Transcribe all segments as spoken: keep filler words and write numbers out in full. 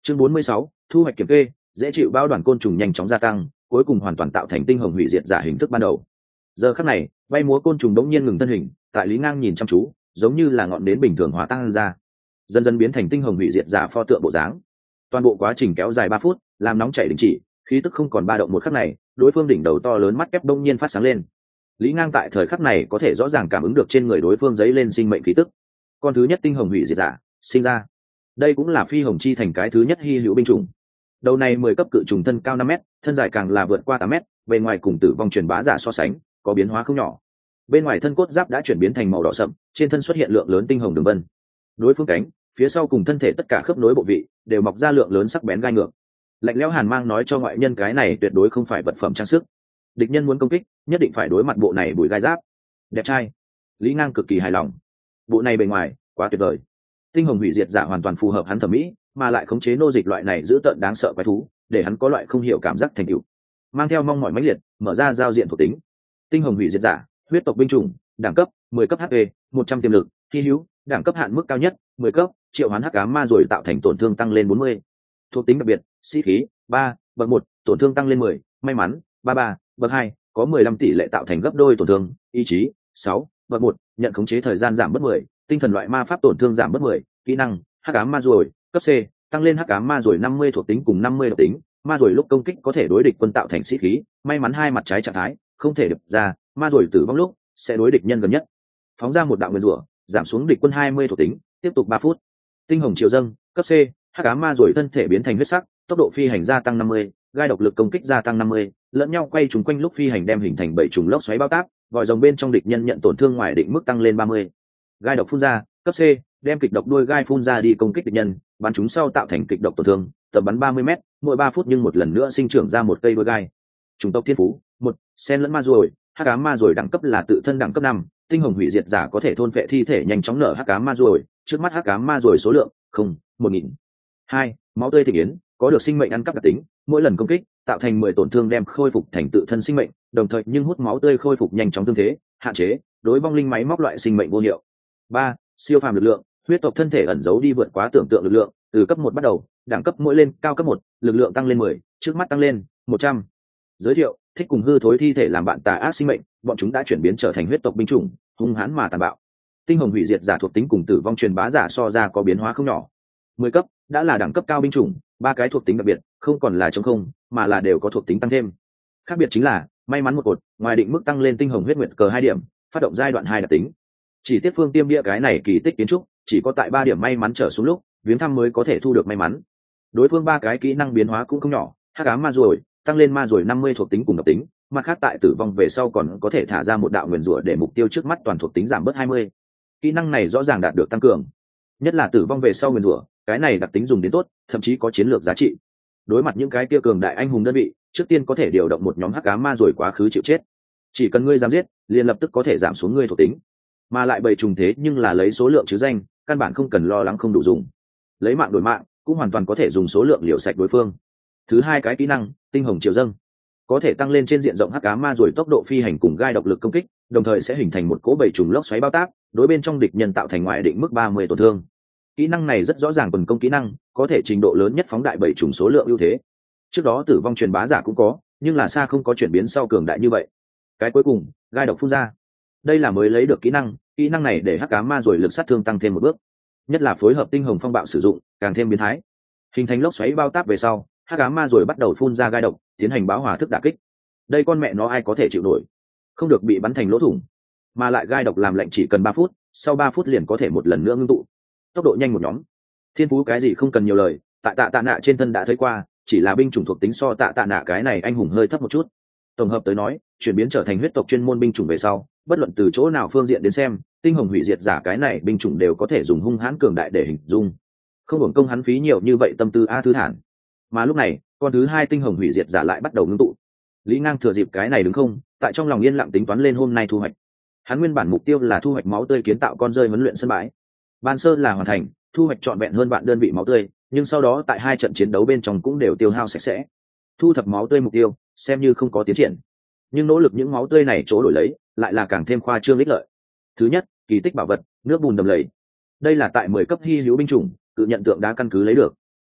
Chương bốn mươi sáu, thu hoạch kiểm kê, dễ chịu bao đoàn côn trùng nhanh chóng gia tăng, cuối cùng hoàn toàn tạo thành tinh hồng hủy diệt giả hình thức ban đầu. Giờ khắc này, bay múa côn trùng đống nhiên ngừng thân hình, tại Lý Ngang nhìn chăm chú, giống như là ngọn nến bình thường hòa tan ra, dần dần biến thành tinh hồng hủy diệt giả pho tượng bộ dáng. Toàn bộ quá trình kéo dài ba phút, làm nóng chảy đình chỉ, khí tức không còn ba động một khắc này, đối phương đỉnh đầu to lớn mắt kép đống nhiên phát sáng lên. Lý Ngang tại thời khắc này có thể rõ ràng cảm ứng được trên người đối phương dấy lên sinh mệnh khí tức. Con thứ nhất tinh hồng hủy diệt giả sinh ra. Đây cũng là phi hồng chi thành cái thứ nhất hy hữu binh chủng. Đầu này mười cấp cự trùng thân cao năm mét, thân dài càng là vượt qua tám mét, bề ngoài cùng tử vong truyền bá giả so sánh, có biến hóa không nhỏ. Bên ngoài thân cốt giáp đã chuyển biến thành màu đỏ sậm, trên thân xuất hiện lượng lớn tinh hồng đường vân. Đối phương cánh, phía sau cùng thân thể tất cả khớp nối bộ vị đều mọc ra lượng lớn sắc bén gai ngược. Lạnh lẽo hàn mang nói cho ngoại nhân cái này tuyệt đối không phải vật phẩm trang sức. Địch nhân muốn công kích, nhất định phải đối mặt bộ này bùi gai giáp. Đẹp trai. Lý Ngang cực kỳ hài lòng. Bộ này bề ngoài quá tuyệt vời. Tinh hồng hủy diệt giả hoàn toàn phù hợp hắn thẩm mỹ, mà lại khống chế nô dịch loại này giữ tợn đáng sợ quái thú, để hắn có loại không hiểu cảm giác thành tựu. Mang theo mong mỏi mãnh liệt, mở ra giao diện thuộc tính. Tinh hồng hủy diệt giả, huyết tộc binh chủng, đẳng cấp mười cấp hát pê, một trăm tiềm lực, hy hữu, đẳng cấp hạn mức cao nhất mười cấp, triệu hoán hắc ám ma rồi tạo thành tổn thương tăng lên bốn mươi. Thuộc tính đặc biệt, sĩ khí ba, bậc một, tổn thương tăng lên mười, may mắn ba ba, bậc hai, có mười lăm tỷ lệ tạo thành gấp đôi tổn thương, ý chí sáu, bậc một, nhận khống chế thời gian giảm bớt mười, tinh thần loại ma pháp tổn thương giảm bớt mười, kỹ năng hắc ám ma rồi, cấp C, tăng lên hắc ám ma rồi năm mươi thuộc tính cùng năm mươi độc tính, ma rồi lúc công kích có thể đối địch quân tạo thành sĩ khí, may mắn hai mặt trái trạng thái, không thể đập ra, ma rồi tử vong lúc sẽ đối địch nhân gần nhất. Phóng ra một đạo nguyên rủa, giảm xuống địch quân hai mươi thuộc tính, tiếp tục ba phút. Tinh hồng triều dâng, cấp C, hắc ám ma rồi thân thể biến thành huyết sắc, tốc độ phi hành gia tăng năm mươi, gai độc lực công kích gia tăng năm mươi, lẫn nhau quay trúng quanh lúc phi hành đem hình thành bảy trùng lốc xoáy bao táp, vòi rồng bên trong địch nhân nhận tổn thương ngoài định mức tăng lên ba mươi. Gai độc phun ra, cấp C, đem kịch độc đuôi gai phun ra đi công kích địch nhân, bắn chúng sau tạo thành kịch độc tổn thương, tầm bắn ba mươi mét, mỗi ba phút nhưng một lần nữa sinh trưởng ra một cây đuôi gai. Chủng tộc thiên phú, một, sen lẫn ma rồi, hắc ám ma rồi đẳng cấp là tự thân đẳng cấp năm, tinh hồng hủy diệt giả có thể thôn phệ thi thể nhanh chóng nở hắc ám ma rồi, trước mắt hắc ám ma rồi số lượng không, một nghìn. hai, máu tươi thịnh yến, có được sinh mệnh ăn cắp đặc tính, mỗi lần công kích tạo thành mười tổn thương đem khôi phục thành tự thân sinh mệnh, đồng thời nhưng hút máu tươi khôi phục nhanh chóng tương thế, hạn chế đối vong linh máy móc loại sinh mệnh vô hiệu. ba, siêu phàm lực lượng, huyết tộc thân thể ẩn giấu đi vượt quá tưởng tượng lực lượng, từ cấp một bắt đầu, đẳng cấp mỗi lên cao cấp một, lực lượng tăng lên mười, trước mắt tăng lên một trăm. Giới thiệu, thích cùng hư thối thi thể làm bạn tà ác sinh mệnh, bọn chúng đã chuyển biến trở thành huyết tộc binh chủng, hung hãn mà tàn bạo. Tinh hồng hủy diệt giả thuộc tính cùng tử vong truyền bá giả so ra có biến hóa không nhỏ. mười cấp đã là đẳng cấp cao binh chủng, ba cái thuộc tính đặc biệt, không còn là trống không, mà là đều có thuộc tính tăng thêm. Khác biệt chính là, may mắn một cột, ngoài định mức tăng lên tinh hồng huyết nguyệt cờ hai điểm, phát động giai đoạn hai đặc tính. Chỉ tiết phương tiêm bia cái này kỳ tích kiến trúc, chỉ có tại ba điểm may mắn trở xuống lúc, viếng thăm mới có thể thu được may mắn. Đối phương ba cái kỹ năng biến hóa cũng không nhỏ, hắc ám ma rồi, tăng lên ma rồi năm mươi thuộc tính cùng độc tính, mặt khác tại tử vong về sau còn có thể thả ra một đạo nguyền rủa để mục tiêu trước mắt toàn thuộc tính giảm bớt hai mươi. Kỹ năng này rõ ràng đạt được tăng cường, nhất là tử vong về sau nguyền rủa, cái này đặc tính dùng đến tốt, thậm chí có chiến lược giá trị. Đối mặt những cái kia cường đại anh hùng đơn vị, trước tiên có thể điều động một nhóm hắc ám ma rồi quá khứ chịu chết. Chỉ cần ngươi dám giết, liền lập tức có thể giảm xuống ngươi thuộc tính. Mà lại bầy trùng thế nhưng là lấy số lượng chứ danh, căn bản không cần lo lắng không đủ dùng. Lấy mạng đổi mạng, cũng hoàn toàn có thể dùng số lượng liều sạch đối phương. Thứ hai cái kỹ năng, tinh hồng triều dâng, có thể tăng lên trên diện rộng hắc ám ma rồi tốc độ phi hành cùng gai độc lực công kích, đồng thời sẽ hình thành một cỗ bầy trùng lốc xoáy bao tác, đối bên trong địch nhân tạo thành ngoại định mức ba mươi tổn thương. Kỹ năng này rất rõ ràng quần công kỹ năng, có thể trình độ lớn nhất phóng đại bầy trùng số lượng ưu thế. Trước đó tử vong truyền bá giả cũng có, nhưng là xa không có chuyển biến sau cường đại như vậy. Cái cuối cùng, gai độc phun ra, đây là mới lấy được kỹ năng, kỹ năng này để hắc ám ma rồi lực sát thương tăng thêm một bước, nhất là phối hợp tinh hồng phong bạo sử dụng càng thêm biến thái, hình thành lốc xoáy bao táp về sau, hắc ám ma rồi bắt đầu phun ra gai độc, tiến hành báo hỏa thức đả kích. Đây con mẹ nó ai có thể chịu nổi, không được bị bắn thành lỗ thủng, mà lại gai độc làm lạnh chỉ cần ba phút, sau ba phút liền có thể một lần nữa ngưng tụ, tốc độ nhanh một nhóm. Thiên phú cái gì không cần nhiều lời, tại tạ tạ nạ trên thân đã thấy qua, chỉ là binh chủng thuộc tính so tạ tạ nạ cái này anh hùng hơi thấp một chút. Tổng hợp tới nói, chuyển biến trở thành huyết tộc chuyên môn binh chủng về sau, bất luận từ chỗ nào phương diện đến xem, tinh hồng hủy diệt giả cái này binh chủng đều có thể dùng hung hãn cường đại để hình dung. Không hưởng công hắn phí nhiều như vậy tâm tư a thư thản. Mà lúc này, con thứ hai tinh hồng hủy diệt giả lại bắt đầu ngưng tụ. Lý Ngang thừa dịp cái này đứng không, tại trong lòng yên lặng tính toán lên hôm nay thu hoạch. Hắn nguyên bản mục tiêu là thu hoạch máu tươi kiến tạo con rơi huấn luyện sân bãi. Ban sơ là hoàn thành, thu hoạch trọn vẹn hơn vạn đơn vị máu tươi, nhưng sau đó tại hai trận chiến đấu bên trong cũng đều tiêu hao sạch sẽ. Thu thập máu tươi mục tiêu, xem như không có tiến triển. Nhưng nỗ lực những máu tươi này chỗ đổi lấy, lại là càng thêm khoa trương ích lợi. Thứ nhất, kỳ tích bảo vật, nước bùn đầm lầy. Đây là tại mười cấp hy hữu binh chủng, tự nhận tượng đá căn cứ lấy được.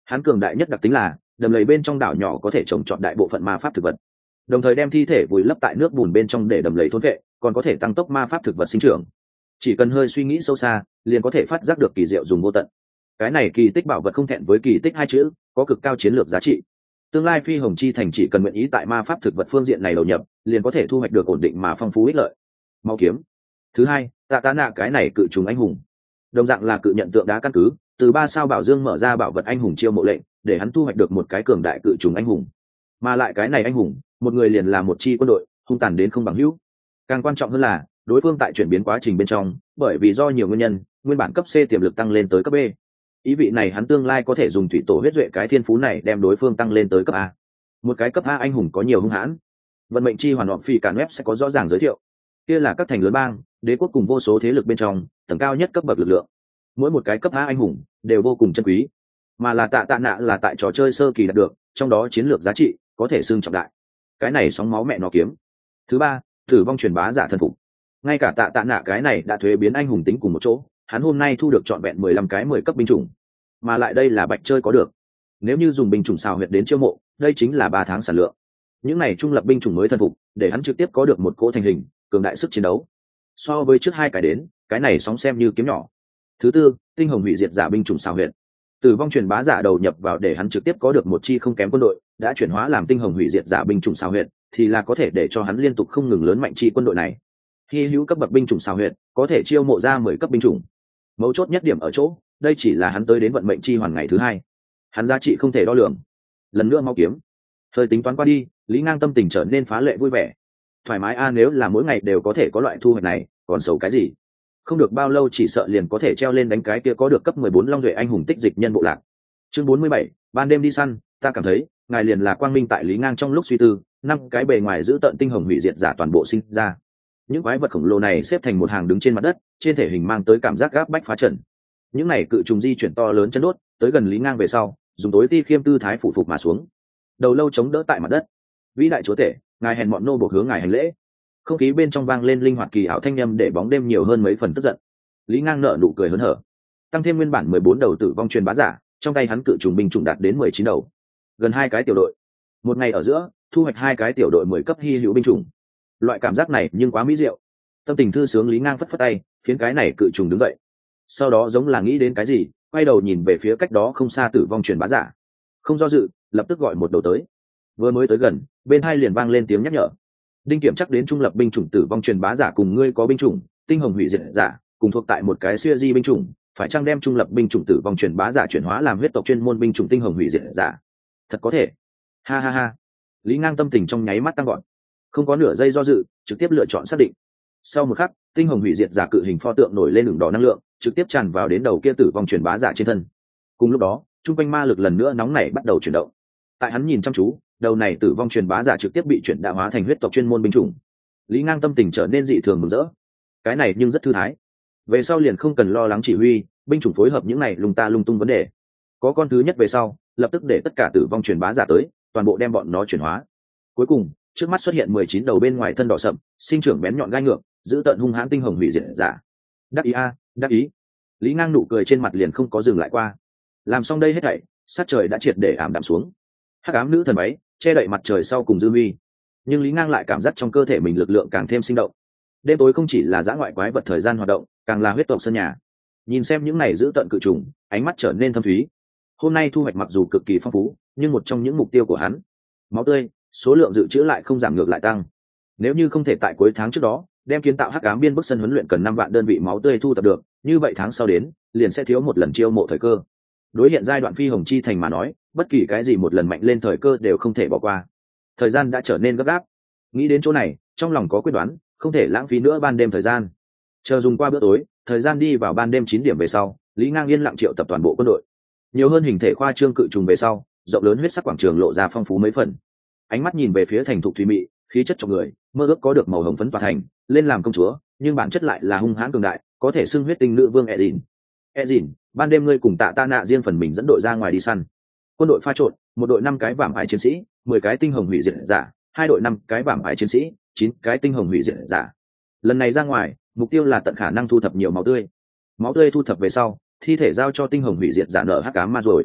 Hắn cường đại nhất đặc tính là đầm lầy bên trong đảo nhỏ có thể trồng trọt đại bộ phận ma pháp thực vật, đồng thời đem thi thể vùi lấp tại nước bùn bên trong để đầm lầy thôn vệ, còn có thể tăng tốc ma pháp thực vật sinh trưởng. Chỉ cần hơi suy nghĩ sâu xa liền có thể phát giác được kỳ diệu dùng vô tận. Cái này kỳ tích bảo vật không thẹn với kỳ tích hai chữ, có cực cao chiến lược giá trị. Tương lai phi hồng chi thành chỉ cần nguyện ý tại ma pháp thực vật phương diện này đầu nhập, liền có thể thu hoạch được ổn định mà phong phú ích lợi. Mau kiếm. Thứ hai, tạ tá nạ cái này cự trùng anh hùng, đồng dạng là cự nhận tượng đá căn cứ, từ ba sao bảo dương mở ra bảo vật anh hùng chiêu mộ lệnh, để hắn thu hoạch được một cái cường đại cự trùng anh hùng. Mà lại cái này anh hùng, một người liền là một chi quân đội, hung tàn đến không bằng hữu. Càng quan trọng hơn là, đối phương tại chuyển biến quá trình bên trong, bởi vì do nhiều nguyên nhân, nguyên bản cấp C tiềm lực tăng lên tới cấp B. Ý vị này hắn tương lai có thể dùng thủy tổ huyết duệ cái thiên phú này đem đối phương tăng lên tới cấp A. Một cái cấp A anh hùng có nhiều hung hãn. Vận mệnh chi hoàn họp phi cả web sẽ có rõ ràng giới thiệu. Kia là các thành lớn bang, đế quốc cùng vô số thế lực bên trong, tầng cao nhất cấp bậc lực lượng. Mỗi một cái cấp A anh hùng đều vô cùng chân quý, mà là tạ tạ nạ là tại trò chơi sơ kỳ đạt được, trong đó chiến lược giá trị có thể xương trọng đại. Cái này sóng máu mẹ nó kiếm. Thứ ba, tử vong truyền bá giả thần phục. Ngay cả tạ tạ nạ cái này đã thuế biến anh hùng tính cùng một chỗ, hắn hôm nay thu được trọn vẹn mười lăm cái mười cấp binh chủng, mà lại đây là bạch chơi có được. Nếu như dùng binh chủng xào huyệt đến chiêu mộ, đây chính là ba tháng sản lượng. Những này trung lập binh chủng mới thần phục, để hắn trực tiếp có được một cỗ thành hình, cường đại sức chiến đấu. So với trước hai cái đến, cái này sóng xem như kiếm nhỏ. Thứ tư, tinh hồng hủy diệt giả binh chủng xào huyệt. Tử vong truyền bá giả đầu nhập vào để hắn trực tiếp có được một chi không kém quân đội, đã chuyển hóa làm tinh hồng hủy diệt giả binh chủng xào huyệt, thì là có thể để cho hắn liên tục không ngừng lớn mạnh chi quân đội này. Hy hữu cấp bậc binh chủng xào huyệt, có thể chiêu mộ ra mười cấp binh chủng. Mấu chốt nhất điểm ở chỗ, đây chỉ là hắn tới đến vận mệnh chi hoàn ngày thứ hai, hắn giá trị không thể đo lường. Lần nữa mau kiếm. Hơi tính toán qua đi, Lý Ngang tâm tình trở nên phá lệ vui vẻ. Thoải mái a, nếu là mỗi ngày đều có thể có loại thu hoạch này, còn xấu cái gì? Không được bao lâu chỉ sợ liền có thể treo lên đánh cái kia có được cấp mười bốn long duệ anh hùng tích dịch nhân bộ lạc. Chương bốn mươi bảy, ban đêm đi săn, ta cảm thấy, ngài liền là quang minh tại Lý Ngang trong lúc suy tư, năm cái bề ngoài giữ tận tinh hồng hủy diệt giả toàn bộ sinh ra. Những quái vật khổng lồ này xếp thành một hàng đứng trên mặt đất, trên thể hình mang tới cảm giác gáp bách phá trần. Những này cự trùng di chuyển to lớn chân đốt, tới gần Lý Ngang về sau, dùng tối ti khiêm tư thái phủ phục mà xuống. Đầu lâu chống đỡ tại mặt đất. Vĩ đại chúa tể, ngài hèn mọn nô buộc hướng ngài hành lễ. Không khí bên trong vang lên linh hoạt kỳ ảo thanh âm để bóng đêm nhiều hơn mấy phần tức giận. Lý Ngang nở nụ cười hớn hở. Tăng thêm nguyên bản mười bốn đầu tử vong truyền bá giả, trong tay hắn cự trùng binh chủng đạt đến mười chín đầu. Gần hai cái tiểu đội. Một ngày ở giữa, thu hoạch hai cái tiểu đội mười cấp hy hữu binh chủng. Loại cảm giác này nhưng quá mỹ diệu. Tâm tình thư sướng Lý Ngang phất phất tay, khiến cái này cự trùng đứng dậy. Sau đó giống là nghĩ đến cái gì, quay đầu nhìn về phía cách đó không xa tử vong truyền bá giả. Không do dự, lập tức gọi một đầu tới. Vừa mới tới gần, bên hai liền vang lên tiếng nhắc nhở. Đinh kiểm chắc đến trung lập binh chủng tử vong truyền bá giả cùng ngươi có binh chủng tinh hồng hủy diệt giả cùng thuộc tại một cái siêu di binh chủng, phải chăng đem trung lập binh chủng tử vong truyền bá giả chuyển hóa làm huyết tộc chuyên môn binh chủng tinh hồng hủy diệt giả? Thật có thể. Ha ha ha. Lý Ngang tâm tình trong nháy mắt tăng gọn, không có nửa giây do dự, trực tiếp lựa chọn xác định. Sau một khắc, tinh hồng hủy diệt giả cự hình pho tượng nổi lên đường đỏ năng lượng, trực tiếp tràn vào đến đầu kia tử vong truyền bá giả trên thân. Cùng lúc đó, trung quanh ma lực lần nữa nóng nảy bắt đầu chuyển động. Tại hắn nhìn chăm chú, đầu này tử vong truyền bá giả trực tiếp bị chuyển đạo hóa thành huyết tộc chuyên môn binh chủng. Lý Ngang tâm tình trở nên dị thường mừng rỡ. Cái này nhưng rất thư thái. Về sau liền không cần lo lắng chỉ huy, binh chủng phối hợp những này lung ta lung tung vấn đề. Có con thứ nhất về sau, lập tức để tất cả tử vong truyền bá giả tới, toàn bộ đem bọn nó chuyển hóa. Cuối cùng, trước mắt xuất hiện mười chín đầu bên ngoài thân đỏ sậm, sinh trưởng bén nhọn gai ngược, giữ tận hung hãn tinh hồng hủy diệt giả. Đắc ý a, đắc ý. Lý Ngang nụ cười trên mặt liền không có dừng lại qua. Làm xong đây hết thảy, sát trời đã triệt để ảm đạm xuống. Hắc ám nữ thần váy che đậy mặt trời sau cùng dư huy, nhưng Lý Ngang lại cảm giác trong cơ thể mình lực lượng càng thêm sinh động. Đêm tối không chỉ là dã ngoại quái vật thời gian hoạt động, càng là huyết tộc sân nhà. Nhìn xem những này giữ tận cự trùng, ánh mắt trở nên thâm thúy. Hôm nay thu hoạch mặc dù cực kỳ phong phú, nhưng một trong những mục tiêu của hắn, máu tươi, số lượng dự trữ lại không giảm ngược lại tăng. Nếu như không thể tại cuối tháng trước đó đem kiến tạo hắc ám biên bức sân huấn luyện cần năm vạn đơn vị máu tươi thu thập được, như vậy tháng sau đến liền sẽ thiếu một lần chiêu mộ thời cơ. Đối hiện giai đoạn phi hồng chi thành mà nói, bất kỳ cái gì một lần mạnh lên thời cơ đều không thể bỏ qua. Thời gian đã trở nên gấp gáp. Nghĩ đến chỗ này, trong lòng có quyết đoán, không thể lãng phí nữa ban đêm thời gian. Chờ dùng qua bữa tối, thời gian đi vào ban đêm chín điểm về sau, Lý Ngang yên lặng triệu tập toàn bộ quân đội. Nhiều hơn hình thể khoa trương cự trùng về sau, rộng lớn huyết sắc quảng trường lộ ra phong phú mấy phần. Ánh mắt nhìn về phía thành thục thùy mị, khí chất trong người, mơ ước có được màu hồng phấn tỏa thành, lên làm công chúa, nhưng bản chất lại là hung hãn cường đại, có thể xưng huyết tinh nữ vương Ezin. Ezin, ban đêm ngươi cùng Tạ Ta Nạ riêng phần mình dẫn đội ra ngoài đi săn. Quân đội pha trộn, một đội năm cái vạm ải chiến sĩ, mười cái tinh hồng hủy diệt giả, hai đội năm cái vạm ải chiến sĩ, chín cái tinh hồng hủy diệt giả. Lần này ra ngoài, mục tiêu là tận khả năng thu thập nhiều máu tươi. Máu tươi thu thập về sau, thi thể giao cho tinh hồng hủy diệt giả nở hắc ám ma rồi.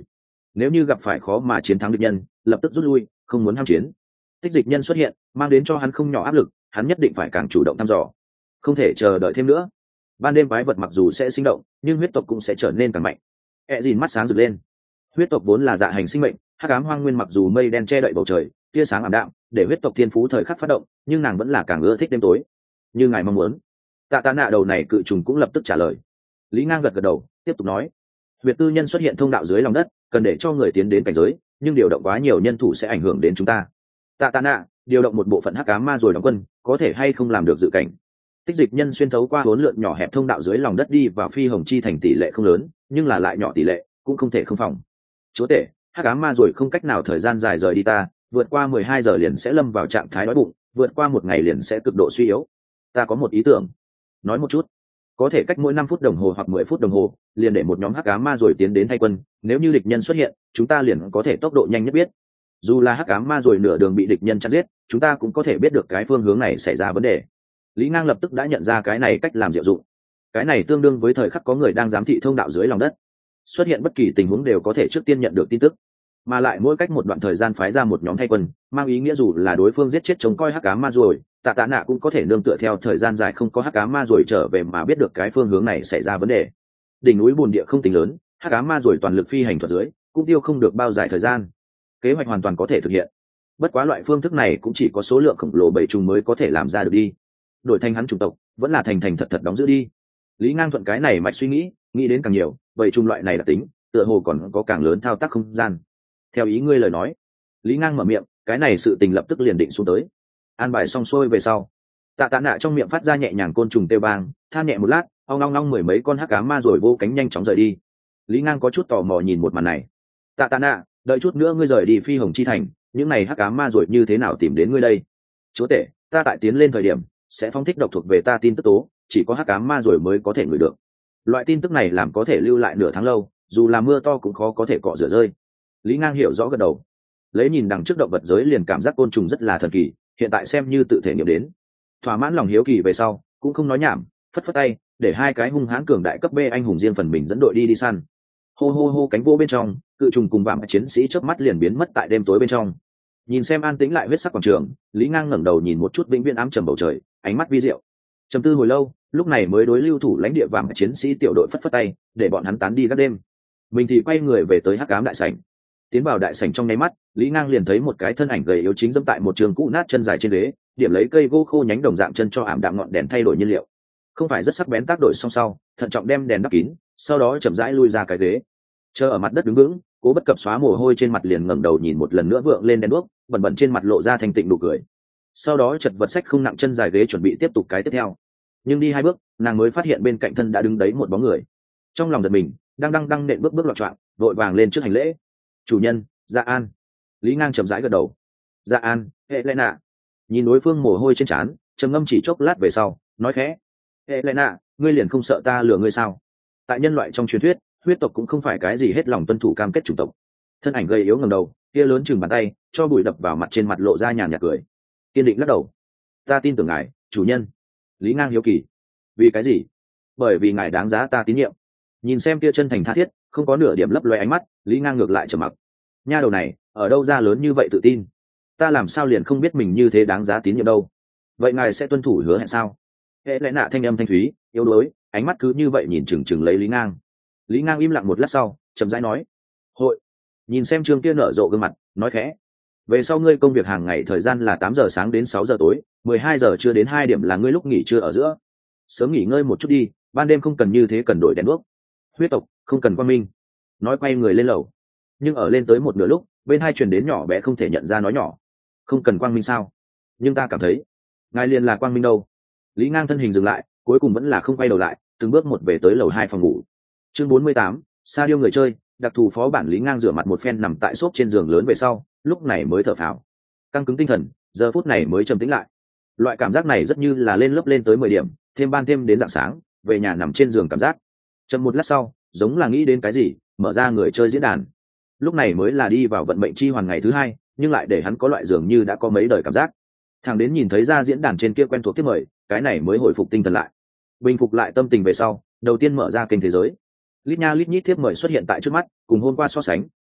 nếu như gặp phải khó mà chiến thắng địch nhân lập tức rút lui, không muốn ham chiến. Tích dịch nhân xuất hiện mang đến cho hắn không nhỏ áp lực, hắn nhất định phải càng chủ động thăm dò, không thể chờ đợi thêm nữa. Ban đêm quái vật mặc dù sẽ sinh động nhưng huyết tộc cũng sẽ trở nên càng mạnh. E dìn mắt sáng rực lên. Huyết tộc vốn là dạ hành sinh mệnh, hắc ám hoang nguyên mặc dù mây đen che đậy bầu trời, tia sáng ảm đạm để huyết tộc thiên phú thời khắc phát động, nhưng nàng vẫn là càng ưa thích đêm tối. Như ngài mong muốn. Tạ Tạ Nạ đầu này cự trùng cũng lập tức trả lời. Lý Ngang gật gật đầu tiếp tục nói, huyệt tư nhân xuất hiện thông đạo dưới lòng đất, cần để cho người tiến đến cảnh giới, nhưng điều động quá nhiều nhân thủ sẽ ảnh hưởng đến chúng ta. Tạ Tạ Nạ, điều động một bộ phận hắc ám ma rồi đóng quân, có thể hay không làm được dự cảnh? Tích dịch nhân xuyên thấu qua hỗn lượn nhỏ hẹp thông đạo dưới lòng đất đi vào Phi Hồng Chi thành tỷ lệ không lớn, nhưng là lại nhỏ tỷ lệ, cũng không thể không phòng. Chúa tể, hắc ám ma rồi không cách nào thời gian dài rời đi ta, vượt qua mười hai giờ liền sẽ lâm vào trạng thái đói bụng, vượt qua một ngày liền sẽ cực độ suy yếu. Ta có một ý tưởng. Nói một chút. Có thể cách mỗi năm phút đồng hồ hoặc mười phút đồng hồ, liền để một nhóm hắc ám ma rồi tiến đến thay quân, nếu như địch nhân xuất hiện, chúng ta liền có thể tốc độ nhanh nhất biết. Dù là hắc ám ma rồi nửa đường bị địch nhân chặn giết, chúng ta cũng có thể biết được cái phương hướng này xảy ra vấn đề. Lý Ngang lập tức đã nhận ra cái này cách làm diệu dụng. Cái này tương đương với thời khắc có người đang giám thị thông đạo dưới lòng đất, xuất hiện bất kỳ tình huống đều có thể trước tiên nhận được tin tức, mà lại mỗi cách một đoạn thời gian phái ra một nhóm thay quân, mang ý nghĩa dù là đối phương giết chết chống coi hắc ám ma rồi, Tạ Tạ Nạ cũng có thể nương tựa theo thời gian dài không có hắc ám ma rồi trở về mà biết được cái phương hướng này xảy ra vấn đề. Đỉnh núi bùn địa không tính lớn, hắc ám ma rồi toàn lực phi hành thuật dưới, cũng tiêu không được bao dài thời gian. Kế hoạch hoàn toàn có thể thực hiện. Bất quá loại phương thức này cũng chỉ có số lượng khổng lồ bầy trùng mới có thể làm ra được đi. Đổi thành hắn chủng tộc, vẫn là thành thành thật thật đóng giữ đi. Lý Ngang thuận cái này mạch suy nghĩ, nghĩ đến càng nhiều, bầy trùng loại này đặc tính, tựa hồ còn có càng lớn thao tác không gian. Theo ý ngươi lời nói. Lý Ngang mở miệng, cái này sự tình lập tức liền định xuống tới. An bài xong xuôi về sau, Tạ Tạ Nạ trong miệng phát ra nhẹ nhàng côn trùng tê bang, than nhẹ một lát, ong long long mười mấy con hắc ám ma rồi vô cánh nhanh chóng rời đi. Lý Ngang có chút tò mò nhìn một màn này. Tạ Tạ Nạ, đợi chút nữa ngươi rời đi Phi Hồng Chi thành, những này hắc ám ma rồi như thế nào tìm đến ngươi đây? Chúa tể, ta tại tiến lên thời điểm sẽ phóng thích độc thuộc về ta tin tức tố, chỉ có hắc ám ma rồi mới có thể ngửi được. Loại tin tức này làm có thể lưu lại nửa tháng lâu, dù là mưa to cũng khó có thể cọ rửa rơi. Lý Ngang hiểu rõ gật đầu. Lấy nhìn đằng trước động vật giới liền cảm giác côn trùng rất là thần kỳ, hiện tại xem như tự thể nghiệm đến. Thỏa mãn lòng hiếu kỳ về sau, cũng không nói nhảm, phất phất tay, để hai cái hung hãn cường đại cấp B anh hùng riêng phần mình dẫn đội đi đi săn. Hô hô hô cánh vô bên trong, cự trùng cùng vạm chiến sĩ chớp mắt liền biến mất tại đêm tối bên trong. Nhìn xem an tĩnh lại huyết sắc quảng trường, Lý Ngang ngẩng đầu nhìn một chút vĩnh viễn ám trầm bầu trời, ánh mắt vi diệu. Trầm tư hồi lâu, lúc này mới đối lưu thủ lãnh địa vạm chiến sĩ tiểu đội phất phất tay, để bọn hắn tán đi các đêm. Mình thì quay người về tới hắc ám đại sảnh. Tiến vào đại sảnh trong nháy mắt, Lý Ngang liền thấy một cái thân ảnh gầy yếu chính dẫm tại một trường cũ nát chân dài trên ghế, điểm lấy cây gỗ khô nhánh đồng dạng chân cho ảm đạm ngọn đèn thay đổi nhiên liệu. Không phải rất sắc bén tác đổi song sau, thận trọng đem đèn đắp kín, sau đó chậm rãi lui ra cái ghế. Chờ ở mặt đất đứng vững, Cố Bất Cập xóa mồ hôi trên mặt liền ngẩng đầu nhìn một lần nữa vượng lên đèn đuốc, bẩn bẩn trên mặt lộ ra thành tịnh nụ cười. Sau đó chật vật sách không nặng chân dài ghế chuẩn bị tiếp tục cái tiếp theo. Nhưng đi hai bước, nàng mới phát hiện bên cạnh thân đã đứng đấy một bóng người. Trong lòng giật mình, đang đang đang nện bước bước loạn choạng, vội vàng lên trước hành lễ. Chủ nhân, Dạ An. Lý Ngang chậm rãi gật đầu. Dạ An, Helena. Nhìn đối phương mồ hôi trên trán, trầm ngâm chỉ chốc lát về sau, nói khẽ. Helena, ngươi liền không sợ ta lừa ngươi sao? Tại nhân loại trong truyền thuyết, huyết tộc cũng không phải cái gì hết lòng tuân thủ cam kết chủng tộc. Thân ảnh gầy yếu ngẩng đầu, kia lớn chừng bàn tay, cho bụi đập vào mặt trên mặt lộ ra nhàn nhạt cười. Kiên định lắc đầu. Ta tin tưởng ngài, chủ nhân. Lý Ngang hiếu kỳ. Vì cái gì? Bởi vì ngài đáng giá ta tín nhiệm. Nhìn xem kia chân thành tha thiết, không có nửa điểm lấp loé ánh mắt, Lý Ngang ngược lại trầm mặc. Nha đầu này, ở đâu ra lớn như vậy tự tin? Ta làm sao liền không biết mình như thế đáng giá tín nhiệm đâu? Vậy ngài sẽ tuân thủ hứa hẹn sao? Hệ lẽ nạ thanh âm thanh thúy, yếu đuối, ánh mắt cứ như vậy nhìn chừng chừng lấy Lý Ngang. Lý Ngang im lặng một lát sau, chậm rãi nói: hội. Nhìn xem Trương kia nở rộ gương mặt, nói khẽ: về sau ngươi công việc hàng ngày thời gian là tám giờ sáng đến sáu giờ tối, mười hai giờ trưa đến hai điểm là ngươi lúc nghỉ trưa ở giữa. Sớm nghỉ ngơi một chút đi, ban đêm không cần như thế cần đổi đèn đuốc. Huyết tộc không cần quang minh. Nói quay người lên lầu, nhưng ở lên tới một nửa lúc, bên hai truyền đến nhỏ bé không thể nhận ra nói nhỏ: không cần quang minh sao? Nhưng ta cảm thấy ngài liền là quang minh đâu. Lý Ngang thân hình dừng lại, cuối cùng vẫn là không quay đầu lại, từng bước một về tới lầu hai phòng ngủ. Chương bốn mươi tám, sa điêu người chơi. Đặc thù phó bản. Lý Ngang rửa mặt một phen nằm tại xốp trên giường lớn về sau, lúc này mới thở phào, căng cứng tinh thần, giờ phút này mới trầm tĩnh lại. Loại cảm giác này rất như là lên lớp lên tới mười điểm, thêm ban thêm đến rạng sáng, về nhà nằm trên giường cảm giác. Chậm một lát sau, giống là nghĩ đến cái gì, mở ra người chơi diễn đàn. Lúc này mới là đi vào vận mệnh chi hoàn ngày thứ hai, nhưng lại để hắn có loại dường như đã có mấy đời cảm giác. Thằng đến nhìn thấy ra diễn đàn trên kia quen thuộc tiếp mời, cái này mới hồi phục tinh thần lại, bình phục lại tâm tình về sau, đầu tiên mở ra kênh thế giới. Lít nha lít nhít tiếp mời xuất hiện tại trước mắt, cùng hôm qua so sánh,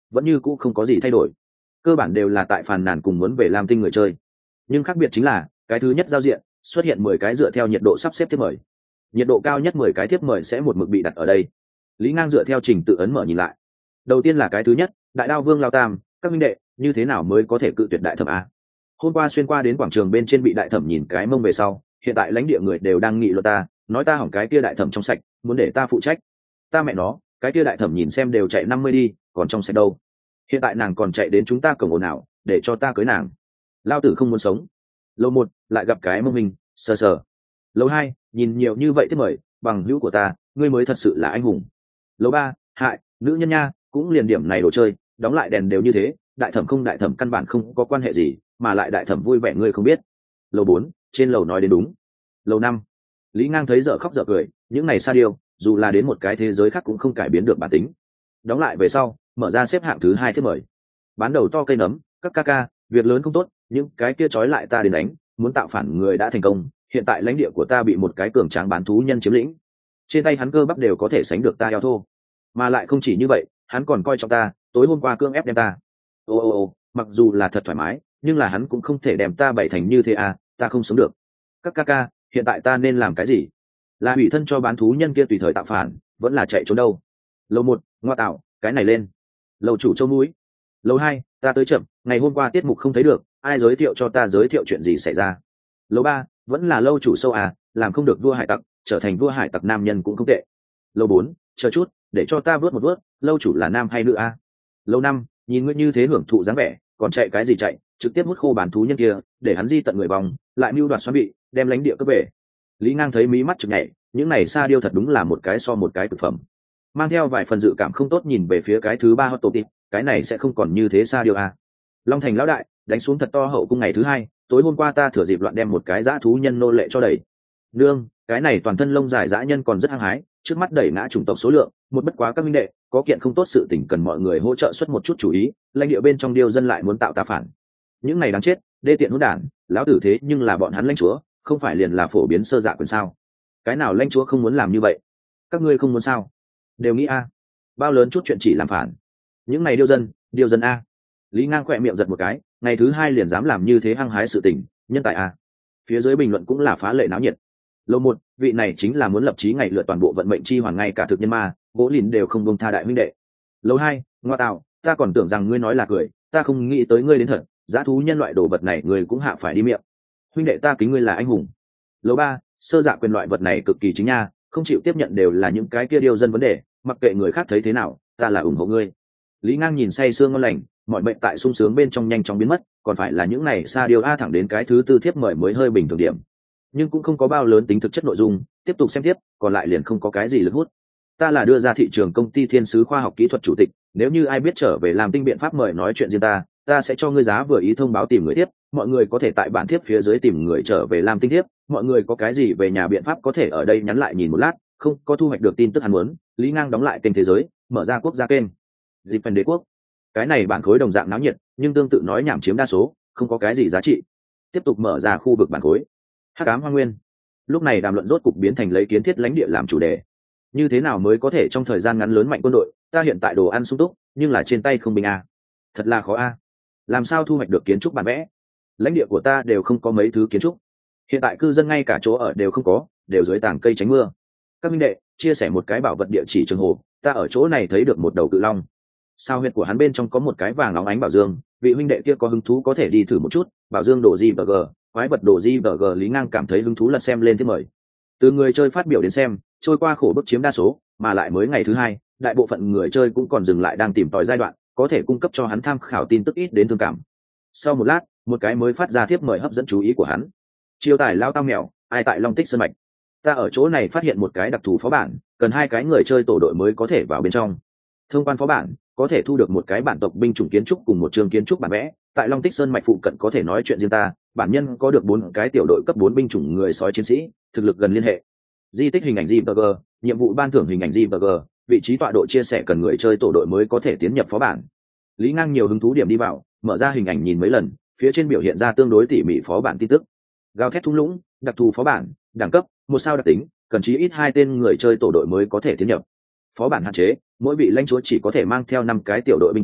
vẫn như cũ không có gì thay đổi, cơ bản đều là tại phàn nàn cùng muốn về lam tinh người chơi. Nhưng khác biệt chính là cái thứ nhất giao diện xuất hiện mười cái dựa theo nhiệt độ sắp xếp thiếp mời, nhiệt độ cao nhất mười cái thiếp mời sẽ một mực bị đặt ở đây. Lý Ngang dựa theo trình tự ấn mở nhìn lại. Đầu tiên là cái thứ nhất, đại đao vương Lao Tam, các minh đệ, như thế nào mới có thể cự tuyệt đại thẩm a? Hôm qua xuyên qua đến quảng trường bên trên bị đại thẩm nhìn cái mông về sau, hiện tại lãnh địa người đều đang nghị luận ta, nói ta hỏng cái kia đại thẩm trong sạch, muốn để ta phụ trách. Ta mẹ nó, cái kia đại thẩm nhìn xem đều chạy năm mươi đi, còn trong sạch đâu? Hiện tại nàng còn chạy đến chúng ta cổng ồn nào, để cho ta cưới nàng. Lao tử không muốn sống. Lâu một, lại gặp cái mông mình, sờ sờ. Lâu hai, nhìn nhiều như vậy thế mời, bằng hữu của ta, ngươi mới thật sự là anh hùng. Lâu ba, hại, nữ nhân nha, cũng liền điểm này đồ chơi, đóng lại đèn đều như thế, đại thẩm không đại thẩm căn bản không có quan hệ gì, mà lại đại thẩm vui vẻ ngươi không biết. Lầu bốn, trên lầu nói đến đúng. Lầu năm, Lý Ngang thấy dở khóc dở cười, những này sa điêu, dù là đến một cái thế giới khác cũng không cải biến được bản tính. Đóng lại về sau, mở ra xếp hạng thứ hai thiết mời. Bán đầu to cây nấm, các ca ca, việc lớn không tốt, những cái kia trói lại ta đến đánh, muốn tạo phản người đã thành công, hiện tại lãnh địa của ta bị một cái cường tráng bán thú nhân chiếm lĩnh. Trên tay hắn cơ bắp đều có thể sánh được ta eo thô, mà lại không chỉ như vậy, hắn còn coi trọng ta, tối hôm qua cương ép đem ta. Ô ô ô, mặc dù là thật thoải mái, nhưng là hắn cũng không thể đem ta bày thành như thế à, ta không sống được. Các ca ca, hiện tại ta nên làm cái gì? Là hủy thân cho bán thú nhân kia tùy thời tạo phản, vẫn là chạy trốn đâu? Lầu một, ngoa tạo, cái này lên. Lầu chủ châu mũi. Lầu hai, ta tới chậm, ngày hôm qua tiết mục không thấy được, ai giới thiệu cho ta giới thiệu chuyện gì xảy ra? Lầu ba, vẫn là lâu chủ sâu à, làm không được vua hải tặc, trở thành vua hải tặc nam nhân cũng không tệ. Lầu bốn, chờ chút, để cho ta vớt một vớt, lâu chủ là nam hay nữ à? Lầu năm, nhìn ngươi như thế hưởng thụ dáng vẻ, còn chạy cái gì chạy, trực tiếp hút khô bán thú nhân kia, để hắn di tận người vòng, lại mưu đoạt xoắn bị, đem lãnh địa cướp về. Lý Ngang thấy mí mắt chực nhảy, những này sa điêu thật đúng là một cái so một cái thực phẩm. Mang theo vài phần dự cảm không tốt nhìn về phía cái thứ ba hot topic, cái này sẽ không còn như thế sa điêu à? Long Thành lão đại, đánh xuống thật to hậu cung ngày thứ hai, tối hôm qua ta thừa dịp loạn đem một cái dã thú nhân nô lệ cho đẩy. Nương, cái này toàn thân lông dài dã nhân còn rất hăng hái, trước mắt đẩy ngã chủng tộc số lượng, một bất quá các minh đệ, có kiện không tốt sự tình cần mọi người hỗ trợ xuất một chút chú ý, lãnh địa bên trong điêu dân lại muốn tạo ta phản. Những này đáng chết, đê tiện hỗn đản, lão tử thế nhưng là bọn hắn lãnh chúa, không phải liền là phổ biến sơ dạ quyền sao? Cái nào lãnh chúa không muốn làm như vậy? Các ngươi không muốn sao? Đều nghĩ a, bao lớn chút chuyện chỉ làm phản. Những này điêu dân, điêu dân a. Lý Ngang khỏe miệng giật một cái, ngày thứ hai liền dám làm như thế hăng hái sự tình, nhân tài a. Phía dưới bình luận cũng là phá lệ náo nhiệt. Lầu một, vị này chính là muốn lập chí ngày lựa toàn bộ vận mệnh chi hoàn, ngay cả thực nhân ma, bố lìn đều không buông tha đại huynh đệ. Lầu hai, ngoa tạo, ta còn tưởng rằng ngươi nói là cười, ta không nghĩ tới ngươi đến thật, giá thú nhân loại đồ vật này ngươi cũng hạ phải đi miệng. Huynh đệ ta kính ngươi là anh hùng. Lầu ba, sơ dạ quyền loại vật này cực kỳ chính nha, không chịu tiếp nhận đều là những cái kia điêu dân vấn đề, mặc kệ người khác thấy thế nào, ta là ủng hộ ngươi. Lý Ngang nhìn say sương ngon lành, mọi mệnh tại sung sướng bên trong nhanh chóng biến mất, còn phải là những này sa điêu a thẳng đến cái thứ tư thiếp mời mới hơi bình thường điểm, nhưng cũng không có bao lớn tính thực chất nội dung, tiếp tục xem tiếp, còn lại liền không có cái gì lực hút. Ta là đưa ra thị trường công ty Thiên Sứ khoa học kỹ thuật chủ tịch, nếu như ai biết trở về làm tinh biện pháp mời nói chuyện riêng ta, ta sẽ cho ngươi giá vừa ý thông báo tìm người tiếp, mọi người có thể tại bản thiếp phía dưới tìm người trở về làm tinh tiếp, mọi người có cái gì về nhà biện pháp có thể ở đây nhắn lại nhìn một lát, không có thu hoạch được tin tức hắn muốn. Lý Ngang đóng lại kênh thế giới, mở ra quốc gia kênh dịp phần đế quốc. Cái này bản khối đồng dạng náo nhiệt, nhưng tương tự nói nhảm chiếm đa số, không có cái gì giá trị. Tiếp tục mở ra khu vực bản khối hắc ám hoang nguyên. Lúc này đàm luận rốt cục biến thành lấy kiến thiết lãnh địa làm chủ đề. Như thế nào mới có thể trong thời gian ngắn lớn mạnh quân đội, ta hiện tại đồ ăn sung túc nhưng là trên tay không binh a, thật là khó a. Làm sao thu hoạch được kiến trúc bản vẽ? Lãnh địa của ta đều không có mấy thứ kiến trúc, hiện tại cư dân ngay cả chỗ ở đều không có, đều dưới tảng cây tránh mưa. Các minh đệ chia sẻ một cái bảo vật địa chỉ trường hồ, ta ở chỗ này thấy được một đầu cự long, sao huyệt của hắn bên trong có một cái vàng óng ánh bảo dương, vị huynh đệ kia có hứng thú có thể đi thử một chút. Bảo dương đồ gì bờ gờ, quái vật đồ di vờ gờ. Lý Ngang cảm thấy hứng thú lật xem lên thiết mời. Từ người chơi phát biểu đến xem, trôi qua khổ bức chiếm đa số, mà lại mới ngày thứ hai, đại bộ phận người chơi cũng còn dừng lại đang tìm tòi giai đoạn, có thể cung cấp cho hắn tham khảo tin tức ít đến thương cảm. Sau một lát, một cái mới phát ra thiếp mời hấp dẫn chú ý của hắn. Chiêu tài lao tao mèo, ai tại Long Tích Sơn Mạch? Ta ở chỗ này phát hiện một cái đặc thù phó bản, cần hai cái người chơi tổ đội mới có thể vào bên trong. Thông quan phó bản, có thể thu được một cái bản tộc binh chủng kiến trúc cùng một trường kiến trúc bản vẽ. Tại Long Tích Sơn Mạch phụ cận có thể nói chuyện riêng ta, bản nhân có được bốn cái tiểu đội cấp bốn binh chủng người sói chiến sĩ, thực lực gần liên hệ. Di tích hình ảnh giê pê giê, nhiệm vụ ban thưởng hình ảnh giê pê giê, vị trí tọa độ chia sẻ cần người chơi tổ đội mới có thể tiến nhập phó bản. Lý Ngang nhiều hứng thú điểm đi vào, mở ra hình ảnh nhìn mấy lần, phía trên biểu hiện ra tương đối tỉ mỉ phó bản tin tức. Gào thét thung lũng, đặc thù phó bản, đẳng cấp một sao đặc tính, cần chí ít hai tên người chơi tổ đội mới có thể tiến nhập. Phó bản hạn chế, mỗi vị lãnh chúa chỉ có thể mang theo năm cái tiểu đội binh chủng,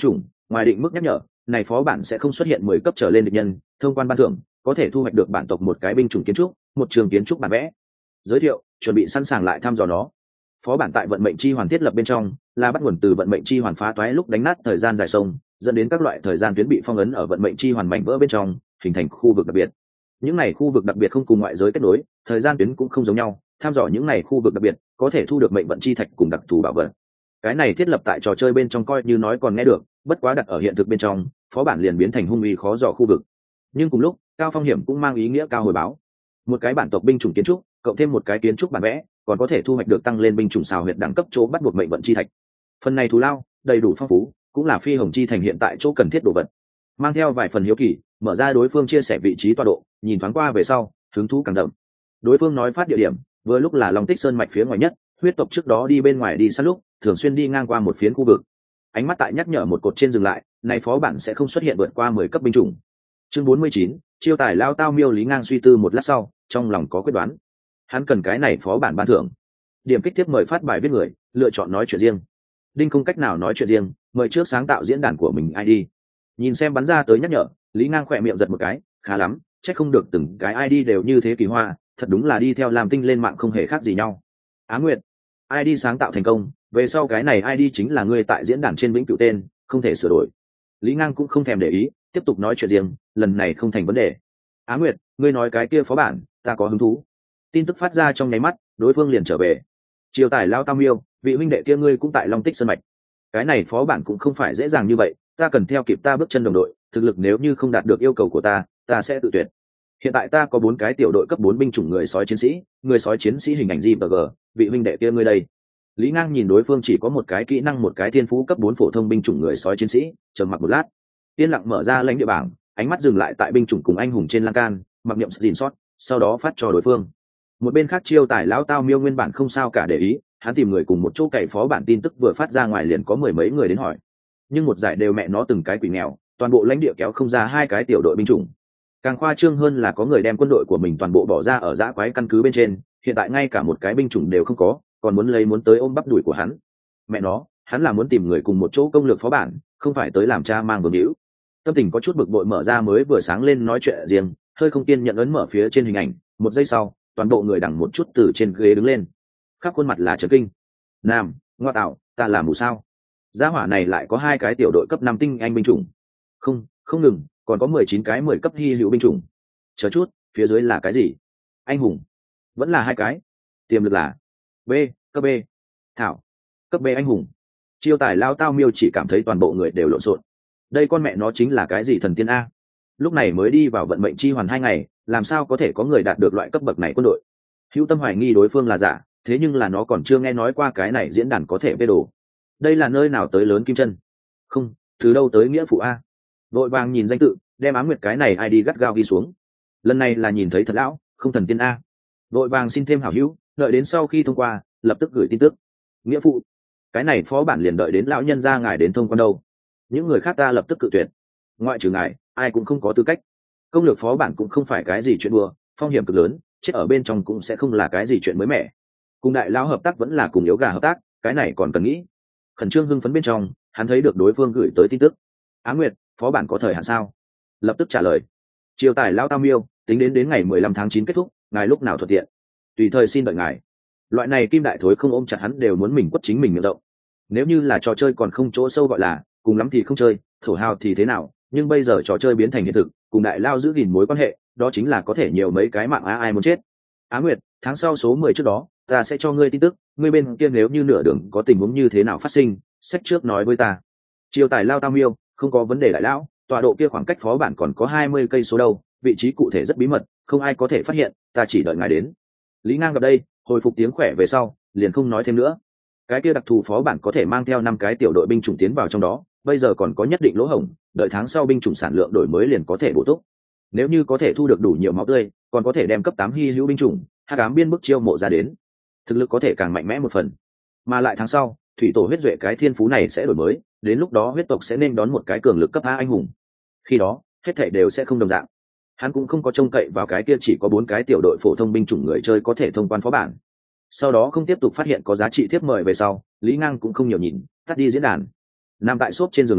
ngoài định mức nhắc nhở, này phó bản sẽ không xuất hiện mười cấp trở lên địch nhân, thông quan ban thưởng có thể thu hoạch được bản tộc một cái binh chủng kiến trúc, một trường kiến trúc bản vẽ. Giới thiệu, chuẩn bị sẵn sàng lại thăm dò nó. Phó bản tại vận mệnh chi hoàn thiết lập bên trong, là bắt nguồn từ vận mệnh chi hoàn phá toái lúc đánh nát thời gian dài sông, dẫn đến các loại thời gian tuyến bị phong ấn ở vận mệnh chi hoàn mảnh vỡ bên trong, hình thành khu vực đặc biệt. Những này khu vực đặc biệt không cùng ngoại giới kết nối, thời gian tuyến cũng không giống nhau, tham dò những này khu vực đặc biệt, có thể thu được mệnh vận chi thạch cùng đặc thù bảo vật. Cái này thiết lập tại trò chơi bên trong coi như nói còn nghe được, bất quá đặt ở hiện thực bên trong, phó bản liền biến thành hung uy khó dò khu vực. Nhưng cùng lúc, cao phong hiểm cũng mang ý nghĩa cao hồi báo. Một cái bản tộc binh chủng kiến trúc, cộng thêm một cái kiến trúc bản vẽ, còn có thể thu hoạch được tăng lên binh chủng xào huyệt đẳng cấp chỗ bắt buộc mệnh vận chi thạch. Phần này thù lao đầy đủ phong phú, cũng là phi hồng chi thành hiện tại chỗ cần thiết đồ vật. Mang theo vài phần hiếu kỳ, mở ra đối phương chia sẻ vị trí tọa độ, nhìn thoáng qua về sau, hứng thú càng đậm. Đối phương nói phát địa điểm, vừa lúc là Long Tích Sơn mạch phía ngoài nhất, huyết tộc trước đó đi bên ngoài đi sát lúc, thường xuyên đi ngang qua một phiến khu vực. Ánh mắt tại nhắc nhở một cột trên dừng lại, này phó bản sẽ không xuất hiện vượt qua mười cấp binh chủng. Chương bốn mươi chín, chiêu tài lao tao miêu Lý Ngang suy tư một lát sau, trong lòng có quyết đoán. Hắn cần cái này phó bản ban thưởng. Điểm kích tiếp mời phát bài viết người, lựa chọn nói chuyện riêng. Đinh không cách nào nói chuyện riêng, mời trước sáng tạo diễn đàn của mình i đê. Nhìn xem bắn ra tới nhắc nhở, Lý Ngang khỏe miệng giật một cái, khá lắm, chắc không được từng cái i đê đều như thế kỳ hoa, thật đúng là đi theo làm tinh lên mạng không hề khác gì nhau. Á Nguyệt, i đê sáng tạo thành công, về sau cái này i đê chính là người tại diễn đàn trên vĩnh cửu tên, không thể sửa đổi. Lý Ngang cũng không thèm để ý, tiếp tục nói chuyện riêng, lần này không thành vấn đề. Á Nguyệt, ngươi nói cái kia phó bản, ta có hứng thú. Tin tức phát ra trong nháy mắt, đối phương liền trở về. Triều tài lao tam yêu, vị huynh đệ kia ngươi cũng tại Long Tích Sơn mạch. Cái này phó bản cũng không phải dễ dàng như vậy, ta cần theo kịp ta bước chân đồng đội, thực lực nếu như không đạt được yêu cầu của ta, ta sẽ tự tuyệt. Hiện tại ta có bốn cái tiểu đội cấp bốn binh chủng người sói chiến sĩ, người sói chiến sĩ hình ảnh gi vê giê, vị huynh đệ kia ngươi đây. Lý Ngang nhìn đối phương chỉ có một cái kỹ năng một cái thiên phú cấp bốn phổ thông binh chủng người sói chiến sĩ, trầm mặc một lát, yên lặng mở ra lãnh địa bảng, ánh mắt dừng lại tại binh chủng cùng anh hùng trên lan can, mặc niệm screenshot, sau đó phát cho đối phương. Một bên khác chiêu tài lão tao miêu nguyên bản không sao cả để ý, hắn tìm người cùng một chỗ cày phó bản tin tức vừa phát ra ngoài liền có mười mấy người đến hỏi, nhưng một giải đều mẹ nó từng cái quỷ nghèo, toàn bộ lãnh địa kéo không ra hai cái tiểu đội binh chủng. Càng khoa trương hơn là có người đem quân đội của mình toàn bộ bỏ ra ở dã quái căn cứ bên trên, hiện tại ngay cả một cái binh chủng đều không có, còn muốn lấy muốn tới ôm bắp đùi của hắn. Mẹ nó, hắn là muốn tìm người cùng một chỗ công lược phó bản, không phải tới làm cha mang vương hữu. Tâm tình có chút bực bội mở ra mới vừa sáng lên nói chuyện riêng, hơi không kiên nhận ấn mở phía trên hình ảnh, một giây sau, toàn bộ người đằng một chút từ trên ghế đứng lên, khắp khuôn mặt là chấn kinh. Nam, ngoa tạo, ta làm mù sao? Gia hỏa này lại có hai cái tiểu đội cấp năm tinh anh binh chủng. Không, không ngừng, còn có mười chín cái mười cấp hy hữu binh chủng. Chờ chút, phía dưới là cái gì? Anh hùng. Vẫn là hai cái. Tiềm lực là B, cấp B. Thảo, cấp B anh hùng. Chiêu tài lao tao miêu chỉ cảm thấy toàn bộ người đều lộn xộn. Đây con mẹ nó chính là cái gì thần tiên a? Lúc này mới đi vào vận mệnh chi hoàn hai ngày, làm sao có thể có người đạt được loại cấp bậc này quân đội? Hữu Tâm hoài nghi đối phương là giả, thế nhưng là nó còn chưa nghe nói qua cái này diễn đàn có thể vê đồ. Đây là nơi nào tới lớn kim chân? Không, từ đâu tới nghĩa phụ a? Vội vàng nhìn danh tự, đem Ám Nguyệt cái này ai đi gắt gao ghi xuống. Lần này là nhìn thấy thật lão, không thần tiên a. Vội vàng xin thêm hảo hữu, đợi đến sau khi thông qua, lập tức gửi tin tức. Nghĩa phụ, cái này phó bản liền đợi đến lão nhân ra ngài đến thông quan đâu. Những người khác ta lập tức cự tuyệt. Ngoại trừ ngài, ai cũng không có tư cách. Công lược phó bản cũng không phải cái gì chuyện đùa, phong hiểm cực lớn, chết ở bên trong cũng sẽ không là cái gì chuyện mới mẻ. Cùng đại lão hợp tác vẫn là cùng yếu gà hợp tác, cái này còn cần nghĩ. Khẩn trương hưng phấn bên trong, hắn thấy được đối phương gửi tới tin tức. Á Nguyệt, phó bản có thời hạn sao? Lập tức trả lời. Triều tài lão tam miêu, tính đến đến ngày mười lăm tháng chín kết thúc, ngài lúc nào thuận tiện, tùy thời xin đợi ngài. Loại này kim đại thối không ôm chặt hắn đều muốn mình quất chính mình miệng rộng. Nếu như là trò chơi còn không chỗ sâu gọi là, cùng lắm thì không chơi, thổ hào thì thế nào, nhưng bây giờ trò chơi biến thành hiện thực, cùng đại lao giữ gìn mối quan hệ, đó chính là có thể nhiều mấy cái mạng á ai muốn chết. Á Nguyệt, tháng sau số mười trước đó, ta sẽ cho ngươi tin tức, ngươi bên kia nếu như nửa đường có tình huống như thế nào phát sinh, sách trước nói với ta. Triều tài lao tam miêu, không có vấn đề đại lão, tọa độ kia khoảng cách phó bản còn có hai mươi cây số đâu, vị trí cụ thể rất bí mật, không ai có thể phát hiện, ta chỉ đợi ngài đến. Lý Ngang gặp đây, hồi phục tiếng khỏe về sau, liền không nói thêm nữa. Cái kia đặc thù phó bản có thể mang theo năm cái tiểu đội binh chủng tiến vào trong đó, bây giờ còn có nhất định lỗ hổng, đợi tháng sau binh chủng sản lượng đổi mới liền có thể bổ túc. Nếu như có thể thu được đủ nhiều máu tươi, còn có thể đem cấp tám hy hữu binh chủng, hắc ám biên bức chiêu mộ ra đến, thực lực có thể càng mạnh mẽ một phần. Mà lại tháng sau, thủy tổ huyết duệ cái thiên phú này sẽ đổi mới, đến lúc đó huyết tộc sẽ nên đón một cái cường lực cấp A anh hùng. Khi đó, hết thảy đều sẽ không đồng dạng. Hắn cũng không có trông cậy vào cái kia chỉ có bốn cái tiểu đội phổ thông binh chủng người chơi có thể thông quan phó bản. Sau đó không tiếp tục phát hiện có giá trị thiếp mời về sau, Lý Ngang cũng không nhiều nhìn, tắt đi diễn đàn. Nằm tại xốp trên giường lớn,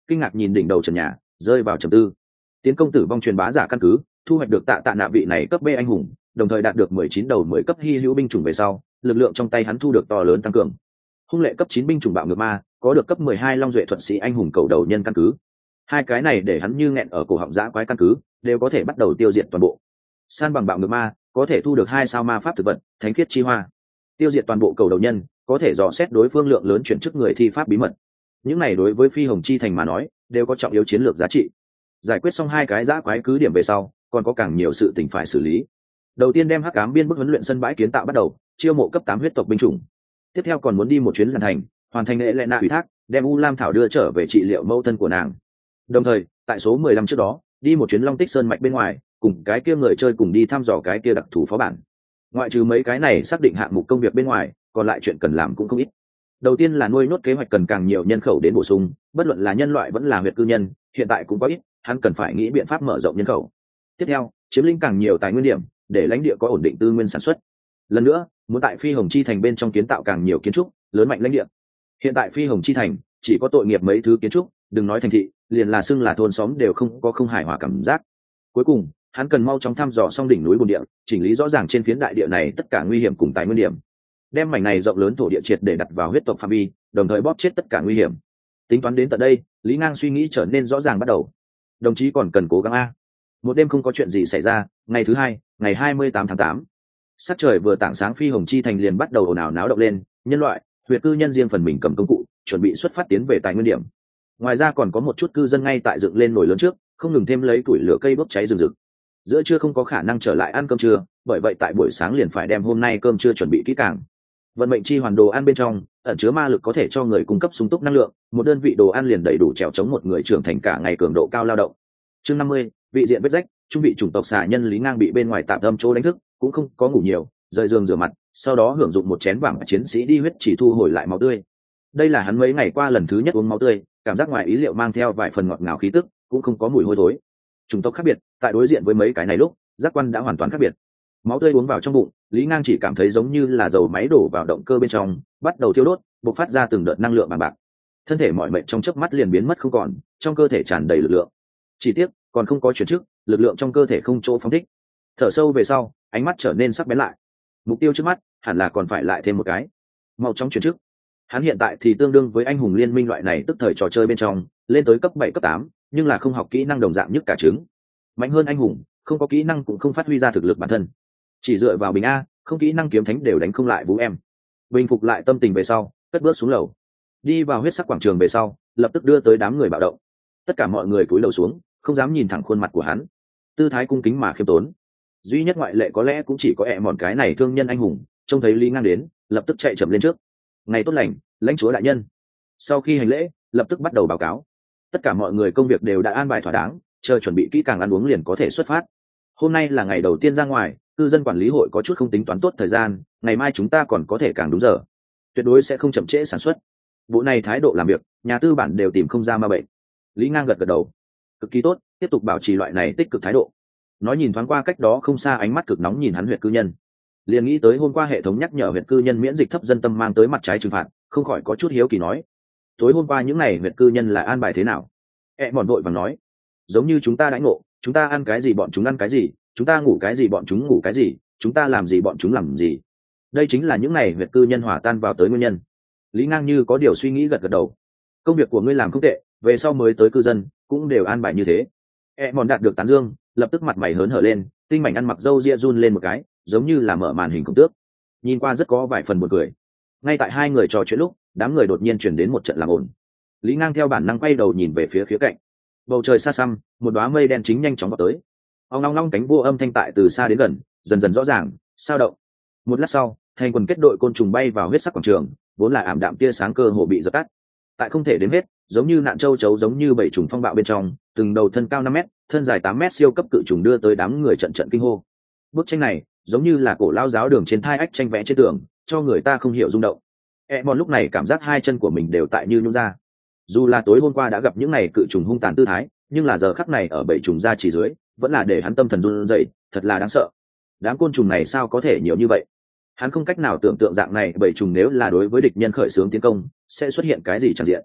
kinh ngạc nhìn đỉnh đầu trần nhà, rơi vào trầm tư. Tiến công tử vong truyền bá giả căn cứ thu hoạch được tạ tạ nạ vị này cấp B anh hùng, đồng thời đạt được mười chín đầu mười cấp hy hữu binh chủng về sau, lực lượng trong tay hắn thu được to lớn tăng cường. Hung lệ cấp chín binh chủng bạo ngược ma, có được cấp mười hai long duệ thuật sĩ anh hùng cầu đầu nhân căn cứ. Hai cái này để hắn như nghẹn ở cổ họng dã quái căn cứ, đều có thể bắt đầu tiêu diệt toàn bộ. San bằng bạo ngược ma, có thể thu được hai sao ma pháp thực vật, thánh khiết chi hoa. Tiêu diệt toàn bộ cầu đầu nhân, có thể dò xét đối phương lượng lớn chuyển chức người thi pháp bí mật. Những này đối với phi hồng chi thành mà nói, đều có trọng yếu chiến lược giá trị. Giải quyết xong hai cái dã quái cứ điểm về sau, còn có càng nhiều sự tình phải xử lý. Đầu tiên đem hắc ám biên bức huấn luyện sân bãi kiến tạo bắt đầu, chiêu mộ cấp tám huyết tộc binh chủng. Tiếp theo còn muốn đi một chuyến lần thành, hoàn thành lễ lệ nạ ủy thác, đem u lam thảo đưa trở về trị liệu mẫu thân của nàng. Đồng thời, tại số mười lăm trước đó, đi một chuyến long tích sơn mạch bên ngoài, cùng cái kia người chơi cùng đi thăm dò cái kia đặc thù phó bản. Ngoại trừ mấy cái này xác định hạng mục công việc bên ngoài, còn lại chuyện cần làm cũng không ít. Đầu tiên là nuôi nốt kế hoạch cần càng nhiều nhân khẩu đến bổ sung, bất luận là nhân loại vẫn là huyệt cư nhân, hiện tại cũng có ít, hắn cần phải nghĩ biện pháp mở rộng nhân khẩu. Tiếp theo, chiếm lĩnh càng nhiều tài nguyên điểm, để lãnh địa có ổn định tư nguyên sản xuất. Lần nữa, muốn tại phi hồng chi thành bên trong kiến tạo càng nhiều kiến trúc, lớn mạnh lãnh địa. Hiện tại phi hồng chi thành chỉ có tội nghiệp mấy thứ kiến trúc, đừng nói thành thị, liền là xưng là thôn xóm đều không có không hài hòa cảm giác. Cuối cùng, hắn cần mau chóng thăm dò xong đỉnh núi bùn địa, chỉnh lý rõ ràng trên phiến đại địa này tất cả nguy hiểm cùng tài nguyên điểm, đem mảnh này rộng lớn thổ địa triệt để đặt vào huyết tộc phạm vi, đồng thời bóp chết tất cả nguy hiểm. Tính toán đến tận đây, Lý Ngang suy nghĩ trở nên rõ ràng bắt đầu. Đồng chí còn cần cố gắng a. Một đêm không có chuyện gì xảy ra, ngày thứ hai, ngày hai mươi tám tháng tám, sắc trời vừa tảng sáng, phi hồng chi thành liền bắt đầu ồn ào náo động lên, nhân loại, huyệt cư nhân riêng phần mình cầm công cụ, chuẩn bị xuất phát tiến về tài nguyên điểm. Ngoài ra còn có một chút cư dân ngay tại dựng lên nồi lớn trước, không ngừng thêm lấy củi lửa cây bốc cháy rừng rực. Giữa trưa không có khả năng trở lại ăn cơm trưa, bởi vậy tại buổi sáng liền phải đem hôm nay cơm trưa chuẩn bị kỹ càng. Vận mệnh chi hoàn đồ ăn bên trong ẩn chứa ma lực có thể cho người cung cấp sung túc năng lượng, một đơn vị đồ ăn liền đầy đủ trèo chống một người trưởng thành cả ngày cường độ cao lao động. Chương năm mươi, vị diện vết rách, trung vị chủng tộc xà nhân Lý Ngang bị bên ngoài tạm âm chỗ đánh thức, cũng không có ngủ nhiều, rời giường rửa mặt, sau đó hưởng dụng một chén vàng chiến sĩ đi huyết chỉ thu hồi lại máu tươi. Đây là hắn mấy ngày qua lần thứ nhất uống máu tươi, cảm giác ngoài ý liệu mang theo vài phần ngọt ngào khí tức, cũng không có mùi hôi thối. Chủng tộc khác biệt, tại đối diện với mấy cái này lúc, giác quan đã hoàn toàn khác biệt. Máu tươi uống vào trong bụng, Lý Ngang chỉ cảm thấy giống như là dầu máy đổ vào động cơ bên trong, bắt đầu thiêu đốt, bộc phát ra từng đợt năng lượng bằng bạc. Thân thể mọi mệnh trong chớp mắt liền biến mất không còn, trong cơ thể tràn đầy lực lượng. Chỉ tiếc, còn không có chuyển chức, lực lượng trong cơ thể không chỗ phóng thích. Thở sâu về sau, ánh mắt trở nên sắc bén lại. Mục tiêu trước mắt, hẳn là còn phải lại thêm một cái. Mau chóng chuyển chức. Hắn hiện tại thì tương đương với anh hùng liên minh loại này tức thời trò chơi bên trong, lên tới cấp bảy cấp tám, nhưng là không học kỹ năng đồng dạng nhất cả trứng. Mạnh hơn anh hùng, không có kỹ năng cũng không phát huy ra thực lực bản thân. Chỉ dựa vào bình a, không kỹ năng kiếm thánh đều đánh không lại vũ em. Bình phục lại tâm tình về sau, cất bước xuống lầu. Đi vào huyết sắc quảng trường về sau, lập tức đưa tới đám người bạo động. Tất cả mọi người cúi đầu xuống, không dám nhìn thẳng khuôn mặt của hắn. Tư thái cung kính mà khiêm tốn. Duy nhất ngoại lệ có lẽ cũng chỉ có ẹ mòn cái này thương nhân anh hùng, trông thấy Lý Ngang đến, lập tức chạy chậm lên trước. Ngày tốt lành, lãnh chúa đại nhân. Sau khi hành lễ, lập tức bắt đầu báo cáo. Tất cả mọi người công việc đều đã an bài thỏa đáng, chờ chuẩn bị kỹ càng ăn uống liền có thể xuất phát. Hôm nay là ngày đầu tiên ra ngoài, cư dân quản lý hội có chút không tính toán tốt thời gian, ngày mai chúng ta còn có thể càng đúng giờ, tuyệt đối sẽ không chậm trễ sản xuất. Bộ này thái độ làm việc, nhà tư bản đều tìm không ra ma bệnh. Lý Ngang gật gật đầu, cực kỳ tốt, tiếp tục bảo trì loại này tích cực thái độ. Nói nhìn thoáng qua cách đó không xa, ánh mắt cực nóng nhìn hắn huyệt cư nhân, liền nghĩ tới hôm qua hệ thống nhắc nhở huyệt cư nhân miễn dịch thấp dân tâm mang tới mặt trái trừng phạt, không khỏi có chút hiếu kỳ nói: tối hôm qua những này huyệt cư nhân là an bài thế nào? E mòn vội vàng nói: giống như chúng ta đãi ngộ, chúng ta ăn cái gì bọn chúng ăn cái gì, chúng ta ngủ cái gì bọn chúng ngủ cái gì, chúng ta làm gì bọn chúng làm gì. Đây chính là những này huyệt cư nhân hòa tan vào tới nguyên nhân. Lý Ngang như có điều suy nghĩ gật gật đầu. Công việc của ngươi làm không tệ, về sau mới tới cư dân cũng đều an bài như thế. E mòn đạt được tán dương, lập tức mặt mày hớn hở lên, tinh mảnh ăn mặc râu ria run lên một cái, giống như là mở màn hình công tước, nhìn qua rất có vài phần buồn cười. Ngay tại hai người trò chuyện lúc, đám người đột nhiên chuyển đến một trận làm ồn. Lý Ngang theo bản năng quay đầu nhìn về phía khía cạnh. Bầu trời xa xăm, một đóa mây đen chính nhanh chóng vào tới. Ong long long cánh vô âm thanh tại từ xa đến gần, dần dần rõ ràng, sao động. Một lát sau, thành quần kết đội côn trùng bay vào huyết sắc quảng trường, vốn là ảm đạm tia sáng cơ hồ bị dập tắt. Tại không thể đếm hết, giống như nạn châu chấu, giống như bảy trùng phong bạo bên trong, từng đầu thân cao năm mét, thân dài tám mét siêu cấp cự trùng đưa tới đám người trận trận kinh hô. Bức tranh này, giống như là cổ lao giáo đường trên thai ách tranh vẽ trên tường, cho người ta không hiểu rung động. E mòn lúc này cảm giác hai chân của mình đều tại như nhũn ra. Dù là tối hôm qua đã gặp những này cự trùng hung tàn tư thái, nhưng là giờ khắc này ở bảy trùng ra chỉ dưới, vẫn là để hắn tâm thần run rẩy, thật là đáng sợ. Đám côn trùng này sao có thể nhiều như vậy? Hắn không cách nào tưởng tượng dạng này bảy trùng nếu là đối với địch nhân khởi xướng tiến công, sẽ xuất hiện cái gì chẳng diện.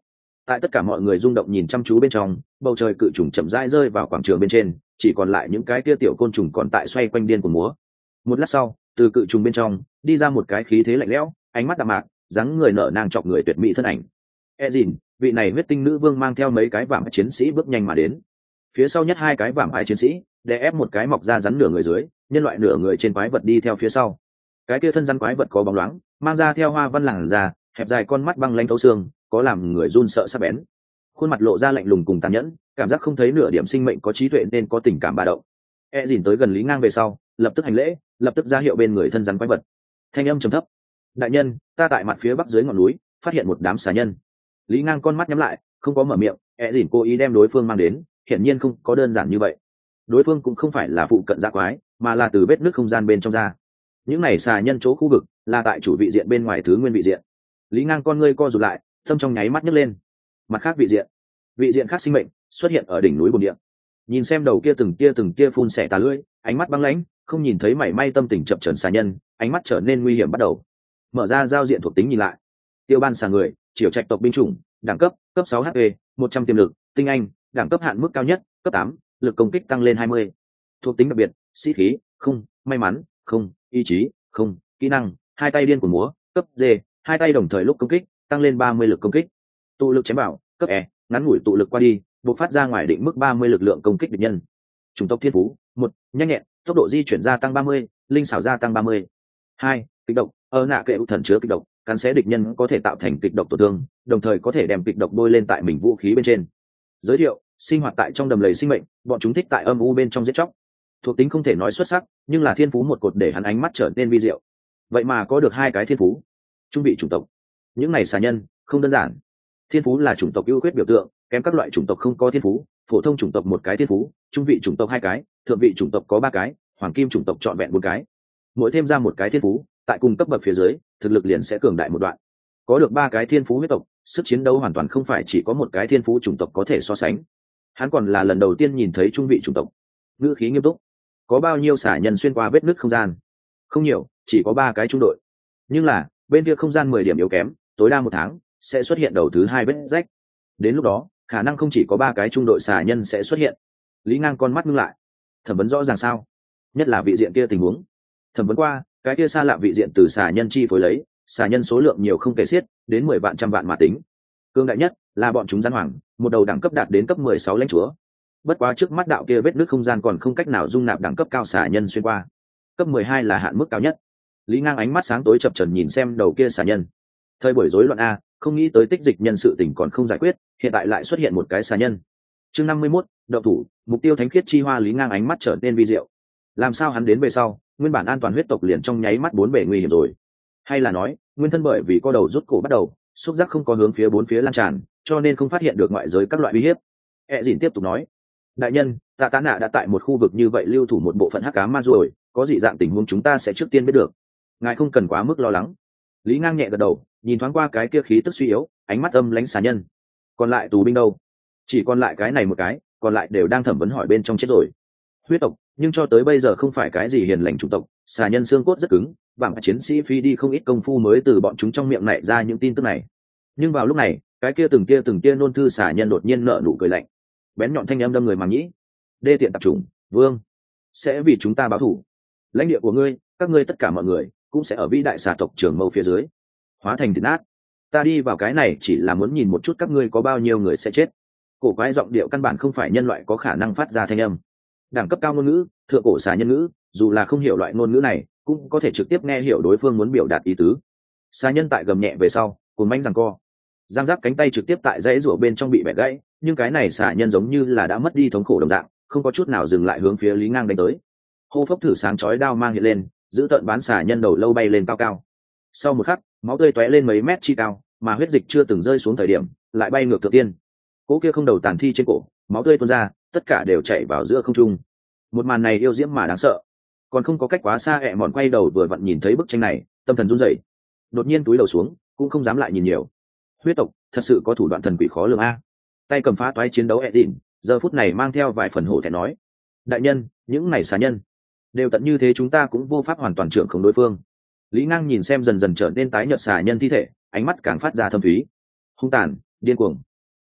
Tại tất cả mọi người rung động nhìn chăm chú bên trong, bầu trời cự trùng chậm rãi rơi vào quảng trường bên trên, chỉ còn lại những cái kia tiểu côn trùng còn tại xoay quanh điên của múa. Một lát sau, từ cự trùng bên trong đi ra một cái khí thế lạnh lẽo, ánh mắt đạm mạc, dáng người nở nang chọc người tuyệt mỹ thân ảnh. Ezin, vị này huyết tinh nữ vương mang theo mấy cái vạm chiến sĩ bước nhanh mà đến. Phía sau nhất hai cái vạm ải chiến sĩ đè ép một cái mọc ra rắn nửa người dưới, nhân loại nửa người trên quái vật đi theo phía sau. Cái kia thân rắn quái vật có bóng loáng, mang ra theo hoa văn làn da, hẹp dài con mắt băng lanh thấu xương, có làm người run sợ sắc bén. Khuôn mặt lộ ra lạnh lùng cùng tàn nhẫn, cảm giác không thấy nửa điểm sinh mệnh có trí tuệ nên có tình cảm ba động. Ezin tới gần Lý Ngang về sau, lập tức hành lễ, lập tức ra hiệu bên người thân rắn quái vật. Thanh âm trầm thấp: "Đại nhân, ta tại mặt phía bắc dưới ngọn núi phát hiện một đám xà nhân." Lý Ngang con mắt nhắm lại, không có mở miệng. Ezin cố ý đem đối phương mang đến, hiển nhiên không có đơn giản như vậy. Đối phương cũng không phải là phụ cận dã quái, mà là từ vết nứt không gian bên trong ra. Những này xà nhân chỗ khu vực là tại chủ vị diện bên ngoài thứ nguyên vị diện. Lý Ngang con ngươi co rụt lại, tâm trong nháy mắt nhấc lên. Mặt khác vị diện, vị diện khác sinh mệnh xuất hiện ở đỉnh núi bồn địa. Nhìn xem đầu kia từng kia từng kia phun xẻ tà lưỡi, ánh mắt băng lãnh, không nhìn thấy mảy may tâm tình chậm chờn xà nhân, ánh mắt trở nên nguy hiểm bắt đầu. Mở ra giao diện thuộc tính nhìn lại. Tiêu ban xà người, triều trạch tộc binh chủng, đẳng cấp cấp sáu hát pê, một trăm tiềm lực, tinh anh, đẳng cấp hạn mức cao nhất, cấp tám, lực công kích tăng lên hai mươi. Thuộc tính đặc biệt, sĩ khí, không, may mắn, không, ý chí, không, kỹ năng, hai tay điên của múa, cấp D, hai tay đồng thời lúc công kích, tăng lên ba mươi lực công kích. Tụ lực chém bảo, cấp E, ngắn ngủi tụ lực qua đi, bộc phát ra ngoài định mức ba mươi lực lượng công kích địch nhân. Chủng tộc thiên phú, một, nhanh nhẹn, tốc độ di chuyển gia tăng ba mươi, linh xảo gia tăng ba mươi. hai, kịch độc, ở nạ kệ thần chứa kịch độc, cắn xé địch nhân có thể tạo thành kịch độc tổn thương, đồng thời có thể đem kịch độc bôi lên tại mình vũ khí bên trên. Giới thiệu: sinh hoạt tại trong đầm lầy sinh mệnh, bọn chúng thích tại âm u bên trong giết chóc. Thuộc tính không thể nói xuất sắc, nhưng là thiên phú một cột để hắn ánh mắt trở nên vi diệu. Vậy mà có được hai cái thiên phú. Trung vị chủng tộc, những này xà nhân không đơn giản. Thiên phú là chủng tộc ưu khuyết biểu tượng, kém các loại chủng tộc không có thiên phú. Phổ thông chủng tộc một cái thiên phú, trung vị chủng tộc hai cái, thượng vị chủng tộc có ba cái, hoàng kim chủng tộc trọn vẹn bốn cái. Mỗi thêm ra một cái thiên phú, tại cùng cấp bậc phía dưới, thực lực liền sẽ cường đại một đoạn. Có được ba cái thiên phú huyết tộc, sức chiến đấu hoàn toàn không phải chỉ có một cái thiên phú chủng tộc có thể so sánh. Hắn còn là lần đầu tiên nhìn thấy trung vị chủng tộc. Ngữ khí nghiêm túc: có bao nhiêu xả nhân xuyên qua vết nứt không gian? Không nhiều, chỉ có ba cái trung đội. Nhưng là bên kia không gian mười điểm yếu kém, tối đa một tháng sẽ xuất hiện đầu thứ hai vết rách. Đến lúc đó khả năng không chỉ có ba cái trung đội xả nhân sẽ xuất hiện. Lý Ngang con mắt ngưng lại. Thẩm vấn rõ ràng sao? Nhất là vị diện kia tình huống. Thẩm vấn qua, cái kia xa lạ vị diện từ xả nhân chi phối lấy, xả nhân số lượng nhiều không kể xiết, đến mười vạn trăm vạn mà tính. Cương đại nhất là bọn chúng gian hoàng, một đầu đẳng cấp đạt đến cấp mười sáu lãnh chúa. Bất quá trước mắt đạo kia vết nứt không gian còn không cách nào dung nạp đẳng cấp cao xả nhân xuyên qua. Cấp mười hai là hạn mức cao nhất. Lý Ngang ánh mắt sáng tối chập chờn nhìn xem đầu kia xả nhân. Thời buổi rối loạn a, không nghĩ tới tích dịch nhân sự tình còn không giải quyết, hiện tại lại xuất hiện một cái xả nhân. Chương năm mươi mốt, đậu thủ, mục tiêu thánh khiết chi hoa. Lý Ngang ánh mắt trở nên vi diệu. Làm sao hắn đến về sau, nguyên bản an toàn huyết tộc liền trong nháy mắt bốn bề nguy hiểm rồi? Hay là nói, nguyên thân bởi vì co đầu rút cổ bắt đầu, xúc giác không có hướng phía bốn phía lan tràn, cho nên không phát hiện được ngoại giới các loại uy hiếp. E dìn tiếp tục nói: đại nhân, tạ tá nạ đã tại một khu vực như vậy lưu thủ một bộ phận hắc ám ma rồi, có dị dạng tình huống chúng ta sẽ trước tiên biết được. Ngài không cần quá mức lo lắng. Lý Ngang nhẹ gật đầu, nhìn thoáng qua cái kia khí tức suy yếu, ánh mắt âm lãnh xà nhân. Còn lại tù binh đâu? Chỉ còn lại cái này một cái, còn lại đều đang thẩm vấn hỏi bên trong chết rồi. Huyết tộc, nhưng cho tới bây giờ không phải cái gì hiền lành chủng tộc, xà nhân xương cốt rất cứng, vàng chiến sĩ phi đi không ít công phu mới từ bọn chúng trong miệng nảy ra những tin tức này. Nhưng vào lúc này, cái kia từng kia từng kia nôn thư xà nhân đột nhiên nở nụ cười lạnh, bén nhọn thanh âm đâm người màng nhĩ. Đê tiện tạp chủng, vương, sẽ vì chúng ta báo thù. Lãnh địa của ngươi, các ngươi tất cả mọi người cũng sẽ ở vĩ đại xà tộc trường mâu phía dưới hóa thành thịt nát. Ta đi vào cái này chỉ là muốn nhìn một chút các ngươi có bao nhiêu người sẽ chết. Cổ quái giọng điệu căn bản không phải nhân loại có khả năng phát ra thanh âm. Đẳng cấp cao ngôn ngữ, thượng cổ xà nhân ngữ, dù là không hiểu loại ngôn ngữ này, cũng có thể trực tiếp nghe hiểu đối phương muốn biểu đạt ý tứ. Xà nhân tại gầm nhẹ về sau, cùng manh rằng co, giang giáp cánh tay trực tiếp tại dãy rủa bên trong bị bẻ gãy, nhưng cái này xà nhân giống như là đã mất đi thống khổ đồng dạng, không có chút nào dừng lại hướng phía Lý Ngang đánh tới. Hô phốc thử sáng chói đao mang hiện lên, giữ tận bán xà nhân đầu lâu bay lên cao cao. Sau một khắc, máu tươi tóe lên mấy mét chi cao, mà huyết dịch chưa từng rơi xuống thời điểm, lại bay ngược thượng tiên. Cỗ kia không đầu tàn thi trên cổ, máu tươi tuôn ra, tất cả đều chảy vào giữa không trung. Một màn này yêu diễm mà đáng sợ. Còn không có cách quá xa, ẹ mòn quay đầu vừa vặn nhìn thấy bức tranh này, tâm thần run rẩy, đột nhiên túi đầu xuống, cũng không dám lại nhìn nhiều. Huyết tộc thật sự có thủ đoạn thần quỷ khó lường a. Tay cầm phá toái chiến đấu Edin, giờ phút này mang theo vài phần hổ thẹn nói: đại nhân, những này xà nhân đều tận như thế, chúng ta cũng vô pháp hoàn toàn trưởng không đối phương. Lý Ngang nhìn xem dần dần trở nên tái nhợt xà nhân thi thể, ánh mắt càng phát ra thâm thúy, hung tàn, điên cuồng.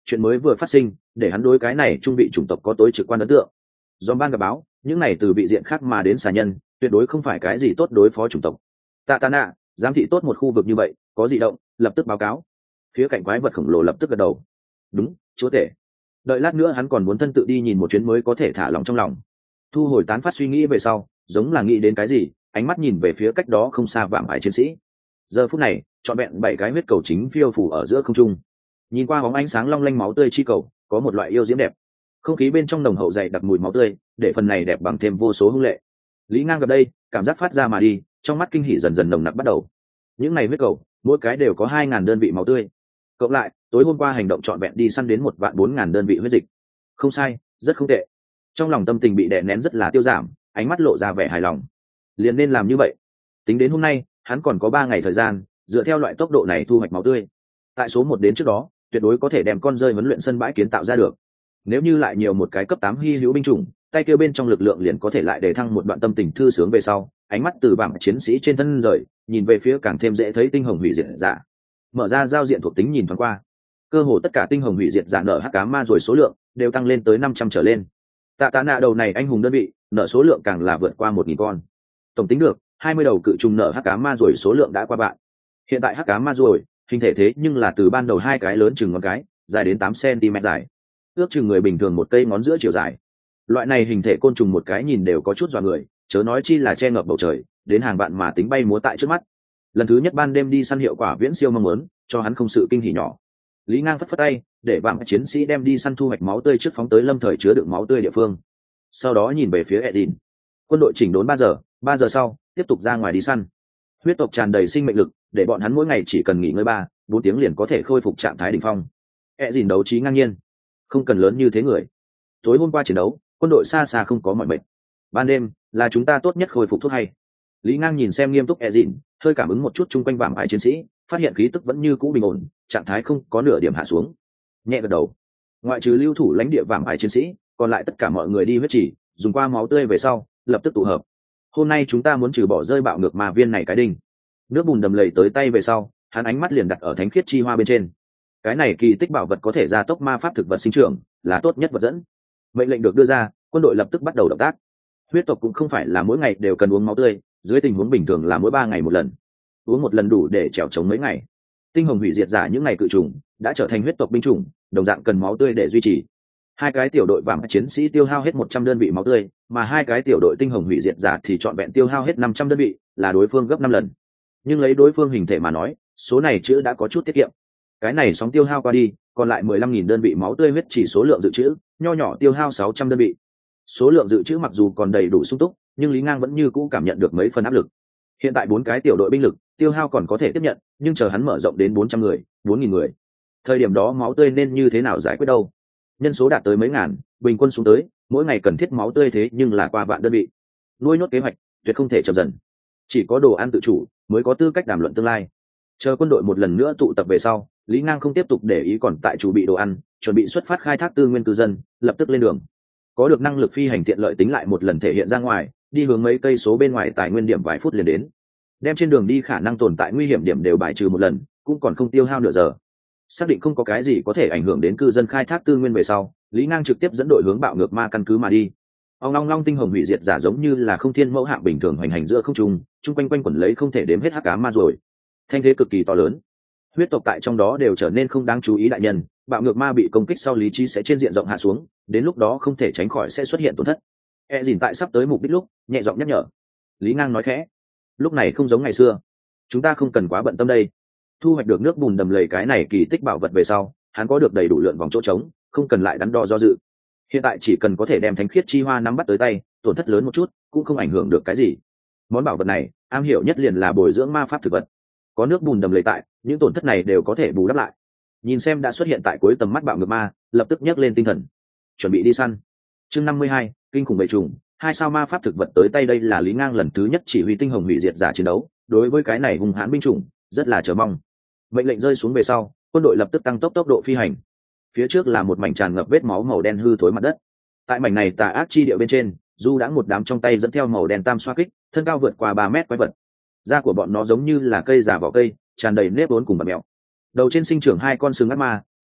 chuyện mới vừa phát sinh để hắn đối cái này trung vị chủng tộc có tối trực quan ấn tượng. Do ban gặp báo những này từ vị diện khác mà đến xà nhân tuyệt đối không phải cái gì tốt đối phó chủng tộc. Tạ Tạ Nạ giám thị tốt một khu vực như vậy, có dị động lập tức báo cáo. Phía cạnh quái vật khổng lồ lập tức gật đầu. Đúng, chúa tể. Đợi lát nữa hắn còn muốn thân tự đi nhìn một chuyến mới có thể thả lòng trong lòng. Thu hồi tán phát suy nghĩ về sau, giống là nghĩ đến cái gì, ánh mắt nhìn về phía cách đó không xa vạm ải chiến sĩ. Giờ phút này trọn vẹn bảy cái huyết cầu chính phiêu phủ ở giữa không trung, nhìn qua bóng ánh sáng long lanh máu tươi chi cầu, có một loại yêu diễm đẹp. Không khí bên trong nồng hậu dày đặc mùi máu tươi, để phần này đẹp bằng thêm vô số hung lệ. Lý Ngang gặp đây, cảm giác phát ra mà đi, trong mắt kinh hỉ dần dần nồng nặc bắt đầu. Những này huyết cầu, mỗi cái đều có hai ngàn đơn vị máu tươi. Cộng lại, tối hôm qua hành động trọn vẹn đi săn đến một vạn bốn ngàn đơn vị huyết dịch. Không sai, rất không tệ. Trong lòng tâm tình bị đè nén rất là tiêu giảm, ánh mắt lộ ra vẻ hài lòng. Liền nên làm như vậy. Tính đến hôm nay, hắn còn có ba ngày thời gian, dựa theo loại tốc độ này thu hoạch máu tươi. Tại số một đến trước đó, tuyệt đối có thể đem con rơi huấn luyện sân bãi kiến tạo ra được. Nếu như lại nhiều một cái cấp tám hy hữu binh chủng, tay kia bên trong lực lượng liền có thể lại đề thăng một đoạn tâm tình thư sướng về sau, ánh mắt từ bảng chiến sĩ trên thân rời, nhìn về phía càng thêm dễ thấy tinh hồng hủy diệt giả. Mở ra giao diện thuộc tính nhìn thoáng qua. Cơ hồ tất cả tinh hồng hủy diệt giả nở hắc cá ma rồi số lượng đều tăng lên tới năm trăm trở lên. Tạ Tạ Nạ đầu này anh hùng đơn vị, nở số lượng càng là vượt qua một nghìn con. Tổng tính được, hai mươi đầu cự trùng nở hắc cá ma rồi số lượng đã qua bạn. Hiện tại hắc cá ma rồi, hình thể thế nhưng là từ ban đầu hai cái lớn chừng ngón cái, dài đến tám xăng-ti-mét dài. Ước chừng người bình thường một cây ngón giữa chiều dài. Loại này hình thể côn trùng một cái nhìn đều có chút dọa người, chớ nói chi là che ngập bầu trời, đến hàng vạn mà tính bay múa tại trước mắt. Lần thứ nhất ban đêm đi săn hiệu quả viễn siêu mong muốn, cho hắn không sự kinh hỉ nhỏ. Lý Ngang phất phất tay, để vạn chiến sĩ đem đi săn thu hoạch máu tươi trước phóng tới lâm thời chứa đựng máu tươi địa phương. Sau đó nhìn về phía Edin. Quân đội chỉnh đốn ba giờ, ba giờ sau, tiếp tục ra ngoài đi săn. Huyết tộc tràn đầy sinh mệnh lực, để bọn hắn mỗi ngày chỉ cần nghỉ ngơi ba, bốn tiếng liền có thể khôi phục trạng thái đỉnh phong. Edin đấu trí ngang nhiên, không cần lớn như thế người. Tối hôm qua chiến đấu, quân đội xa xa không có mọi mệt. Ban đêm là chúng ta tốt nhất khôi phục thuốc hay. Lý Ngang nhìn xem nghiêm túc Edin, hơi cảm ứng một chút chung quanh vạm ải chiến sĩ, phát hiện khí tức vẫn như cũ bình ổn, trạng thái không có nửa điểm hạ xuống. Nhẹ gật đầu. Ngoại trừ lưu thủ lãnh địa vạm ải chiến sĩ, còn lại tất cả mọi người đi huyết chỉ, dùng qua máu tươi về sau, lập tức tụ hợp. Hôm nay chúng ta muốn trừ bỏ rơi bạo ngược ma viên này cái đinh. Nước bùn đầm lầy tới tay về sau, hắn ánh mắt liền đặt ở thánh khiết chi hoa bên trên. Cái này kỳ tích bảo vật có thể gia tốc ma pháp thực vật sinh trưởng, là tốt nhất vật dẫn. Mệnh lệnh được đưa ra, quân đội lập tức bắt đầu động tác. Huyết tộc cũng không phải là mỗi ngày đều cần uống máu tươi, dưới tình huống bình thường là mỗi ba ngày một lần. Uống một lần đủ để trèo chống mấy ngày. Tinh hồng hủy diệt giả những ngày cự trùng đã trở thành huyết tộc binh chủng, đồng dạng cần máu tươi để duy trì. Hai cái tiểu đội vàng chiến sĩ tiêu hao hết một trăm đơn vị máu tươi, mà hai cái tiểu đội tinh hồng hủy diệt giả thì trọn vẹn tiêu hao hết năm trăm đơn vị, là đối phương gấp năm lần. Nhưng lấy đối phương hình thể mà nói, số này chữ đã có chút tiết kiệm. Cái này sóng tiêu hao qua đi, còn lại mười lăm nghìn đơn vị máu tươi huyết chỉ số lượng dự trữ, nho nhỏ tiêu hao sáu trăm đơn vị. Số lượng dự trữ mặc dù còn đầy đủ sung túc, nhưng Lý Ngang vẫn như cũ cảm nhận được mấy phần áp lực. Hiện tại bốn cái tiểu đội binh lực, tiêu hao còn có thể tiếp nhận, nhưng chờ hắn mở rộng đến bốn trăm người, bốn nghìn người. Thời điểm đó máu tươi nên như thế nào giải quyết đâu? Nhân số đạt tới mấy ngàn, bình quân xuống tới, mỗi ngày cần thiết máu tươi thế nhưng là qua vạn đơn vị. Nuôi nhốt kế hoạch, tuyệt không thể chậm dần. Chỉ có đồ ăn tự chủ mới có tư cách đàm luận tương lai. Chờ quân đội một lần nữa tụ tập về sau, Lý Ngang không tiếp tục để ý còn tại chủ bị đồ ăn, chuẩn bị xuất phát khai thác tư nguyên cư dân, lập tức lên đường. Có được năng lực phi hành tiện lợi tính lại một lần thể hiện ra ngoài, đi hướng mấy cây số bên ngoài tài nguyên điểm vài phút liền đến. Đem trên đường đi khả năng tồn tại nguy hiểm điểm đều bài trừ một lần, cũng còn không tiêu hao nửa giờ. Xác định không có cái gì có thể ảnh hưởng đến cư dân khai thác tư nguyên về sau, Lý Ngang trực tiếp dẫn đội hướng bạo ngược ma căn cứ mà đi. Ông long long tinh hồng hủy diệt giả giống như là không thiên mẫu hạng bình thường hoành hành giữa không trung, chung quanh quanh quẩn lấy không thể đếm hết hắc ám ma rồi. Thanh thế cực kỳ to lớn. Huyết tộc tại trong đó đều trở nên không đáng chú ý đại nhân, bạo ngược ma bị công kích sau lý trí sẽ trên diện rộng hạ xuống, đến lúc đó không thể tránh khỏi sẽ xuất hiện tổn thất. E dìn tại sắp tới mục đích lúc, nhẹ giọng nhắc nhở. Lý Ngang nói khẽ, lúc này không giống ngày xưa, chúng ta không cần quá bận tâm đây. Thu hoạch được nước bùn đầm lầy cái này kỳ tích bảo vật về sau, hắn có được đầy đủ lượn vòng chỗ trống, không cần lại đắn đo do dự. Hiện tại chỉ cần có thể đem thánh khiết chi hoa nắm bắt tới tay, tổn thất lớn một chút cũng không ảnh hưởng được cái gì. Món bảo vật này am hiểu nhất liền là bồi dưỡng ma pháp thực vật, có nước bùn đầm lầy tại, những tổn thất này đều có thể bù đắp lại. Nhìn xem đã xuất hiện tại cuối tầm mắt bạo ngược ma, lập tức nhấc lên tinh thần, chuẩn bị đi săn. Chương năm mươi hai, kinh khủng bầy trùng, hai sao ma pháp thực vật tới tay. Đây là Lý Ngang lần thứ nhất chỉ huy tinh hồng hủy diệt giả chiến đấu, đối với cái này hung hãn binh chủng rất là chờ mong. Mệnh lệnh rơi xuống về sau, quân đội lập tức tăng tốc tốc độ phi hành. Phía trước là một mảnh tràn ngập vết máu màu đen hư thối mặt đất. Tại mảnh này tà ác chi địa bên trên, du đã một đám trong tay dẫn theo màu đen tam xoa kích, thân cao vượt qua ba mét quái vật. Da của bọn nó giống như là cây già vỏ cây, tràn đầy nếp vốn cùng bặm mèo. Đầu trên sinh trưởng hai con sừng ác ma,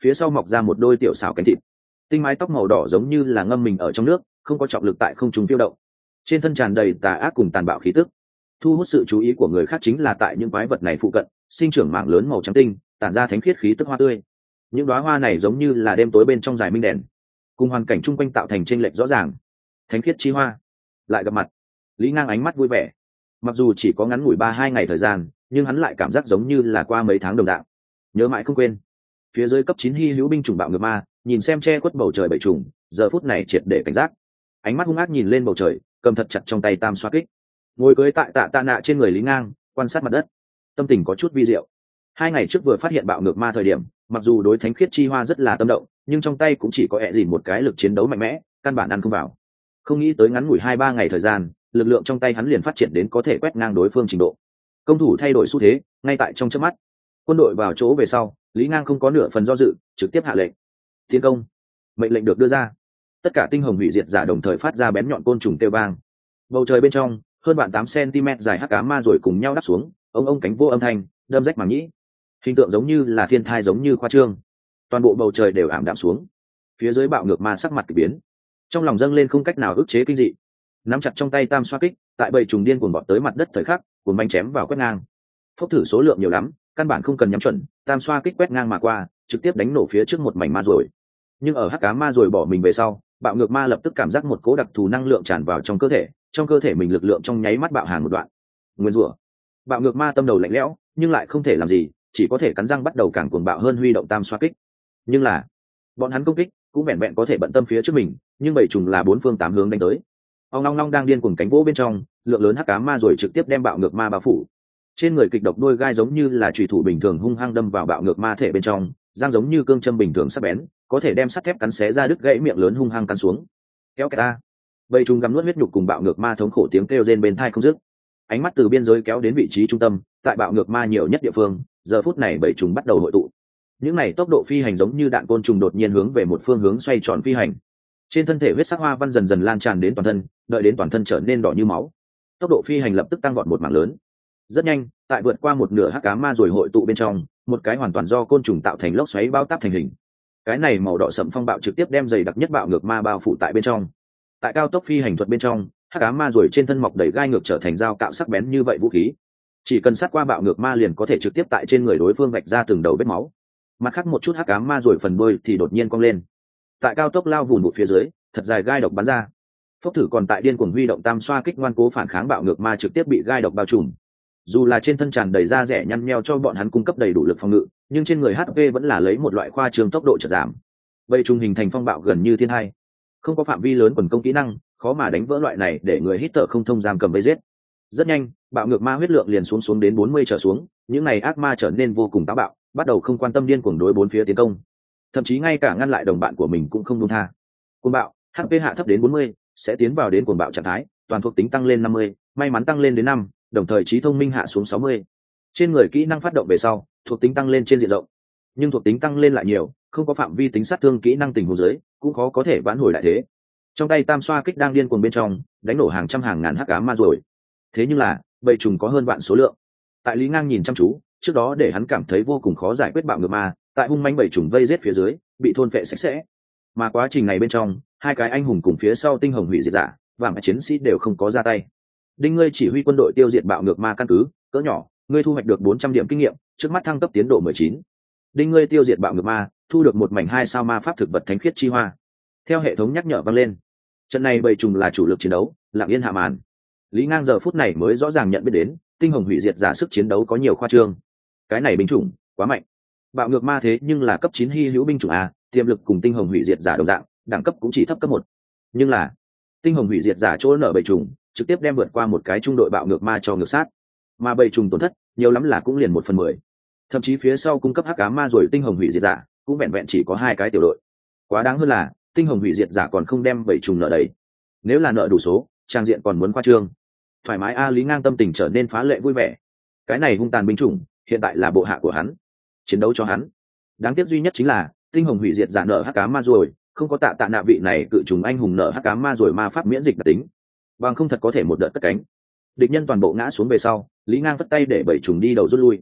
phía sau mọc ra một đôi tiểu xảo cánh thịt, tinh mái tóc màu đỏ giống như là ngâm mình ở trong nước, không có trọng lực tại không trung phiêu động, trên thân tràn đầy tà ác cùng tàn bạo khí tức. Thu hút sự chú ý của người khác chính là tại những quái vật này phụ cận sinh trưởng mảng lớn màu trắng tinh, tản ra thánh khiết khí tức hoa tươi. Những đóa hoa này giống như là đêm tối bên trong dài minh đèn, cùng hoàn cảnh chung quanh tạo thành chênh lệch rõ ràng. Thánh khiết chi hoa lại gặp mặt. Lý Ngang ánh mắt vui vẻ, mặc dù chỉ có ngắn ngủi ba hai ngày thời gian, nhưng hắn lại cảm giác giống như là qua mấy tháng đồng dạng, nhớ mãi không quên. Phía dưới cấp chín hy hữu binh chủng bạo ngược ma nhìn xem che khuất bầu trời bảy trùng, giờ phút này triệt để cảnh giác, ánh mắt hung ác nhìn lên bầu trời, cầm thật chặt trong tay tam xoa kích, ngồi cưới tại tạ tạ nạ trên người Lý Ngang, quan sát mặt đất, tâm tình có chút vi diệu. Hai ngày trước vừa phát hiện bạo ngược ma thời điểm, mặc dù đối thánh khiết chi hoa rất là tâm động, nhưng trong tay cũng chỉ có ẹ dìn một cái lực chiến đấu mạnh mẽ, căn bản ăn không vào. Không nghĩ tới ngắn ngủi hai ba ngày thời gian, lực lượng trong tay hắn liền phát triển đến có thể quét ngang đối phương trình độ. Công thủ thay đổi xu thế ngay tại trong chớp mắt. Quân đội vào chỗ về sau, Lý Ngang không có nửa phần do dự, trực tiếp hạ lệnh tiến công. Mệnh lệnh được đưa ra, tất cả tinh hồng hủy diệt giả đồng thời phát ra bén nhọn côn trùng kêu vang. Bầu trời bên trong hơn bạn tám centimet dài hắc ám ma rồi cùng nhau đáp xuống, ông ông cánh vô âm thanh đâm rách màng nhĩ, hình tượng giống như là thiên thai, giống như khoa trương. Toàn bộ bầu trời đều ảm đạm xuống. Phía dưới bạo ngược ma sắc mặt kỳ biến, trong lòng dâng lên không cách nào ức chế kinh dị, nắm chặt trong tay tam xoa kích, tại bầy trùng điên cuồng bọt tới mặt đất thời khắc, cuồng bánh chém vào quét ngang. Phốc thử số lượng nhiều lắm, căn bản không cần nhắm chuẩn, tam xoa kích quét ngang mà qua, trực tiếp đánh nổ phía trước một mảnh ma rồi. Nhưng ở hắc ám ma rồi bỏ mình về sau, bạo ngược ma lập tức cảm giác một cỗ đặc thù năng lượng tràn vào trong cơ thể, trong cơ thể mình lực lượng trong nháy mắt bạo hàn một đoạn. Nguyên rủa. Bạo ngược ma tâm đầu lạnh lẽo, nhưng lại không thể làm gì, chỉ có thể cắn răng bắt đầu càng cuồng bạo hơn huy động tam xoa kích. Nhưng là, bọn hắn công kích cũng vẹn vẹn có thể bận tâm phía trước mình, nhưng bầy trùng là bốn phương tám hướng đánh tới. Ông long long đang điên cuồng cánh vỗ bên trong, lượng lớn hắc ám ma rồi trực tiếp đem bạo ngược ma bao phủ. Trên người kịch độc đôi gai giống như là chủy thủ bình thường hung hăng đâm vào bạo ngược ma thể bên trong, răng giống như cương châm bình thường sắc bén, có thể đem sắt thép cắn xé ra đứt gãy miệng lớn hung hăng cắn xuống. Kéo kẹt ta. Bầy trùng gặm nuốt huyết nhục cùng bạo ngược ma thống khổ tiếng kêu rên bên tai không dứt. Ánh mắt từ biên giới kéo đến vị trí trung tâm, tại bạo ngược ma nhiều nhất địa phương, giờ phút này bầy trùng bắt đầu hội tụ. Những này tốc độ phi hành giống như đạn côn trùng đột nhiên hướng về một phương hướng xoay tròn phi hành. Trên thân thể huyết sắc hoa văn dần dần lan tràn đến toàn thân, đợi đến toàn thân trở nên đỏ như máu, tốc độ phi hành lập tức tăng vọt một mảng lớn. Rất nhanh, tại vượt qua một nửa hắc ám ma rồi hội tụ bên trong, một cái hoàn toàn do côn trùng tạo thành lốc xoáy bao táp thành hình. Cái này màu đỏ sẫm phong bạo trực tiếp đem dày đặc nhất bạo ngược ma bao phủ tại bên trong. Tại cao tốc phi hành thuật bên trong, hắc ám ma rồi trên thân mọc đầy gai ngược trở thành dao cạo sắc bén như vậy vũ khí. Chỉ cần sát qua bạo ngược ma liền có thể trực tiếp tại trên người đối phương vạch ra từng đầu vết máu. Mặt khác một chút hắc ám ma rồi phần đuôi thì đột nhiên cong lên. Tại cao tốc lao vùn một phía dưới, thật dài gai độc bắn ra. Phốc thử còn tại điên cuồng huy động tam xoa kích ngoan cố phản kháng bạo ngược ma trực tiếp bị gai độc bao trùm. Dù là trên thân tràn đầy da rẻ nhăn nheo cho bọn hắn cung cấp đầy đủ lực phòng ngự, nhưng trên người hát pê vẫn là lấy một loại khoa trương tốc độ chợt giảm. Vậy trùng hình thành phong bạo gần như thiên hai, không có phạm vi lớn quần công kỹ năng, khó mà đánh vỡ loại này để người hít thở không thông giam cầm vây giết. Rất nhanh, bạo ngược ma huyết lượng liền xuống xuống đến bốn mươi trở xuống, những này ác ma trở nên vô cùng táo bạo, bắt đầu không quan tâm điên cuồng đối bốn phía tiến công, thậm chí ngay cả ngăn lại đồng bạn của mình cũng không buông tha. Cuồng bạo, hát pê hạ thấp đến bốn mươi, sẽ tiến vào đến cuồng bạo trạng thái, toàn thuộc tính tăng lên năm mươi, may mắn tăng lên đến năm, đồng thời trí thông minh hạ xuống sáu mươi. Trên người kỹ năng phát động về sau, thuộc tính tăng lên trên diện rộng, nhưng thuộc tính tăng lên lại nhiều, không có phạm vi tính sát thương kỹ năng tình huống dưới, cũng khó có thể vãn hồi lại thế. Trong tay tam xoa kích đang điên cuồng bên trong, đánh nổ hàng trăm hàng ngàn hắc ám ma rồi. Thế nhưng là, bầy trùng có hơn vạn số lượng. Tại Lý Ngang nhìn chăm chú, trước đó để hắn cảm thấy vô cùng khó giải quyết bạo ngược ma, tại hung manh bầy trùng vây giết phía dưới, bị thôn phệ sạch sẽ. Mà quá trình này bên trong, hai cái anh hùng cùng phía sau tinh hồng hủy diệt giả, và mấy chiến sĩ đều không có ra tay. Đinh ngươi chỉ huy quân đội tiêu diệt bạo ngược ma căn cứ, cỡ nhỏ, ngươi thu hoạch được bốn trăm điểm kinh nghiệm, trước mắt thăng cấp tiến độ mười chín. Đinh ngươi tiêu diệt bạo ngược ma, thu được một mảnh hai sao ma pháp thực vật thánh khiết chi hoa. Theo hệ thống nhắc nhở vang lên. Trận này bầy trùng là chủ lực chiến đấu, lặng yên hạ màn. Lý Ngang giờ phút này mới rõ ràng nhận biết đến, tinh hồng hủy diệt giả sức chiến đấu có nhiều khoa trương. Cái này binh chủng quá mạnh. Bạo ngược ma thế nhưng là cấp chín hy hữu binh chủng a, tiềm lực cùng tinh hồng hủy diệt giả đồng dạng, đẳng cấp cũng chỉ thấp cấp một. Nhưng là, tinh hồng hủy diệt giả chỗ nở bầy trùng, trực tiếp đem vượt qua một cái trung đội bạo ngược ma cho ngược sát. Mà bầy trùng tổn thất, nhiều lắm là cũng liền một phần mười. Thậm chí phía sau cung cấp hắc ám ma rồi tinh hồng hủy diệt giả, cũng vẹn vẹn chỉ có hai cái tiểu đội. Quá đáng hơn là, tinh hồng hủy diệt giả còn không đem bầy trùng nợ đầy. Nếu là nợ đủ số, trang diện còn muốn khoa trương. Thoải mái a, Lý Ngang tâm tình trở nên phá lệ vui vẻ. Cái này hung tàn binh chủng, hiện tại là bộ hạ của hắn, chiến đấu cho hắn. Đáng tiếc duy nhất chính là, tinh hồng hủy diệt giả nợ hắc ám ma rồi, không có tạ tạ nạ vị này cự trùng anh hùng nợ hắc ám ma rồi ma pháp miễn dịch đặc tính, bằng không thật có thể một đợt cất cánh. Địch nhân toàn bộ ngã xuống về sau, Lý Ngang vất tay để bảy trùng đi đầu rút lui.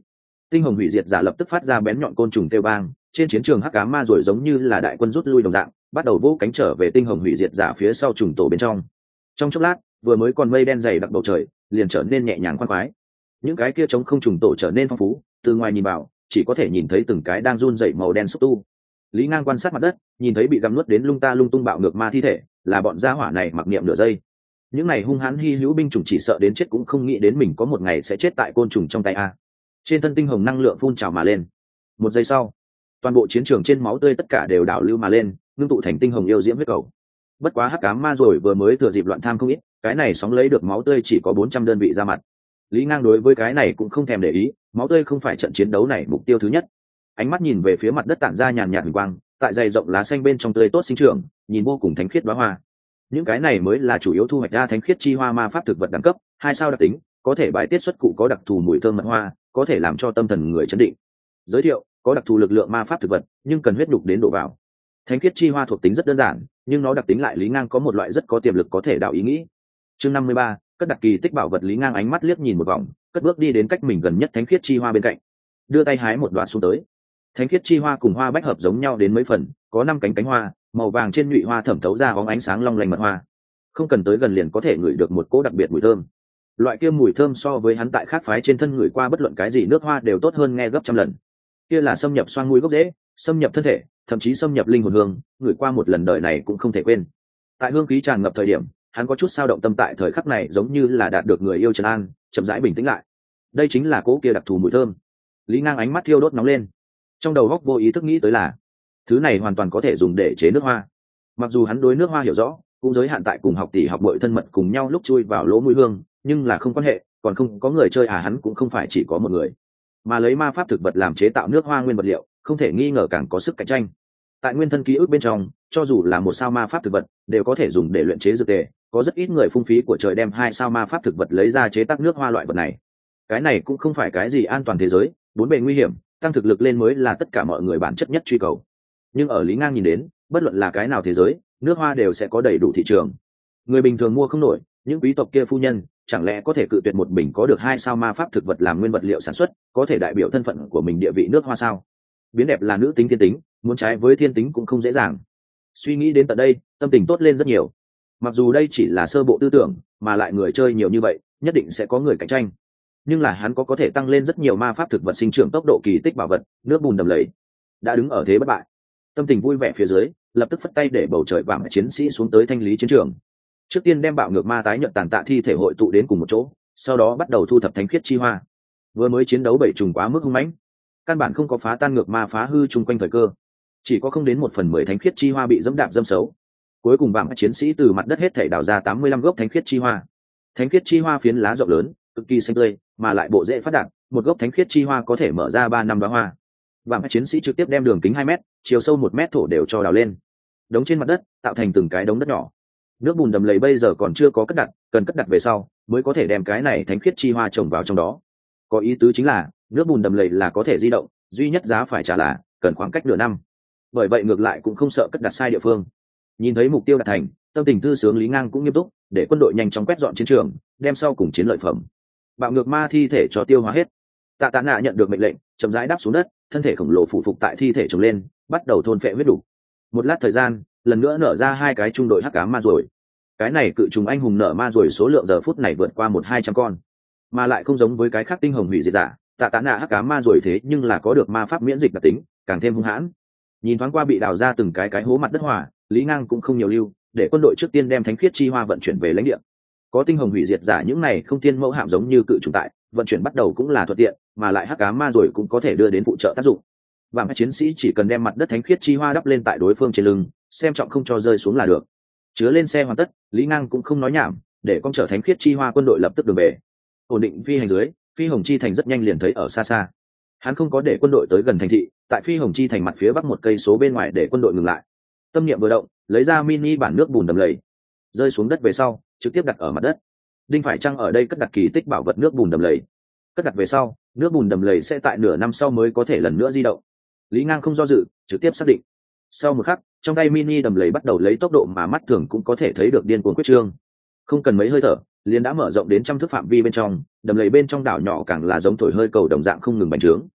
Tinh hồng hủy diệt giả lập tức phát ra bén nhọn côn trùng kêu vang, trên chiến trường hắc ám ma rồi giống như là đại quân rút lui đồng dạng, bắt đầu vỗ cánh trở về tinh hồng hủy diệt giả phía sau trùng tổ bên trong. Trong chốc lát, vừa mới còn mây đen dày đặc bầu trời, liền trở nên nhẹ nhàng khoan khoái. Những cái kia trống không trùng tổ trở nên phong phú, từ ngoài nhìn vào, chỉ có thể nhìn thấy từng cái đang run rẩy màu đen xúc tu. Lý Ngang quan sát mặt đất, nhìn thấy bị gặm nuốt đến lung ta lung tung bạo ngược ma thi thể, là bọn gia hỏa này mặc niệm nửa giây. Những này hung hãn hi hữu binh chủng chỉ sợ đến chết cũng không nghĩ đến mình có một ngày sẽ chết tại côn trùng trong tay a. Trên thân tinh hồng năng lượng phun trào mà lên. Một giây sau, toàn bộ chiến trường trên máu tươi tất cả đều đảo lưu mà lên, ngưng tụ thành tinh hồng yêu diễm huyết cầu. Bất quá hắc ám ma rồi vừa mới thừa dịp loạn tham không ít, cái này sóng lấy được máu tươi chỉ có bốn trăm đơn vị ra mặt. Lý Ngang đối với cái này cũng không thèm để ý, máu tươi không phải trận chiến đấu này mục tiêu thứ nhất. Ánh mắt nhìn về phía mặt đất tản ra nhàn nhạt huỳnh quang, tại dày rộng lá xanh bên trong tươi tốt sinh trưởng, nhìn vô cùng thánh khiết đóa hoa. Những cái này mới là chủ yếu thu hoạch ra thánh khiết chi hoa ma pháp thực vật đẳng cấp, hai sao đặc tính, có thể bài tiết xuất cụ có đặc thù mùi thơm mật hoa, có thể làm cho tâm thần người chấn định. Giới thiệu, có đặc thù lực lượng ma pháp thực vật, nhưng cần huyết đục đến độ vào. Thánh khiết chi hoa thuộc tính rất đơn giản, nhưng nó đặc tính lại Lý Ngang có một loại rất có tiềm lực có thể đạo ý nghĩ. Chương năm mươi ba, cất đặt kỳ tích bảo vật. Lý Ngang ánh mắt liếc nhìn một vòng, cất bước đi đến cách mình gần nhất thánh khiết chi hoa bên cạnh, đưa tay hái một đoá xuống tới. Thánh khiết chi hoa cùng hoa bách hợp giống nhau đến mấy phần, có năm cánh cánh hoa, màu vàng trên nhụy hoa thẩm thấu ra bóng ánh sáng long lanh mật hoa. Không cần tới gần liền có thể ngửi được một cỗ đặc biệt mùi thơm. Loại kia mùi thơm so với hắn tại khác phái trên thân ngửi qua bất luận cái gì nước hoa đều tốt hơn nghe gấp trăm lần. Kia là xâm nhập xoang mũi gốc rễ, xâm nhập thân thể, thậm chí xâm nhập linh hồn hương, ngửi qua một lần đời này cũng không thể quên. Tại hương khí tràn ngập thời điểm, hắn có chút sao động tâm tại thời khắc này giống như là đạt được người yêu trấn an, chậm rãi bình tĩnh lại. Đây chính là cỗ kia đặc thù mùi thơm. Lý Ngang ánh mắt thiêu đốt nóng lên, trong đầu góc vô ý thức nghĩ tới là thứ này hoàn toàn có thể dùng để chế nước hoa. Mặc dù hắn đối nước hoa hiểu rõ, cũng giới hạn tại cùng học tỷ học bội thân mật cùng nhau lúc chui vào lỗ mũi hương, nhưng là không quan hệ, còn không có người chơi à, hắn cũng không phải chỉ có một người. Mà lấy ma pháp thực vật làm chế tạo nước hoa nguyên vật liệu, không thể nghi ngờ càng có sức cạnh tranh. Tại nguyên thân ký ức bên trong, cho dù là một sao ma pháp thực vật, đều có thể dùng để luyện chế dược tề, có rất ít người phung phí của trời đem hai sao ma pháp thực vật lấy ra chế tác nước hoa loại vật này. Cái này cũng không phải cái gì an toàn thế giới, bốn bề nguy hiểm, tăng thực lực lên mới là tất cả mọi người bản chất nhất truy cầu. Nhưng ở Lý Ngang nhìn đến, bất luận là cái nào thế giới, nước hoa đều sẽ có đầy đủ thị trường. Người bình thường mua không nổi, những quý tộc kia phu nhân chẳng lẽ có thể cự tuyệt một bình có được hai sao ma pháp thực vật làm nguyên vật liệu sản xuất, có thể đại biểu thân phận của mình địa vị nước hoa sao? Biến đẹp là nữ tính thiên tính, muốn trái với thiên tính cũng không dễ dàng. Suy nghĩ đến tận đây, tâm tình tốt lên rất nhiều. Mặc dù đây chỉ là sơ bộ tư tưởng, mà lại người chơi nhiều như vậy, nhất định sẽ có người cạnh tranh. Nhưng là hắn có có thể tăng lên rất nhiều ma pháp thực vật sinh trưởng tốc độ kỳ tích bảo vật, nước bùn đầm lầy. Đã đứng ở thế bất bại. Tâm tình vui vẻ phía dưới, lập tức phất tay để bầu trời vàng chiến sĩ xuống tới thanh lý chiến trường. Trước tiên đem bạo ngược ma tái nhận tàn tạ thi thể hội tụ đến cùng một chỗ, sau đó bắt đầu thu thập thánh khiết chi hoa. Vừa mới chiến đấu bảy trùng quá mức hung mãnh, căn bản không có phá tan ngược ma phá hư chung quanh thời cơ, chỉ có không đến một phần mười thánh khiết chi hoa bị dẫm đạp dâm xấu. Cuối cùng vàng chiến sĩ từ mặt đất hết thảy đào ra tám mươi lăm gốc thánh khiết chi hoa. Thánh khiết chi hoa phiến lá rộng lớn, cực kỳ xanh tươi, mà lại bộ rễ phát đạt, một gốc thánh khiết chi hoa có thể mở ra ba năm đóa hoa. Vàng chiến sĩ trực tiếp đem đường kính hai mét, chiều sâu một mét thổ đều cho đào lên, đống trên mặt đất tạo thành từng cái đống đất nhỏ. Nước bùn đầm lầy bây giờ còn chưa có cất đặt, cần cất đặt về sau mới có thể đem cái này thánh khiết chi hoa trồng vào trong đó. Có ý tứ chính là nước bùn đầm lầy là có thể di động, duy nhất giá phải trả là cần khoảng cách nửa năm. Bởi vậy ngược lại cũng không sợ cất đặt sai địa phương. Nhìn thấy mục tiêu đạt thành, tâm tình thư sướng Lý Ngang cũng nghiêm túc, để quân đội nhanh chóng quét dọn chiến trường, đem sau cùng chiến lợi phẩm bạo ngược ma thi thể cho tiêu hóa hết. Tạ Tạ Nạ nhận được mệnh lệnh, chậm rãi đáp xuống đất, thân thể khổng lồ phủ phục tại thi thể trồng lên, bắt đầu thôn phệ huyết đủ. Một lát thời gian, lần nữa nở ra hai cái trung đội hắc ám ma rồi. Cái này cự trùng anh hùng nở ma rồi số lượng giờ phút này vượt qua một hai trăm con, mà lại không giống với cái khác tinh hồng hủy diệt giả. Tạ Tạ Nạ hắc ám ma rồi thế nhưng là có được ma pháp miễn dịch đặc tính, càng thêm hung hãn. Nhìn thoáng qua bị đào ra từng cái cái hố mặt đất hỏa, Lý Ngang cũng không nhiều lưu, để quân đội trước tiên đem thánh khiết chi hoa vận chuyển về lãnh địa. Có tinh hồng hủy diệt giả những này không tiên mẫu hạm giống như cự trùng tại, vận chuyển bắt đầu cũng là thuận tiện, mà lại hắc ám ma rồi cũng có thể đưa đến phụ trợ tác dụng. Và các chiến sĩ chỉ cần đem mặt đất thánh khiết chi hoa đắp lên tại đối phương trên lưng, xem trọng không cho rơi xuống là được. Chứa lên xe hoàn tất, Lý Ngang cũng không nói nhảm, để con chở thánh khiết chi hoa quân đội lập tức đường về. Ổn định phi hành dưới, phi hồng chi thành rất nhanh liền thấy ở xa xa. Hắn không có để quân đội tới gần thành thị, tại phi hồng chi thành mặt phía bắc một cây số bên ngoài để quân đội ngừng lại. Tâm niệm vừa động, lấy ra mini bản nước bùn đầm lầy, rơi xuống đất về sau trực tiếp đặt ở mặt đất. Đinh phải chăng ở đây cất đặt kỳ tích bảo vật nước bùn đầm lầy. Cất đặt về sau, nước bùn đầm lầy sẽ tại nửa năm sau mới có thể lần nữa di động. Lý Ngang không do dự, trực tiếp xác định. Sau một khắc, trong tay mini đầm lầy bắt đầu lấy tốc độ mà mắt thường cũng có thể thấy được điên cuồng quyết trương. Không cần mấy hơi thở, liền đã mở rộng đến trăm thước phạm vi bên trong, đầm lầy bên trong đảo nhỏ càng là giống thổi hơi cầu đồng dạng không ngừng bành trướng.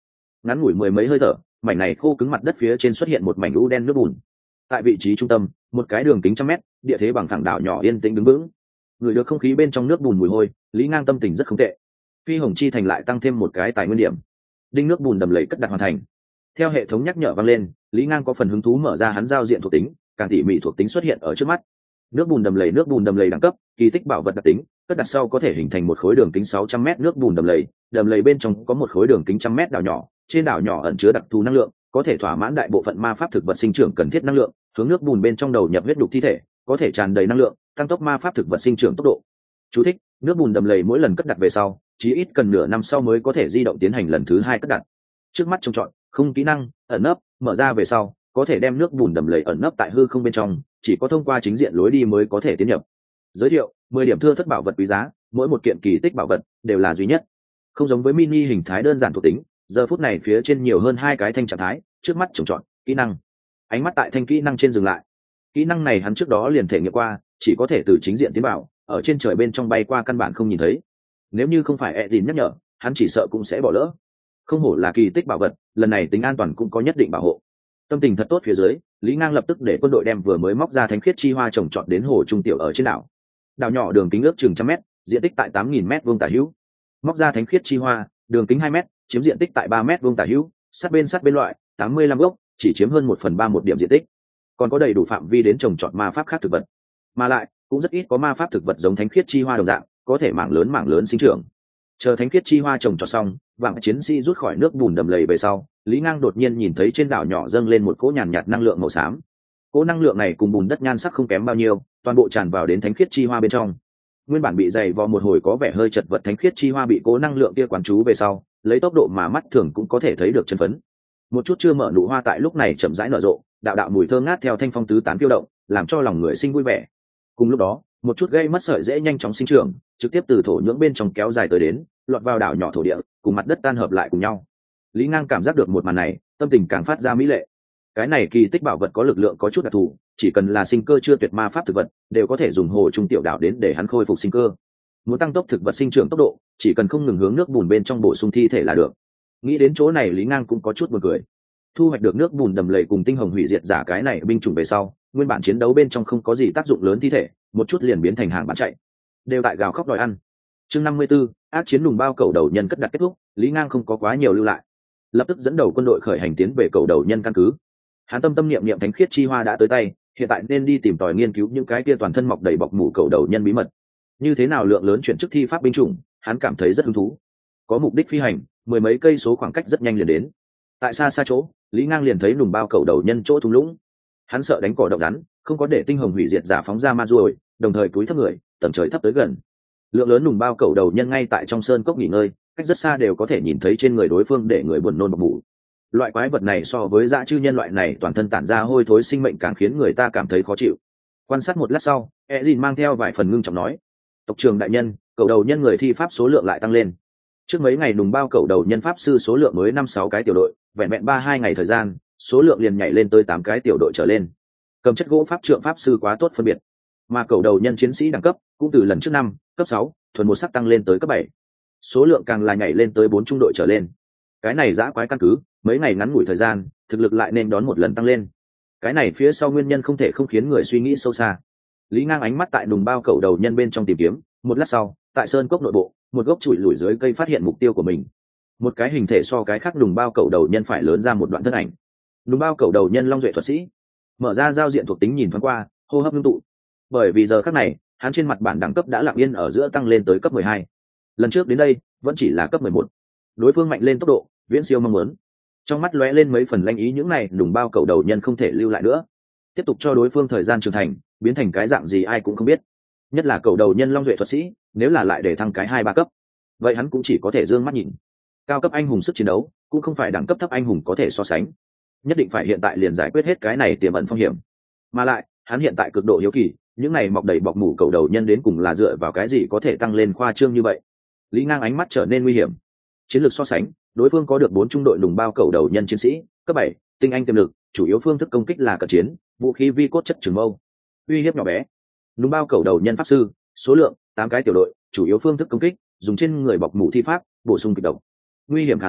ngắn ngủi mười mấy hơi thở, mảnh này khô cứng mặt đất phía trên xuất hiện một mảnh u đen nước bùn. Tại vị trí trung tâm, một cái đường kính trăm mét, địa thế bằng phẳng đảo nhỏ yên tĩnh đứng vững. Người được không khí bên trong nước bùn mùi hôi, Lý Ngang tâm tình rất không tệ. Phi hồng chi thành lại tăng thêm một cái tài nguyên điểm. Đinh nước bùn đầm lầy cất đặt hoàn thành. Theo hệ thống nhắc nhở vang lên, Lý Ngang có phần hứng thú mở ra hắn giao diện thuộc tính, càng tỉ mỉ thuộc tính xuất hiện ở trước mắt. Nước bùn đầm lầy, nước bùn đầm lầy đẳng cấp, kỳ tích bảo vật đặc tính, cất đặt sau có thể hình thành một khối đường kính sáu trăm mét nước bùn đầm lầy, đầm lầy bên trong có một khối đường kính trăm mét đảo nhỏ, trên đảo nhỏ ẩn chứa đặc thù năng lượng, có thể thỏa mãn đại bộ phận ma pháp thực vật sinh trưởng cần thiết năng lượng, hướng nước bùn bên trong đầu nhập huyết đục thi thể, có thể tràn đầy năng lượng, tăng tốc ma pháp thực vật sinh trưởng tốc độ. Chú thích: nước bùn đầm lầy mỗi lần cất đặt về sau, chí ít cần nửa năm sau mới có thể di động tiến hành lần thứ hai cất đặt. Trước mắt trông chọn, không kỹ năng, ẩn nấp, mở ra về sau, có thể đem nước bùn đầm lầy ẩn nấp tại hư không bên trong, chỉ có thông qua chính diện lối đi mới có thể tiến nhập. Giới thiệu: mười điểm thưa thất bảo vật quý giá, mỗi một kiện kỳ tích bảo vật đều là duy nhất. Không giống với mini hình thái đơn giản thuộc tính, giờ phút này phía trên nhiều hơn hai cái thanh trạng thái, trước mắt trông chọn, kỹ năng. Ánh mắt tại thanh kỹ năng trên dừng lại. Kỹ năng này hắn trước đó liền thể nghiệm qua, chỉ có thể từ chính diện tiến vào, ở trên trời bên trong bay qua căn bản không nhìn thấy. Nếu như không phải Edin nhắc nhở, hắn chỉ sợ cũng sẽ bỏ lỡ. Không hổ là kỳ tích bảo vật, lần này tính an toàn cũng có nhất định bảo hộ. Tâm tình thật tốt phía dưới, Lý Ngang lập tức để quân đội đem vừa mới móc ra thánh khiết chi hoa trồng trọt đến hồ trung tiểu ở trên đảo. Đảo nhỏ đường kính ước chừng trăm mét, diện tích tại tám nghìn mét vuông tả hữu. Móc ra thánh khiết chi hoa, đường kính hai mét, chiếm diện tích tại ba mét vuông tả hữu, sát bên sát bên loại, tám mươi lăm gốc, chỉ chiếm hơn một phần ba một điểm diện tích. Còn có đầy đủ phạm vi đến trồng trọt ma pháp khác thực vật. Mà lại, cũng rất ít có ma pháp thực vật giống thánh khiết chi hoa đồng dạng, có thể mảng lớn mảng lớn sinh trưởng. Chờ thánh khiết chi hoa trồng trọt xong, vạn chiến sĩ rút khỏi nước bùn đầm lầy về sau, Lý Ngang đột nhiên nhìn thấy trên đảo nhỏ dâng lên một cỗ nhàn nhạt năng lượng màu xám. Cỗ năng lượng này cùng bùn đất nhan sắc không kém bao nhiêu, toàn bộ tràn vào đến thánh khiết chi hoa bên trong. Nguyên bản bị dày vò một hồi có vẻ hơi chật vật thánh khiết chi hoa bị cỗ năng lượng kia quán trú về sau, lấy tốc độ mà mắt thường cũng có thể thấy được chân phấn. Một chút chưa mở nụ hoa tại lúc này chậm rãi nở rộ, đạo đạo mùi thơm ngát theo thanh phong tứ tán phiêu động, làm cho lòng người sinh vui vẻ. Cùng lúc đó, một chút gây mất sợi dễ nhanh chóng sinh trưởng, trực tiếp từ thổ nhưỡng bên trong kéo dài tới đến, lọt vào đảo nhỏ thổ địa, cùng mặt đất tan hợp lại cùng nhau. Lý Ngang cảm giác được một màn này, tâm tình càng phát ra mỹ lệ. Cái này kỳ tích bảo vật có lực lượng có chút đặc thù, chỉ cần là sinh cơ chưa tuyệt ma pháp thực vật, đều có thể dùng hồ trung tiểu đảo đến để hắn khôi phục sinh cơ. Muốn tăng tốc thực vật sinh trưởng tốc độ, chỉ cần không ngừng hướng nước bùn bên trong bổ sung thi thể là được. Nghĩ đến chỗ này, Lý Ngang cũng có chút buồn cười. Thu hoạch được nước bùn đầm lầy cùng tinh hồng hủy diệt giả cái này binh chủng về sau, nguyên bản chiến đấu bên trong không có gì tác dụng lớn thi thể, một chút liền biến thành hàng bán chạy, đều tại gào khóc đòi ăn. Chương năm mươi 54, ác chiến đùng bao cầu đầu nhân cất đặt kết thúc, Lý Ngang không có quá nhiều lưu lại, lập tức dẫn đầu quân đội khởi hành tiến về cầu đầu nhân căn cứ. Hắn tâm tâm niệm niệm thánh khiết chi hoa đã tới tay, hiện tại nên đi tìm tòi nghiên cứu những cái kia toàn thân mọc đầy bọc mủ cầu đầu nhân bí mật. Như thế nào lượng lớn chuyển chức thi pháp binh chủng, hắn cảm thấy rất hứng thú. Có mục đích phi hành, mười mấy cây số khoảng cách rất nhanh liền đến. Tại xa xa chỗ, Lý Ngang liền thấy nùng bao cầu đầu nhân chỗ thung lũng. Hắn sợ đánh cỏ động rắn, không có để tinh hồng hủy diệt giả phóng ra ma ruồi, đồng thời cúi thấp người, tầm trời thấp tới gần. Lượng lớn nùng bao cầu đầu nhân ngay tại trong sơn cốc nghỉ ngơi, cách rất xa đều có thể nhìn thấy trên người đối phương để người buồn nôn bọc mủ. Loại quái vật này so với dã chư nhân loại này toàn thân tản ra hôi thối sinh mệnh càng khiến người ta cảm thấy khó chịu. Quan sát một lát sau, Ezin mang theo vài phần ngưng trọng nói: "Tộc trưởng đại nhân, cầu đầu nhân người thi pháp số lượng lại tăng lên. Trước mấy ngày nùng bao cầu đầu nhân pháp sư số lượng mới năm sáu cái tiểu đội, vẹn vẹn ba hai ngày thời gian, số lượng liền nhảy lên tới tám cái tiểu đội trở lên. Cầm chất gỗ pháp trượng pháp sư quá tốt phân biệt, mà cầu đầu nhân chiến sĩ đẳng cấp cũng từ lần trước năm, cấp sáu, thuần một sắc tăng lên tới cấp bảy. Số lượng càng là nhảy lên tới bốn trung đội trở lên. Cái này dã quái căn cứ, mấy ngày ngắn ngủi thời gian, thực lực lại nên đón một lần tăng lên. Cái này phía sau nguyên nhân không thể không khiến người suy nghĩ sâu xa." Lý Ngang ánh mắt tại nùng bao cầu đầu nhân bên trong tìm kiếm, một lát sau, tại sơn cốc nội bộ, một gốc chùi lủi dưới cây phát hiện mục tiêu của mình. Một cái hình thể so cái khác nùng bao cầu đầu nhân phải lớn ra một đoạn thân ảnh. Nùng bao cầu đầu nhân long duệ thuật sĩ. Mở ra giao diện thuộc tính nhìn thoáng qua, hô hấp ngưng tụ. Bởi vì giờ khắc này, hắn trên mặt bản đẳng cấp đã lặng yên ở giữa tăng lên tới cấp mười hai. Lần trước đến đây, vẫn chỉ là cấp mười một. Đối phương mạnh lên tốc độ, viễn siêu mong muốn. Trong mắt lóe lên mấy phần lanh ý, những này nùng bao cầu đầu nhân không thể lưu lại nữa. Tiếp tục cho đối phương thời gian trưởng thành, biến thành cái dạng gì ai cũng không biết. Nhất là cầu đầu nhân long duệ thuật sĩ, nếu là lại để thăng cái hai ba cấp, vậy hắn cũng chỉ có thể dương mắt nhìn. Cao cấp anh hùng sức chiến đấu cũng không phải đẳng cấp thấp anh hùng có thể so sánh. Nhất định phải hiện tại liền giải quyết hết cái này tiềm ẩn phong hiểm. Mà lại, hắn hiện tại cực độ hiếu kỳ, những này mọc đầy bọc mủ cầu đầu nhân đến cùng là dựa vào cái gì có thể tăng lên khoa trương như vậy. Lý Ngang ánh mắt trở nên nguy hiểm. Chiến lược so sánh, đối phương có được bốn trung đội nùng bao cầu đầu nhân chiến sĩ, cấp bảy, tinh anh tiềm lực, chủ yếu phương thức công kích là cận chiến, vũ khí vi cốt chất trường mâu. Uy hiếp nhỏ bé. Nùng bao cầu đầu nhân pháp sư, số lượng tám cái tiểu đội, chủ yếu phương thức công kích, dùng trên người bọc mủ thi pháp, bổ sung kịch độc. Nguy hiểm khá lớn,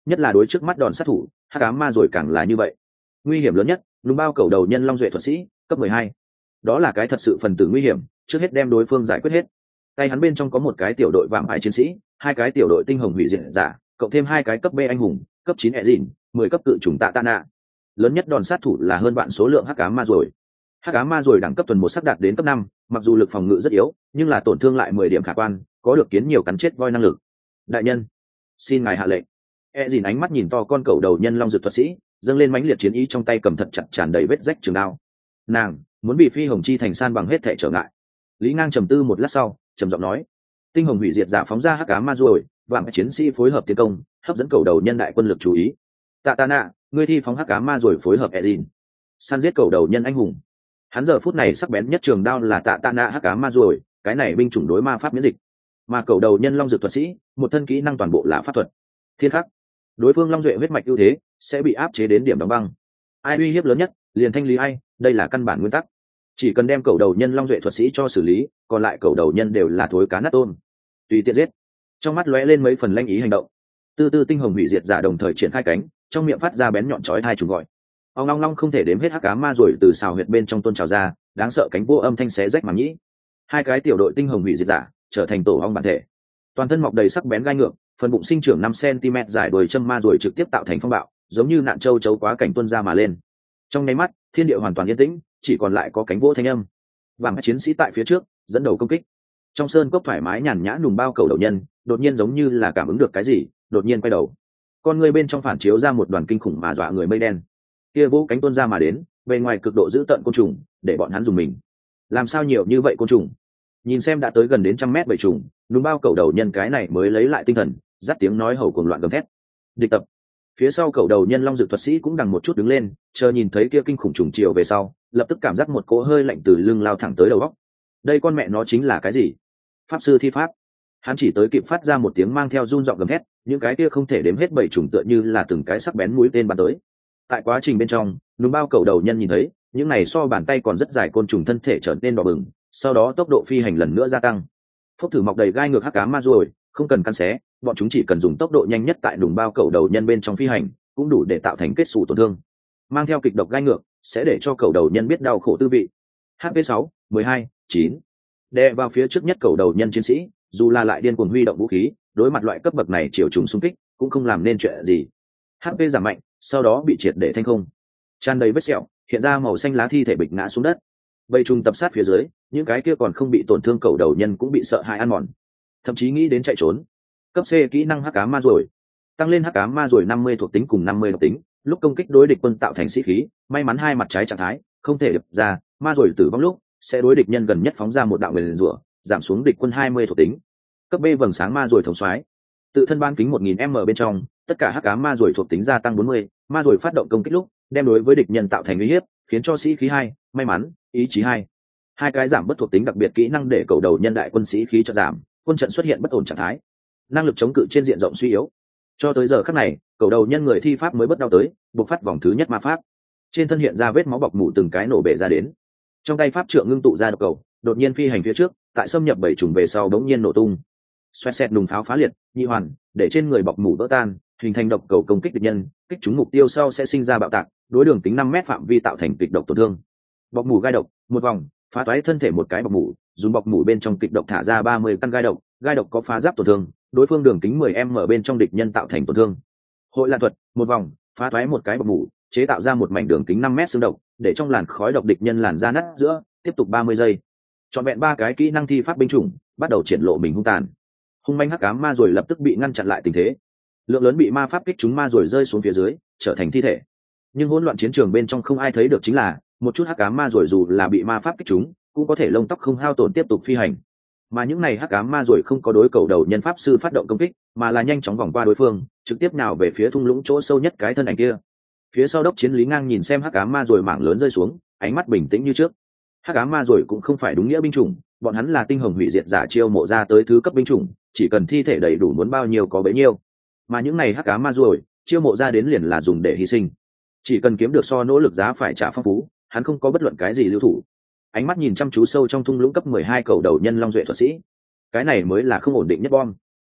nhất là đối trước mắt đòn sát thủ hắc ám ma rồi càng là như vậy. Nguy hiểm lớn nhất đúng bao cầu đầu nhân long duệ thuật sĩ cấp mười hai, đó là cái thật sự phần tử nguy hiểm, trước hết đem đối phương giải quyết hết. Tay hắn bên trong có một cái tiểu đội vạm ải chiến sĩ, hai cái tiểu đội tinh hồng hủy diệt giả, cộng thêm hai cái cấp B anh hùng, cấp chín ẹ dìn, mười cấp cự trùng tạ tạ nạ. Lớn nhất đòn sát thủ là hơn bạn số lượng hắc ám ma rồi. Hắc ám ma rồi đẳng cấp tuần một sắp đạt đến cấp năm, mặc dù lực phòng ngự rất yếu, nhưng là tổn thương lại mười điểm khả quan, có được kiến nhiều cắn chết voi năng lực. Đại nhân, xin ngài hạ lệnh. E dìn ánh mắt nhìn to con cầu đầu nhân long dược thuật sĩ, dâng lên mãnh liệt chiến ý, trong tay cầm thật chặt tràn đầy vết rách trường đao. Nàng muốn bị phi hồng chi thành san bằng hết thể trở ngại. Lý Ngang trầm tư một lát sau, trầm giọng nói: tinh hồng hủy diệt giả phóng ra hắc ám ma rồi, vạn chiến sĩ phối hợp tiến công, hấp dẫn cầu đầu nhân đại quân lực chú ý. Tạ Tạ Nạ, ngươi thi phóng hắc ám ma rồi phối hợp Ezin, săn giết cầu đầu nhân anh hùng. Hắn giờ phút này sắc bén nhất trường đao là Tạ Tạ Nạ hắc ám ma rồi, cái này binh chủng đối ma pháp miễn dịch. Mà cầu đầu nhân long dược thuật sĩ, một thân kỹ năng toàn bộ là pháp thuật. Thiên khắc, đối phương long duệ huyết mạch ưu thế sẽ bị áp chế đến điểm đóng băng. Ai uy hiếp lớn nhất, liền thanh lý ai, đây là căn bản nguyên tắc. Chỉ cần đem cầu đầu nhân long duệ thuật sĩ cho xử lý, còn lại cầu đầu nhân đều là thối cá nát tôm. Tùy tiện giết. Trong mắt lóe lên mấy phần lanh ý hành động. Tư tư tinh hồng hủy diệt giả đồng thời triển khai cánh, trong miệng phát ra bén nhọn chói hai trùng gọi. Ông long long không thể đếm hết hắc ám ma rồi từ xào huyệt bên trong tuôn trào ra, đáng sợ cánh vô âm thanh xé rách màng nhĩ. Hai cái tiểu đội tinh hồng hủy diệt giả trở thành tổ ong bản thể, toàn thân mọc đầy sắc bén gai ngược, phần bụng sinh trưởng năm xăng-ti-mét dài đuôi châm ma rồi trực tiếp tạo thành phong bạo, giống như nạn châu chấu quá cảnh tuôn ra mà lên. Trong nháy mắt, thiên địa hoàn toàn yên tĩnh, chỉ còn lại có cánh vỗ thanh âm. Vàng chiến sĩ tại phía trước dẫn đầu công kích. Trong sơn cốc thoải mái nhàn nhã nùng bao cầu đầu nhân, đột nhiên giống như là cảm ứng được cái gì, đột nhiên quay đầu. Con người bên trong phản chiếu ra một đoàn kinh khủng mà dọa người mây đen. Kia vỗ cánh tuôn ra mà đến, bề ngoài cực độ giữ tận côn trùng, để bọn hắn dùng mình. Làm sao nhiều như vậy côn trùng? Nhìn xem đã tới gần đến trăm mét bảy trùng, nùng bao cầu đầu nhân cái này mới lấy lại tinh thần, dắt tiếng nói hầu cuồng loạn gầm thét. Địch tập. Phía sau cầu đầu nhân long dược thuật sĩ cũng đằng một chút đứng lên, chờ nhìn thấy kia kinh khủng trùng chiều về sau, lập tức cảm giác một cỗ hơi lạnh từ lưng lao thẳng tới đầu óc. Đây con mẹ nó chính là cái gì? Pháp sư thi pháp. Hắn chỉ tới kịp phát ra một tiếng mang theo run giọng gầm thét, những cái kia không thể đếm hết bảy trùng tựa như là từng cái sắc bén mũi tên bắn tới. Tại quá trình bên trong, núm bao cầu đầu nhân nhìn thấy, những này so bàn tay còn rất dài côn trùng thân thể trở nên đỏ bừng, sau đó tốc độ phi hành lần nữa gia tăng. Phốc thử mọc đầy gai ngược hắc ám ma rồi, không cần căn xé, bọn chúng chỉ cần dùng tốc độ nhanh nhất tại núm bao cầu đầu nhân bên trong phi hành, cũng đủ để tạo thành kết xù tổn thương. Mang theo kịch độc gai ngược, sẽ để cho cầu đầu nhân biết đau khổ tư vị. H P sáu, mười hai, chín. Đè vào phía trước nhất cầu đầu nhân chiến sĩ, dù là lại điên cuồng huy động vũ khí, đối mặt loại cấp bậc này chiều trùng xung kích, cũng không làm nên chuyện gì. H P giảm mạnh, sau đó bị triệt để thanh không. Tràn đầy vết sẹo, hiện ra màu xanh lá thi thể bịch ngã xuống đất. Bầy trùng tập sát phía dưới, những cái kia còn không bị tổn thương cầu đầu nhân cũng bị sợ hãi ăn mòn, thậm chí nghĩ đến chạy trốn. Cấp C kỹ năng hắc ám ma rồi, tăng lên hắc ám ma rồi năm mươi thuộc tính cùng năm mươi độc tính, lúc công kích đối địch quân tạo thành sĩ khí, may mắn hai mặt trái trạng thái, không thể đập ra, ma rồi tử vong lúc sẽ đối địch nhân gần nhất phóng ra một đạo nguyền rủa, giảm xuống địch quân hai mươi thuộc tính. Cấp B vầng sáng ma rồi thống soái, tự thân ban kính một nghìn m bên trong, tất cả hắc ám ma rồi thuộc tính gia tăng bốn mươi, ma rồi phát động công kích lúc, đem đối với địch nhân tạo thành uy hiếp, khiến cho sĩ khí hai, may mắn, ý chí hai. Hai cái giảm bất thuộc tính đặc biệt kỹ năng để cầu đầu nhân đại quân sĩ khí chợt giảm, quân trận xuất hiện bất ổn trạng thái, năng lực chống cự trên diện rộng suy yếu. Cho tới giờ khắc này, cầu đầu nhân người thi pháp mới bất đau tới, buộc phát vòng thứ nhất ma pháp. Trên thân hiện ra vết máu bọc mủ từng cái nổ bể ra đến. Trong tay pháp trượng ngưng tụ ra độc cầu, đột nhiên phi hành phía trước, tại xâm nhập bảy trùng về sau đống nhiên nổ tung. Xoẹt xẹt nùng pháo phá liệt, nhị hoàn, để trên người bọc mủ vỡ tan, hình thành độc cầu công kích địch nhân, kích trúng mục tiêu sau sẽ sinh ra bạo tạc, đối đường tính năm mét phạm vi tạo thành kịch độc tổn thương. Bọc mủ gai độc, một vòng, phá toái thân thể một cái bọc mủ, dùng bọc mủ bên trong kịch độc thả ra ba mươi căn gai độc, gai độc có phá giáp tổn thương, đối phương đường kính mười m bên trong địch nhân tạo thành tổn thương. Hội lan thuật, một vòng, phá toái một cái bọc mủ, chế tạo ra một mảnh đường kính năm mét xương độc, để trong làn khói độc địch nhân làn ra nát giữa, tiếp tục ba mươi giây. Chọn vẹn ba cái kỹ năng thi pháp binh chủng, bắt đầu triển lộ mình hung tàn. Hung manh hắc ám ma rồi lập tức bị ngăn chặn lại tình thế. Lượng lớn bị ma pháp kích chúng ma rồi rơi xuống phía dưới, trở thành thi thể. Nhưng hỗn loạn chiến trường bên trong không ai thấy được chính là, một chút hắc ám ma rồi dù là bị ma pháp kích chúng, cũng có thể lông tóc không hao tổn tiếp tục phi hành. Mà những này hắc ám ma rồi không có đối cầu đầu nhân pháp sư phát động công kích, mà là nhanh chóng vòng qua đối phương, trực tiếp nào về phía thung lũng chỗ sâu nhất cái thân ảnh kia. Phía sau đốc chiến Lý Ngang nhìn xem hắc ám ma rồi mảng lớn rơi xuống, ánh mắt bình tĩnh như trước. Hắc ám ma rồi cũng không phải đúng nghĩa binh chủng, bọn hắn là tinh hồng hủy diệt giả chiêu mộ ra tới thứ cấp binh chủng, chỉ cần thi thể đầy đủ muốn bao nhiêu có bấy nhiêu. Mà những này hắc ám ma rồi chiêu mộ ra đến liền là dùng để hy sinh, chỉ cần kiếm được so nỗ lực giá phải trả phong phú, hắn không có bất luận cái gì lưu thủ. Ánh mắt nhìn chăm chú sâu trong thung lũng cấp mười hai cầu đầu nhân long duệ thuật sĩ, cái này mới là không ổn định nhất bom.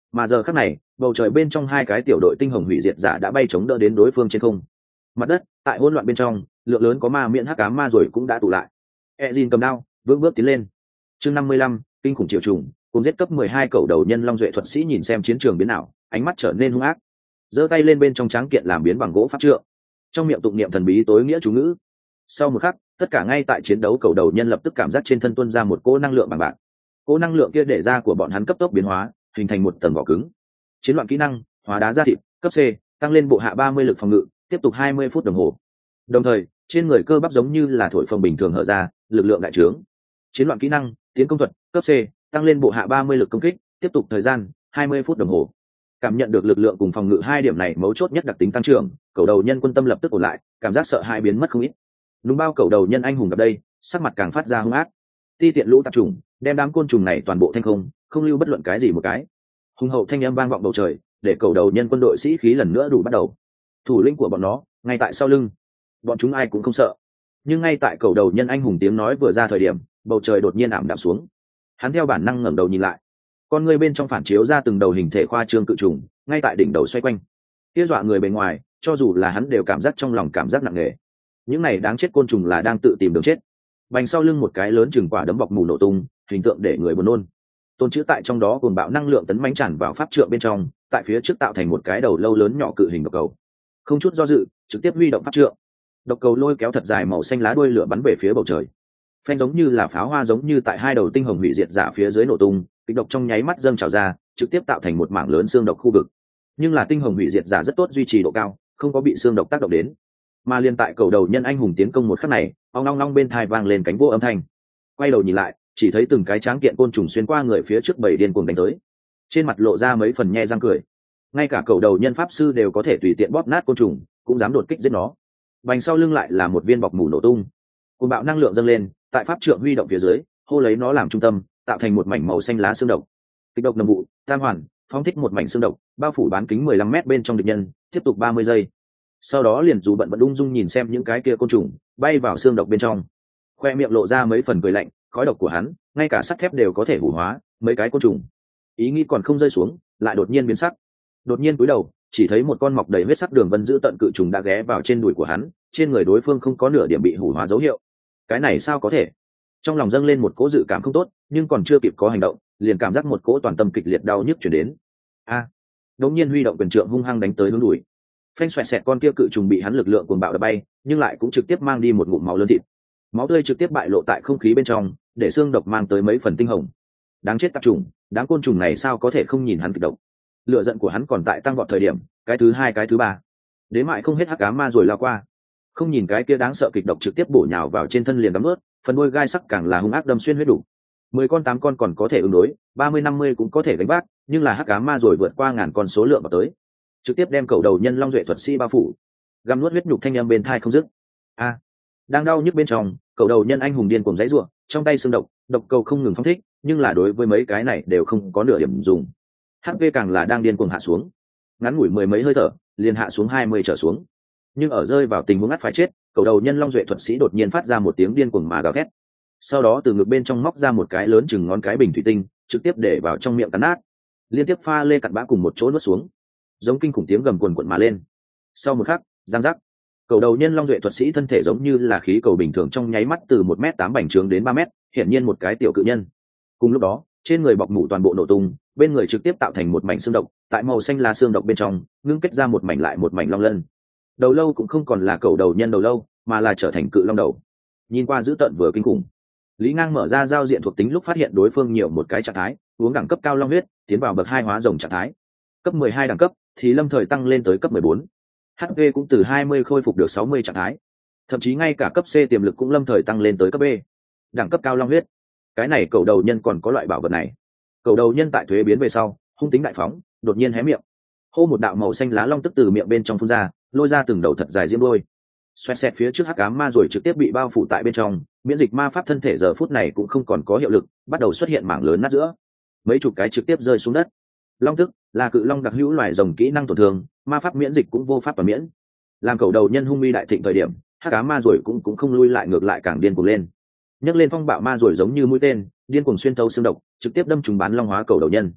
Mà giờ khắc này, bầu trời bên trong hai cái tiểu đội tinh hồng hủy diệt giả đã bay chống đỡ đến đối phương trên không. Mặt đất tại hỗn loạn bên trong, lượng lớn có ma miễn hắc ám ma rồi cũng đã tụ lại. Ezin cầm đao vững bước tiến lên. Chương năm mươi lăm, kinh khủng triệu trùng, cùng giết cấp mười hai cầu đầu nhân long duệ thuật sĩ nhìn xem chiến trường biến nào, ánh mắt trở nên hung ác. Giơ tay lên bên trong tráng kiện làm biến bằng gỗ pháp trượng, trong miệng tụng niệm thần bí tối nghĩa chú ngữ. Sau một khắc, tất cả ngay tại chiến đấu cầu đầu nhân lập tức cảm giác trên thân tuôn ra một cỗ năng lượng bằng bạc. Cỗ năng lượng kia để ra của bọn hắn cấp tốc biến hóa, hình thành một tầng vỏ cứng. Chiến loạn kỹ năng, hóa đá ra thịt, cấp C, tăng lên bộ hạ ba mươi lực phòng ngự, tiếp tục hai mươi phút đồng hồ. Đồng thời, trên người cơ bắp giống như là thổi phồng bình thường hở ra, lực lượng đại trướng. Chiến loạn kỹ năng, tiến công thuật, cấp C, tăng lên bộ hạ ba mươi lực công kích, tiếp tục thời gian hai mươi phút đồng hồ. Cảm nhận được lực lượng cùng phòng ngự hai điểm này mấu chốt nhất đặc tính tăng trưởng, cầu đầu nhân quân tâm lập tức ổn lại, cảm giác sợ hãi biến mất không ít. Đúng bao cầu đầu nhân anh hùng gặp đây, sắc mặt càng phát ra hung ác. Ti tiện lũ tạp trùng, đem đám côn trùng này toàn bộ thanh không, không lưu bất luận cái gì một cái. Hùng hậu thanh âm vang vọng bầu trời, để cầu đầu nhân quân đội sĩ khí lần nữa đủ bắt đầu. Thủ lĩnh của bọn nó ngay tại sau lưng, bọn chúng ai cũng không sợ. Nhưng ngay tại cầu đầu nhân anh hùng tiếng nói vừa ra thời điểm, bầu trời đột nhiên ảm đạm xuống. Hắn theo bản năng ngẩng đầu nhìn lại, con người bên trong phản chiếu ra từng đầu hình thể khoa trương cự trùng, ngay tại đỉnh đầu xoay quanh. Kia dọa người bề ngoài, cho dù là hắn đều cảm giác trong lòng cảm giác nặng nề. Những này đáng chết côn trùng là đang tự tìm đường chết. Bành sau lưng một cái lớn chừng quả đấm bọc mù nổ tung, hình tượng để người buồn nôn. Tôn chữ tại trong đó cùng bạo năng lượng tấn mãnh tràn vào pháp trượng bên trong, tại phía trước tạo thành một cái đầu lâu lớn nhỏ cự hình độc cầu. Không chút do dự, trực tiếp huy động pháp trượng. Độc cầu lôi kéo thật dài màu xanh lá đuôi lửa bắn về phía bầu trời. Phanh giống như là pháo hoa giống như tại hai đầu tinh hồng hủy diệt giả phía dưới nổ tung, kịch độc trong nháy mắt dâng trào ra, trực tiếp tạo thành một mảng lớn xương độc khu vực. Nhưng là tinh hồng hủy diệt giả rất tốt duy trì độ cao, không có bị xương độc tác động đến. Mà liên tại cầu đầu nhân anh hùng tiến công một khắc này, ong long long bên thai vang lên cánh vô âm thanh. Quay đầu nhìn lại, chỉ thấy từng cái tráng kiện côn trùng xuyên qua người phía trước bảy điên cuồng đánh tới. Trên mặt lộ ra mấy phần nhe răng cười. Ngay cả cầu đầu nhân pháp sư đều có thể tùy tiện bóp nát côn trùng, cũng dám đột kích giết nó. Bành sau lưng lại là một viên bọc mù nổ tung. Cuồng bạo năng lượng dâng lên, tại pháp trượng huy động phía dưới, hô lấy nó làm trung tâm, tạo thành một mảnh màu xanh lá xương độc. Kịch độc nồng vụ, tam hoàn, phóng thích một mảnh xương độc, bao phủ bán kính mười lăm mét bên trong địch nhân, tiếp tục ba mươi giây. Sau đó liền dù bận bận ung dung nhìn xem những cái kia côn trùng bay vào xương độc bên trong, khoe miệng lộ ra mấy phần cười lạnh, khói độc của hắn, ngay cả sắt thép đều có thể hủ hóa mấy cái côn trùng. Ý nghĩ còn không rơi xuống, lại đột nhiên biến sắc. Đột nhiên cúi đầu, chỉ thấy một con mọc đầy huyết sắc đường vân dữ tận cự trùng đã ghé vào trên đùi của hắn, trên người đối phương không có nửa điểm bị hủ hóa dấu hiệu. Cái này sao có thể? Trong lòng dâng lên một cỗ dự cảm không tốt, nhưng còn chưa kịp có hành động, liền cảm giác một cỗ toàn tâm kịch liệt đau nhức chuyển đến. A! À, đột nhiên huy động quyền trượng hung hăng đánh tới hướng đùi. Phanh xoẹt xẹt con kia cự trùng bị hắn lực lượng cuồng bạo đập bay, nhưng lại cũng trực tiếp mang đi một ngụm máu lớn thịt. Máu tươi trực tiếp bại lộ tại không khí bên trong, để xương độc mang tới mấy phần tinh hồng. Đáng chết tạp trùng, đáng côn trùng này sao có thể không nhìn hắn kịch độc. Lửa giận của hắn còn tại tăng vọt thời điểm, cái thứ hai cái thứ ba, đến mại không hết hắc ám ma rồi lao qua. Không nhìn cái kia đáng sợ kịch độc trực tiếp bổ nhào vào trên thân liền đắm ướt, phần đuôi gai sắc càng là hung ác đâm xuyên huyết đủ. Mười con tám con còn có thể ứng đối, ba mươi năm mươi cũng có thể gánh vác, nhưng là hắc ám ma rồi vượt qua ngàn con số lượng vào tới, trực tiếp đem cầu đầu nhân long duệ thuật sĩ bao phủ, găm nuốt huyết nhục thanh âm bên thai không dứt. A! À, đang đau nhức bên trong, cầu đầu nhân anh hùng điên cuồng giãy giụa, trong tay xương độc, độc cầu không ngừng phóng thích, nhưng là đối với mấy cái này đều không có nửa điểm dùng. hát pê càng là đang điên cuồng hạ xuống, ngắn ngủi mười mấy hơi thở, liền hạ xuống hai mươi trở xuống. Nhưng ở rơi vào tình huống ngắt phải chết, cầu đầu nhân long duệ thuật sĩ đột nhiên phát ra một tiếng điên cuồng mà gào thét. Sau đó từ ngực bên trong móc ra một cái lớn chừng ngón cái bình thủy tinh, trực tiếp để vào trong miệng cắn nát, liên tiếp pha lê cặn bã cùng một chỗ nuốt xuống, giống kinh khủng tiếng gầm quần quần mà lên. Sau một khắc, giang giác, cầu đầu nhân long duệ thuật sĩ thân thể giống như là khí cầu bình thường trong nháy mắt từ một mét tám bành trướng đến ba mét, hiển nhiên một cái tiểu cự nhân. Cùng lúc đó, trên người bọc mủ toàn bộ nổ tung, bên người trực tiếp tạo thành một mảnh xương độc, tại màu xanh lá xương độc bên trong, ngưng kết ra một mảnh lại một mảnh long lân. Đầu lâu cũng không còn là cầu đầu nhân đầu lâu, mà là trở thành cự long đầu. Nhìn qua dữ tợn vừa kinh khủng. Lý Ngang mở ra giao diện thuộc tính lúc phát hiện đối phương nhiều một cái trạng thái, uống đẳng cấp cao long huyết, tiến vào bậc hai hóa rồng trạng thái. Cấp mười hai đẳng cấp thì lâm thời tăng lên tới cấp mười bốn. hát pê cũng từ hai mươi khôi phục được sáu mươi trạng thái. Thậm chí ngay cả cấp C tiềm lực cũng lâm thời tăng lên tới cấp B. Đẳng cấp cao long huyết. Cái này cầu đầu nhân còn có loại bảo vật này. Cầu đầu nhân tại thuế biến về sau, hung tính đại phóng, đột nhiên hé miệng. Hô một đạo màu xanh lá long tức từ miệng bên trong phun ra, lôi ra từng đầu thật dài diễm đôi. Xoẹt xẹt phía trước hắc ám ma rồi trực tiếp bị bao phủ tại bên trong, miễn dịch ma pháp thân thể giờ phút này cũng không còn có hiệu lực, bắt đầu xuất hiện mảng lớn nát giữa. Mấy chục cái trực tiếp rơi xuống đất. Long tức là cự long đặc hữu loài rồng kỹ năng tổn thương, ma pháp miễn dịch cũng vô pháp và miễn. Làm cầu đầu nhân hung uy đại thịnh thời điểm, hắc ám ma rồi cũng cũng không lui lại, ngược lại càng điên cuồng lên. Nhấc lên phong bạo ma rồi giống như mũi tên, điên cuồng xuyên thấu xương độc, trực tiếp đâm trúng bán long hóa cầu đầu nhân.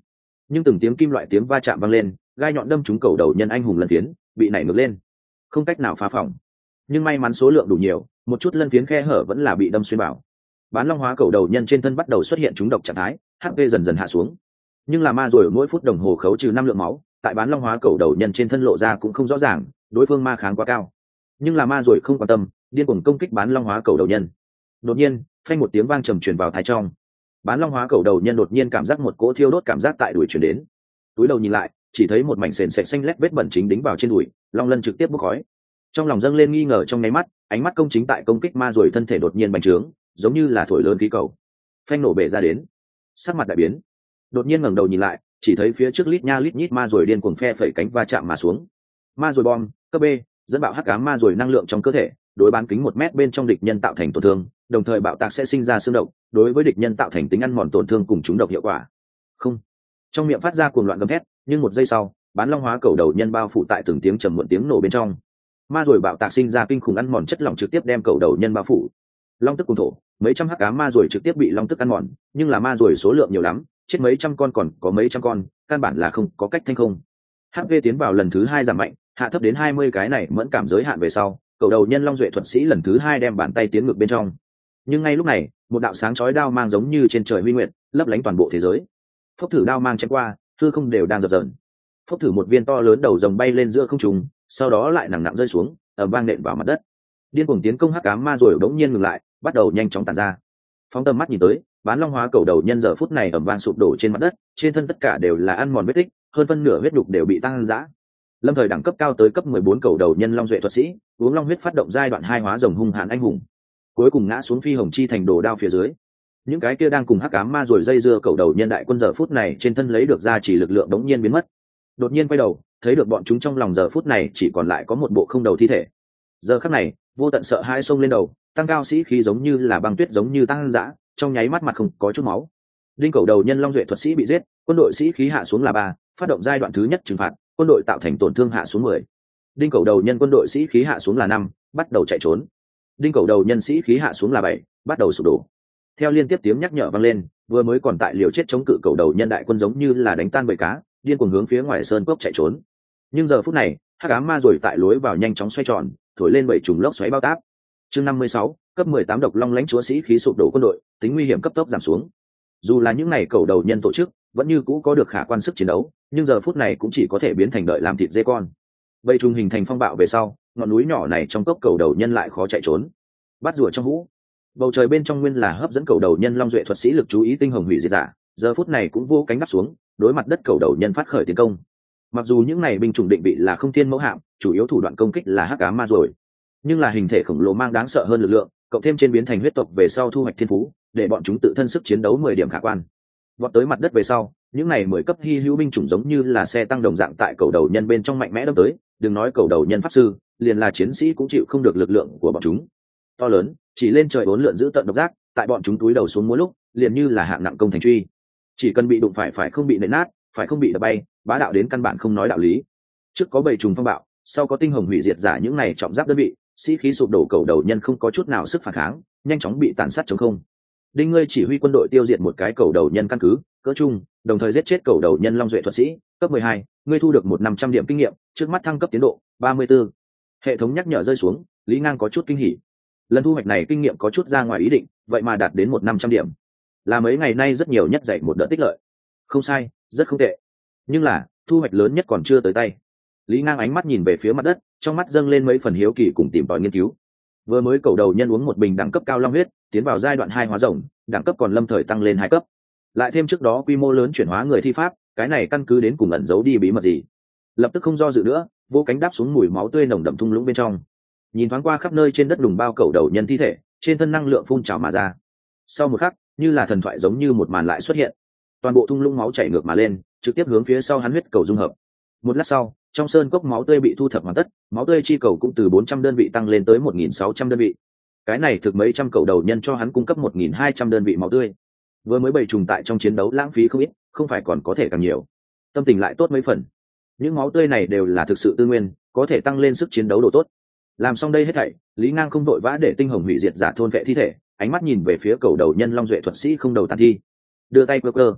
nhưng từng tiếng kim loại tiếng va chạm vang lên, gai nhọn đâm trúng cầu đầu nhân anh hùng lân phiến, bị nảy ngược lên, không cách nào phá phòng. Nhưng may mắn số lượng đủ nhiều, một chút lân phiến khe hở vẫn là bị đâm xuyên vào. Bán long hóa cầu đầu nhân trên thân bắt đầu xuất hiện trúng độc trạng thái, hát pê dần dần hạ xuống. Nhưng là ma rồi mỗi phút đồng hồ khấu trừ năm lượng máu, tại bán long hóa cầu đầu nhân trên thân lộ ra cũng không rõ ràng, đối phương ma kháng quá cao. Nhưng là ma rồi không quan tâm, điên cuồng công kích bán long hóa cầu đầu nhân. Đột nhiên, phanh một tiếng vang trầm truyền vào tai trong. Bán long hóa cầu đầu nhân đột nhiên cảm giác một cỗ thiêu đốt cảm giác tại đùi truyền đến. Túi đầu nhìn lại, chỉ thấy một mảnh sền sệt xanh lét vết bẩn chính đính vào trên đùi, long lân trực tiếp bốc khói. Trong lòng dâng lên nghi ngờ trong nháy mắt, ánh mắt công chính tại công kích ma rồi thân thể đột nhiên bành trướng, giống như là thổi lớn khí cầu. Phanh nổ bể ra đến. Sắc mặt đại biến. Đột nhiên ngẩng đầu nhìn lại, chỉ thấy phía trước lít nha lít nhít ma rồi điên cuồng phe phẩy cánh va chạm mà xuống. Ma rồi bom, cấp B, dẫn bạo hắc ám ma rồi năng lượng trong cơ thể, đối bán kính một mét bên trong địch nhân tạo thành tổn thương, đồng thời bạo tạc sẽ sinh ra xương động, đối với địch nhân tạo thành tính ăn mòn tổn thương cùng trúng độc hiệu quả. Không. Trong miệng phát ra cuồng loạn gầm thét, nhưng một giây sau, bán long hóa cầu đầu nhân bao phủ tại từng tiếng trầm muộn tiếng nổ bên trong. Ma rồi bạo tạc sinh ra kinh khủng ăn mòn chất lỏng trực tiếp đem cầu đầu nhân bao phủ. Long tức cùng thổ, mấy trăm hắc ám ma rồi trực tiếp bị long tức ăn mòn, nhưng là ma rồi số lượng nhiều lắm, chết mấy trăm con còn có mấy trăm con, căn bản là không có cách thanh không. hát pê tiến vào lần thứ hai giảm mạnh, hạ thấp đến hai mươi cái này mẫn cảm giới hạn về sau, cầu đầu nhân long duệ thuật sĩ lần thứ hai đem bàn tay tiến ngược bên trong. Nhưng ngay lúc này, một đạo sáng chói đao mang giống như trên trời huy nguyệt, lấp lánh toàn bộ thế giới. Phốc thử đao mang chém qua, hư không đều đang dập dờn. Phốc thử một viên to lớn đầu rồng bay lên giữa không trung, sau đó lại nặng nặng rơi xuống, ầm vang nện vào mặt đất. Điên cuồng tiến công hắc ám ma rồi đống nhiên ngừng lại, bắt đầu nhanh chóng tàn ra. Phóng tầm mắt nhìn tới, bán long hóa cầu đầu nhân giờ phút này ầm vang sụp đổ trên mặt đất, trên thân tất cả đều là ăn mòn vết tích, hơn phân nửa huyết nhục đều bị tăng dã. Lâm thời đẳng cấp cao tới cấp mười bốn cầu đầu nhân long duệ thuật sĩ, uống long huyết phát động giai đoạn hai hóa rồng hung hãn anh hùng, cuối cùng ngã xuống phi hồng chi thành đồ đao phía dưới. Những cái kia đang cùng hắc ám ma rồi dây dưa cầu đầu nhân đại quân giờ phút này trên thân lấy được ra chỉ lực lượng đống nhiên biến mất. Đột nhiên quay đầu, thấy được bọn chúng trong lòng giờ phút này chỉ còn lại có một bộ không đầu thi thể. Giờ khắc này, vô tận sợ hãi xông lên đầu, tăng cao sĩ khí giống như là băng tuyết giống như tăng dã, trong nháy mắt mặt không có chút máu. Đinh cầu đầu nhân long duệ thuật sĩ bị giết, quân đội sĩ khí hạ xuống là ba, phát động giai đoạn thứ nhất trừng phạt, quân đội tạo thành tổn thương hạ xuống mười. Đinh cầu đầu nhân quân đội sĩ khí hạ xuống là năm, bắt đầu chạy trốn. Đinh cầu đầu nhân sĩ khí hạ xuống là bảy, bắt đầu sụp đổ. Theo liên tiếp tiếng nhắc nhở vang lên, vừa mới còn tại liều chết chống cự cầu đầu nhân đại quân giống như là đánh tan bầy cá, điên cuồng hướng phía ngoài sơn cốc chạy trốn. Nhưng giờ phút này, hắc ám ma rồi tại lối vào nhanh chóng xoay tròn, thổi lên bảy trùng lốc xoáy bao táp. Chương năm mươi sáu, cấp mười tám độc long lãnh chúa sĩ khí sụp đổ quân đội, tính nguy hiểm cấp tốc giảm xuống. Dù là những này cầu đầu nhân tổ chức, vẫn như cũ có được khả quan sức chiến đấu, nhưng giờ phút này cũng chỉ có thể biến thành đợi làm thịt dê con. Bảy trùng hình thành phong bạo về sau, ngọn núi nhỏ này trong cốc cầu đầu nhân lại khó chạy trốn. Bắt rùa trong hũ, bầu trời bên trong nguyên là hấp dẫn cầu đầu nhân long duệ thuật sĩ lực chú ý tinh hồng hủy diệt giả, giờ phút này cũng vô cánh đáp xuống, đối mặt đất cầu đầu nhân phát khởi tiến công. Mặc dù những này binh chủng định vị là không thiên mẫu hạm, chủ yếu thủ đoạn công kích là hắc ám ma rồi, nhưng là hình thể khổng lồ mang đáng sợ hơn lực lượng, cộng thêm trên biến thành huyết tộc về sau thu hoạch thiên phú, để bọn chúng tự thân sức chiến đấu mười điểm khả quan. Vọt tới mặt đất về sau, những này mười cấp hy hữu binh chủng giống như là xe tăng đồng dạng tại cầu đầu nhân bên trong mạnh mẽ đâm tới, đừng nói cầu đầu nhân pháp sư, liền là chiến sĩ cũng chịu không được lực lượng của bọn chúng. To lớn, chỉ lên trời bốn lượn giữ tận độc giác, tại bọn chúng túi đầu xuống mỗi lúc, liền như là hạng nặng công thành truy. Chỉ cần bị đụng phải phải không bị nện nát, phải không bị đập bay, bá đạo đến căn bản không nói đạo lý. Trước có bảy trùng phong bạo, sau có tinh hồng hủy diệt giả những này trọng giáp đơn vị, sĩ khí sụp đổ cầu đầu nhân không có chút nào sức phản kháng, nhanh chóng bị tàn sát chống không. Đinh ngươi chỉ huy quân đội tiêu diệt một cái cầu đầu nhân căn cứ cỡ trung, đồng thời giết chết cầu đầu nhân long duệ thuật sĩ cấp mười hai, ngươi thu được một năm trăm điểm kinh nghiệm, trước mắt thăng cấp tiến độ ba mươi tư. Hệ thống nhắc nhở rơi xuống, Lý Ngang có chút kinh hỉ. Lần thu hoạch này kinh nghiệm có chút ra ngoài ý định, vậy mà đạt đến một năm trăm điểm, là mấy ngày nay rất nhiều nhất dạy một đợt tích lợi. Không sai, rất không tệ. Nhưng là thu hoạch lớn nhất còn chưa tới tay. Lý Ngang ánh mắt nhìn về phía mặt đất, trong mắt dâng lên mấy phần hiếu kỳ cùng tìm tòi nghiên cứu. Vừa mới cầu đầu nhân uống một bình đẳng cấp cao long huyết, tiến vào giai đoạn hai hóa rồng, đẳng cấp còn lâm thời tăng lên hai cấp. Lại thêm trước đó quy mô lớn chuyển hóa người thi pháp, cái này căn cứ đến cùng ẩn giấu đi bí mật gì. Lập tức không do dự nữa, vô cánh đáp xuống mùi máu tươi nồng đậm thung lũng bên trong. Nhìn thoáng qua khắp nơi trên đất đùng bao cầu đầu nhân thi thể, trên thân năng lượng phun trào mà ra. Sau một khắc, như là thần thoại giống như một màn lại xuất hiện. Toàn bộ thung lũng máu chảy ngược mà lên, trực tiếp hướng phía sau hắn huyết cầu dung hợp. Một lát sau, trong sơn cốc máu tươi bị thu thập hoàn tất, máu tươi chi cầu cũng từ bốn trăm đơn vị tăng lên tới một nghìn sáu trăm đơn vị. Cái này thực mấy trăm cầu đầu nhân cho hắn cung cấp một nghìn hai trăm đơn vị máu tươi. Vừa mới bày trùng tại trong chiến đấu lãng phí không ít, không phải còn có thể càng nhiều. Tâm tình lại tốt mấy phần. Những máu tươi này đều là thực sự tư nguyên, có thể tăng lên sức chiến đấu độ tốt. Làm xong đây hết thảy, Lý Ngang không vội vã để tinh hồng hủy diệt giả thôn vệ thi thể, ánh mắt nhìn về phía cầu đầu nhân long duệ thuật sĩ không đầu tàn thi. Đưa tay cơ cơ,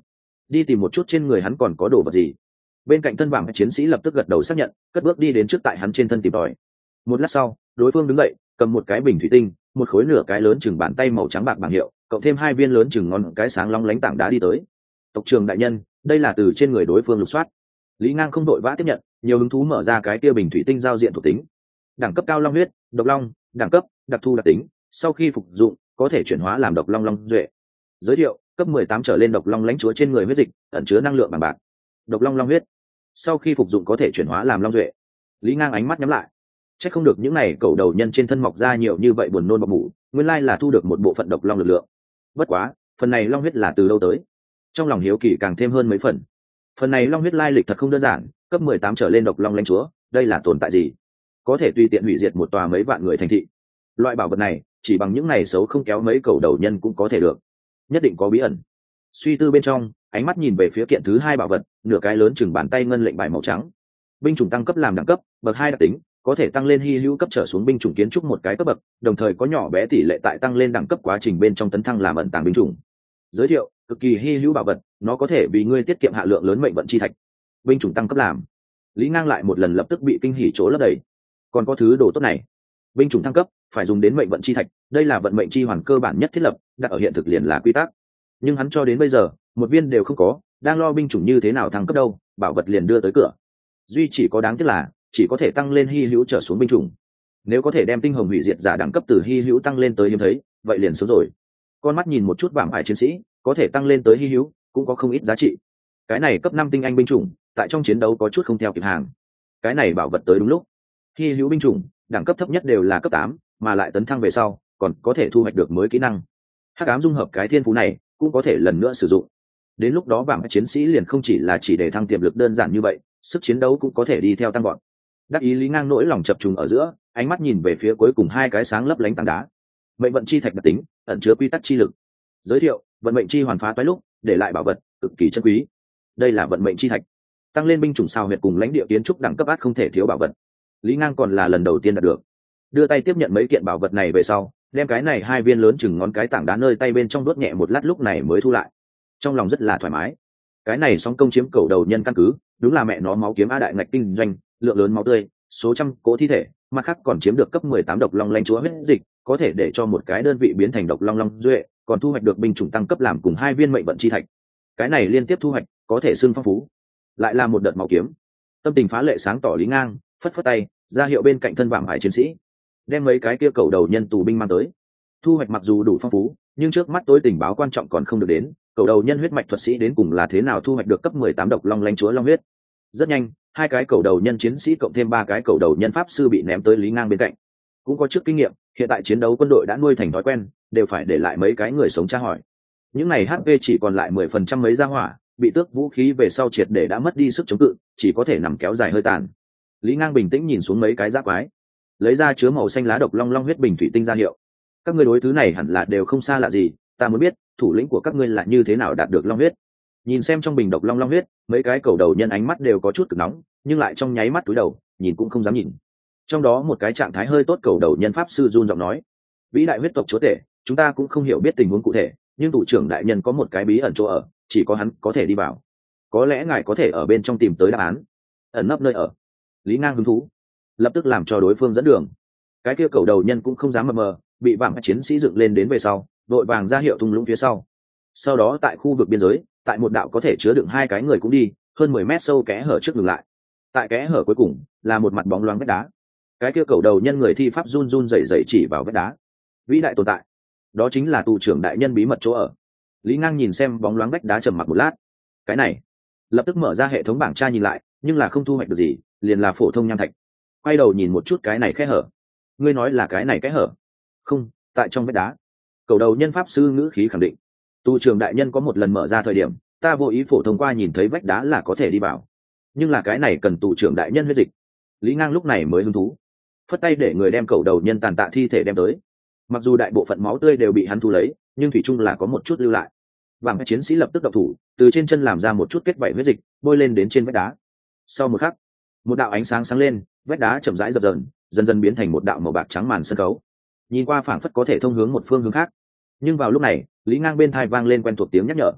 đi tìm một chút trên người hắn còn có đồ vật gì. Bên cạnh thân vàng chiến sĩ lập tức gật đầu xác nhận, cất bước đi đến trước tại hắn trên thân tìm tòi. Một lát sau, đối phương đứng dậy, cầm một cái bình thủy tinh, một khối nửa cái lớn chừng bàn tay màu trắng bạc bảng hiệu, cộng thêm hai viên lớn chừng ngón cái sáng long lánh tảng đá đi tới. Tộc trưởng đại nhân, đây là từ trên người đối phương lục soát. Lý Ngang không đội vã tiếp nhận, nhiều hứng thú mở ra cái kia bình thủy tinh giao diện thuộc tính. Đẳng cấp cao long huyết, độc long, đẳng cấp, đặc thu đặc tính, sau khi phục dụng có thể chuyển hóa làm độc long long duệ. Giới thiệu, cấp mười tám trở lên độc long lãnh chúa trên người huyết dịch ẩn chứa năng lượng bằng bạc. Độc long long huyết, sau khi phục dụng có thể chuyển hóa làm long duệ. Lý Ngang ánh mắt nhắm lại. Chắc không được những này cầu đầu nhân trên thân mọc ra nhiều như vậy buồn nôn bọc mủ, nguyên lai là thu được một bộ phận độc long lực lượng. Bất quá, phần này long huyết là từ đâu tới? Trong lòng hiếu kỳ càng thêm hơn mấy phần. Phần này long huyết lai lịch thật không đơn giản, cấp mười tám trở lên độc long lãnh chúa, đây là tồn tại gì? Có thể tùy tiện hủy diệt một tòa mấy vạn người thành thị. Loại bảo vật này, chỉ bằng những này xấu không kéo mấy cầu đầu nhân cũng có thể được. Nhất định có bí ẩn. Suy tư bên trong, ánh mắt nhìn về phía kiện thứ hai bảo vật, nửa cái lớn chừng bàn tay ngân lệnh bài màu trắng. Binh chủng tăng cấp làm đẳng cấp, bậc hai đặc tính, có thể tăng lên hy hữu cấp trở xuống binh chủng kiến trúc một cái cấp bậc, đồng thời có nhỏ bé tỷ lệ tại tăng lên đẳng cấp quá trình bên trong tấn thăng làm ẩn tàng binh chủng. Giới thiệu, cực kỳ hy hữu bảo vật, nó có thể vì ngươi tiết kiệm hạ lượng lớn mệnh vận chi thạch. Binh chủng tăng cấp làm. Lý Ngang lại một lần lập tức bị kinh hỉ chỗ lấp đầy. Còn có thứ đồ tốt này. Binh chủng thăng cấp phải dùng đến mệnh vận chi thạch, đây là vận mệnh chi hoàn cơ bản nhất thiết lập, đặt ở hiện thực liền là quy tắc. Nhưng hắn cho đến bây giờ, một viên đều không có, đang lo binh chủng như thế nào thăng cấp đâu, bảo vật liền đưa tới cửa. Duy chỉ có đáng tiếc là chỉ có thể tăng lên hy hữu trở xuống binh chủng. Nếu có thể đem tinh hồng hủy diệt giả đẳng cấp từ hy hữu tăng lên tới hiếm thấy, vậy liền sớm rồi. Con mắt nhìn một chút vàng ải chiến sĩ, có thể tăng lên tới hy hữu, cũng có không ít giá trị. Cái này cấp năm tinh anh binh chủng, tại trong chiến đấu có chút không theo kịp hàng. Cái này bảo vật tới đúng lúc. Hy hữu binh chủng, đẳng cấp thấp nhất đều là cấp tám, mà lại tấn thăng về sau, còn có thể thu hoạch được mới kỹ năng. Hắc ám dung hợp cái thiên phú này, cũng có thể lần nữa sử dụng. Đến lúc đó vàng ải chiến sĩ liền không chỉ là chỉ để thăng tiềm lực đơn giản như vậy, sức chiến đấu cũng có thể đi theo tăng gọn. Đắc ý Lý Ngang nỗi lòng chập trùng ở giữa, ánh mắt nhìn về phía cuối cùng hai cái sáng lấp lánh tảng đá. Mệnh vận chi thạch đặc tính, ẩn chứa quy tắc chi lực. Giới thiệu, vận mệnh chi hoàn phá toái lúc, để lại bảo vật cực kỳ chân quý. Đây là vận mệnh chi thạch, tăng lên binh chủng sao huyệt cùng lãnh địa kiến trúc đẳng cấp át không thể thiếu bảo vật. Lý Ngang còn là lần đầu tiên đạt được. Đưa tay tiếp nhận mấy kiện bảo vật này về sau, đem cái này hai viên lớn chừng ngón cái tảng đá nơi tay bên trong đốt nhẹ một lát lúc này mới thu lại. Trong lòng rất là thoải mái. Cái này song công chiếm cầu đầu nhân căn cứ, đúng là mẹ nó máu kiếm a đại ngạch kinh doanh, lượng lớn máu tươi, số trăm cỗ thi thể, mặt khác còn chiếm được cấp mười tám độc long lãnh chúa huyết dịch, có thể để cho một cái đơn vị biến thành độc long long duệ, còn thu hoạch được binh chủng tăng cấp làm cùng hai viên mệnh vận chi thạch. Cái này liên tiếp thu hoạch, có thể xưng phong phú. Lại là một đợt máu kiếm. Tâm tình phá lệ sáng tỏ Lý Ngang, phất phất tay, ra hiệu bên cạnh thân vạm hải chiến sĩ, đem mấy cái kia cầu đầu nhân tù binh mang tới. Thu hoạch mặc dù đủ phong phú, nhưng trước mắt tối tình báo quan trọng còn không được đến, cầu đầu nhân huyết mạch thuật sĩ đến cùng là thế nào thu hoạch được cấp mười tám độc long lãnh chúa long huyết. Rất nhanh, hai cái cầu đầu nhân chiến sĩ cộng thêm ba cái cầu đầu nhân pháp sư bị ném tới Lý Ngang bên cạnh. Cũng có trước kinh nghiệm, hiện tại chiến đấu quân đội đã nuôi thành thói quen, đều phải để lại mấy cái người sống tra hỏi. Những này hát pê chỉ còn lại mười phần trăm mấy ra hỏa, bị tước vũ khí về sau triệt để đã mất đi sức chống cự, chỉ có thể nằm kéo dài hơi tàn. Lý Ngang bình tĩnh nhìn xuống mấy cái giáp quái, lấy ra chứa màu xanh lá độc long long huyết bình thủy tinh ra hiệu. Các ngươi đối thứ này hẳn là đều không xa lạ gì, ta muốn biết thủ lĩnh của các ngươi là như thế nào đạt được long huyết. Nhìn xem trong bình độc long long huyết, mấy cái cầu đầu nhân ánh mắt đều có chút cực nóng, nhưng lại trong nháy mắt túi đầu, nhìn cũng không dám nhìn. Trong đó một cái trạng thái hơi tốt cầu đầu nhân pháp sư run giọng nói: vĩ đại huyết tộc chúa tể, chúng ta cũng không hiểu biết tình huống cụ thể, nhưng thủ trưởng đại nhân có một cái bí ẩn chỗ ở, chỉ có hắn có thể đi vào. Có lẽ ngài có thể ở bên trong tìm tới đáp án. Ẩn nấp nơi ở. Lý Ngang hứng thú, lập tức làm cho đối phương dẫn đường. Cái kia cầu đầu nhân cũng không dám mờ mờ, bị vàng chiến sĩ dựng lên đến về sau, đội vàng ra hiệu thung lũng phía sau. Sau đó tại khu vực biên giới, tại một đạo có thể chứa đựng hai cái người cũng đi hơn mười mét sâu kẽ hở trước ngừng lại. Tại kẽ hở cuối cùng là một mặt bóng loáng vách đá. Cái kia cầu đầu nhân người thi pháp run run rẩy rẩy chỉ vào vách đá. Vĩ đại tồn tại, đó chính là tù trưởng đại nhân bí mật chỗ ở. Lý Ngang nhìn xem bóng loáng vách đá trầm mặc một lát. Cái này, lập tức mở ra hệ thống bảng tra nhìn lại, nhưng là không thu hoạch được gì, liền là phổ thông nham thạch. Quay đầu nhìn một chút cái này kẽ hở. Ngươi nói là cái này kẽ hở? Không, tại trong vách đá. Cầu đầu nhân pháp sư ngữ khí khẳng định. Tu trưởng đại nhân có một lần mở ra thời điểm, ta vô ý phổ thông qua nhìn thấy vách đá là có thể đi vào, nhưng là cái này cần tù trưởng đại nhân huyết dịch. Lý Ngang lúc này mới hứng thú, phất tay để người đem cầu đầu nhân tàn tạ thi thể đem tới. Mặc dù đại bộ phận máu tươi đều bị hắn thu lấy, nhưng thủy chung là có một chút lưu lại. Vàng chiến sĩ lập tức độc thủ, từ trên chân làm ra một chút kết vảy huyết dịch, bôi lên đến trên vách đá. Sau một khắc, một đạo ánh sáng sáng lên, vách đá chậm rãi dập dờn, dần dần biến thành một đạo màu bạc trắng màn sân khấu. Nhìn qua phảng phất có thể thông hướng một phương hướng khác. Nhưng vào lúc này, Lý Ngang bên tai vang lên quen thuộc tiếng nhắc nhở.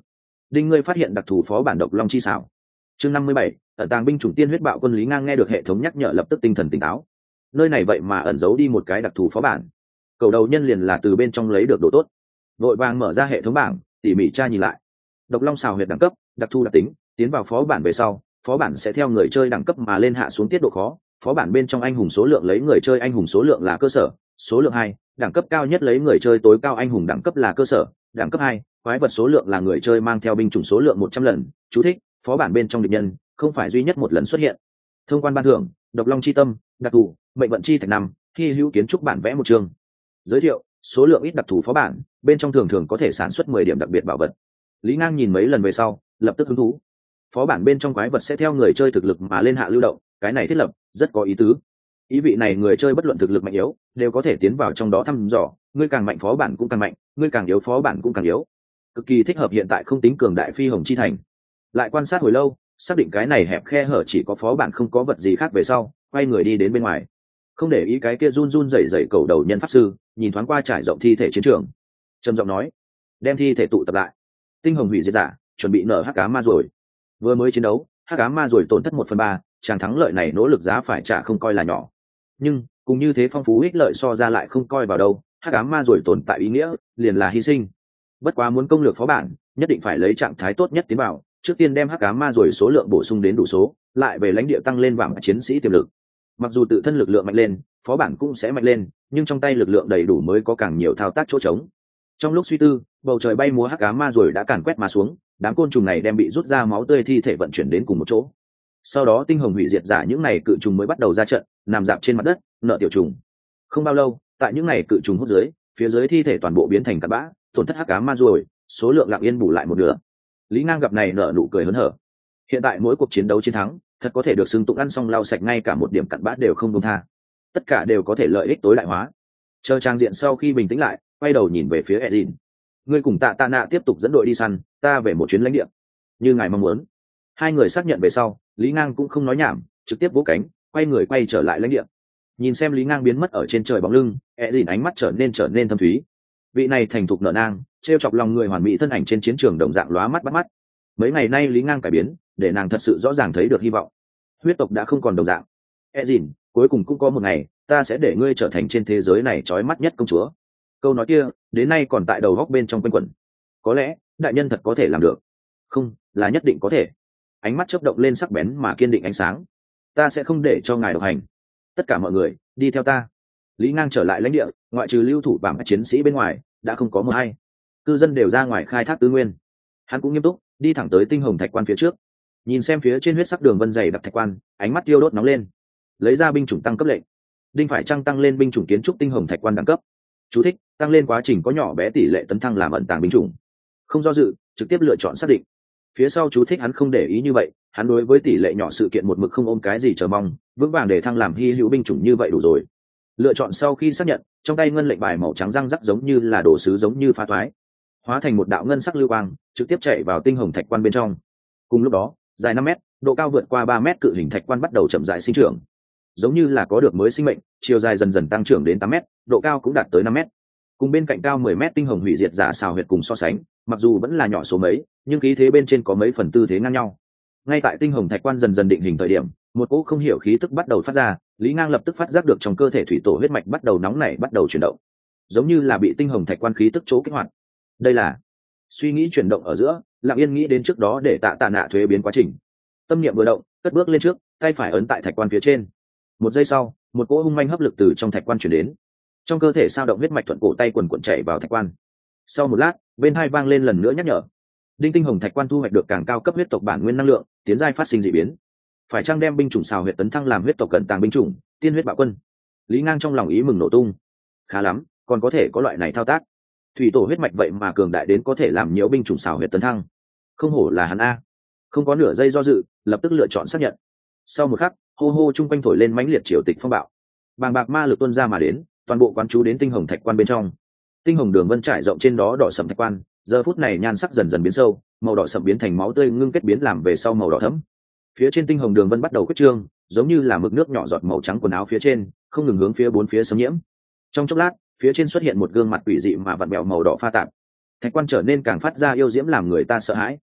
Đinh, ngươi phát hiện đặc thù phó bản độc long chi xảo. Chương năm mươi bảy, ẩn tàng binh chủng tiên huyết bạo quân. Lý Ngang nghe được hệ thống nhắc nhở lập tức tinh thần tỉnh táo. Nơi này vậy mà ẩn giấu đi một cái đặc thù phó bản. Cầu đầu nhân liền là từ bên trong lấy được đồ tốt. Vội vàng mở ra hệ thống bảng, tỉ mỉ tra nhìn lại. Độc long xào huyệt đẳng cấp, đặc thù đặc tính, tiến vào phó bản về sau, phó bản sẽ theo người chơi đẳng cấp mà lên hạ xuống tiết độ khó. Phó bản bên trong anh hùng số lượng lấy người chơi anh hùng số lượng là cơ sở, số lượng hai, đẳng cấp cao nhất lấy người chơi tối cao anh hùng đẳng cấp là cơ sở, đẳng cấp hai, quái vật số lượng là người chơi mang theo binh chủng số lượng một trăm lần. Chú thích: phó bản bên trong địch nhân không phải duy nhất một lần xuất hiện. Thông quan ban thưởng: độc long chi tâm, đặc thù, mệnh vận chi thạch năm, hy hữu kiến trúc bản vẽ một chương. Giới thiệu: số lượng ít đặc thù phó bản bên trong thường thường có thể sản xuất mười điểm đặc biệt bảo vật. Lý Ngang nhìn mấy lần về sau lập tức hứng thú. Phó bản bên trong quái vật sẽ theo người chơi thực lực mà lên hạ lưu động, cái này thiết lập rất có ý tứ. Ý vị này người chơi bất luận thực lực mạnh yếu đều có thể tiến vào trong đó thăm dò, ngươi càng mạnh phó bản cũng càng mạnh, ngươi càng yếu phó bản cũng càng yếu, cực kỳ thích hợp hiện tại không tính cường đại phi hồng chi thành. Lại quan sát hồi lâu, xác định cái này hẹp khe hở chỉ có phó bản không có vật gì khác về sau, quay người đi đến bên ngoài. Không để ý cái kia run run rẩy rẩy cầu đầu nhân pháp sư, nhìn thoáng qua trải rộng thi thể chiến trường, trầm giọng nói: đem thi thể tụ tập lại. Tinh hồng hủy diệt giả chuẩn bị nở hắc ám ma rồi. Vừa mới chiến đấu, hắc ám ma rồi tổn thất một phần ba, chàng thắng lợi này nỗ lực giá phải trả không coi là nhỏ. Nhưng cùng như thế phong phú ích lợi so ra lại không coi vào đâu, hắc ám ma rồi tồn tại ý nghĩa liền là hy sinh. Bất quá muốn công lược phó bản, nhất định phải lấy trạng thái tốt nhất tiến vào, trước tiên đem hắc ám ma rồi số lượng bổ sung đến đủ số, lại về lãnh địa tăng lên vàng chiến sĩ tiềm lực. Mặc dù tự thân lực lượng mạnh lên, phó bản cũng sẽ mạnh lên, nhưng trong tay lực lượng đầy đủ mới có càng nhiều thao tác chỗ trống. Trong lúc suy tư, bầu trời bay múa hắc ám ma rồi đã càn quét mà xuống, đám côn trùng này đem bị rút ra máu tươi thi thể vận chuyển đến cùng một chỗ. Sau đó tinh hồng hủy diệt giả những này cự trùng mới bắt đầu ra trận, nằm dạp trên mặt đất nợ tiểu trùng. Không bao lâu, tại những này cự trùng hút dưới, phía dưới thi thể toàn bộ biến thành cát bã, tổn thất hắc ám ma rồi, số lượng lặng yên bù lại một nửa. Lý Ngang gặp này nở nụ cười hớn hở. Hiện tại mỗi cuộc chiến đấu chiến thắng, thật có thể được xưng tụng ăn xong lau sạch, ngay cả một điểm cặn bã đều không buông tha. Tất cả đều có thể lợi ích tối đại hóa. Chờ trang diện sau khi bình tĩnh lại, quay đầu nhìn về phía Edin. Ngươi cùng Tạ Tạ Nạ tiếp tục dẫn đội đi săn, ta về một chuyến lãnh địa. Như ngài mong muốn. Hai người xác nhận về sau, Lý Ngang cũng không nói nhảm, trực tiếp vỗ cánh, quay người quay trở lại lãnh địa. Nhìn xem Lý Ngang biến mất ở trên trời bóng lưng, Edin ánh mắt trở nên trở nên thâm thúy. Vị này thành thục nợ nang, trêu chọc lòng người hoàn mỹ thân ảnh trên chiến trường đồng dạng lóa mắt bắt mắt. Mấy ngày nay Lý Ngang cải biến, để nàng thật sự rõ ràng thấy được hy vọng. Huyết tộc đã không còn đồng dạng. Edin, cuối cùng cũng có một ngày, ta sẽ để ngươi trở thành trên thế giới này chói mắt nhất công chúa. Câu nói kia, đến nay còn tại đầu góc bên trong quanh quẩn. Có lẽ, đại nhân thật có thể làm được. Không, là nhất định có thể. Ánh mắt chớp động lên sắc bén mà kiên định ánh sáng. Ta sẽ không để cho ngài độc hành. Tất cả mọi người, đi theo ta. Lý Ngang trở lại lãnh địa, ngoại trừ lưu thủ bảng chiến sĩ bên ngoài, đã không có một ai. Cư dân đều ra ngoài khai thác tư nguyên. Hắn cũng nghiêm túc, đi thẳng tới tinh hồng thạch quan phía trước. Nhìn xem phía trên huyết sắc đường vân dày đặc thạch quan, ánh mắt tiêu đốt nóng lên. Lấy ra binh chủng tăng cấp lệnh. Đinh phải trăng tăng lên binh chủng kiến trúc tinh hồng thạch quan đẳng cấp. Chú thích: tăng lên quá trình có nhỏ bé tỷ lệ tấn thăng làm ẩn tàng binh chủng. Không do dự, trực tiếp lựa chọn xác định. Phía sau chú thích hắn không để ý như vậy, hắn đối với tỷ lệ nhỏ sự kiện một mực không ôm cái gì chờ mong, vững vàng để thăng làm hy hữu binh chủng như vậy đủ rồi. Lựa chọn sau khi xác nhận, trong tay ngân lệnh bài màu trắng răng rắc giống như là đồ sứ giống như phá thoái, hóa thành một đạo ngân sắc lưu quang, trực tiếp chạy vào tinh hồng thạch quan bên trong. Cùng lúc đó, dài năm mét, độ cao vượt qua ba mét cự hình thạch quan bắt đầu chậm rãi sinh trưởng, giống như là có được mới sinh mệnh, chiều dài dần dần tăng trưởng đến tám mét, độ cao cũng đạt tới năm mét. Cùng bên cạnh cao mười mét tinh hồng hủy diệt giả xào huyệt cùng so sánh, mặc dù vẫn là nhỏ số mấy, nhưng khí thế bên trên có mấy phần tư thế ngang nhau. Ngay tại tinh hồng thạch quan dần dần định hình thời điểm, một cỗ không hiểu khí tức bắt đầu phát ra, Lý Ngang lập tức phát giác được trong cơ thể thủy tổ huyết mạch bắt đầu nóng nảy, bắt đầu chuyển động, giống như là bị tinh hồng thạch quan khí tức chỗ kích hoạt. Đây là suy nghĩ chuyển động ở giữa, Lặng Yên nghĩ đến trước đó để Tạ Tạ Nạ thuế biến quá trình. Tâm niệm vừa động, cất bước lên trước, tay phải ấn tại thạch quan phía trên. Một giây sau, một cỗ hung manh hấp lực từ trong thạch quan chuyển đến. Trong cơ thể sao động huyết mạch thuận cổ tay quần quần chảy vào thạch quan. Sau một lát, bên hai vang lên lần nữa nhắc nhở. Đinh tinh hồng thạch quan thu hoạch được càng cao cấp huyết tộc bản nguyên năng lượng, tiến giai phát sinh dị biến. Phải chăng đem binh chủng xào huyệt tấn thăng làm huyết tộc cận tàng binh chủng, tiên huyết bạo quân? Lý Ngang trong lòng ý mừng nổ tung. Khá lắm, còn có thể có loại này thao tác. Thủy tổ huyết mạch vậy mà cường đại đến có thể làm nhiễu binh chủng xào huyệt tấn thăng. Không hổ là hắn a. Không có nửa giây do dự, lập tức lựa chọn xác nhận. Sau một khắc, hô hô chung quanh thổi lên mãnh liệt triều tịch phong bạo. Bàng bạc ma lực tuôn ra mà đến, toàn bộ quán chú đến tinh hồng thạch quan bên trong. Tinh hồng đường vân trải rộng trên đó đỏ sẫm thạch quan, giờ phút này nhan sắc dần dần biến sâu, màu đỏ sẫm biến thành máu tươi ngưng kết biến làm về sau màu đỏ thẫm. Phía trên tinh hồng đường vân bắt đầu quyết trương, giống như là mực nước nhỏ giọt màu trắng quần áo phía trên, không ngừng hướng phía bốn phía xâm nhiễm. Trong chốc lát, phía trên xuất hiện một gương mặt quỷ dị mà vặn vẹo màu đỏ pha tạp. Thạch quan trở nên càng phát ra yêu diễm làm người ta sợ hãi.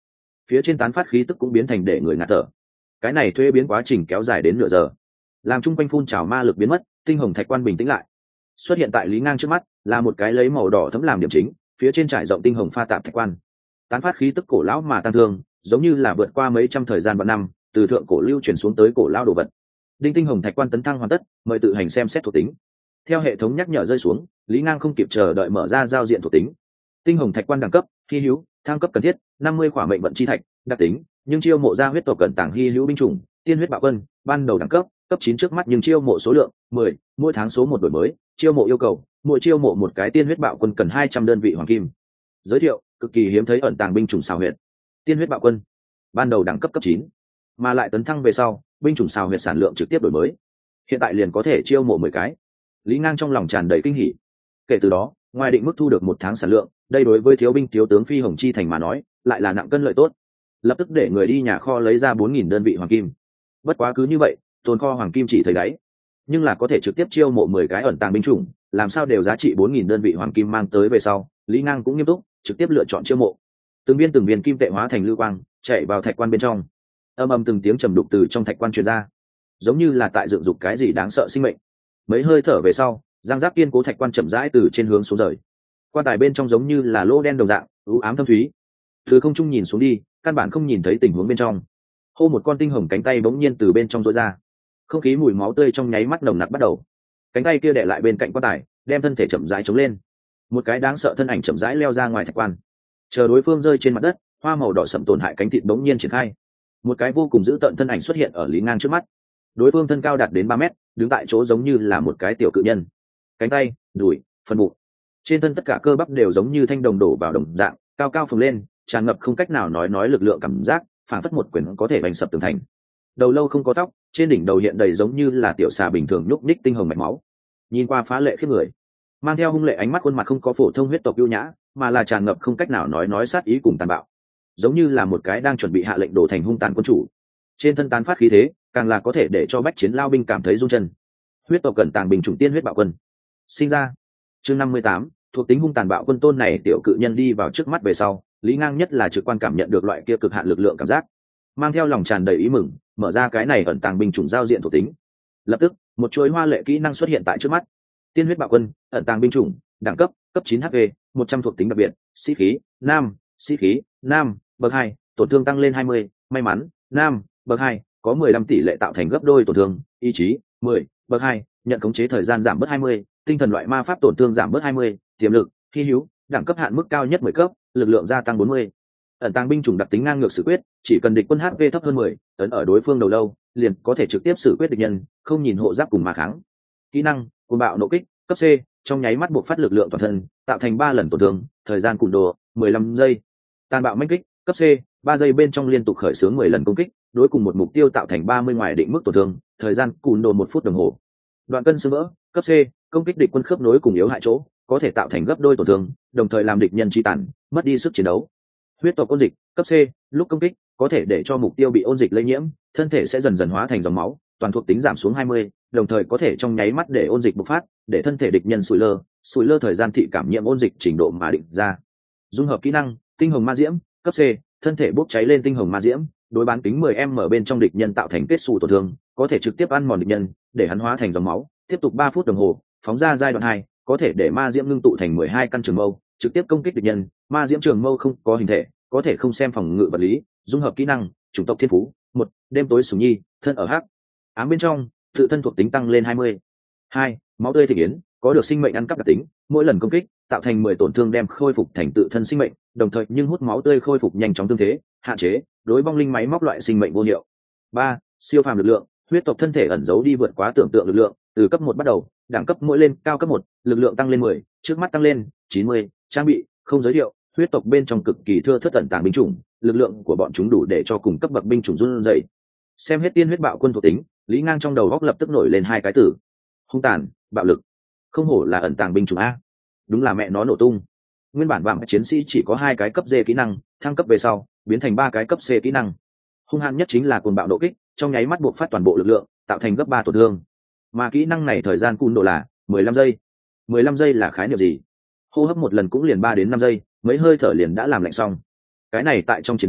phía trên tán phát khí tức cũng biến thành để người ngạt thở. Cái này thuế biến quá trình kéo dài đến nửa giờ, làm chung quanh phun trào ma lực biến mất, tinh hồng thạch quan bình tĩnh lại. Xuất hiện tại Lý Ngang trước mắt là một cái lấy màu đỏ thấm làm điểm chính, phía trên trải rộng tinh hồng pha tạp thạch quan, tán phát khí tức cổ lão mà tăng thương, giống như là vượt qua mấy trăm thời gian vạn năm, từ thượng cổ lưu truyền xuống tới cổ lão đồ vật. Đinh tinh hồng thạch quan tấn thăng hoàn tất, mời tự hành xem xét thuộc tính. Theo hệ thống nhắc nhở rơi xuống, Lý Ngang không kịp chờ đợi mở ra giao diện thuộc tính. Tinh hồng thạch quan đẳng cấp hy hữu, thăng cấp cần thiết năm mươi khỏa mệnh vận chi thạch. Đặc tính nhưng chiêu mộ ra huyết tộc cận tảng hy hữu binh chủng tiên huyết bạo quân, ban đầu đẳng cấp cấp chín trước mắt nhưng chiêu mộ số lượng mười, mỗi tháng số một đổi mới. Chiêu mộ yêu cầu mỗi chiêu mộ một cái tiên huyết bạo quân cần hai trăm đơn vị hoàng kim. Giới thiệu cực kỳ hiếm thấy ẩn tàng binh chủng xào huyệt tiên huyết bạo quân, ban đầu đẳng cấp cấp chín, mà lại tấn thăng về sau binh chủng xào huyệt sản lượng trực tiếp đổi mới, hiện tại liền có thể chiêu mộ mười cái. Lý Ngang trong lòng tràn đầy kinh hỉ. Kể từ đó ngoài định mức thu được một tháng sản lượng, đây đối với thiếu binh thiếu tướng Phi Hồng Chi thành mà nói lại là nặng cân lợi tốt. Lập tức để người đi nhà kho lấy ra bốn nghìn đơn vị hoàng kim. Bất quá cứ như vậy tồn kho hoàng kim chỉ thấy đáy, nhưng là có thể trực tiếp chiêu mộ mười cái ẩn tàng binh chủng, làm sao đều giá trị bốn nghìn đơn vị hoàng kim mang tới về sau, Lý Ngang cũng nghiêm túc trực tiếp lựa chọn chiêu mộ. Từng viên từng viên kim tệ hóa thành lưu quang chạy vào thạch quan bên trong, âm âm từng tiếng trầm đục từ trong thạch quan truyền ra, giống như là tại dựng dục cái gì đáng sợ sinh mệnh. Mấy hơi thở về sau, giang giáp kiên cố thạch quan chậm rãi từ trên hướng xuống rời. Quan tài bên trong giống như là lỗ đen đồng dạng u ám thâm thúy, từ không trung nhìn xuống đi căn bản không nhìn thấy tình huống bên trong. Hô, một con tinh hồng cánh tay bỗng nhiên từ bên trong rối ra, không khí mùi máu tươi trong nháy mắt nồng nặc bắt đầu. Cánh tay kia đè lại bên cạnh quan tài, đem thân thể chậm rãi chống lên. Một cái đáng sợ thân ảnh chậm rãi leo ra ngoài thạch quan, chờ đối phương rơi trên mặt đất, hoa màu đỏ sậm tổn hại cánh thịt bỗng nhiên triển khai. Một cái vô cùng dữ tợn thân ảnh xuất hiện ở Lý Ngang trước mắt. Đối phương thân cao đạt đến ba mét, đứng tại chỗ giống như là một cái tiểu cự nhân. Cánh tay, đùi, phần bụng, trên thân tất cả cơ bắp đều giống như thanh đồng đổ vào đồng dạng, cao cao phồng lên, tràn ngập không cách nào nói nói lực lượng cảm giác, phảng phất một quyền có thể bành sập tường thành. Đầu lâu không có tóc, trên đỉnh đầu hiện đầy giống như là tiểu xà bình thường nhúc nhích tinh hồng mạch máu, nhìn qua phá lệ khiếp người. Mang theo hung lệ ánh mắt, khuôn mặt không có phổ thông huyết tộc ưu nhã, mà là tràn ngập không cách nào nói nói sát ý cùng tàn bạo, giống như là một cái đang chuẩn bị hạ lệnh đổ thành hung tàn quân chủ. Trên thân tán phát khí thế, càng là có thể để cho bách chiến lao binh cảm thấy run chân. Huyết tộc cẩn tàng bình chủng tiên huyết bạo quân sinh ra. Chương năm mươi tám, thuộc tính hung tàn bạo quân tôn này tiểu cự nhân đi vào trước mắt về sau, Lý Ngang nhất là trực quan cảm nhận được loại kia cực hạn lực lượng cảm giác, mang theo lòng tràn đầy ý mừng, mở ra cái này ẩn tàng binh chủng giao diện thuộc tính. Lập tức một chuỗi hoa lệ kỹ năng xuất hiện tại trước mắt. Tiên huyết bạo quân, ẩn tàng binh chủng, đẳng cấp cấp chín hát pê, một trăm thuộc tính đặc biệt, sĩ khí nam, sĩ khí nam, bậc hai, tổn thương tăng lên hai mươi, may mắn nam, bậc hai, có mười lăm tỷ lệ tạo thành gấp đôi tổn thương, ý chí mười, bậc hai, nhận khống chế thời gian giảm bớt hai mươi, tinh thần loại ma pháp tổn thương giảm bớt hai mươi, tiềm lực hy hữu, đẳng cấp hạn mức cao nhất mười cấp, lực lượng gia tăng bốn mươi. Ẩn tàng binh chủng đặc tính ngang ngược xử quyết, chỉ cần địch quân hát pê thấp hơn mười, ấn ở đối phương đầu lâu, liền có thể trực tiếp xử quyết địch nhân, không nhìn hộ giáp cùng mà kháng. Kỹ năng cuồng bạo nộ kích, cấp C, trong nháy mắt buộc phát lực lượng toàn thân, tạo thành ba lần tổn thương, thời gian cùn đồ mười lăm giây. Tàn bạo mãnh kích, cấp C, ba giây bên trong liên tục khởi xướng mười lần công kích, đối cùng một mục tiêu tạo thành ba mươi ngoài định mức tổn thương, thời gian cùn đồ một phút đồng hồ. Đoạn cân xương vỡ, cấp C, công kích địch quân khớp nối cùng yếu hại chỗ, có thể tạo thành gấp đôi tổn thương, đồng thời làm địch nhân chi tàn, mất đi sức chiến đấu. Huyết tộc ôn dịch, cấp C, lúc công kích có thể để cho mục tiêu bị ôn dịch lây nhiễm, thân thể sẽ dần dần hóa thành dòng máu, toàn thuộc tính giảm xuống hai mươi, đồng thời có thể trong nháy mắt để ôn dịch bộc phát, để thân thể địch nhân sủi lơ, sủi lơ thời gian thị cảm nhiễm ôn dịch trình độ mà định ra. Dung hợp kỹ năng, tinh hồng ma diễm, cấp C, thân thể bốc cháy lên tinh hồng ma diễm, đối bán kính mười m bên trong địch nhân tạo thành kết xù tổn thương, có thể trực tiếp ăn mòn địch nhân, để hắn hóa thành dòng máu, tiếp tục ba phút đồng hồ, phóng ra giai đoạn hai, có thể để ma diễm ngưng tụ thành mười hai căn trường mâu, trực tiếp công kích địch nhân. Ma diễm trường mâu không có hình thể, có thể không xem phòng ngự vật lý. Dung hợp kỹ năng, chủng tộc thiên phú một, đêm tối sủng nhi, thân ở hắc ám bên trong, tự thân thuộc tính tăng lên hai mươi. hai, máu tươi thị yến, có được sinh mệnh ăn cắp đặc tính, mỗi lần công kích tạo thành mười tổn thương đem khôi phục thành tự thân sinh mệnh, đồng thời nhưng hút máu tươi khôi phục nhanh chóng tương thế, hạn chế đối vong linh máy móc loại sinh mệnh vô hiệu. ba, siêu phàm lực lượng, huyết tộc thân thể ẩn giấu đi vượt quá tưởng tượng lực lượng, từ cấp một bắt đầu, đẳng cấp mỗi lên cao cấp một, lực lượng tăng lên mười, trước mắt tăng lên chín mươi. Trang bị không giới thiệu, huyết tộc bên trong cực kỳ thưa thớt ẩn tàng binh chủng, lực lượng của bọn chúng đủ để cho cùng cấp bậc binh chủng run rẩy. Xem hết tiên huyết bạo quân thuộc tính, Lý Ngang trong đầu góc lập tức nổi lên hai cái từ: hung tàn, bạo lực. Không hổ là ẩn tàng binh chủng a, đúng là mẹ nó nổ tung. Nguyên bản vạm chiến sĩ chỉ có hai cái cấp D kỹ năng, thăng cấp về sau biến thành ba cái cấp C kỹ năng. Hung hãn nhất chính là cuồng bạo độ kích, trong nháy mắt buộc phát toàn bộ lực lượng, tạo thành gấp ba tổn thương. Mà kỹ năng này thời gian cùn độ là mười lăm giây. mười lăm giây là khái niệm gì? Hô hấp một lần cũng liền ba đến năm giây, mấy hơi thở liền đã làm lạnh xong. Cái này tại trong chiến đấu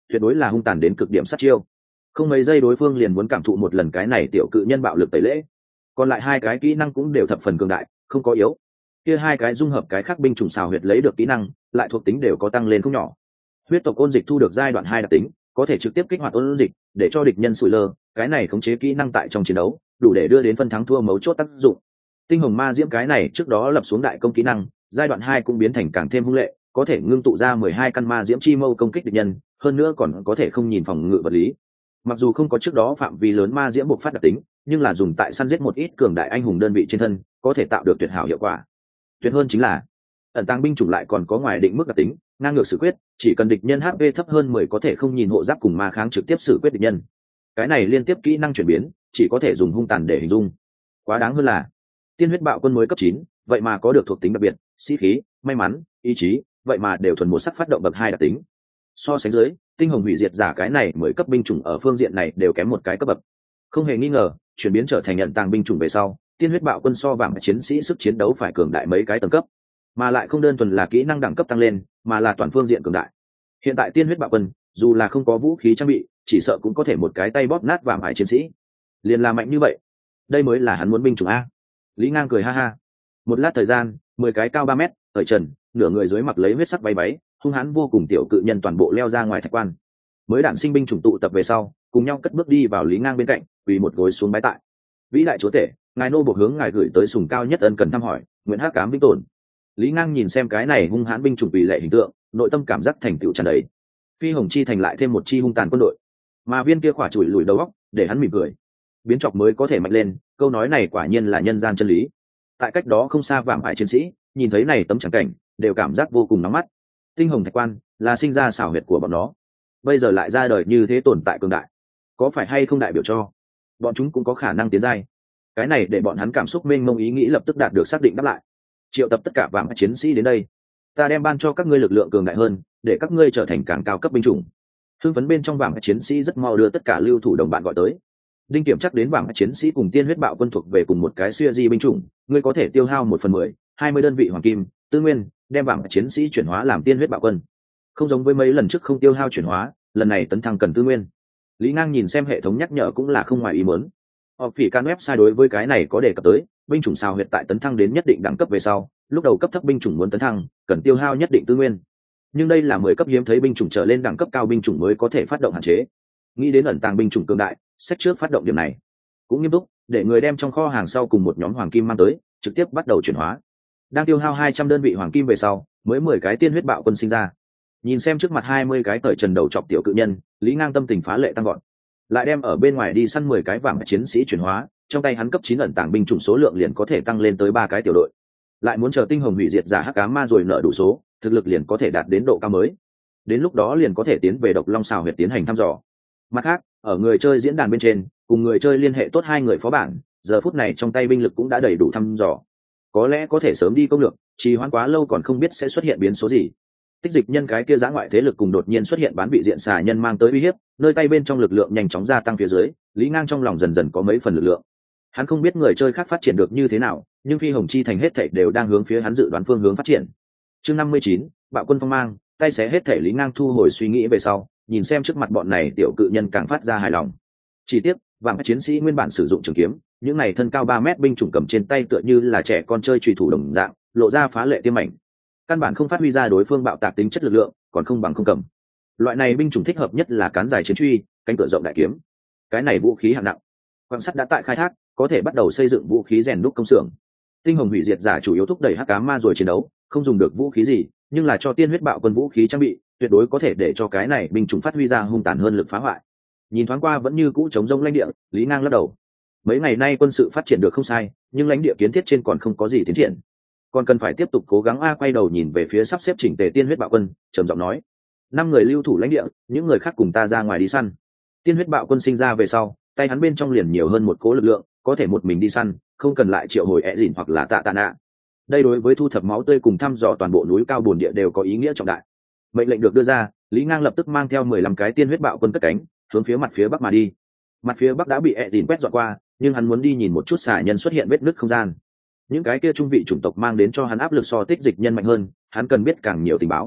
tuyệt đối là hung tàn đến cực điểm sát chiêu. Không mấy giây đối phương liền muốn cảm thụ một lần cái này tiểu cự nhân bạo lực tẩy lễ. Còn lại hai cái kỹ năng cũng đều thập phần cường đại, không có yếu. Kia hai cái dung hợp cái khác binh chủng xào huyệt lấy được kỹ năng, lại thuộc tính đều có tăng lên không nhỏ. Huyết tộc ôn dịch thu được giai đoạn hai đặc tính, có thể trực tiếp kích hoạt ôn dịch để cho địch nhân sủi lơ, cái này khống chế kỹ năng tại trong chiến đấu đủ để đưa đến phân thắng thua mấu chốt tác dụng. Tinh hồng ma diễm cái này trước đó lập xuống đại công kỹ năng, giai đoạn hai cũng biến thành càng thêm hung lệ, có thể ngưng tụ ra mười hai căn ma diễm chi mâu công kích địch nhân, hơn nữa còn có thể không nhìn phòng ngự vật lý. Mặc dù không có trước đó phạm vi lớn ma diễm bộc phát đặc tính, nhưng là dùng tại săn giết một ít cường đại anh hùng đơn vị trên thân, có thể tạo được tuyệt hảo hiệu quả. Tuyệt hơn chính là ẩn tàng binh chủng lại còn có ngoài định mức đặc tính, ngang ngược xử quyết, chỉ cần địch nhân hát pê thấp hơn mười có thể không nhìn hộ giáp cùng ma kháng trực tiếp xử quyết địch nhân. Cái này liên tiếp kỹ năng chuyển biến, chỉ có thể dùng hung tàn để hình dung. Quá đáng hơn là tiên huyết bạo quân mới cấp chín, vậy mà có được thuộc tính đặc biệt, sĩ khí, may mắn, ý chí, vậy mà đều thuần một sắc phát động bậc hai đặc tính. So sánh dưới, tinh hồng hủy diệt giả cái này mới cấp binh chủng ở phương diện này đều kém một cái cấp bậc. Không hề nghi ngờ, chuyển biến trở thành nhận tàng binh chủng về sau, tiên huyết bạo quân so vàng chiến sĩ sức chiến đấu phải cường đại mấy cái tầng cấp, mà lại không đơn thuần là kỹ năng đẳng cấp tăng lên, mà là toàn phương diện cường đại. Hiện tại tiên huyết bạo quân, dù là không có vũ khí trang bị, chỉ sợ cũng có thể một cái tay bóp nát vàng hải chiến sĩ. Liền là mạnh như vậy, đây mới là hắn muốn binh chủng a. Lý Ngang cười ha ha. Một lát thời gian, mười cái cao ba mét, thời trần, nửa người dưới mặc lấy huyết sắc váy váy, hung hãn vô cùng tiểu cự nhân toàn bộ leo ra ngoài thạch quan. Mới đản sinh binh chủng tụ tập về sau, cùng nhau cất bước đi vào Lý Ngang bên cạnh, quỳ một gối xuống bái tại. Vĩ đại chúa tể, ngài nô buộc hướng ngài gửi tới sùng cao nhất ân cần thăm hỏi, nguyện hắc cám vĩnh tồn. Lý Ngang nhìn xem cái này hung hãn binh chủng bị lệ hình tượng, nội tâm cảm giác thành tựu tràn đầy. Phi hồng chi thành lại thêm một chi hung tàn quân đội, mà viên kia khỏa chùi lùi đầu óc, để hắn mỉm cười. Biến chọc mới có thể mạnh lên, câu nói này quả nhiên là nhân gian chân lý. Tại cách đó không xa vạm hải chiến sĩ, nhìn thấy này tấm tràng cảnh, đều cảm giác vô cùng nóng mắt. Tinh hồng thạch quan là sinh ra xảo huyệt của bọn nó, bây giờ lại ra đời như thế tồn tại cường đại, có phải hay không đại biểu cho bọn chúng cũng có khả năng tiến giai? Cái này để bọn hắn cảm xúc mênh mông ý nghĩ lập tức đạt được xác định đáp lại. Triệu tập tất cả vạm chiến sĩ đến đây, ta đem ban cho các ngươi lực lượng cường đại hơn, để các ngươi trở thành càng cao cấp binh chủng. Hưng phấn bên trong vạm chiến sĩ rất mau đưa tất cả lưu thủ đồng bạn gọi tới. Đinh kiểm chắc đến vạm chiến sĩ cùng tiên huyết bạo quân thuộc về cùng một cái siêu di binh chủng, ngươi có thể tiêu hao một phần mười, hai mươi đơn vị hoàng kim tư nguyên, đem vạm chiến sĩ chuyển hóa làm tiên huyết bạo quân. Không giống với mấy lần trước không tiêu hao chuyển hóa, lần này tấn thăng cần tư nguyên. Lý Ngang nhìn xem hệ thống nhắc nhở cũng là không ngoài ý muốn. Họp phỉ can website đối với cái này có đề cập tới, binh chủng sao huyệt tại tấn thăng đến nhất định đẳng cấp về sau, lúc đầu cấp thấp binh chủng muốn tấn thăng, cần tiêu hao nhất định tư nguyên. Nhưng đây là mười cấp hiếm thấy binh chủng trở lên đẳng cấp cao binh chủng mới có thể phát động hạn chế. Nghĩ đến ẩn tàng binh chủng cường đại, xét trước phát động điểm này. Cũng nghiêm túc, để người đem trong kho hàng sau cùng một nhóm hoàng kim mang tới, trực tiếp bắt đầu chuyển hóa. Đang tiêu hao hai trăm đơn vị hoàng kim về sau, mới mười cái tiên huyết bạo quân sinh ra. Nhìn xem trước mặt hai mươi cái cởi trần đầu chọc tiểu cự nhân, Lý Ngang tâm tình phá lệ tăng gọn. Lại đem ở bên ngoài đi săn mười cái vàng chiến sĩ chuyển hóa, trong tay hắn cấp chín ẩn tàng binh chủng số lượng liền có thể tăng lên tới ba cái tiểu đội. Lại muốn chờ tinh hồng hủy diệt giả hắc ám ma rồi nợ đủ số, thực lực liền có thể đạt đến độ cao mới. Đến lúc đó liền có thể tiến về độc long xào huyệt tiến hành thăm dò. Mặt khác, ở người chơi diễn đàn bên trên, cùng người chơi liên hệ tốt hai người phó bản, giờ phút này trong tay binh lực cũng đã đầy đủ thăm dò. Có lẽ có thể sớm đi công lược, trì hoãn quá lâu còn không biết sẽ xuất hiện biến số gì. Tích dịch nhân cái kia giã ngoại thế lực cùng đột nhiên xuất hiện bán vị diện xà nhân mang tới uy hiếp, nơi tay bên trong lực lượng nhanh chóng gia tăng phía dưới, Lý Ngang trong lòng dần dần có mấy phần lực lượng. Hắn không biết người chơi khác phát triển được như thế nào, nhưng phi hồng chi thành hết thảy đều đang hướng phía hắn dự đoán phương hướng phát triển. Chương năm mươi chín, bạo quân phong mang, tay xé hết thảy. Lý Ngang thu hồi suy nghĩ về sau, nhìn xem trước mặt bọn này tiểu cự nhân càng phát ra hài lòng. Chỉ tiếc, vàng chiến sĩ nguyên bản sử dụng trường kiếm, những này thân cao ba mét binh chủng cầm trên tay tựa như là trẻ con chơi chùy thủ đồng dạng, lộ ra phá lệ tiêm mảnh. Căn bản không phát huy ra đối phương bạo tạc tính chất lực lượng, còn không bằng không cầm. Loại này binh chủng thích hợp nhất là cán dài chiến truy, cánh cửa rộng đại kiếm. Cái này vũ khí hạng nặng. Quan sát đã tại khai thác, có thể bắt đầu xây dựng vũ khí rèn đúc công xưởng. Tinh hồng hủy diệt giả chủ yếu thúc đẩy hắc ám ma rồi chiến đấu, không dùng được vũ khí gì, nhưng là cho tiên huyết bạo quân vũ khí trang bị, tuyệt đối có thể để cho cái này binh chủng phát huy ra hung tàn hơn lực phá hoại. Nhìn thoáng qua vẫn như cũ chống rông lãnh địa, Lý Ngang lắc đầu. Mấy ngày nay quân sự phát triển được không sai, nhưng lãnh địa kiến thiết trên còn không có gì tiến triển, còn cần phải tiếp tục cố gắng. A quay đầu nhìn về phía sắp xếp chỉnh tề tiên huyết bạo quân, trầm giọng nói: năm người lưu thủ lãnh địa, những người khác cùng ta ra ngoài đi săn. Tiên huyết bạo quân sinh ra về sau, tay hắn bên trong liền nhiều hơn một cố lực lượng, có thể một mình đi săn, không cần lại triệu hồi ẹ dìn hoặc là tạ tạ nạ. Đây đối với thu thập máu tươi cùng thăm dò toàn bộ núi cao bồn địa đều có ý nghĩa trọng đại. Mệnh lệnh được đưa ra, Lý Ngang lập tức mang theo mười lăm cái tiên huyết bạo quân cất cánh, hướng phía mặt phía bắc mà đi. Mặt phía bắc đã bị ẹ dìn quét dọn qua, nhưng hắn muốn đi nhìn một chút xả nhân xuất hiện vết nứt không gian. Những cái kia trung vị chủng tộc mang đến cho hắn áp lực so tích dịch nhân mạnh hơn, hắn cần biết càng nhiều tình báo.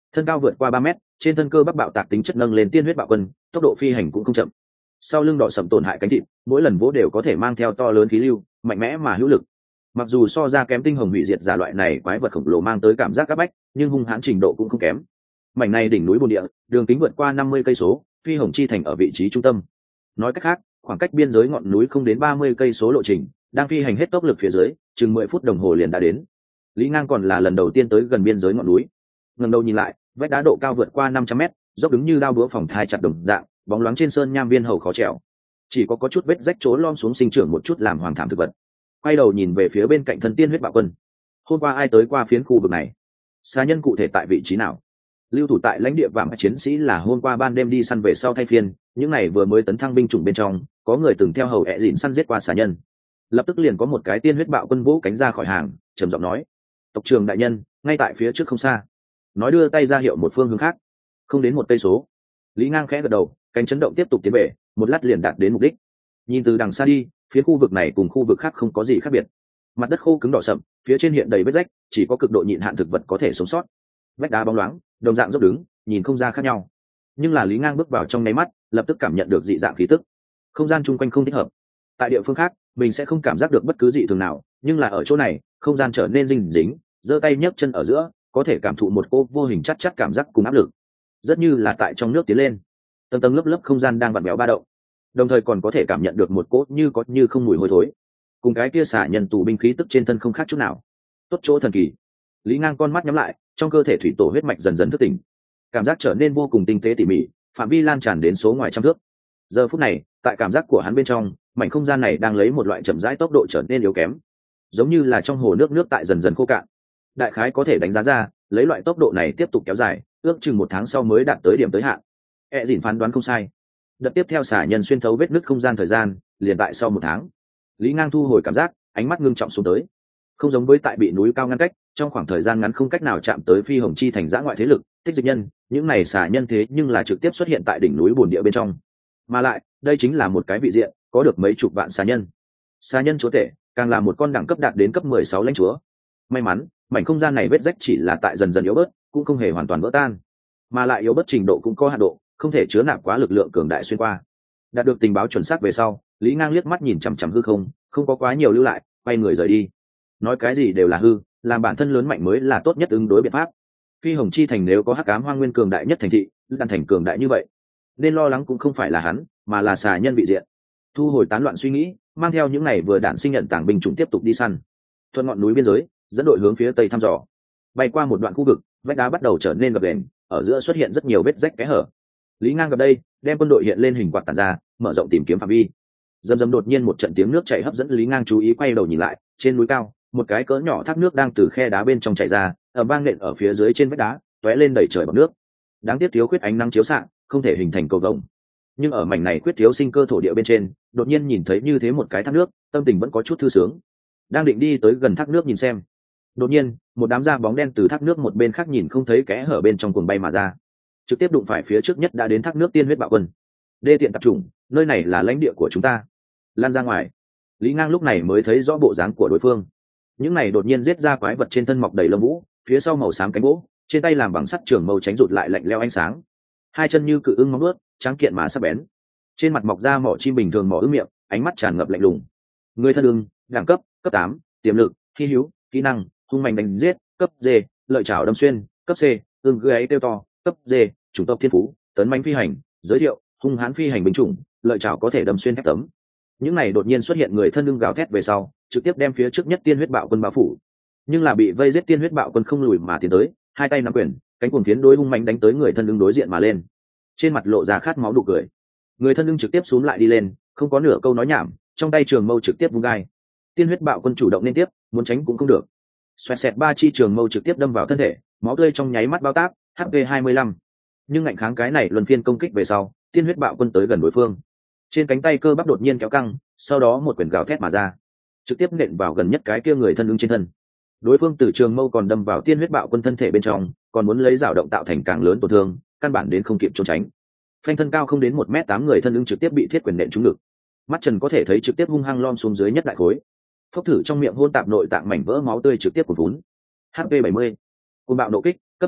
thân cao vượt qua ba mét, trên thân cơ bắp bạo tạc tính chất nâng lên tiên huyết bạo quân, tốc độ phi hành cũng không chậm. Sau lưng đỏ sậm tổn hại cánh thịt, mỗi lần vỗ đều có thể mang theo to lớn khí lưu, mạnh mẽ mà hữu lực. Mặc dù so ra kém tinh hồng hủy diệt giả loại này quái vật khổng lồ mang tới cảm giác áp bách, nhưng hung hãn trình độ cũng không kém. Mảnh này đỉnh núi bồn địa, đường kính vượt qua năm mươi cây số, phi hồng chi thành ở vị trí trung tâm. Nói cách khác, khoảng cách biên giới ngọn núi không đến ba mươi cây số lộ trình, đang phi hành hết tốc lực phía dưới, chừng mười phút đồng hồ liền đã đến. Lý Ngang còn là lần đầu tiên tới gần biên giới ngọn núi. Ngẩng đầu nhìn lại, vách đá độ cao vượt qua năm trăm mét, dốc đứng như đao búa phòng thai chặt đồng dạng, bóng loáng trên sơn nham viên hầu khó trèo. Chỉ có có chút vết rách chỗ lom xuống sinh trưởng một chút làm hoàng thảm thực vật. Quay đầu nhìn về phía bên cạnh thân tiên huyết bạo quân. Hôm qua ai tới qua phiến khu vực này? Xà nhân cụ thể tại vị trí nào? Lưu thủ tại lãnh địa vàng chiến sĩ là hôm qua ban đêm đi săn về sau thay phiên, những này vừa mới tấn thăng binh chủng bên trong, có người từng theo hầu ẹ dịn săn giết qua xà nhân. Lập tức liền có một cái tiên huyết bạo quân vũ cánh ra khỏi hàng, trầm giọng nói: "Tộc trưởng đại nhân, ngay tại phía trước không xa." Nói đưa tay ra hiệu một phương hướng khác. Không đến một cây số. Lý Ngang khẽ gật đầu, cánh chấn động tiếp tục tiến về, một lát liền đạt đến mục đích. Nhìn từ đằng xa đi, phía khu vực này cùng khu vực khác không có gì khác biệt. Mặt đất khô cứng đỏ sậm, phía trên hiện đầy vết rách, chỉ có cực độ nhịn hạn thực vật có thể sống sót. Vách đá bóng loáng, đồng dạng dốc đứng, nhìn không ra khác nhau. Nhưng là Lý Ngang bước vào trong nháy mắt, lập tức cảm nhận được dị dạng khí tức. Không gian chung quanh không thích hợp. Tại địa phương khác, mình sẽ không cảm giác được bất cứ dị thường nào, nhưng là ở chỗ này, không gian trở nên dính dính, giơ tay nhấc chân ở giữa, có thể cảm thụ một cô vô hình chắc chắc cảm giác cùng áp lực, rất như là tại trong nước tiến lên. Tầng tầng lớp lớp không gian đang vặn vẹo ba động, đồng thời còn có thể cảm nhận được một cỗ như có như không mùi hôi thối, cùng cái kia xả nhân tù binh khí tức trên thân không khác chút nào. Tốt chỗ thần kỳ. Lý Ngang con mắt nhắm lại, trong cơ thể thủy tổ huyết mạch dần dần thức tỉnh, cảm giác trở nên vô cùng tinh tế tỉ mỉ, phạm vi lan tràn đến số ngoài trăm thước. Giờ phút này, tại cảm giác của hắn bên trong, mảnh không gian này đang lấy một loại chậm rãi tốc độ trở nên yếu kém, giống như là trong hồ nước nước tại dần dần khô cạn. Đại khái có thể đánh giá ra, lấy loại tốc độ này tiếp tục kéo dài, ước chừng một tháng sau mới đạt tới điểm tới hạn. E dỉn phán đoán không sai. Đợt tiếp theo xả nhân xuyên thấu vết nứt không gian thời gian, liền tại sau một tháng. Lý Ngang thu hồi cảm giác, ánh mắt ngưng trọng xuống tới. Không giống với tại bị núi cao ngăn cách, trong khoảng thời gian ngắn không cách nào chạm tới phi hồng chi thành giã ngoại thế lực, tích dịch nhân, những này xả nhân thế nhưng là trực tiếp xuất hiện tại đỉnh núi bồn địa bên trong. Mà lại, đây chính là một cái vị diện, có được mấy chục vạn xả nhân. Xả nhân chúa tể, càng là một con đẳng cấp đạt đến cấp mười sáu lãnh chúa. May mắn, mảnh không gian này vết rách chỉ là tại dần dần yếu bớt, cũng không hề hoàn toàn vỡ tan, mà lại yếu bớt trình độ cũng có hạn độ, không thể chứa nạp quá lực lượng cường đại xuyên qua. Đạt được tình báo chuẩn xác về sau, Lý Ngang liếc mắt nhìn chằm chằm hư không, không có quá nhiều lưu lại, quay người rời đi. Nói cái gì đều là hư, làm bản thân lớn mạnh mới là tốt nhất ứng đối biện pháp. Phi hồng chi thành nếu có hắc ám hoang nguyên cường đại nhất thành thị, đan thành cường đại như vậy, nên lo lắng cũng không phải là hắn, mà là xà nhân vị diện. Thu hồi tán loạn suy nghĩ, mang theo những này vừa đạn sinh nhận tảng binh chủng tiếp tục đi săn. Thuận ngọn núi biên giới, dẫn đội hướng phía tây thăm dò. Bay qua một đoạn khu vực, vách đá bắt đầu trở nên gập ghềnh, ở giữa xuất hiện rất nhiều vết rách kẽ hở. Lý Ngang gặp đây, đem quân đội hiện lên hình quạt tản ra, mở rộng tìm kiếm phạm vi. Dầm dầm đột nhiên một trận tiếng nước chảy hấp dẫn Lý Ngang chú ý, quay đầu nhìn lại, trên núi cao, một cái cỡ nhỏ thác nước đang từ khe đá bên trong chảy ra, ở vang nện ở phía dưới trên vách đá, tóe lên đầy trời bọt nước. Đáng tiếc thiếu khuyết ánh nắng chiếu xạ, không thể hình thành cầu vồng. Nhưng ở mảnh này khuyết thiếu sinh cơ thổ địa bên trên, đột nhiên nhìn thấy như thế một cái thác nước, tâm tình vẫn có chút thư sướng. Đang định đi tới gần thác nước nhìn xem, đột nhiên một đám da bóng đen từ thác nước một bên khác nhìn không thấy kẽ hở bên trong cuồng bay mà ra, trực tiếp đụng phải phía trước nhất đã đến thác nước tiên huyết bạo quân. Đê tiện tập trung, nơi này là lãnh địa của chúng ta, lan ra ngoài. Lý Ngang lúc này mới thấy rõ bộ dáng của đối phương. Những này đột nhiên giết ra quái vật trên thân mọc đầy lông vũ, phía sau màu xám cánh gỗ, trên tay làm bằng sắt trường mâu tránh rụt lại lạnh lẽo ánh sáng, hai chân như cự ưng móng ướt, trắng kiện mà sắc bén, trên mặt mọc ra mỏ chim bình thường mỏ ưng miệng, ánh mắt tràn ngập lạnh lùng. Người thân đường, đẳng cấp cấp tám, tiềm lực, hy hữu, kỹ năng, hung mạnh đánh giết, cấp D, lợi chảo đâm xuyên, cấp C, ương gáy tiêu to, cấp D, chủng tộc thiên phú, tấn mãnh phi hành, giới thiệu, hung hãn phi hành binh chủng, lợi chảo có thể đâm xuyên thép tấm. Những này đột nhiên xuất hiện người thân lưng gào thét về sau, trực tiếp đem phía trước nhất tiên huyết bạo quân bao phủ. Nhưng là bị vây giết tiên huyết bạo quân không lùi mà tiến tới, hai tay nắm quyền, cánh cuồng phiến đối hung mạnh đánh tới người thân lưng đối diện mà lên. Trên mặt lộ ra khát máu đủ cười. Người thân lưng trực tiếp xúm lại đi lên, không có nửa câu nói nhảm, trong tay trường mâu trực tiếp vung gai. Tiên huyết bạo quân chủ động nên tiếp, muốn tránh cũng không được. Xoẹt xẹt ba chi trường mâu trực tiếp đâm vào thân thể, máu tươi trong nháy mắt bao tác, H P hai mươi lăm. Nhưng ngạnh kháng cái này luân phiên công kích về sau, tiên huyết bạo quân tới gần đối phương. Trên cánh tay cơ bắp đột nhiên kéo căng, sau đó một quyền gào thét mà ra, trực tiếp nện vào gần nhất cái kia người thân ứng trên thân. Đối phương từ trường mâu còn đâm vào tiên huyết bạo quân thân thể bên trong, còn muốn lấy dao động tạo thành càng lớn tổn thương, căn bản đến không kịp trốn tránh. Phanh thân cao không đến một mét tám người thân ứng trực tiếp bị thiết quyền nện trúng ngực. Mắt trần có thể thấy trực tiếp hung hăng lom xuống dưới nhất đại khối. Phốc thử trong miệng hôn tạp nội tạng mảnh vỡ máu tươi trực tiếp cuồn vốn. H P bảy mươi. Côn bạo nộ kích, cấp C,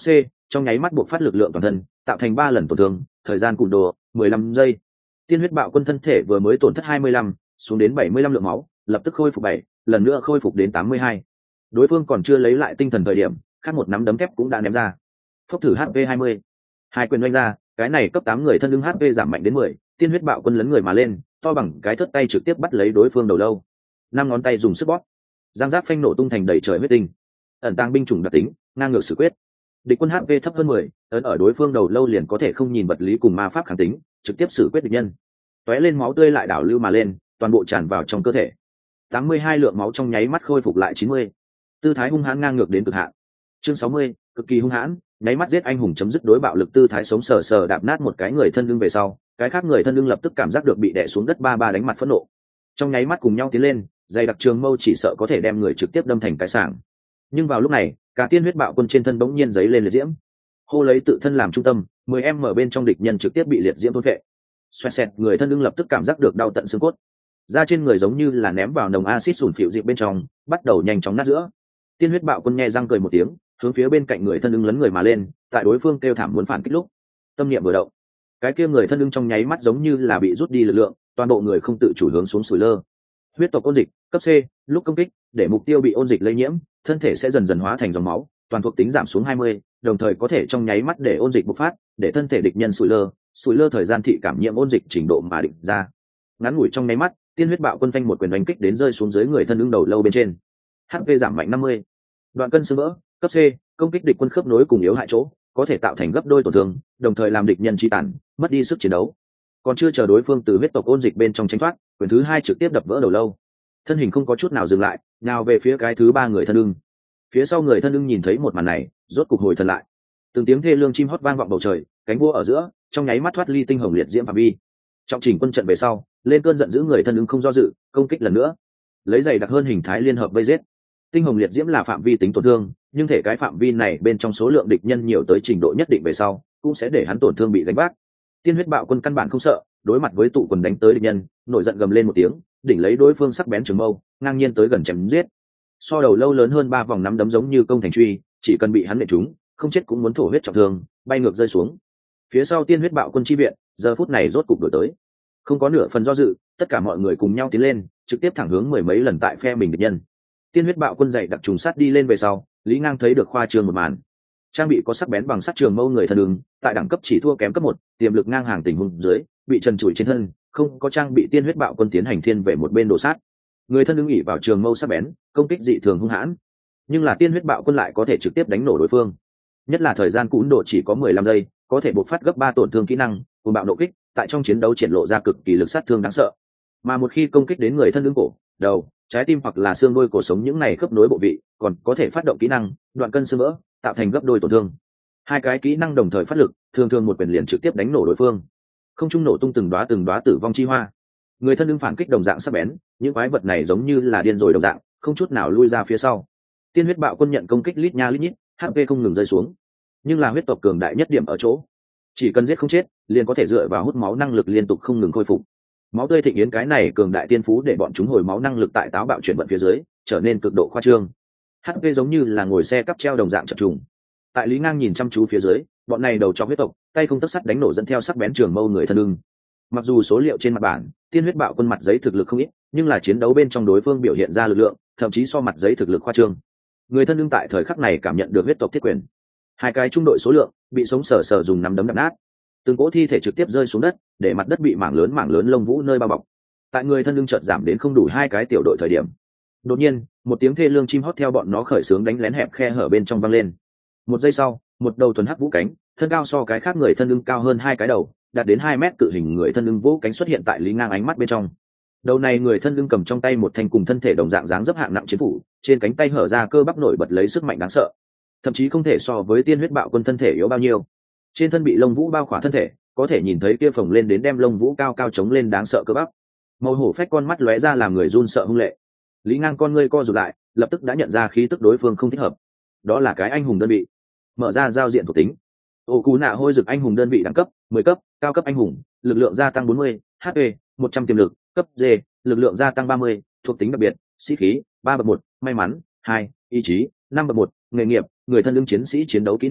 trong nháy mắt buộc phát lực lượng toàn thân, tạo thành ba lần tổn thương, thời gian cùn đồ mười lăm giây. Tiên huyết bạo quân thân thể vừa mới tổn thất hai mươi lăm, xuống đến bảy mươi lăm lượng máu, lập tức khôi phục bảy, lần nữa khôi phục đến tám mươi hai. Đối phương còn chưa lấy lại tinh thần thời điểm, khác một nắm đấm thép cũng đã ném ra. Phốc thử hát pê hai mươi. Hai quyền đánh ra, cái này cấp tám người thân ứng hát pê giảm mạnh đến mười, tiên huyết bạo quân lấn người mà lên, to bằng cái thớt tay trực tiếp bắt lấy đối phương đầu lâu. Năm ngón tay dùng sức bóp, giang giáp phanh nổ tung thành đầy trời huyết tinh. Ẩn tàng binh chủng đặc tính, ngang ngược xử quyết. Địch quân hát pê thấp hơn mười, ấn ở đối phương đầu lâu liền có thể không nhìn vật lý cùng ma pháp kháng tính, trực tiếp xử quyết địch nhân. Tóe lên máu tươi lại đảo lưu mà lên, toàn bộ tràn vào trong cơ thể. tám mươi hai lượng máu trong nháy mắt khôi phục lại chín mươi. Tư thái hung hãn ngang ngược đến cực hạn. Chương sáu mươi, cực kỳ hung hãn, nháy mắt giết anh hùng chấm dứt đối bạo lực tư thái sống sờ sờ đạp nát một cái người thân lưng về sau, cái khác người thân lưng lập tức cảm giác được bị đè xuống đất ba ba đánh mặt phẫn nộ. Trong nháy mắt cùng nhau tiến lên, dày đặc trường mâu chỉ sợ có thể đem người trực tiếp đâm thành cái sảng. Nhưng vào lúc này, cả tiên huyết bạo quân trên thân bỗng nhiên giấy lên liệt diễm. Hô lấy tự thân làm trung tâm, mười em ở bên trong địch nhân trực tiếp bị liệt diễm thôn phệ. Xoẹt xẹt, người thân lưng lập tức cảm giác được đau tận xương cốt. Da trên người giống như là ném vào nồng axit sủn phịu dịp bên trong, bắt đầu nhanh chóng nát giữa. Tiên huyết bạo quân nhe răng cười một tiếng, hướng phía bên cạnh người thân lưng lấn người mà lên, tại đối phương kêu thảm muốn phản kích lúc, tâm niệm vừa động, cái kia người thân lưng trong nháy mắt giống như là bị rút đi lực lượng, toàn bộ người không tự chủ hướng xuống sủi lơ. Huyết tộc ôn dịch, cấp C, lúc công kích, để mục tiêu bị ôn dịch lây nhiễm, thân thể sẽ dần dần hóa thành dòng máu, toàn thuộc tính giảm xuống hai mươi, đồng thời có thể trong nháy mắt để ôn dịch bộc phát, để thân thể địch nhân sủi lơ, sủi lơ thời gian thị cảm nhiễm ôn dịch trình độ mà định ra. Ngắn ngủi trong nháy mắt, tiên huyết bạo quân phanh một quyền đánh kích đến rơi xuống dưới người thân lưng đầu lâu bên trên. hát pê giảm mạnh năm mươi. Đoạn cân xương vỡ, cấp C, công kích địch quân khớp nối cùng yếu hại chỗ, có thể tạo thành gấp đôi tổn thương, đồng thời làm địch nhân chi tàn, mất đi sức chiến đấu. Còn chưa chờ đối phương từ huyết tộc ôn dịch bên trong tránh thoát, quyền thứ hai trực tiếp đập vỡ đầu lâu. Thân hình không có chút nào dừng lại, nào về phía cái thứ ba người thân lưng. Phía sau người thân lưng nhìn thấy một màn này, rốt cục hồi thần lại. Từng tiếng thê lương chim hót vang vọng bầu trời, cánh vua ở giữa, trong nháy mắt thoát ly tinh hồng liệt diễm phạm vi. Trọng chỉnh quân trận về sau, lên cơn giận dữ người thân lưng không do dự, công kích lần nữa. Lấy giày đặc hơn hình thái liên hợp vây giết. Tinh hồng liệt diễm là phạm vi tính tổn thương, nhưng thể cái phạm vi này bên trong số lượng địch nhân nhiều tới trình độ nhất định về sau, cũng sẽ để hắn tổn thương bị đánh vác. Tiên huyết bạo quân căn bản không sợ, đối mặt với tụ quần đánh tới địch nhân, nổi giận gầm lên một tiếng, đỉnh lấy đối phương sắc bén trường mâu, ngang nhiên tới gần chém giết. So đầu lâu lớn hơn ba vòng nắm đấm giống như công thành truy, chỉ cần bị hắn nện trúng, không chết cũng muốn thổ huyết trọng thương, bay ngược rơi xuống. Phía sau tiên huyết bạo quân chi viện, giờ phút này rốt cục đuổi tới. Không có nửa phần do dự, tất cả mọi người cùng nhau tiến lên, trực tiếp thẳng hướng mười mấy lần tại phe mình địch nhân. Tiên huyết bạo quân dày đặc trùng sát đi lên về sau, Lý Ngang thấy được khoa trương một màn. Trang bị có sắc bén bằng sắt trường mâu người thân đường, tại đẳng cấp chỉ thua kém cấp một, tiềm lực ngang hàng tình huống dưới, bị trần trụi trên thân, không có trang bị tiên huyết bạo quân tiến hành thiên về một bên đổ sát. Người thân đứng ỉ vào trường mâu sắc bén, công kích dị thường hung hãn, nhưng là tiên huyết bạo quân lại có thể trực tiếp đánh nổ đối phương. Nhất là thời gian cún độ chỉ có mười lăm giây, có thể bộc phát gấp ba tổn thương kỹ năng, cùng bạo độ kích, tại trong chiến đấu triển lộ ra cực kỳ lực sát thương đáng sợ. Mà một khi công kích đến người thân đứng cổ, đầu, trái tim hoặc là xương đôi cổ sống những này khớp nối bộ vị, còn có thể phát động kỹ năng đoạn cân xương vỡ, tạo thành gấp đôi tổn thương. Hai cái kỹ năng đồng thời phát lực, thường thường một quyền liền trực tiếp đánh nổ đối phương. Không trung nổ tung từng đóa từng đóa tử vong chi hoa. Người thân lưng phản kích đồng dạng sắc bén, những quái vật này giống như là điên rồi đồng dạng, không chút nào lui ra phía sau. Tiên huyết bạo quân nhận công kích lít nha lít nhít, hát pê không ngừng rơi xuống. Nhưng là huyết tộc cường đại nhất điểm ở chỗ, chỉ cần giết không chết, liền có thể dựa vào hút máu năng lực liên tục không ngừng khôi phục. Máu tươi thịnh yến cái này cường đại tiên phú để bọn chúng hồi máu năng lực tại táo bạo chuyển vận phía dưới, trở nên cực độ khoa trương. hát pê giống như là ngồi xe cắp treo đồng dạng chập trùng. Tại Lý Ngang nhìn chăm chú phía dưới, bọn này đầu cho huyết tộc, tay không tấc sắt đánh nổ dẫn theo sắc bén trường mâu người thân lưng. Mặc dù số liệu trên mặt bản, tiên huyết bạo quân mặt giấy thực lực không ít, nhưng là chiến đấu bên trong đối phương biểu hiện ra lực lượng, thậm chí so mặt giấy thực lực khoa trương. Người thân lưng tại thời khắc này cảm nhận được huyết tộc thiết quyền. Hai cái trung đội số lượng bị sống sờ sờ dùng nắm đấm đập nát. Từng cỗ thi thể trực tiếp rơi xuống đất, để mặt đất bị mảng lớn mảng lớn lông vũ nơi bao bọc. Tại người thân lưng chợt giảm đến không đủ hai cái tiểu đội thời điểm. Đột nhiên, một tiếng thê lương chim hót theo bọn nó khởi xướng đánh lén hẹp khe hở bên trong vang lên. Một giây sau, một đầu thuần hắc vũ cánh, thân cao so cái khác người thân lưng cao hơn hai cái đầu, đạt đến hai mét cự hình người thân lưng vũ cánh xuất hiện tại Lý Ngang ánh mắt bên trong. Đầu này người thân lưng cầm trong tay một thanh cùng thân thể đồng dạng dáng dấp hạng nặng chiến phủ, trên cánh tay hở ra cơ bắp nổi bật lấy sức mạnh đáng sợ, thậm chí không thể so với tiên huyết bạo quân thân thể yếu bao nhiêu. Trên thân bị lông vũ bao khỏa thân thể, có thể nhìn thấy kia phồng lên đến đem lông vũ cao cao chống lên đáng sợ cơ bắp. Màu hổ phách con mắt lóe ra làm người run sợ hung lệ. Lý Ngang con ngươi co rụt lại, lập tức đã nhận ra khí tức đối phương không thích hợp. Đó là cái anh hùng đơn vị. Mở ra giao diện thuộc tính. Ô cú nạ hôi rực anh hùng đơn vị đẳng cấp mười cấp, cao cấp anh hùng, lực lượng gia tăng bốn mươi, hát pê một trăm tiềm lực, cấp D, lực lượng gia tăng ba mươi, thuộc tính đặc biệt, sĩ khí ba bậc một, may mắn hai, ý chí năm bậc một, nghề nghiệp, người thân lưng chiến sĩ chiến đấu kỹ năng,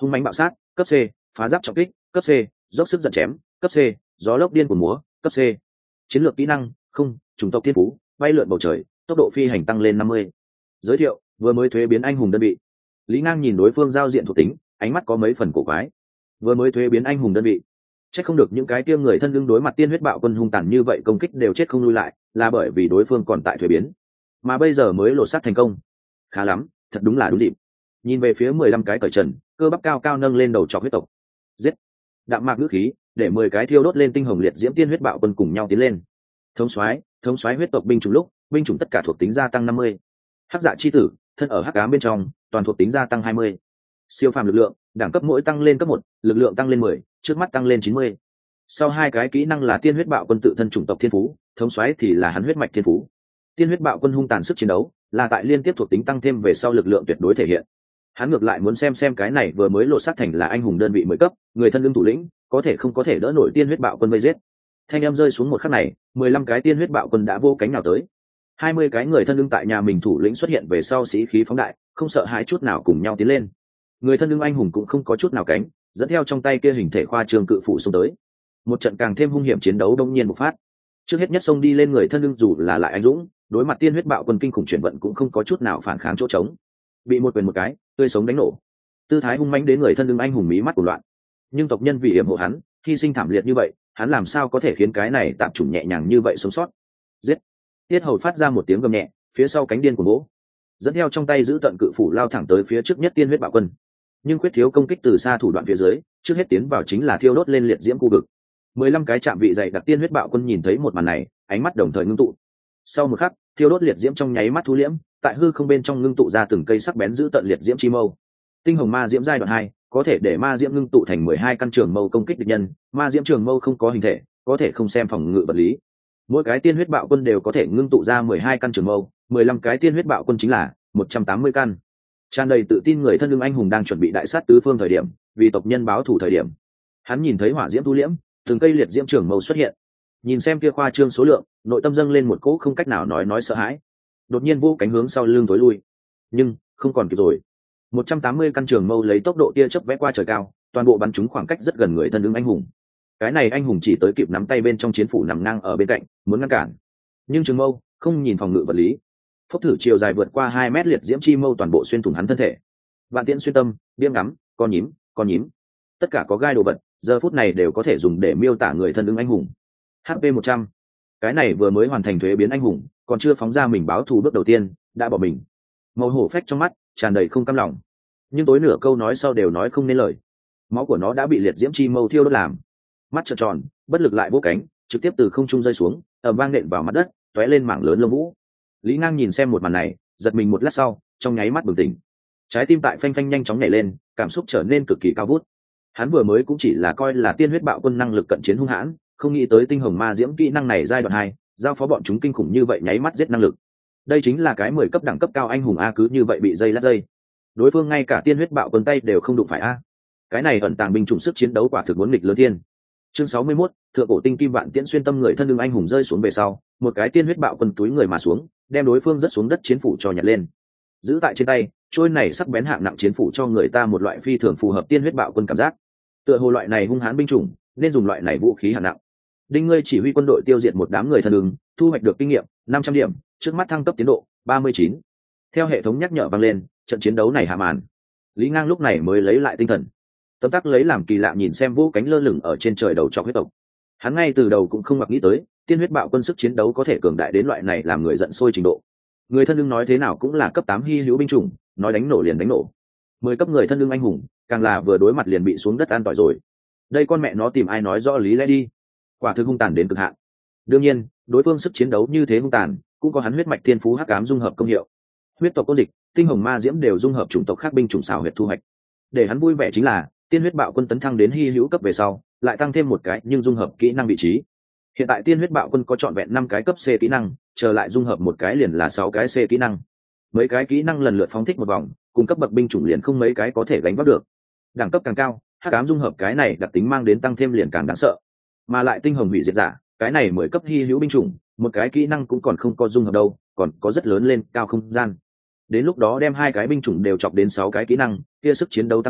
hung mãnh bạo sát, cấp C, phá giáp trọng kích, cấp C, dốc sức giận chém, cấp C, gió lốc điên của múa, cấp C. Chiến lược kỹ năng, không, chủng tộc thiên phú, bay lượn bầu trời, tốc độ phi hành tăng lên năm mươi. Giới thiệu, vừa mới thuế biến anh hùng đơn vị. Lý Ngang nhìn đối phương giao diện thuộc tính, ánh mắt có mấy phần cổ quái. Vừa mới thuế biến anh hùng đơn vị. Chắc không được những cái kia người thân đương đối mặt tiên huyết bạo quân hung tàn như vậy công kích đều chết không lui lại, là bởi vì đối phương còn tại thuế biến. Mà bây giờ mới lột xác thành công. Khá lắm, thật đúng là đúng dịp. Nhìn về phía mười lăm cái cởi trần, cơ bắp cao cao nâng lên đầu trọc huyết tộc. Giết. Đạm mạc ngữ khí, để mười cái thiêu đốt lên tinh hồng liệt diễm tiên huyết bạo quân cùng nhau tiến lên. Thống soái, thống soái huyết tộc binh chủng lúc, binh chủng tất cả thuộc tính gia tăng năm mươi. Hắc dạ chi tử, thân ở hắc ám bên trong, toàn thuộc tính gia tăng hai mươi. Siêu phàm lực lượng, đẳng cấp mỗi tăng lên cấp một, lực lượng tăng lên mười, trước mắt tăng lên chín mươi. Sau hai cái kỹ năng là tiên huyết bạo quân tự thân chủng tộc thiên phú, thống soái thì là hắn huyết mạch thiên phú. Tiên huyết bạo quân hung tàn sức chiến đấu, là tại liên tiếp thuộc tính tăng thêm về sau lực lượng tuyệt đối thể hiện. Hắn ngược lại muốn xem xem cái này vừa mới lộ sát thành là anh hùng đơn vị mới cấp, người thân lương thủ lĩnh, có thể không có thể đỡ nổi tiên huyết bạo quân vây giết. Thanh em rơi xuống một khắc này, mười lăm cái tiên huyết bạo quân đã vô cánh nào tới. hai mươi cái người thân lương tại nhà mình thủ lĩnh xuất hiện về sau sĩ khí phóng đại, không sợ hãi chút nào cùng nhau tiến lên. Người thân lương anh hùng cũng không có chút nào cánh, dẫn theo trong tay kia hình thể khoa trương cự phủ xuống tới. Một trận càng thêm hung hiểm chiến đấu đông nhiên bộc phát. Trước hết nhất xông đi lên người thân lương dù là lại anh dũng, đối mặt tiên huyết bạo quân kinh khủng chuyển vận cũng không có chút nào phản kháng chỗ trống. Bị một quyền một cái, tươi sống đánh nổ. Tư thái hung mãnh đến người thân lương anh hùng mí mắt của loạn. Nhưng tộc nhân vì yểm hộ hắn, hy sinh thảm liệt như vậy, hắn làm sao có thể khiến cái này tạm chủng nhẹ nhàng như vậy sống sót. Giết. Tiết Hầu phát ra một tiếng gầm nhẹ, phía sau cánh điên của gỗ, dẫn theo trong tay giữ tận cự phủ lao thẳng tới phía trước nhất tiên huyết bạo quân. Nhưng khuyết thiếu công kích từ xa thủ đoạn phía dưới, trước hết tiến vào chính là thiêu đốt lên liệt diễm khu vực. mười lăm cái chạm vị dày đặc tiên huyết bạo quân nhìn thấy một màn này, ánh mắt đồng thời ngưng tụ. Sau một khắc, thiêu đốt liệt diễm trong nháy mắt thu liễm, tại hư không bên trong ngưng tụ ra từng cây sắc bén giữ tận liệt diễm chi mâu. Tinh hồng ma diễm giai đoạn hai, có thể để ma diễm ngưng tụ thành mười hai căn trường mâu công kích địch nhân, ma diễm trường mâu không có hình thể, có thể không xem phòng ngự vật lý. Mỗi cái tiên huyết bạo quân đều có thể ngưng tụ ra mười hai căn trường mâu, mười lăm cái tiên huyết bạo quân chính là một trăm tám mươi căn. Tràn đầy tự tin người thân lương anh hùng đang chuẩn bị đại sát tứ phương thời điểm, vì tộc nhân báo thù thời điểm. Hắn nhìn thấy hỏa diễm thu liễm, từng cây liệt diễm trường mâu xuất hiện. Nhìn xem kia khoa trương số lượng, nội tâm dâng lên một cỗ không cách nào nói nói sợ hãi. Đột nhiên vô cánh hướng sau lưng tối lui. Nhưng, không còn kịp rồi. một trăm tám mươi căn trường mâu lấy tốc độ tia chớp vẽ qua trời cao, toàn bộ bắn trúng khoảng cách rất gần người thân lương anh hùng. Cái này anh hùng chỉ tới kịp nắm tay bên trong chiến phủ nằm ngang ở bên cạnh, muốn ngăn cản. Nhưng trường mâu không nhìn phòng ngự vật lý. Phốc thử chiều dài vượt qua hai mét liệt diễm chi mâu toàn bộ xuyên thủng hắn thân thể. Vạn tiễn xuyên tâm, biếng ngắm, con nhím, con nhím. Tất cả có gai đồ vật, giờ phút này đều có thể dùng để miêu tả người thân lương anh hùng. hát pê một trăm. Cái này vừa mới hoàn thành thuế biến anh hùng, còn chưa phóng ra mình báo thù bước đầu tiên, đã bỏ mình. Màu hổ phách trong mắt tràn đầy không cam lòng, nhưng tối nửa câu nói sau đều nói không nên lời. Máu của nó đã bị liệt diễm chi mâu thiêu đốt làm. Mắt trợn tròn, bất lực lại vỗ cánh, trực tiếp từ không trung rơi xuống, ầm vang nện vào mặt đất, tóe lên mảng lớn lông vũ. Lý Ngang nhìn xem một màn này, giật mình một lát sau, trong nháy mắt bừng tỉnh. Trái tim tại phanh phanh nhanh chóng nhảy lên, cảm xúc trở nên cực kỳ cao vút. Hắn vừa mới cũng chỉ là coi là tiên huyết bạo quân năng lực cận chiến hung hãn, không nghĩ tới tinh hồng ma diễm kỹ năng này giai đoạn hai, giao phó bọn chúng kinh khủng như vậy nháy mắt giết năng lực. Đây chính là cái mười cấp đẳng cấp cao anh hùng a, cứ như vậy bị dây lát dây. Đối phương ngay cả tiên huyết bạo quân tay đều không đụng phải a. Cái này ẩn tàng binh chủng sức chiến đấu quả thực muốn nghịch lớn thiên. Chương sáu mươi mốt, thượng cổ tinh kim vạn tiễn xuyên tâm người thân lương anh hùng rơi xuống về sau, một cái tiên huyết bạo quân túi người mà xuống, đem đối phương rớt xuống đất chiến phủ cho nhặt lên. Giữ tại trên tay, trôi này sắc bén hạng nặng chiến phủ cho người ta một loại phi thường phù hợp tiên huyết bạo quân cảm giác. Tựa hồ loại này hung hãn binh chủng, nên dùng loại này vũ khí hạng nặng. Đinh ngươi chỉ huy quân đội tiêu diệt một đám người thân lương, thu hoạch được kinh nghiệm năm trăm điểm, trước mắt thăng cấp tiến độ ba mươi chín. Theo hệ thống nhắc nhở vang lên, trận chiến đấu này hạ màn. Lý Ngang lúc này mới lấy lại tinh thần. Tấm tắc lấy làm kỳ lạ nhìn xem vũ cánh lơ lửng ở trên trời đầu trọc huyết tộc. Hắn ngay từ đầu cũng không mặc nghĩ tới, tiên huyết bạo quân sức chiến đấu có thể cường đại đến loại này làm người giận sôi trình độ. Người thân lương nói thế nào cũng là cấp tám hy hữu binh chủng, nói đánh nổ liền đánh nổ. Mười cấp người thân lương anh hùng, càng là vừa đối mặt liền bị xuống đất an tỏi rồi. Đây con mẹ nó tìm ai nói rõ lý lẽ đi. Quả thực hung tàn đến cực hạn. Đương nhiên, đối phương sức chiến đấu như thế hung tàn, cũng có hắn huyết mạch thiên phú hắc ám dung hợp công hiệu. Huyết tộc côn địch, tinh hồng ma diễm đều dung hợp chủng tộc khác binh chủng xảo huyệt thu hoạch. Để hắn vui vẻ chính là, tiên huyết bạo quân tấn thăng đến hy hữu cấp về sau, lại tăng thêm một cái nhưng dung hợp kỹ năng vị trí. Hiện tại tiên huyết bạo quân có trọn vẹn năm cái cấp C kỹ năng, chờ lại dung hợp một cái liền là sáu cái C kỹ năng. Mấy cái kỹ năng lần lượt phóng thích một vòng, cùng cấp bậc binh chủng liền không mấy cái có thể gánh vác được. Đẳng cấp càng cao, hắc ám dung hợp cái này đặc tính mang đến tăng thêm liền càng đáng sợ. Mà lại tinh hồng hủy diệt giả, cái này mười cấp hy hữu binh chủng, một cái kỹ năng cũng còn không có dung hợp đâu, còn có rất lớn lên cao không gian. Đến lúc đó đem hai cái binh chủng đều chọc đến sáu cái kỹ năng, kia sức chiến đấu tăng lên,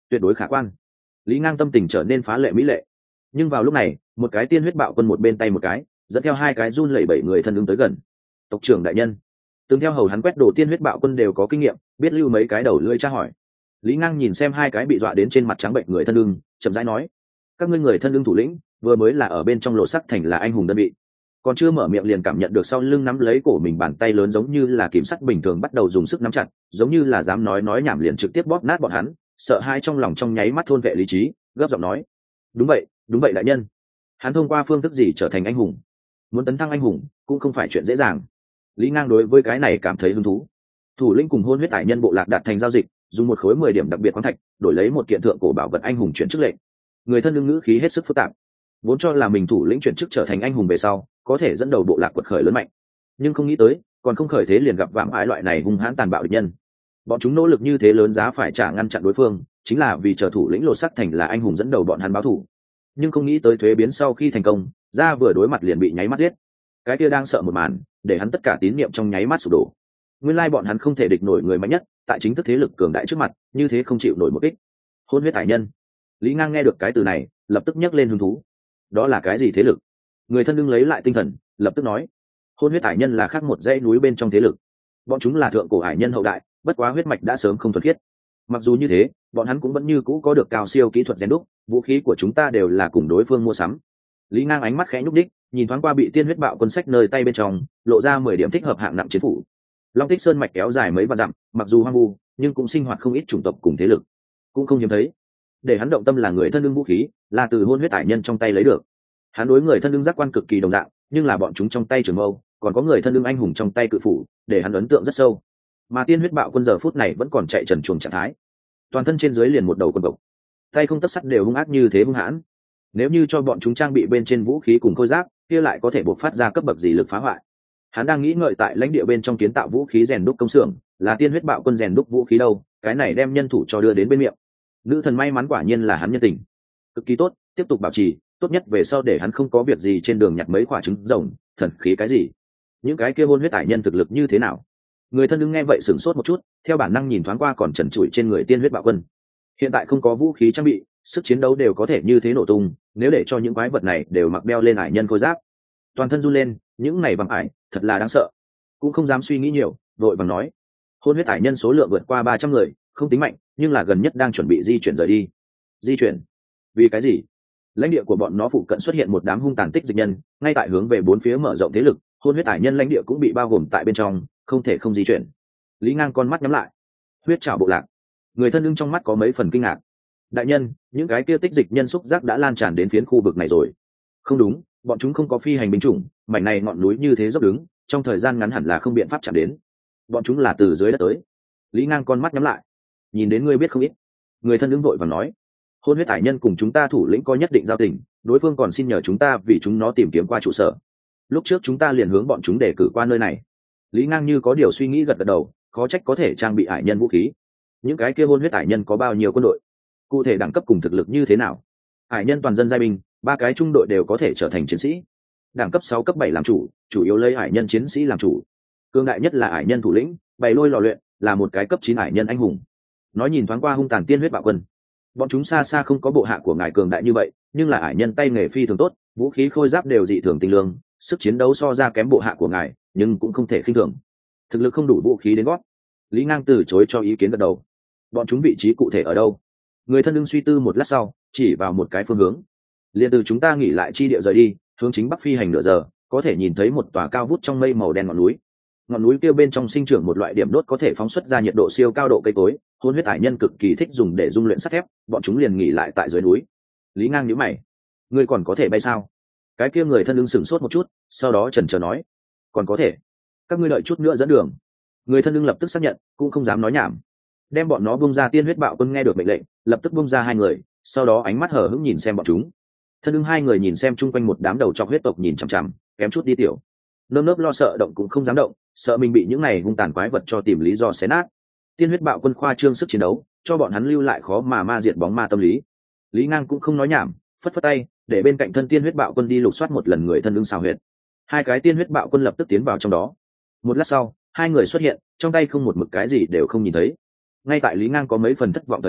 tuyệt đối khả quan. Lý Ngang tâm tình trở nên phá lệ mỹ lệ. Nhưng vào lúc này, một cái tiên huyết bạo quân một bên tay một cái, dẫn theo hai cái run lẩy bẩy người thân ứng tới gần. Tộc trưởng đại nhân, từng theo hầu hắn quét đồ tiên huyết bạo quân đều có kinh nghiệm, biết lưu mấy cái đầu lưỡi tra hỏi. Lý Ngang nhìn xem hai cái bị dọa đến trên mặt trắng bệnh người thân ưng, chậm rãi nói: các ngươi người thân ưng thủ lĩnh vừa mới là ở bên trong lộ sắc thành là anh hùng đơn vị, còn chưa mở miệng liền cảm nhận được sau lưng nắm lấy cổ mình bàn tay lớn giống như là kìm sắt bình thường bắt đầu dùng sức nắm chặt, giống như là dám nói nói nhảm liền trực tiếp bóp nát bọn hắn. Sợ hai trong lòng trong nháy mắt thôn vệ lý trí, gấp giọng nói: đúng vậy, đúng vậy đại nhân. Hắn thông qua phương thức gì trở thành anh hùng? Muốn tấn thăng anh hùng cũng không phải chuyện dễ dàng. Lý Ngang đối với cái này cảm thấy hứng thú. Thủ lĩnh cùng hôn huyết ải nhân bộ lạc đạt thành giao dịch, dùng một khối mười điểm đặc biệt khoáng thạch đổi lấy một kiện thượng cổ bảo vật anh hùng chuyển chức lệnh. Người thân đương ngữ khí hết sức phức tạp, vốn cho là mình thủ lĩnh chuyển chức trở thành anh hùng về sau có thể dẫn đầu bộ lạc quật khởi lớn mạnh, nhưng không nghĩ tới còn không khởi thế liền gặp vạm ái loại này hung hãn tàn bạo địch nhân. Bọn chúng nỗ lực như thế lớn giá phải trả ngăn chặn đối phương, chính là vì chờ thủ lĩnh lột sắc thành là anh hùng dẫn đầu bọn hắn báo thù. Nhưng không nghĩ tới thuế biến sau khi thành công, ra vừa đối mặt liền bị nháy mắt giết. Cái kia đang sợ một màn để hắn tất cả tín niệm trong nháy mắt sụp đổ. Nguyên lai bọn hắn không thể địch nổi người mạnh nhất, tại chính thức thế lực cường đại trước mặt như thế không chịu nổi một kích. Hôn huyết hải nhân. Lý Ngang nghe được cái từ này lập tức nhấc lên hứng thú. Đó là cái gì thế lực? Người thân đương lấy lại tinh thần, lập tức nói: hôn huyết hải nhân là khác một dãy núi bên trong thế lực, bọn chúng là thượng cổ hải nhân hậu đại, bất quá huyết mạch đã sớm không thuần khiết. Mặc dù như thế, bọn hắn cũng vẫn như cũ có được cao siêu kỹ thuật rèn đúc, vũ khí của chúng ta đều là cùng đối phương mua sắm. Lý Ngang ánh mắt khẽ nhúc đích, nhìn thoáng qua bị tiên huyết bạo quân sách nơi tay bên trong, lộ ra mười điểm thích hợp hạng nặng chiến phủ. Long Tích Sơn mạch kéo dài mấy vạn dặm, mặc dù hoang vu, nhưng cũng sinh hoạt không ít chủng tộc cùng thế lực, cũng không hiếm thấy. Để hắn động tâm là người thân đương vũ khí, là từ hôn huyết hải nhân trong tay lấy được. Hắn đối người thân đương giác quan cực kỳ đồng dạng, nhưng là bọn chúng trong tay trường mâu, còn có người thân đương anh hùng trong tay cự phủ, để hắn ấn tượng rất sâu. Mà tiên huyết bạo quân giờ phút này vẫn còn chạy trần truồng trạng thái, toàn thân trên dưới liền một đầu quân cộc, tay không tấc sắt đều hung ác như thế hung hãn. Nếu như cho bọn chúng trang bị bên trên vũ khí cùng khôi giáp, kia lại có thể buộc phát ra cấp bậc gì lực phá hoại. Hắn đang nghĩ ngợi tại lãnh địa bên trong kiến tạo vũ khí rèn đúc công xưởng, là tiên huyết bạo quân rèn đúc vũ khí đâu, cái này đem nhân thủ cho đưa đến bên miệng. Nữ thần may mắn quả nhiên là hắn nhân tình, cực kỳ tốt, tiếp tục bảo trì, tốt nhất về sau để hắn không có việc gì trên đường nhặt mấy quả trứng rồng, thần khí cái gì. Những cái kia hôn huyết ải nhân thực lực như thế nào? Người thân đứng nghe vậy sửng sốt một chút, theo bản năng nhìn thoáng qua còn trần trụi trên người tiên huyết bạo quân. Hiện tại không có vũ khí trang bị, sức chiến đấu đều có thể như thế nổ tung, nếu để cho những quái vật này đều mặc đeo lên ải nhân khôi giáp, toàn thân run lên, những này bằng ải thật là đáng sợ. Cũng không dám suy nghĩ nhiều, vội vàng nói: hôn huyết ải nhân số lượng vượt qua ba trăm người, không tính mạnh, nhưng là gần nhất đang chuẩn bị di chuyển rời đi. Di chuyển? Vì cái gì? Lãnh địa của bọn nó phụ cận xuất hiện một đám hung tàn tích dịch nhân, ngay tại hướng về bốn phía mở rộng thế lực, hôn huyết ải nhân lãnh địa cũng bị bao gồm tại bên trong, không thể không di chuyển. Lý Ngang con mắt nhắm lại. Huyết trảo bộ lạc. Người thân ưng trong mắt có mấy phần kinh ngạc. Đại nhân, những cái kia tích dịch nhân xúc giác đã lan tràn đến phiến khu vực này rồi. Không đúng, bọn chúng không có phi hành binh chủng, mảnh này ngọn núi như thế dốc đứng, trong thời gian ngắn hẳn là không biện pháp chạm đến. Bọn chúng là từ dưới đất tới. Lý Ngang con mắt nhắm lại. Nhìn đến ngươi biết không ít. Người thân ưng vội và nói: hôn huyết ải nhân cùng chúng ta thủ lĩnh có nhất định giao tình, đối phương còn xin nhờ chúng ta vì chúng nó tìm kiếm qua trụ sở. Lúc trước chúng ta liền hướng bọn chúng để cử qua nơi này. Lý Ngang như có điều suy nghĩ gật gật đầu, khó trách có thể trang bị ải nhân vũ khí. Những cái kia hôn huyết ải nhân có bao nhiêu quân đội? Cụ thể đẳng cấp cùng thực lực như thế nào? Ải nhân toàn dân giai binh, ba cái trung đội đều có thể trở thành chiến sĩ. Đẳng cấp sáu cấp bảy làm chủ, chủ yếu lấy ải nhân chiến sĩ làm chủ. Cương đại nhất là ải nhân thủ lĩnh, bày lôi lò luyện, là một cái cấp chín ải nhân anh hùng. Nói nhìn thoáng qua hung tàn tiên huyết bạo quân. Bọn chúng xa xa không có bộ hạ của ngài cường đại như vậy, nhưng là ải nhân tay nghề phi thường tốt, vũ khí khôi giáp đều dị thường tinh lương, sức chiến đấu so ra kém bộ hạ của ngài, nhưng cũng không thể khinh thường. Thực lực không đủ vũ khí đến gót. Lý Ngang từ chối cho ý kiến gật đầu. Bọn chúng vị trí cụ thể ở đâu? Người thân đương suy tư một lát sau, chỉ vào một cái phương hướng. Liền từ chúng ta nghỉ lại chi địa rời đi, hướng chính bắc phi hành nửa giờ, có thể nhìn thấy một tòa cao vút trong mây màu đen ngọn núi. Ngọn núi kia bên trong sinh trưởng một loại điểm đốt có thể phóng xuất ra nhiệt độ siêu cao độ cây cối, hôn huyết ải nhân cực kỳ thích dùng để dung luyện sắt thép, bọn chúng liền nghỉ lại tại dưới núi. Lý Ngang nhíu mày: ngươi còn có thể bay sao? Cái kia người thân đương sửng sốt một chút, sau đó chần chờ nói: còn có thể. Các ngươi đợi chút nữa dẫn đường. Người thân đương lập tức xác nhận, cũng không dám nói nhảm. Đem bọn nó bung ra. Tiên huyết bạo quân nghe được mệnh lệnh, lập tức bung ra hai người, sau đó ánh mắt hờ hững nhìn xem bọn chúng. Thân đương hai người nhìn xem chung quanh một đám đầu trọc huyết tộc nhìn chằm chằm, kém chút đi tiểu. Nơm nớp lo sợ động cũng không dám động, sợ mình bị những này hung tàn quái vật cho tìm lý do xé nát. Tiên huyết bạo quân khoa trương sức chiến đấu, cho bọn hắn lưu lại khó mà ma diệt bóng ma tâm lý. Lý Ngang cũng không nói nhảm, phất phất tay, để bên cạnh thân tiên huyết bạo quân đi lục soát một lần người thân đương xào huyệt. Hai cái tiên huyết bạo quân lập tức tiến vào trong đó. Một lát sau, hai người xuất hiện, trong tay không một mực cái gì đều không nhìn thấy. Ngay tại Lý Ngang có mấy phần thất vọng thời điểm,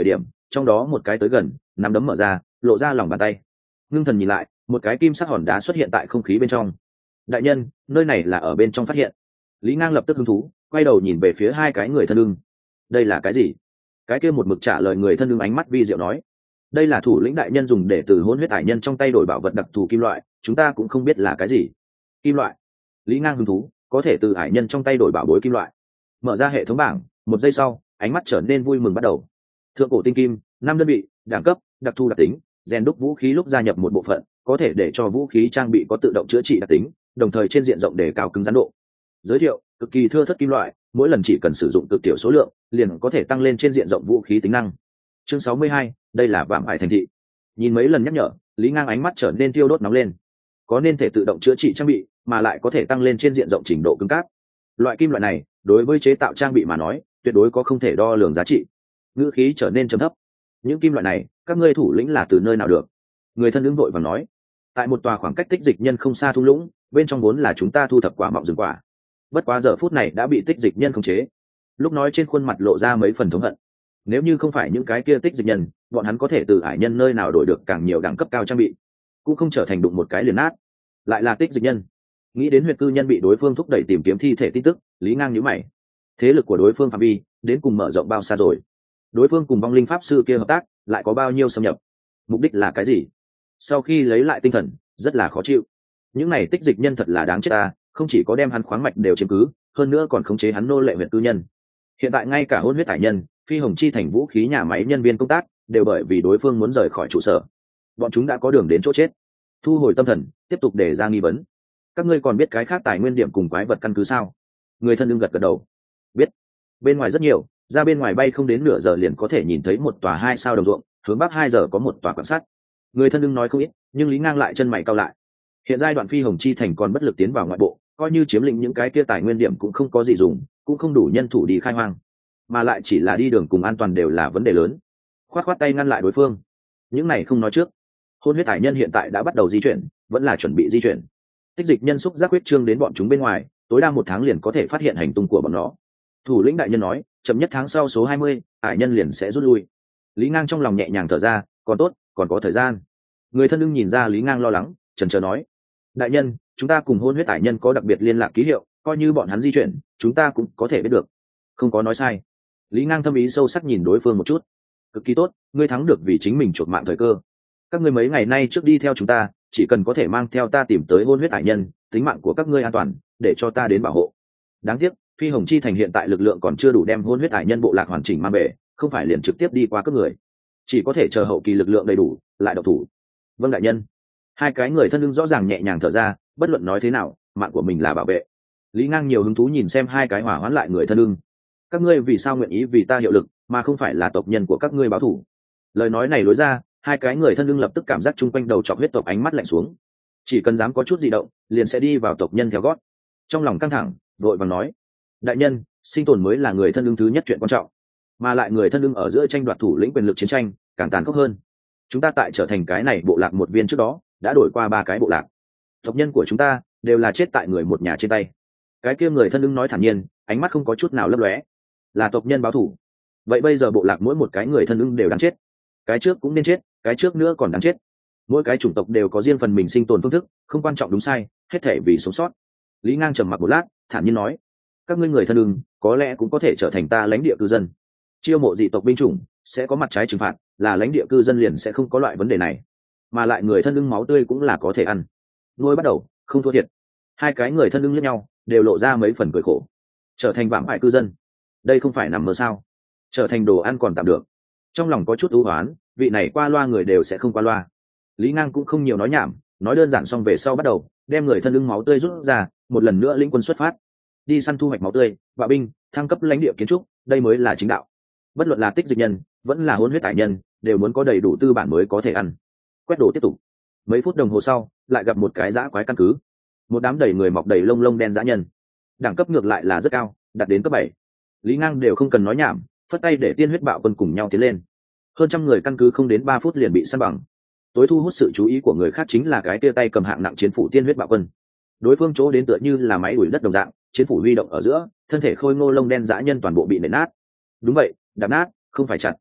trong đó một cái tới gần, nắm đấm mở ra, lộ ra lòng bàn tay. Ngưng thần nhìn lại, một cái kim sắc hòn đá xuất hiện tại không khí bên trong. Đại nhân, nơi này là ở bên trong phát hiện. Lý Ngang lập tức hứng thú, quay đầu nhìn về phía hai cái người thân ưng. Đây là cái gì? Cái kia một mực trả lời người thân ưng ánh mắt vi diệu nói, đây là thủ lĩnh đại nhân dùng để từ hôn huyết hải nhân trong tay đổi bảo vật đặc thù kim loại, chúng ta cũng không biết là cái gì. Kim loại? Lý Ngang hứng thú, có thể từ hải nhân trong tay đổi bảo bối kim loại. Mở ra hệ thống bảng, một giây sau, ánh mắt trở nên vui mừng bắt đầu. Thượng cổ tinh kim, năm đơn vị, đẳng cấp, đặc thù đặc tính, rèn đúc vũ khí lúc gia nhập một bộ phận, có thể để cho vũ khí trang bị có tự động chữa trị đặc tính, đồng thời trên diện rộng để cao cứng rắn độ. Giới thiệu, cực kỳ thưa thớt kim loại, mỗi lần chỉ cần sử dụng cực tiểu số lượng, liền có thể tăng lên trên diện rộng vũ khí tính năng. Chương sáu mươi hai, đây là vạm ải thành thị. Nhìn mấy lần nhắc nhở, Lý Ngang ánh mắt trở nên tiêu đốt nóng lên. Có nên thể tự động chữa trị trang bị, mà lại có thể tăng lên trên diện rộng trình độ cứng cáp. Loại kim loại này, đối với chế tạo trang bị mà nói, tuyệt đối có không thể đo lường giá trị. Ngữ khí trở nên trầm thấp. Những kim loại này, các ngươi thủ lĩnh là từ nơi nào được? Người thân ứng vội vàng nói. Tại một tòa khoảng cách tích dịch nhân không xa thung lũng, bên trong vốn là chúng ta thu thập quả mọng rừng quả. Bất quá giờ phút này đã bị tích dịch nhân khống chế. Lúc nói trên khuôn mặt lộ ra mấy phần thống hận. Nếu như không phải những cái kia tích dịch nhân, bọn hắn có thể từ ải nhân nơi nào đổi được càng nhiều đẳng cấp cao trang bị, cũng không trở thành đụng một cái liền nát. Lại là tích dịch nhân. Nghĩ đến huyệt cư nhân bị đối phương thúc đẩy tìm kiếm thi thể tin tức, Lý Ngang nhíu mày. Thế lực của đối phương phạm vi đến cùng mở rộng bao xa rồi? Đối phương cùng vong linh pháp sư kia hợp tác lại có bao nhiêu xâm nhập? Mục đích là cái gì? Sau khi lấy lại tinh thần, rất là khó chịu. Những này tích dịch nhân thật là đáng chết ta, không chỉ có đem hắn khoáng mạch đều chiếm cứ, hơn nữa còn khống chế hắn nô lệ huyệt cư nhân. Hiện tại ngay cả hôn huyết hải nhân, phi hồng chi thành vũ khí nhà máy nhân viên công tác đều bởi vì đối phương muốn rời khỏi trụ sở, bọn chúng đã có đường đến chỗ chết. Thu hồi tâm thần, tiếp tục đề ra nghi vấn. Các ngươi còn biết cái khác tài nguyên điểm cùng quái vật căn cứ sao? Người thân đương gật gật đầu. Biết. Bên ngoài rất nhiều, ra bên ngoài bay không đến nửa giờ liền có thể nhìn thấy một tòa hai sao đồng ruộng, hướng bắc hai giờ có một tòa quan sát. Người thân đương nói không ít, nhưng Lý Ngang lại chân mày cau lại. Hiện giai đoạn phi hồng chi thành còn bất lực tiến vào ngoại bộ, coi như chiếm lĩnh những cái kia tài nguyên điểm cũng không có gì dùng, cũng không đủ nhân thủ đi khai hoang, mà lại chỉ là đi đường cùng an toàn đều là vấn đề lớn. Khoát khoát tay ngăn lại đối phương. Những này không nói trước. Hôn huyết hải nhân hiện tại đã bắt đầu di chuyển, vẫn là chuẩn bị di chuyển. Tích dịch nhân xúc giác huyết trương đến bọn chúng bên ngoài, tối đa một tháng liền có thể phát hiện hành tung của bọn nó. Thủ lĩnh đại nhân nói, chậm nhất tháng sau số hai mươi, hải nhân liền sẽ rút lui. Lý Ngang trong lòng nhẹ nhàng thở ra, còn tốt, còn có thời gian. Người thân ưng nhìn ra Lý Ngang lo lắng, chần chờ nói, đại nhân, chúng ta cùng hôn huyết hải nhân có đặc biệt liên lạc ký hiệu, coi như bọn hắn di chuyển, chúng ta cũng có thể biết được. Không có nói sai. Lý Ngang thâm ý sâu sắc nhìn đối phương một chút. Cực kỳ tốt, ngươi thắng được vì chính mình chuộc mạng thời cơ. Các ngươi mấy ngày nay trước đi theo chúng ta, chỉ cần có thể mang theo ta tìm tới hôn huyết hải nhân, tính mạng của các ngươi an toàn, để cho ta đến bảo hộ. Đáng tiếc, phi hồng chi thành hiện tại lực lượng còn chưa đủ đem hôn huyết hải nhân bộ lạc hoàn chỉnh mang về, không phải liền trực tiếp đi qua cướp người, chỉ có thể chờ hậu kỳ lực lượng đầy đủ lại độc thủ. Vâng đại nhân. Hai cái người thân lưng rõ ràng nhẹ nhàng thở ra, bất luận nói thế nào, mạng của mình là bảo vệ. Lý Ngang nhiều hứng thú nhìn xem hai cái hỏa hoãn lại người thân lưng. Các ngươi vì sao nguyện ý vì ta hiệu lực, mà không phải là tộc nhân của các ngươi báo thù? Lời nói này lối ra, hai cái người thân lưng lập tức cảm giác chung quanh đầu chọc huyết tộc ánh mắt lạnh xuống. Chỉ cần dám có chút gì động, liền sẽ đi vào tộc nhân theo gót. Trong lòng căng thẳng, vội vàng nói, đại nhân, sinh tồn mới là người thân lưng thứ nhất chuyện quan trọng, mà lại người thân lưng ở giữa tranh đoạt thủ lĩnh quyền lực chiến tranh càng tàn khốc hơn. Chúng ta tại trở thành cái này bộ lạc một viên trước đó đã đổi qua ba cái bộ lạc, tộc nhân của chúng ta đều là chết tại người một nhà trên tay. Cái kia người thân lưng nói thản nhiên, ánh mắt không có chút nào lấp lóe. Là tộc nhân báo thù. Vậy bây giờ bộ lạc mỗi một cái người thân lưng đều đáng chết. Cái trước cũng nên chết, cái trước nữa còn đáng chết. Mỗi cái chủng tộc đều có riêng phần mình sinh tồn phương thức, không quan trọng đúng sai, hết thể vì sống sót. Lý Ngang trầm mặc một lát, thản nhiên nói, các ngươi người thân lưng có lẽ cũng có thể trở thành ta lãnh địa cư dân. Chiêu mộ dị tộc binh chủng sẽ có mặt trái trừng phạt, là lãnh địa cư dân liền sẽ không có loại vấn đề này. Mà lại người thân lưng máu tươi cũng là có thể ăn. Nuôi bắt đầu, không thua thiệt. Hai cái người thân lưng lẫn nhau, đều lộ ra mấy phần cười khổ. Trở thành vạm ải cư dân, đây không phải nằm mơ sao? Trở thành đồ ăn còn tạm được. Trong lòng có chút ưu hoán, vị này qua loa người đều sẽ không qua loa. Lý Ngang cũng không nhiều nói nhảm, nói đơn giản xong về sau bắt đầu đem người thân lưng máu tươi rút ra, một lần nữa lĩnh quân xuất phát, đi săn thu hoạch máu tươi, bạo binh, thăng cấp lãnh địa kiến trúc, đây mới là chính đạo. Bất luận là tích dịch nhân, vẫn là hôn huyết hải nhân, đều muốn có đầy đủ tư bản mới có thể ăn. Quét đồ tiếp tục. Mấy phút đồng hồ sau, lại gặp một cái dã quái căn cứ, một đám đầy người mọc đầy lông lông đen dã nhân, đẳng cấp ngược lại là rất cao, đạt đến cấp bảy. Lý Ngang đều không cần nói nhảm, phất tay để tiên huyết bạo quân cùng nhau tiến lên. Hơn trăm người căn cứ không đến ba phút liền bị săn bằng. Tối thu hút sự chú ý của người khác chính là cái tia tay cầm hạng nặng chiến phủ tiên huyết bạo quân. Đối phương chỗ đến tựa như là máy đuổi đất đồng dạng, chiến phủ huy động ở giữa, thân thể khôi ngô lông đen dã nhân toàn bộ bị nện nát. Đúng vậy, đạp nát, không phải chặt.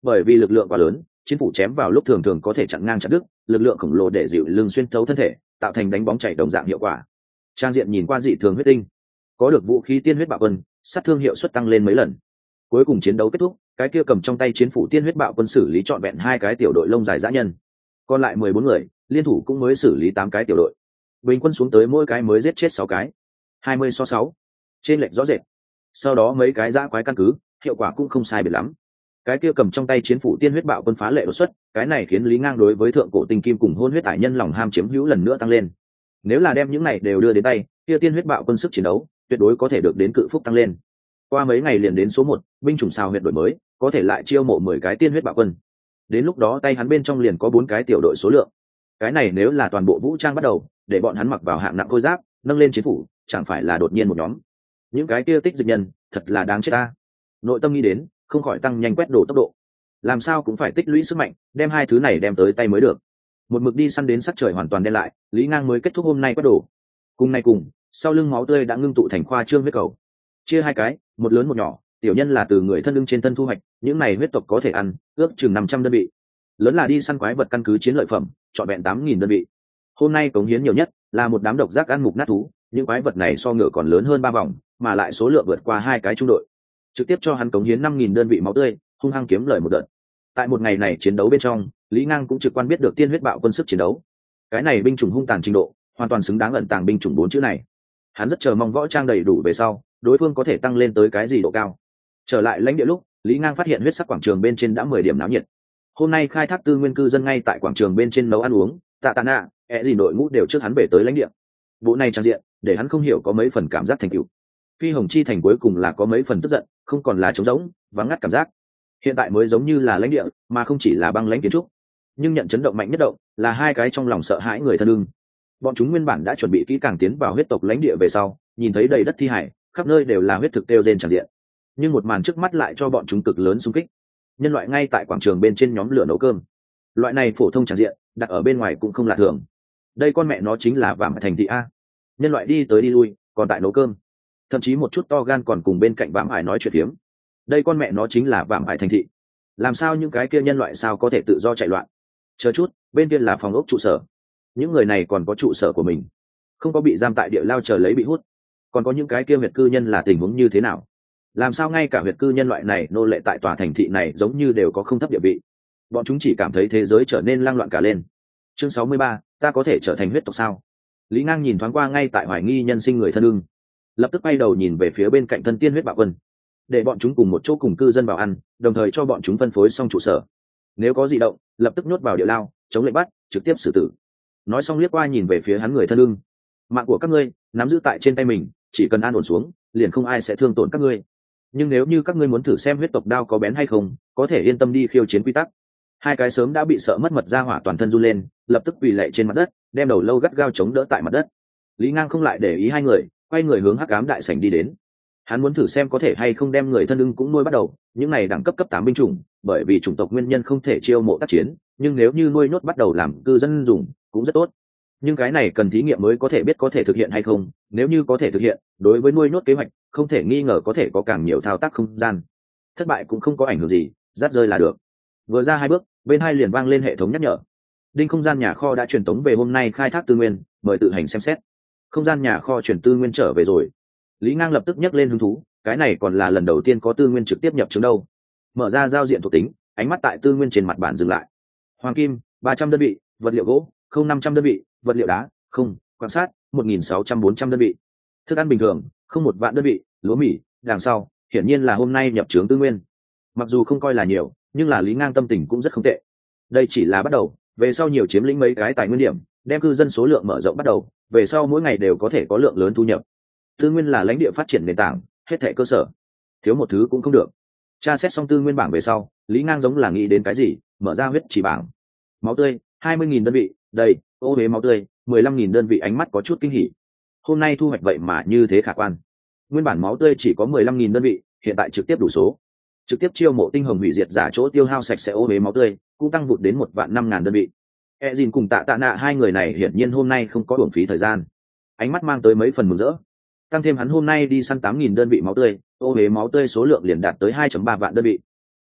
bởi vì lực lượng quá lớn, chiến phủ chém vào lúc thường thường có thể chặn ngang chặt đứt, lực lượng khổng lồ để dịu lưng xuyên thấu thân thể, tạo thành đánh bóng chảy đồng dạng hiệu quả. Trang diện nhìn qua dị thường huyết tinh, có được vũ khí tiên huyết bạo quân, sát thương hiệu suất tăng lên mấy lần. Cuối cùng chiến đấu kết thúc, cái kia cầm trong tay chiến phủ tiên huyết bạo quân xử lý trọn vẹn hai cái tiểu đội lông dài dã nhân, còn lại mười bốn người liên thủ cũng mới xử lý tám cái tiểu đội, bình quân xuống tới mỗi cái mới giết chết sáu cái, hai mươi so sáu, trên lệch rõ rệt. Sau đó mấy cái dã quái căn cứ, hiệu quả cũng không sai biệt lắm. Cái kia cầm trong tay chiến phủ tiên huyết bạo quân phá lệ đột xuất, cái này khiến Lý Ngang đối với thượng cổ tinh kim cùng hôn huyết ải nhân lòng ham chiếm hữu lần nữa tăng lên. Nếu là đem những này đều đưa đến tay, kia tiên huyết bạo quân sức chiến đấu tuyệt đối có thể được đến cự phúc tăng lên. Qua mấy ngày liền đến số một, binh chủng sao huyệt đổi mới, có thể lại chiêu mộ mười cái tiên huyết bạo quân. Đến lúc đó tay hắn bên trong liền có bốn cái tiểu đội số lượng. Cái này nếu là toàn bộ vũ trang bắt đầu, để bọn hắn mặc vào hạng nặng khôi giáp, nâng lên chiến phủ, chẳng phải là đột nhiên một nhóm. Những cái kia tích dịch nhân, thật là đáng chết ta. Nội tâm nghĩ đến, không khỏi tăng nhanh quét đồ tốc độ. Làm sao cũng phải tích lũy sức mạnh, đem hai thứ này đem tới tay mới được. Một mực đi săn đến sắc trời hoàn toàn đen lại, Lý Ngang mới kết thúc hôm nay quét đồ. Cùng này cùng, sau lưng máu tươi đã ngưng tụ thành khoa trương huyết cầu. Chia hai cái, một lớn một nhỏ, tiểu nhân là từ người thân lưng trên thân thu hoạch, những này huyết tộc có thể ăn, ước chừng năm trăm đơn vị. Lớn là đi săn quái vật căn cứ chiến lợi phẩm, trọn vẹn tám nghìn đơn vị. Hôm nay cống hiến nhiều nhất là một đám độc giác ăn mục nát thú, những quái vật này so ngựa còn lớn hơn ba vòng, mà lại số lượng vượt qua hai cái trung đội. Trực tiếp cho hắn cống hiến năm nghìn đơn vị máu tươi, hung hăng kiếm lời một đợt. Tại một ngày này chiến đấu bên trong, Lý Ngang cũng trực quan biết được tiên huyết bạo quân sức chiến đấu. Cái này binh chủng hung tàn trình độ, hoàn toàn xứng đáng ẩn tàng binh chủng bốn chữ này. Hắn rất chờ mong võ trang đầy đủ về sau, đối phương có thể tăng lên tới cái gì độ cao. Trở lại lãnh địa lúc, Lý Ngang phát hiện huyết sắc quảng trường bên trên đã mười điểm náo nhiệt. Hôm nay khai thác tư nguyên cư dân ngay tại quảng trường bên trên nấu ăn uống, tạ tạ nạ, ẹ gì đội ngũ đều trước hắn về tới lãnh địa. Bộ này trang diện, để hắn không hiểu có mấy phần cảm giác thành tựu. Phi Hồng Chi thành cuối cùng là có mấy phần tức giận, không còn là trống rỗng, vắng ngắt cảm giác. Hiện tại mới giống như là lãnh địa, mà không chỉ là băng lãnh kiến trúc. Nhưng nhận chấn động mạnh nhất động là hai cái trong lòng sợ hãi người thân ưng. Bọn chúng nguyên bản đã chuẩn bị kỹ càng tiến vào huyết tộc lãnh địa về sau, nhìn thấy đầy đất thi hải, khắp nơi đều là huyết thực tiêu rên tràn diện. Nhưng một màn trước mắt lại cho bọn chúng cực lớn xung kích. Nhân loại ngay tại quảng trường bên trên nhóm lửa nấu cơm. Loại này phổ thông tràn diện, đặt ở bên ngoài cũng không lạ thường. Đây con mẹ nó chính là vạm ải thành thị a. Nhân loại đi tới đi lui, còn tại nấu cơm. Thậm chí một chút to gan còn cùng bên cạnh vạm ải nói chuyện phiếm. Đây con mẹ nó chính là vạm ải thành thị. Làm sao những cái kia nhân loại sao có thể tự do chạy loạn? Chờ chút, bên kia là phòng ốc trụ sở. Những người này còn có trụ sở của mình, không có bị giam tại địa lao chờ lấy bị hút. Còn có những cái kia huyệt cư nhân là tình huống như thế nào? Làm sao ngay cả huyệt cư nhân loại này nô lệ tại tòa thành thị này giống như đều có không thấp địa vị? Bọn chúng chỉ cảm thấy thế giới trở nên lang loạn cả lên. Chương sáu mươi ba, ta có thể trở thành huyết tộc sao? Lý Ngang nhìn thoáng qua ngay tại hoài nghi nhân sinh người thân ưng, lập tức quay đầu nhìn về phía bên cạnh thân tiên huyết bạo quân, để bọn chúng cùng một chỗ cùng cư dân vào ăn, đồng thời cho bọn chúng phân phối xong trụ sở. Nếu có dị động, lập tức nhốt vào địa lao, chống lệnh bắt, trực tiếp xử tử. Nói xong liếc qua nhìn về phía hắn người thân ưng, mạng của các ngươi nắm giữ tại trên tay mình, chỉ cần an ổn xuống, liền không ai sẽ thương tổn các ngươi. Nhưng nếu như các ngươi muốn thử xem huyết tộc đao có bén hay không, có thể yên tâm đi khiêu chiến quy tắc. Hai cái sớm đã bị sợ mất mật ra hỏa toàn thân run lên, lập tức quỳ lạy trên mặt đất, đem đầu lâu gắt gao chống đỡ tại mặt đất. Lý Ngang không lại để ý hai người, quay người hướng hắc ám đại sảnh đi đến. Hắn muốn thử xem có thể hay không đem người thân ưng cũng nuôi bắt đầu, những này đẳng cấp cấp tám binh chủng, bởi vì chủng tộc nguyên nhân không thể chiêu mộ tác chiến, nhưng nếu như nuôi nhốt bắt đầu làm cư dân dùng, cũng rất tốt. Nhưng cái này cần thí nghiệm mới có thể biết có thể thực hiện hay không, nếu như có thể thực hiện, đối với nuôi nhốt kế hoạch, không thể nghi ngờ có thể có càng nhiều thao tác không gian. Thất bại cũng không có ảnh hưởng gì, rát rơi là được. Vừa ra hai bước, bên hai liền vang lên hệ thống nhắc nhở. Đinh không gian nhà kho đã truyền tống về hôm nay khai thác tư nguyên, mời tự hành xem xét. Không gian nhà kho chuyển tư nguyên trở về rồi. Lý Ngang lập tức nhắc lên hứng thú, cái này còn là lần đầu tiên có tư nguyên trực tiếp nhập chứng đâu. Mở ra giao diện thuộc tính, ánh mắt tại tư nguyên trên mặt bản dừng lại. Hoàng kim ba trăm đơn vị, vật liệu gỗ không năm trăm đơn vị, vật liệu đá không, quan sát một nghìn sáu trăm bốn trăm đơn vị, thức ăn bình thường không một vạn đơn vị, lúa mì đằng sau hiển nhiên là hôm nay nhập chứng tư nguyên. Mặc dù không coi là nhiều, nhưng là Lý Ngang tâm tình cũng rất không tệ. Đây chỉ là bắt đầu, về sau nhiều chiếm lĩnh mấy cái tài nguyên điểm, đem cư dân số lượng mở rộng bắt đầu, về sau mỗi ngày đều có thể có lượng lớn thu nhập. Tư nguyên là lãnh địa phát triển nền tảng, hết thảy cơ sở, thiếu một thứ cũng không được. Tra xét xong tư nguyên bảng về sau, Lý Ngang giống là nghĩ đến cái gì, mở ra huyết chỉ bảng. Máu tươi hai mươi nghìn đơn vị, đây, ô huế máu tươi mười lăm nghìn đơn vị, ánh mắt có chút kinh hỉ. Hôm nay thu hoạch vậy mà như thế khả quan. Nguyên bản máu tươi chỉ có mười lăm nghìn đơn vị, hiện tại trực tiếp đủ số. Trực tiếp chiêu mộ tinh hồng hủy diệt giả chỗ tiêu hao sạch sẽ ô huế máu tươi, cũng tăng vụt đến một vạn năm ngàn đơn vị. E Dìn cùng Tạ Tạ Nạ hai người này hiển nhiên hôm nay không có uổng phí thời gian. Ánh mắt mang tới mấy phần mừng rỡ. Tăng thêm hắn hôm nay đi săn tám nghìn đơn vị máu tươi, ô huế máu tươi số lượng liền đạt tới hai phẩy ba vạn đơn vị.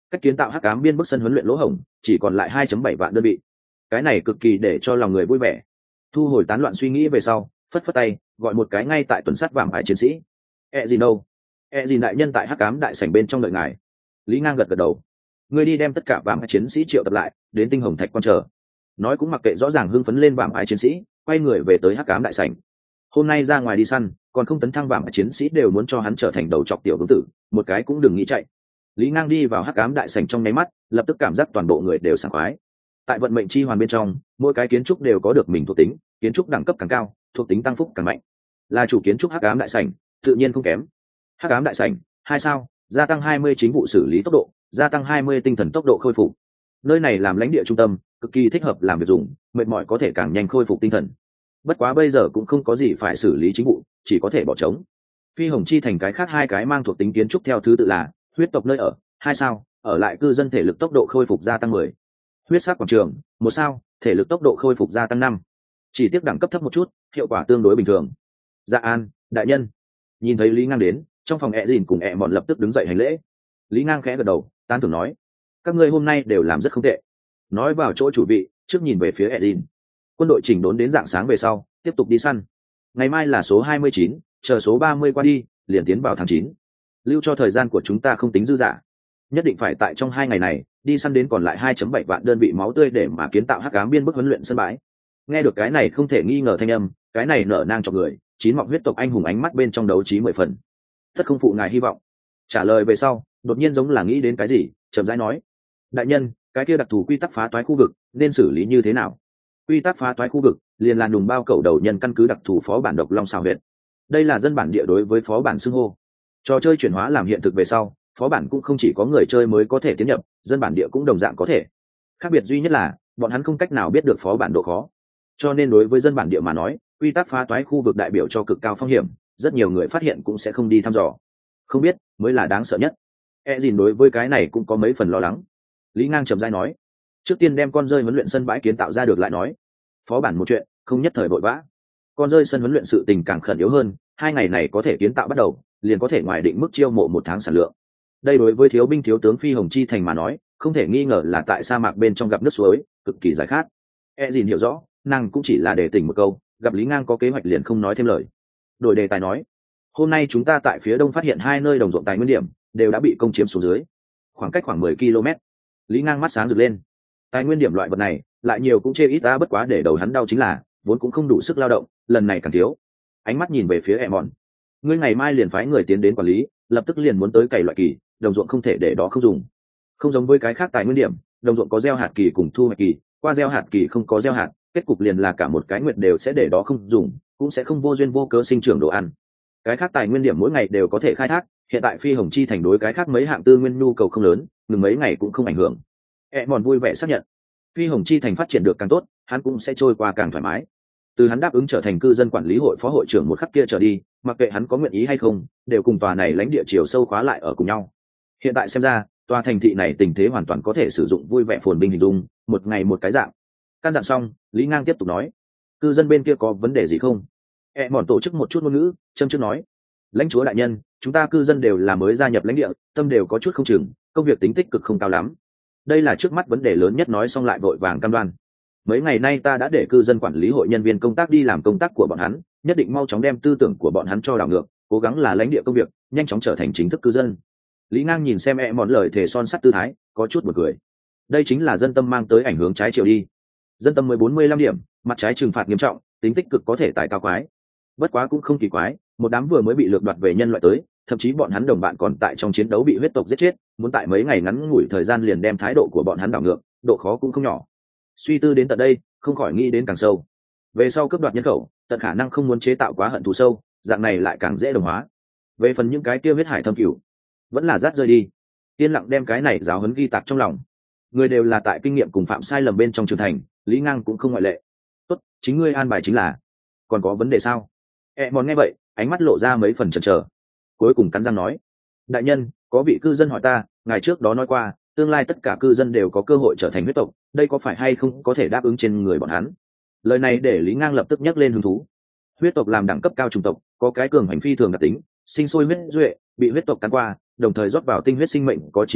cách kiến tạo hắc ám biên bức sân huấn luyện lỗ hổng chỉ còn lại hai bảy vạn đơn vị. Cái này cực kỳ để cho lòng người vui vẻ. Thu hồi tán loạn suy nghĩ về sau, phất phất tay gọi một cái ngay tại tuần sát vàng hải chiến sĩ. E gì đâu? E gì đại nhân tại hắc ám đại sảnh bên trong đợi ngài. Lý Ngang gật gật đầu. Ngươi đi đem tất cả vàng hải chiến sĩ triệu tập lại, đến tinh hồng thạch quan chờ. Nói cũng mặc kệ rõ ràng hưng phấn lên vàng hải chiến sĩ, quay người về tới hắc ám đại sảnh. Hôm nay ra ngoài đi săn, còn không tấn thăng vàng hải chiến sĩ đều muốn cho hắn trở thành đầu chọc tiểu vương tử, một cái cũng đừng nghĩ chạy. Lý Ngang đi vào hắc ám đại sảnh trong nháy mắt, lập tức cảm giác toàn bộ người đều sảng khoái. Tại vận mệnh chi hoàn bên trong, mỗi cái kiến trúc đều có được mình thuộc tính, kiến trúc đẳng cấp càng cao, thuộc tính tăng phúc càng mạnh. Là chủ kiến trúc hắc ám đại sảnh, tự nhiên không kém. Hắc ám đại sảnh, hai sao, gia tăng hai mươi chính vụ xử lý tốc độ, gia tăng hai mươi tinh thần tốc độ khôi phục. Nơi này làm lãnh địa trung tâm, cực kỳ thích hợp làm việc dùng, mệt mỏi có thể càng nhanh khôi phục tinh thần. Bất quá bây giờ cũng không có gì phải xử lý chính vụ, chỉ có thể bỏ trống. Phi Hồng Chi thành cái khác hai cái mang thuộc tính kiến trúc theo thứ tự là huyết tộc nơi ở, hai sao, ở lại cư dân thể lực tốc độ khôi phục gia tăng mười. Huyết sắc quảng trường, một sao, thể lực tốc độ khôi phục gia tăng năm. Chỉ tiếc đẳng cấp thấp một chút, hiệu quả tương đối bình thường. Dạ An, đại nhân. Nhìn thấy Lý Ngang đến, trong phòng ẹ dìn cùng ẹ mọn lập tức đứng dậy hành lễ. Lý Ngang khẽ gật đầu, tán thưởng nói: các ngươi hôm nay đều làm rất không tệ. Nói vào chỗ chủ vị, trước nhìn về phía ẹ dìn. Quân đội chỉnh đốn đến dạng sáng về sau, tiếp tục đi săn. Ngày mai là số hai mươi chín, chờ số ba mươi qua đi, liền tiến vào tháng chín. Lưu cho thời gian của chúng ta không tính dư dả. Nhất định phải tại trong hai ngày này, đi săn đến còn lại hai bảy vạn đơn vị máu tươi để mà kiến tạo hắc ám biên bức huấn luyện sân bãi. Nghe được cái này không thể nghi ngờ thanh âm, cái này nở nang cho người, chín mọng huyết tộc anh hùng ánh mắt bên trong đấu trí mười phần. Tất không phụ ngài hy vọng. Trả lời về sau, đột nhiên giống là nghĩ đến cái gì, chậm rãi nói: đại nhân, cái kia đặc thù quy tắc phá toái khu vực nên xử lý như thế nào? Quy tắc phá toái khu vực liền là đùng bao cầu đầu nhân căn cứ đặc thù phó bản độc long xào huyệt. Đây là dân bản địa đối với phó bản xưng hô. Trò chơi chuyển hóa làm hiện thực về sau, phó bản cũng không chỉ có người chơi mới có thể tiến nhập, dân bản địa cũng đồng dạng có thể. Khác biệt duy nhất là bọn hắn không cách nào biết được phó bản độ khó, cho nên đối với dân bản địa mà nói, quy tắc phá toái khu vực đại biểu cho cực cao phong hiểm, rất nhiều người phát hiện cũng sẽ không đi thăm dò. Không biết mới là đáng sợ nhất. E dìn đối với cái này cũng có mấy phần lo lắng. Lý Ngang trầm rãi nói: trước tiên đem con rơi huấn luyện sân bãi kiến tạo ra được lại nói. Phó bản một chuyện, không nhất thời vội vã. Con rơi sân huấn luyện sự tình càng khẩn yếu hơn, hai ngày này có thể kiến tạo bắt đầu, liền có thể ngoài định mức chiêu mộ một tháng sản lượng. Đây đối với thiếu binh thiếu tướng Phi Hồng Chi thành mà nói, không thể nghi ngờ là tại sa mạc bên trong gặp nước suối, cực kỳ giải khát. E dìn hiểu rõ, nàng cũng chỉ là để tỉnh một câu, gặp Lý Ngang có kế hoạch liền không nói thêm lời. Đổi đề tài nói: hôm nay chúng ta tại phía đông phát hiện hai nơi đồng ruộng tài nguyên điểm, đều đã bị công chiếm xuống dưới, khoảng cách khoảng mười ki lô mét. Lý Ngang mắt sáng rực lên. Tài nguyên điểm loại vật này, lại nhiều cũng chê ít ta, bất quá để đầu hắn đau chính là, vốn cũng không đủ sức lao động, lần này càng thiếu. Ánh mắt nhìn về phía ẹ mọn: ngươi ngày mai liền phái người tiến đến quản lý, lập tức liền muốn tới cày loại kỳ, đồng ruộng không thể để đó không dùng. Không giống với cái khác tài nguyên điểm, đồng ruộng có gieo hạt kỳ cùng thu hoạch kỳ, qua gieo hạt kỳ không có gieo hạt, kết cục liền là cả một cái nguyệt đều sẽ để đó không dùng, cũng sẽ không vô duyên vô cớ sinh trưởng đồ ăn. Cái khác tài nguyên điểm mỗi ngày đều có thể khai thác, hiện tại Phi Hồng Chi thành đối cái khác mấy hạng tư nguyên nhu cầu không lớn, ngừng mấy ngày cũng không ảnh hưởng. ẹ mọn vui vẻ xác nhận: Phi Hồng Chi thành phát triển được càng tốt, hắn cũng sẽ trôi qua càng thoải mái. Từ hắn đáp ứng trở thành cư dân quản lý hội phó hội trưởng một khắc kia trở đi, mặc kệ hắn có nguyện ý hay không, đều cùng tòa này lãnh địa chiều sâu khóa lại ở cùng nhau. Hiện tại xem ra, tòa thành thị này tình thế hoàn toàn có thể sử dụng vui vẻ phồn binh hình dung, một ngày một cái dạng. Căn dặn xong, Lý Ngang tiếp tục nói: cư dân bên kia có vấn đề gì không? E mòn tổ chức một chút ngôn ngữ, châm chước nói: lãnh chúa đại nhân, chúng ta cư dân đều là mới gia nhập lãnh địa, tâm đều có chút không chừng, công việc tính tích cực không cao lắm. Đây là trước mắt vấn đề lớn nhất. Nói xong lại vội vàng cam đoan: mấy ngày nay ta đã để cư dân quản lý hội nhân viên công tác đi làm công tác của bọn hắn, nhất định mau chóng đem tư tưởng của bọn hắn cho đảo ngược, cố gắng là lãnh địa công việc, nhanh chóng trở thành chính thức cư dân. Lý Ngang nhìn xem e mòn lời thề son sắt tư thái, có chút buồn cười. Đây chính là dân tâm mang tới ảnh hưởng trái chiều đi. Dân tâm mới bốn mươi lăm điểm, mặt trái trừng phạt nghiêm trọng, tính tích cực có thể tài cao quái. Bất quá cũng không kỳ quái, một đám vừa mới bị lược đoạt về nhân loại tới, thậm chí bọn hắn đồng bạn còn tại trong chiến đấu bị huyết tộc giết chết, muốn tại mấy ngày ngắn ngủi thời gian liền đem thái độ của bọn hắn đảo ngược, độ khó cũng không nhỏ. Suy tư đến tận đây, không khỏi nghĩ đến càng sâu. Về sau cướp đoạt nhân khẩu, tận khả năng không muốn chế tạo quá hận thù sâu, dạng này lại càng dễ đồng hóa. Về phần những cái kia huyết hải thâm cửu, vẫn là rát rơi đi. Yên lặng đem cái này giáo huấn ghi tạc trong lòng. Người đều là tại kinh nghiệm cùng phạm sai lầm bên trong trưởng thành, Lý Ngang cũng không ngoại lệ. Tốt, chính ngươi an bài chính là. Còn có vấn đề sao? E mòn nghe vậy, ánh mắt lộ ra mấy phần chần chờ. Cuối cùng cắn răng nói: đại nhân, có vị cư dân hỏi ta, ngày trước đó nói qua, tương lai tất cả cư dân đều có cơ hội trở thành huyết tộc, đây có phải hay không có thể đáp ứng trên người bọn hắn? Lời này để Lý Ngang lập tức nhắc lên hứng thú. Huyết tộc làm đẳng cấp cao chủng tộc, có cái cường hành phi thường đặc tính, sinh sôi huyết duệ, bị huyết tộc cắn qua, đồng thời rót vào tinh huyết sinh mệnh, có trí tuệ,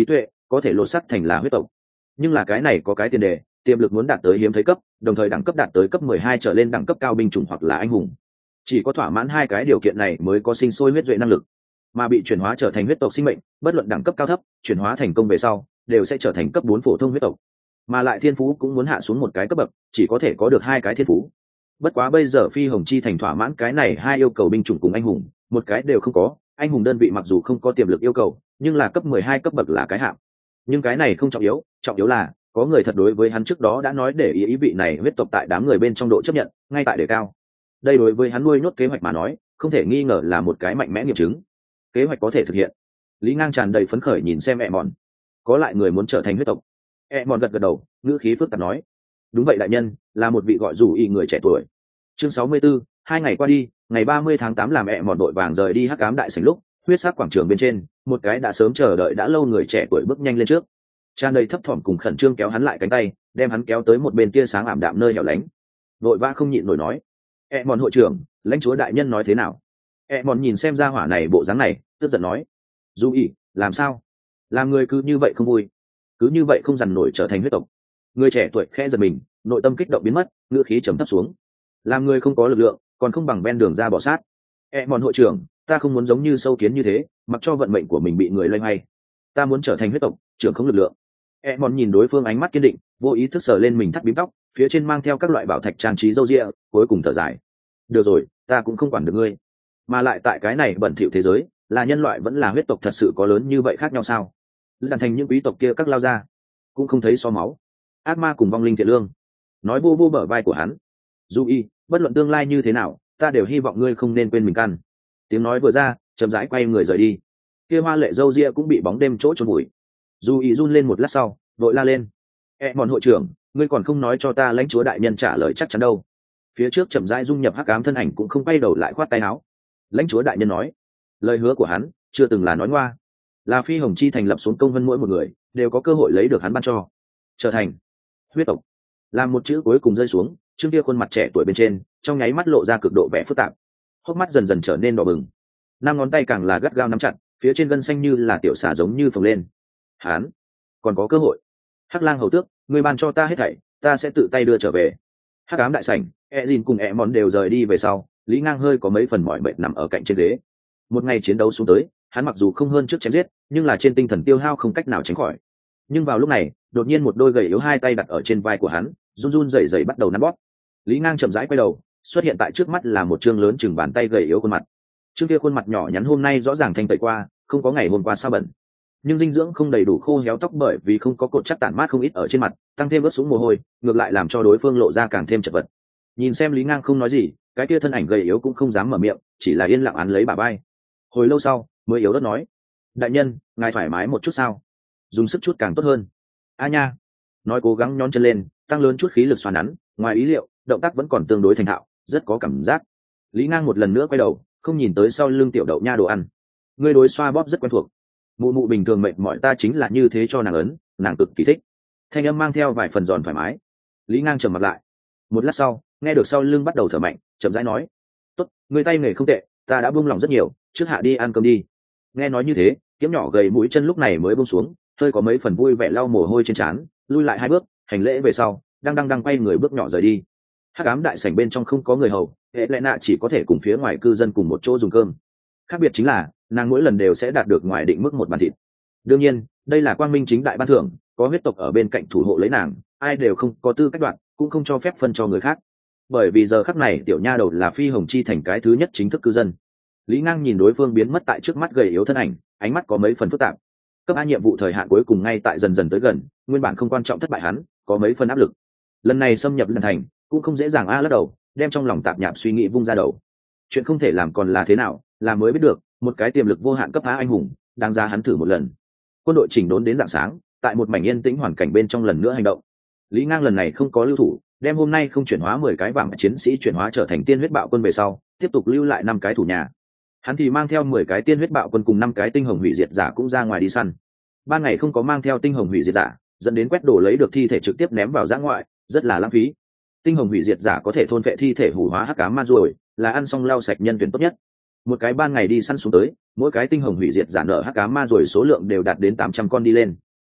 có thể lột sắc thành là huyết tộc. Nhưng là cái này có cái tiền đề, tiềm lực muốn đạt tới hiếm thấy cấp, đồng thời đẳng cấp đạt tới cấp mười hai trở lên đẳng cấp cao binh chủng hoặc là anh hùng. Chỉ có thỏa mãn hai cái điều kiện này mới có sinh sôi huyết duệ năng lực. Mà bị chuyển hóa trở thành huyết tộc sinh mệnh, bất luận đẳng cấp cao thấp, chuyển hóa thành công về sau, đều sẽ trở thành cấp bốn phổ thông huyết tộc. Mà lại thiên phú cũng muốn hạ xuống một cái cấp bậc, chỉ có thể có được hai cái thiên phú. Bất quá bây giờ Phi Hồng Chi thành thỏa mãn cái này hai yêu cầu binh chủng cùng anh hùng, một cái đều không có. Anh hùng đơn vị mặc dù không có tiềm lực yêu cầu, nhưng là cấp mười hai cấp bậc là cái hạng. Nhưng cái này không trọng yếu, trọng yếu là có người thật đối với hắn trước đó đã nói để ý ý vị này huyết tộc tại đám người bên trong độ chấp nhận, ngay tại đề cao. Đây đối với hắn nuôi nhốt kế hoạch mà nói, không thể nghi ngờ là một cái mạnh mẽ nghiệm chứng. Kế hoạch có thể thực hiện. Lý Ngang tràn đầy phấn khởi nhìn xem mẹ mòn. Có lại người muốn trở thành huyết tộc. E mòn gật gật đầu, ngữ khí phức tạp nói: đúng vậy đại nhân, là một vị gọi dù y người trẻ tuổi. Chương sáu mươi 64, hai ngày qua đi, ngày ba mươi tháng tám làm e mòn đội vàng rời đi hắc ám đại sảnh lúc, huyết sắc quảng trường bên trên, một cái đã sớm chờ đợi đã lâu người trẻ tuổi bước nhanh lên trước. Tràn đầy thấp thỏm cùng khẩn trương kéo hắn lại cánh tay, đem hắn kéo tới một bên kia sáng ảm đạm nơi hẻo lánh. Đội vã không nhịn nổi nói: e mòn hội trưởng, lãnh chúa đại nhân nói thế nào? E mòn nhìn xem ra hỏa này bộ dáng này, tức giận nói: dù y, làm sao? Làm người cứ như vậy không vui, cứ như vậy không dằn nổi trở thành huyết tộc. Người trẻ tuổi khẽ giật mình, nội tâm kích động biến mất, ngữ khí trầm thấp xuống. Làm người không có lực lượng, còn không bằng ven đường ra bỏ sát. E mòn hội trưởng, ta không muốn giống như sâu kiến như thế, mặc cho vận mệnh của mình bị người loay hoay. Ta muốn trở thành huyết tộc, trưởng không lực lượng. E mòn nhìn đối phương ánh mắt kiên định, vô ý thức sờ lên mình thắt bím tóc, phía trên mang theo các loại bảo thạch trang trí râu ria, cuối cùng thở dài. Được rồi, ta cũng không quản được ngươi. Mà lại tại cái này bẩn thỉu thế giới, là nhân loại vẫn là huyết tộc thật sự có lớn như vậy khác nhau sao? Lặn thành những quý tộc kia các lao ra, cũng không thấy so máu. Ác ma cùng vong linh thiện lương, nói vô vô bờ vai của hắn. Dù y, bất luận tương lai như thế nào, ta đều hy vọng ngươi không nên quên mình căn. Tiếng nói vừa ra, chậm rãi quay người rời đi. Kia hoa lệ râu ria cũng bị bóng đêm chỗ trôn bụi. Dù y run lên một lát sau, vội la lên: e mòn hội trưởng, ngươi còn không nói cho ta lãnh chúa đại nhân trả lời chắc chắn đâu? Phía trước chậm rãi dung nhập hắc ám thân ảnh cũng không quay đầu lại khoát tay áo. Lãnh chúa đại nhân nói, lời hứa của hắn chưa từng là nói ngoa, là Phi Hồng Chi thành lập xuống công vân mỗi một người đều có cơ hội lấy được hắn ban cho, trở thành huyết tộc. Làm một chữ cuối cùng rơi xuống, Trương kia khuôn mặt trẻ tuổi bên trên trong nháy mắt lộ ra cực độ vẻ phức tạp, hốc mắt dần dần trở nên đỏ bừng, năm ngón tay càng là gắt gao nắm chặt, phía trên gân xanh như là tiểu xà giống như phồng lên. Hắn còn có cơ hội. Hắc Lang hầu tước, người ban cho ta hết thảy, ta sẽ tự tay đưa trở về. Hắc ám đại sảnh, Ezin cùng E mòn đều rời đi về sau, Lý Ngang hơi có mấy phần mỏi mệt nằm ở cạnh trên ghế. Một ngày chiến đấu xuống tới, hắn mặc dù không hơn trước chém giết, nhưng là trên tinh thần tiêu hao không cách nào tránh khỏi. Nhưng vào lúc này, đột nhiên một đôi gầy yếu hai tay đặt ở trên vai của hắn, run run rẩy rẩy bắt đầu nắn bóp. Lý Ngang chậm rãi quay đầu, xuất hiện tại trước mắt là một trương lớn chừng bàn tay gầy yếu khuôn mặt. Trương kia khuôn mặt nhỏ nhắn hôm nay rõ ràng thanh tẩy qua, không có ngày hôm qua sao bẩn. Nhưng dinh dưỡng không đầy đủ khô héo tóc bởi vì không có cột chắc tản mát không ít ở trên mặt, tăng thêm ướt sũng mồ hôi, ngược lại làm cho đối phương lộ ra càng thêm chật vật. Nhìn xem Lý Ngang không nói gì, cái kia thân ảnh gầy yếu cũng không dám mở miệng, chỉ là yên lặng án lấy bả vai. Hồi lâu sau, mới yếu đất nói: đại nhân, ngài thoải mái một chút sao? Dùng sức chút càng tốt hơn. A nha. Nói cố gắng nhón chân lên, tăng lớn chút khí lực xoắn nắn, ngoài ý liệu, động tác vẫn còn tương đối thành thạo, rất có cảm giác. Lý Ngang một lần nữa quay đầu, không nhìn tới sau lưng tiểu đậu nha đồ ăn. Ngươi đối xoa bóp rất quen thuộc. Mụ mụ bình thường mệt mỏi ta chính là như thế cho nàng ấn, nàng cực kỳ thích. Thanh âm mang theo vài phần giòn thoải mái. Lý Ngang trầm mặt lại. Một lát sau, nghe được sau lưng bắt đầu thở mạnh, chậm rãi nói: tốt, người tay nghề không tệ, ta đã buông lòng rất nhiều, trước hạ đi ăn cơm đi. Nghe nói như thế, kiếm nhỏ gầy mũi chân lúc này mới buông xuống, hơi có mấy phần vui vẻ lau mồ hôi trên trán, lui lại hai bước, hành lễ về sau, đang đang đang quay người bước nhỏ rời đi. Hắc ám đại sảnh bên trong không có người hầu, hệ lệ nạ chỉ có thể cùng phía ngoài cư dân cùng một chỗ dùng cơm. Khác biệt chính là, nàng mỗi lần đều sẽ đạt được ngoài định mức một bàn thịt. Đương nhiên, đây là quang minh chính đại ban thưởng, có huyết tộc ở bên cạnh thủ hộ lấy nàng, ai đều không có tư cách đoạn, cũng không cho phép phân cho người khác. Bởi vì giờ khắc này tiểu nha đầu là Phi Hồng Chi thành cái thứ nhất chính thức cư dân. Lý Ngang nhìn đối phương biến mất tại trước mắt gầy yếu thân ảnh, ánh mắt có mấy phần phức tạp. Cấp A nhiệm vụ thời hạn cuối cùng ngay tại dần dần tới gần, nguyên bản không quan trọng thất bại hắn, có mấy phần áp lực. Lần này xâm nhập lần thành, cũng không dễ dàng a lắc đầu, đem trong lòng tạp nhạp suy nghĩ vung ra đầu. Chuyện không thể làm còn là thế nào, là mới biết được, một cái tiềm lực vô hạn cấp A anh hùng, đáng ra hắn thử một lần. Quân đội chỉnh đốn đến rạng sáng, tại một mảnh yên tĩnh hoàn cảnh bên trong lần nữa hành động. Lý Ngang lần này không có lưu thủ, đem hôm nay không chuyển hóa mười cái vàng chiến sĩ chuyển hóa trở thành tiên huyết bạo quân về sau, tiếp tục lưu lại năm cái thủ nhà. Hắn thì mang theo mười cái tiên huyết bạo quân cùng năm cái tinh hồng hủy diệt giả cũng ra ngoài đi săn. Ban ngày không có mang theo tinh hồng hủy diệt giả, dẫn đến quét đồ lấy được thi thể trực tiếp ném vào giã ngoại, rất là lãng phí. Tinh hồng hủy diệt giả có thể thôn phệ thi thể hủ hóa hắc ám ma ruồi, là ăn xong lau sạch nhân tuyển tốt nhất. Một cái ban ngày đi săn xuống tới, mỗi cái tinh hồng hủy diệt giả nợ hắc ám ma ruồi số lượng đều đạt đến tám trăm con đi lên.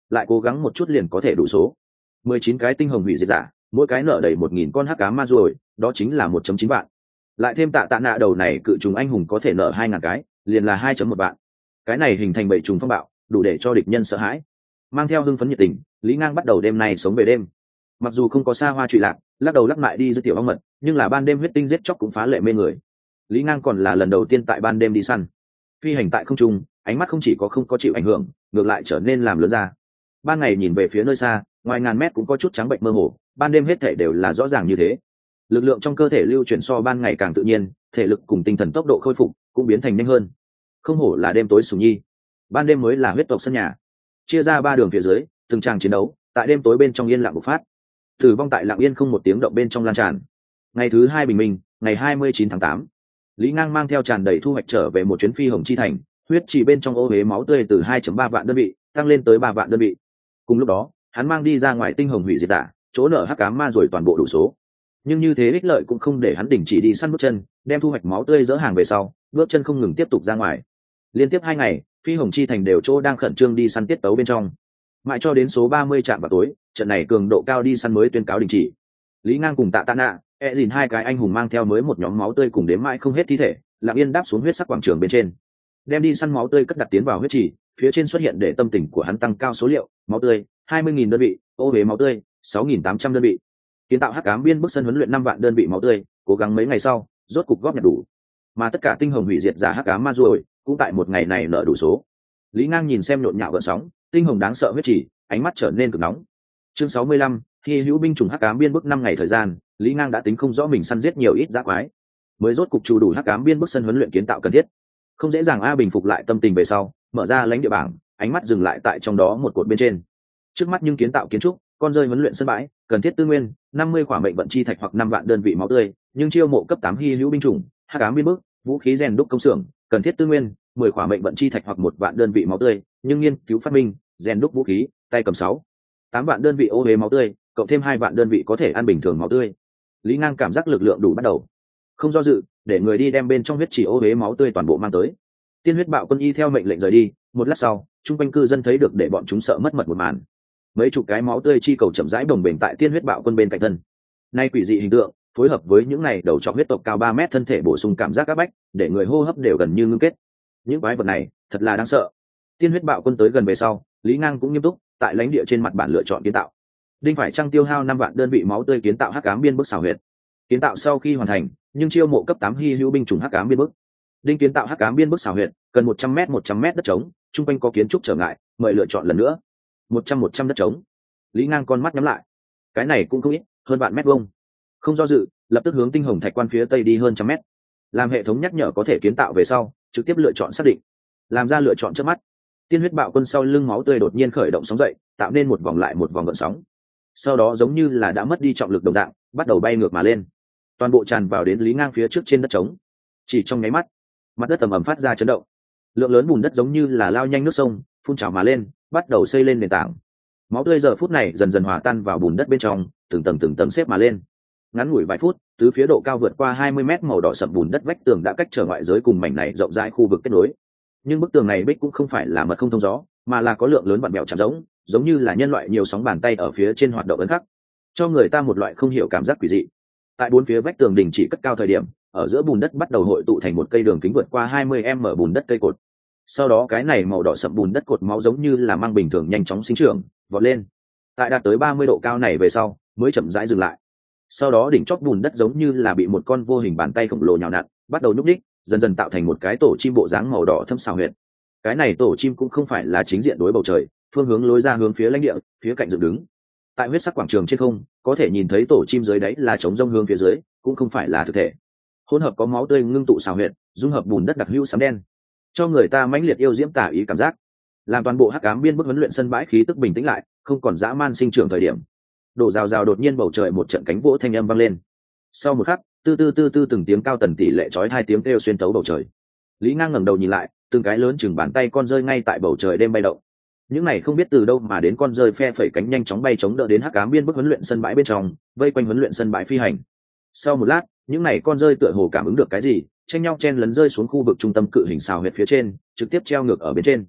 lại cố gắng một chút liền có thể đủ số. Mười chín cái tinh hồng hủy diệt giả, mỗi cái nợ đầy một nghìn con hắc ám ma rồi, đó chính là một chấm chín vạn. Lại thêm tạ tạ nạ đầu này cự trùng anh hùng có thể nợ hai ngàn cái, liền là hai chấm một vạn. Cái này hình thành bảy trùng phong bạo, đủ để cho địch nhân sợ hãi. Mang theo hưng phấn nhiệt tình, Lý Ngang bắt đầu đêm nay sống về đêm. Mặc dù không có xa hoa trụy lạc, lắc đầu lắc mại đi giữa tiểu ong mật, nhưng là ban đêm huyết tinh giết chóc cũng phá lệ mê người. Lý Ngang còn là lần đầu tiên tại ban đêm đi săn, phi hành tại không trung, ánh mắt không chỉ có không có chịu ảnh hưởng, ngược lại trở nên làm lớn ra. Ban ngày nhìn về phía nơi xa, ngoài ngàn mét cũng có chút trắng bệnh mơ hồ, ban đêm hết thể đều là rõ ràng như thế. Lực lượng trong cơ thể lưu chuyển so ban ngày càng tự nhiên, thể lực cùng tinh thần tốc độ khôi phục cũng biến thành nhanh hơn. Không hổ là đêm tối sùng nhi, ban đêm mới là huyết tộc sân nhà. Chia ra ba đường phía dưới, từng tràng chiến đấu tại đêm tối bên trong yên lặng bộc phát. Tử vong tại lặng yên không một tiếng động bên trong lan tràn. Ngày thứ hai bình minh, ngày hai mươi chín tháng tám, Lý Ngang mang theo tràn đầy thu hoạch trở về một chuyến phi hồng chi thành, huyết chỉ bên trong ô huế máu tươi từ hai phẩy ba vạn đơn vị tăng lên tới ba vạn đơn vị. Cùng lúc đó, hắn mang đi ra ngoài tinh hồng hủy diệt giả, chỗ nở hắc ám ma rồi toàn bộ đủ số. Nhưng như thế ích lợi cũng không để hắn đình chỉ đi săn bước chân, đem thu hoạch máu tươi dỡ hàng về sau, bước chân không ngừng tiếp tục ra ngoài. Liên tiếp hai ngày, phi hồng chi thành đều chỗ đang khẩn trương đi săn tiết tấu bên trong. Mãi cho đến số ba mươi trạm vào tối, trận này cường độ cao đi săn mới tuyên cáo đình chỉ. Lý Ngang cùng Tạ Tạ Nạ, E Dìn hai cái anh hùng mang theo mới một nhóm máu tươi cùng đếm mãi không hết thi thể, lặng yên đáp xuống huyết sắc quảng trường bên trên. Đem đi săn máu tươi cất đặt tiến vào huyết chỉ, phía trên xuất hiện để tâm tình của hắn tăng cao số liệu, máu tươi hai mươi nghìn đơn vị, ô huế máu tươi sáu nghìn tám trăm đơn vị. Kiến tạo hắc ám biên bức sân huấn luyện năm vạn đơn vị máu tươi, cố gắng mấy ngày sau, rốt cục góp nhặt đủ. Mà tất cả tinh hồng hủy diệt giả hắc ám ma rồi, cũng tại một ngày này nợ đủ số. Lý Ngang nhìn xem nhộn nhạo gợn sóng, tinh hồng đáng sợ huyết chỉ, ánh mắt trở nên cực nóng. Chương sáu mươi lăm, khi hữu binh chủng hắc ám biên bức năm ngày thời gian, Lý Ngang đã tính không rõ mình săn giết nhiều ít dã quái, mới rốt cục chủ đủ hắc ám biên bức sân huấn luyện kiến tạo cần thiết. Không dễ dàng a bình phục lại tâm tình về sau, mở ra lãnh địa bảng, ánh mắt dừng lại tại trong đó một cột bên trên. Trước mắt nhưng kiến tạo kiến trúc, con rơi huấn luyện sân bãi, cần thiết tư nguyên năm mươi quả mệnh vận chi thạch hoặc năm vạn đơn vị máu tươi, nhưng chiêu mộ cấp tám hy hữu binh chủng, hắc ám biên bức, vũ khí rèn đúc công xưởng, cần thiết tư nguyên mười quả mệnh vận chi thạch hoặc một vạn đơn vị máu tươi, nhưng nghiên cứu phát minh, rèn đúc vũ khí, tay cầm sáu, tám vạn đơn vị ô huế máu tươi, cộng thêm hai vạn đơn vị có thể ăn bình thường máu tươi. Lý Ngang cảm giác lực lượng đủ bắt đầu, không do dự, để người đi đem bên trong huyết chỉ ô huế máu tươi toàn bộ mang tới. Tiên huyết bạo quân y theo mệnh lệnh rời đi, một lát sau, trung quanh cư dân thấy được để bọn chúng sợ mất mật một màn. Mấy chục cái máu tươi chi cầu chậm rãi đồng bền tại tiên huyết bạo quân bên cạnh thân. Nay quỷ dị hình tượng, phối hợp với những này đầu trọc huyết tộc cao ba mét thân thể bổ sung cảm giác áp bách, để người hô hấp đều gần như ngưng kết. Những quái vật này, thật là đáng sợ. Tiên huyết bạo quân tới gần về sau, Lý Ngang cũng nghiêm túc, tại lãnh địa trên mặt bản lựa chọn kiến tạo. Đinh phải trăng tiêu hao năm vạn đơn vị máu tươi kiến tạo hắc ám biên bức xảo huyệt. Kiến tạo sau khi hoàn thành, nhưng chiêu mộ cấp tám hy hữu binh chủng hắc ám biên bức. Đinh kiến tạo hắc ám biên bức xảo huyệt, cần một trăm mét một trăm mét đất trống, trung quanh có kiến trúc trở ngại, mời lựa chọn lần nữa. một trăm một trăm đất trống. Lý Ngang con mắt nhắm lại. Cái này cũng không ít, hơn vạn mét vuông. Không do dự, lập tức hướng tinh hồng thạch quan phía tây đi hơn trăm mét. Làm hệ thống nhắc nhở có thể kiến tạo về sau, trực tiếp lựa chọn xác định. Làm ra lựa chọn trước mắt. Tiên huyết bạo quân sau lưng máu tươi đột nhiên khởi động sóng dậy, tạo nên một vòng lại một vòng gợn sóng. Sau đó giống như là đã mất đi trọng lực đồng dạng, bắt đầu bay ngược mà lên. Toàn bộ tràn vào đến Lý Ngang phía trước trên đất trống. Chỉ trong nháy mắt, mặt đất ầm ầm phát ra chấn động. Lượng lớn bùn đất giống như là lao nhanh nước sông, phun trào mà lên, bắt đầu xây lên nền tảng. Máu tươi giờ phút này dần dần hòa tan vào bùn đất bên trong, từng tầng từng tầng xếp mà lên. Ngắn ngủi vài phút, tứ phía độ cao vượt qua hai mươi mét màu đỏ sậm bùn đất vách tường đã cách trở ngoại giới cùng mảnh này rộng rãi khu vực kết nối. Nhưng bức tường này bích cũng không phải là mật không thông gió, mà là có lượng lớn vặn bẹo chạm giống, giống như là nhân loại nhiều sóng bàn tay ở phía trên hoạt động ấn khắc, cho người ta một loại không hiểu cảm giác quỷ dị. Tại bốn phía vách tường đình chỉ cất cao thời điểm, ở giữa bùn đất bắt đầu hội tụ thành một cây đường kính vượt qua hai mươi mét bùn đất cây cột. Sau đó cái này màu đỏ sậm bùn đất cột máu giống như là mang bình thường nhanh chóng sinh trưởng, vọt lên. Tại đạt tới ba mươi độ cao này về sau, mới chậm rãi dừng lại. Sau đó đỉnh chóp bùn đất giống như là bị một con vô hình bàn tay khổng lồ nhào nặn, bắt đầu nhúc nhích, dần dần tạo thành một cái tổ chim bộ dáng màu đỏ thâm xào huyệt. Cái này tổ chim cũng không phải là chính diện đối bầu trời, phương hướng lối ra hướng phía lãnh địa, phía cạnh dựng đứng. Tại huyết sắc quảng trường trên không, có thể nhìn thấy tổ chim dưới đáy là trống rông hướng phía dưới, cũng không phải là thực thể. Hỗn hợp có máu tươi ngưng tụ xào huyệt, dung hợp bùn đất đặc hữu xám đen, cho người ta mãnh liệt yêu diễm tả ý cảm giác. Làm toàn bộ hắc ám biên bức huấn luyện sân bãi khí tức bình tĩnh lại, không còn dã man sinh trưởng thời điểm. Đổ rào rào đột nhiên bầu trời một trận cánh vỗ thanh âm vang lên. Sau một khắc, tư tư tư tư từng tiếng cao tần tỷ lệ chói hai tiếng kêu xuyên tấu bầu trời. Lý Ngang ngẩng đầu nhìn lại, từng cái lớn chừng bàn tay con rơi ngay tại bầu trời đêm bay động. Những này không biết từ đâu mà đến con rơi phe phẩy cánh nhanh chóng bay chống đỡ đến hắc ám biên bức huấn luyện sân bãi bên trong, vây quanh huấn luyện sân bãi phi hành. Sau một lát, những này con rơi tựa hồ cảm ứng được cái gì, tranh nhau chen lấn rơi xuống khu vực trung tâm cự hình xào huyệt phía trên, trực tiếp treo ngược ở bên trên.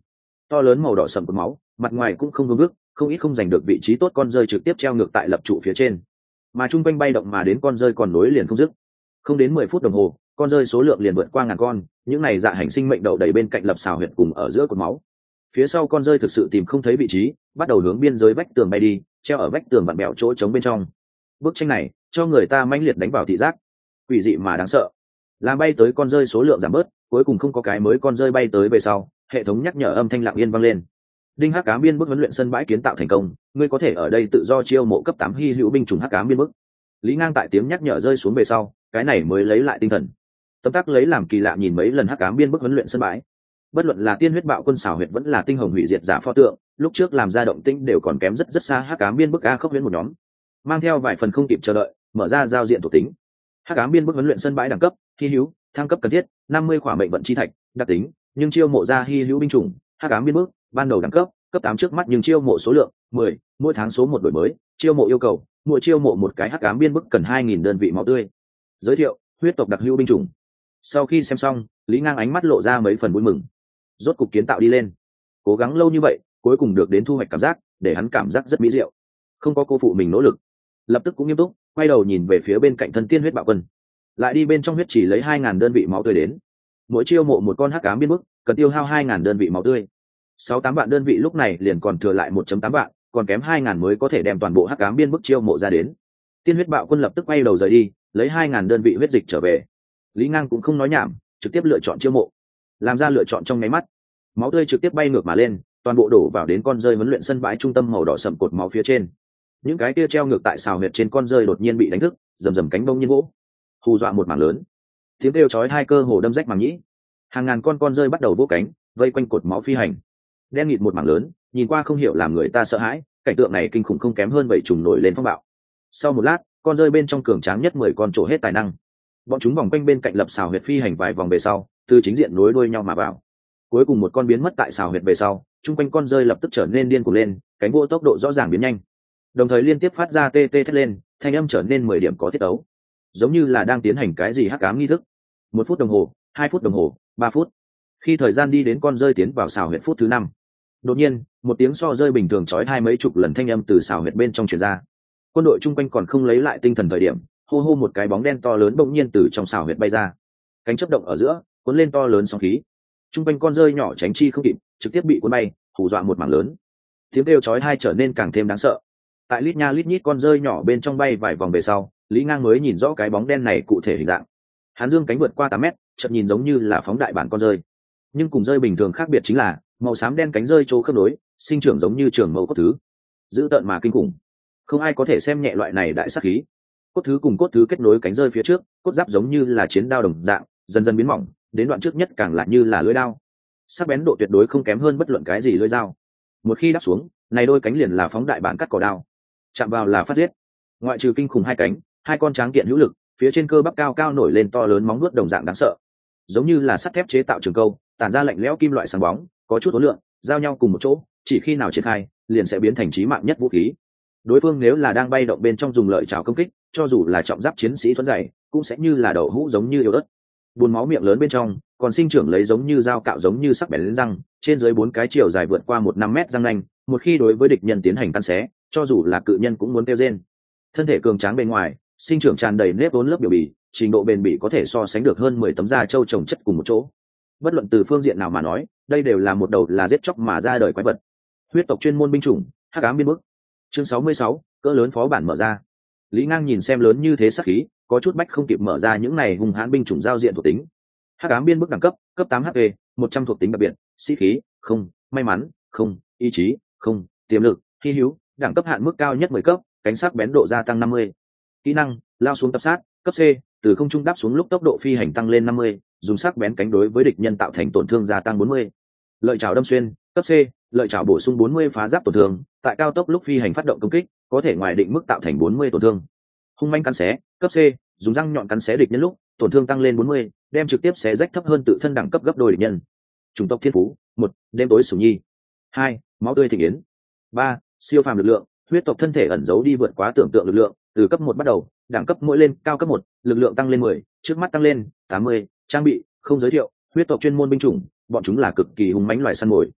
to lớn màu đỏ sậm của máu, mặt ngoài cũng không vương vức, không ít không giành được vị trí tốt con rơi trực tiếp treo ngược tại lập trụ phía trên, mà trung quanh bay động mà đến con rơi còn nối liền không dứt. Không đến mười phút đồng hồ, con rơi số lượng liền vượt qua ngàn con, những này dạ hành sinh mệnh đậu đầy bên cạnh lập xào huyệt cùng ở giữa cột máu. Phía sau con rơi thực sự tìm không thấy vị trí, bắt đầu hướng biên giới vách tường bay đi, treo ở vách tường vặn bẹo chỗ trống bên trong. Bức tranh này cho người ta mãnh liệt đánh vào thị giác, quỷ dị mà đáng sợ. Làm bay tới con rơi số lượng giảm bớt, cuối cùng không có cái mới con rơi bay tới về sau, hệ thống nhắc nhở âm thanh lặng yên vang lên. Đinh Hắc Ám biên bức huấn luyện sân bãi kiến tạo thành công, ngươi có thể ở đây tự do chiêu mộ cấp tám hy hữu binh chủng Hắc Ám biên bức. Lý Ngang tại tiếng nhắc nhở rơi xuống về sau, cái này mới lấy lại tinh thần. Tấm tắc lấy làm kỳ lạ nhìn mấy lần Hắc Ám biên bức huấn luyện sân bãi. Bất luận là tiên huyết bạo quân xảo huyệt vẫn là tinh hồng hủy diệt giả pho tượng, lúc trước làm ra động tĩnh đều còn kém rất rất xa Hắc Ám biên bức a khốc huyễn một nhóm. Mang theo vài phần không kịp chờ đợi, mở ra giao diện thuộc tính. Hắc Ám biên bức huấn luyện sân bãi đẳng cấp, hy hữu, thăng cấp cần thiết, năm mươi khỏa mệnh vận chi thạch, đặc tính, nhưng chiêu mộ ra hy hữu binh chủng, Hắc Ám biên bức, ban đầu đẳng cấp, cấp tám trước mắt nhưng chiêu mộ số lượng mười, mỗi tháng số một đổi mới, chiêu mộ yêu cầu, mỗi chiêu mộ một cái Hắc Ám biên bức cần hai nghìn đơn vị máu tươi. Giới thiệu, huyết tộc đặc hữu binh chủng. Sau khi xem xong, Lý Ngang ánh mắt lộ ra mấy phần vui mừng. Rốt cục kiến tạo đi lên. Cố gắng lâu như vậy, cuối cùng được đến thu hoạch cảm giác, để hắn cảm giác rất mỹ diệu. Không có cô phụ mình nỗ lực. Lập tức cũng nghiêm túc, quay đầu nhìn về phía bên cạnh thân tiên huyết bạo quân. Lại đi bên trong huyết chỉ lấy hai nghìn đơn vị máu tươi đến. Mỗi chiêu mộ một con Hắc Ám biên bức, cần tiêu hao hai nghìn đơn vị máu tươi. sáu tám vạn đơn vị lúc này liền còn thừa lại một phẩy tám vạn, còn kém hai nghìn mới có thể đem toàn bộ Hắc Ám biên bức chiêu mộ ra đến. Tiên huyết bạo quân lập tức quay đầu rời đi, lấy hai nghìn đơn vị huyết dịch trở về. Lý Ngang cũng không nói nhảm, trực tiếp lựa chọn chiêu mộ. Làm ra lựa chọn trong nháy mắt, máu tươi trực tiếp bay ngược mà lên, toàn bộ đổ vào đến con rơi huấn luyện sân bãi trung tâm màu đỏ sậm cột máu phía trên. Những cái kia treo ngược tại xào huyệt trên con rơi đột nhiên bị đánh thức, rầm rầm cánh bông nhiên vỗ, hù dọa một mảng lớn. Tiếng kêu chói hai cơ hồ đâm rách màng nhĩ. Hàng ngàn con con rơi bắt đầu vỗ cánh, vây quanh cột máu phi hành. Đen nghịt một mảng lớn, nhìn qua không hiểu làm người ta sợ hãi, cảnh tượng này kinh khủng không kém hơn bảy trùng nổi lên phong bạo. Sau một lát, con rơi bên trong cường tráng nhất mười con trổ hết tài năng. Bọn chúng vòng quanh bên cạnh lập xào huyệt phi hành vài vòng về sau, từ chính diện nối đuôi nhau mà vào. Cuối cùng một con biến mất tại xào huyệt về sau, chung quanh con rơi lập tức trở nên điên cuồng lên, cánh vỗ tốc độ rõ ràng biến nhanh, đồng thời liên tiếp phát ra tê tê thét lên, thanh âm trở nên mười điểm có tiết ấu, giống như là đang tiến hành cái gì hắc ám nghi thức. Một phút đồng hồ, hai phút đồng hồ, ba phút. Khi thời gian đi đến con rơi tiến vào xào huyệt phút thứ năm, đột nhiên một tiếng so rơi bình thường chói hai mấy chục lần thanh âm từ xào huyệt bên trong truyền ra. Quân đội chung quanh còn không lấy lại tinh thần thời điểm, hô hô một cái bóng đen to lớn bỗng nhiên từ trong xào huyệt bay ra, cánh chớp động ở giữa, cuốn lên to lớn sóng khí. Chung quanh con rơi nhỏ tránh chi không kịp, trực tiếp bị cuốn bay, hù dọa một mảng lớn. Tiếng kêu chói tai trở nên càng thêm đáng sợ. Tại lít nha lít nhít con rơi nhỏ bên trong bay vài vòng về sau, Lý Ngang mới nhìn rõ cái bóng đen này cụ thể hình dạng. Hắn dương cánh vượt qua tám mét, chợt nhìn giống như là phóng đại bản con rơi. Nhưng cùng rơi bình thường khác biệt chính là, màu xám đen cánh rơi chỗ khớp nối, sinh trưởng giống như trường mẫu cốt thứ, dữ tợn mà kinh khủng. Không ai có thể xem nhẹ loại này đại sát khí. Cốt thứ cùng cốt thứ kết nối cánh rơi phía trước, cốt giáp giống như là chiến đao đồng dạng, dần dần biến mỏng, đến đoạn trước nhất càng lại như là lưỡi đao. Sắc bén độ tuyệt đối không kém hơn bất luận cái gì lưỡi dao. Một khi đáp xuống, này đôi cánh liền là phóng đại bản cắt cỏ đao, chạm vào là phát giết. Ngoại trừ kinh khủng hai cánh, hai con tráng kiện hữu lực, phía trên cơ bắp cao cao nổi lên to lớn móng vuốt đồng dạng đáng sợ, giống như là sắt thép chế tạo trường câu, tản ra lạnh lẽo kim loại sáng bóng, có chút ối lượng, giao nhau cùng một chỗ, chỉ khi nào triển khai, liền sẽ biến thành chí mạng nhất vũ khí. Đối phương nếu là đang bay động bên trong dùng lợi chảo công kích, cho dù là trọng giáp chiến sĩ thuẫn dày, cũng sẽ như là đậu hũ giống như yếu ớt. Buồn máu miệng lớn bên trong, còn sinh trưởng lấy giống như dao cạo giống như sắc bén lên răng, trên dưới bốn cái chiều dài vượt qua một năm mét răng nanh, một khi đối với địch nhân tiến hành căn xé, cho dù là cự nhân cũng muốn kêu rên. Thân thể cường tráng bên ngoài, sinh trưởng tràn đầy nếp vốn lớp biểu bì, trình độ bền bỉ có thể so sánh được hơn mười tấm da trâu trồng chất cùng một chỗ. Bất luận từ phương diện nào mà nói, đây đều là một đầu là giết chóc mà ra đời quái vật. Huyết tộc chuyên môn binh chủng, hắc ám biên bức. Chương sáu mươi sáu, cỡ lớn phó bản mở ra. Lý Ngang nhìn xem lớn như thế sát khí, có chút bách không kịp mở ra những này hung hãn binh chủng giao diện thuộc tính. Hắc ám biên bức đẳng cấp, cấp tám hát pê, một trăm thuộc tính đặc biệt, sĩ khí, không, may mắn, không, ý chí, không, tiềm lực, hy hữu, đẳng cấp hạn mức cao nhất mười cấp, cánh sắc bén độ gia tăng năm mươi. Kỹ năng, lao xuống tập sát, cấp C, từ không trung đáp xuống lúc tốc độ phi hành tăng lên năm mươi, dùng sắc bén cánh đối với địch nhân tạo thành tổn thương gia tăng bốn mươi. Lợi chảo đâm xuyên, cấp C, lợi chảo bổ sung bốn mươi phá giáp tổn thương, tại cao tốc lúc phi hành phát động công kích, có thể ngoài định mức tạo thành bốn mươi tổn thương. Hung manh cắn xé, cấp C, dùng răng nhọn cắn xé địch nhân lúc, tổn thương tăng lên bốn mươi, đem trực tiếp xé rách thấp hơn tự thân đẳng cấp gấp đôi địch nhân. Chủng tộc thiên phú, một, đêm tối sủng nhi. hai, máu tươi thịnh yến. ba, siêu phàm lực lượng, huyết tộc thân thể ẩn giấu đi vượt quá tưởng tượng lực lượng, từ cấp một bắt đầu, đẳng cấp mỗi lên cao cấp một, lực lượng tăng lên mười, trước mắt tăng lên tám mươi, trang bị, không giới thiệu, huyết tộc chuyên môn binh chủng, bọn chúng là cực kỳ hung mãnh loài săn mồi.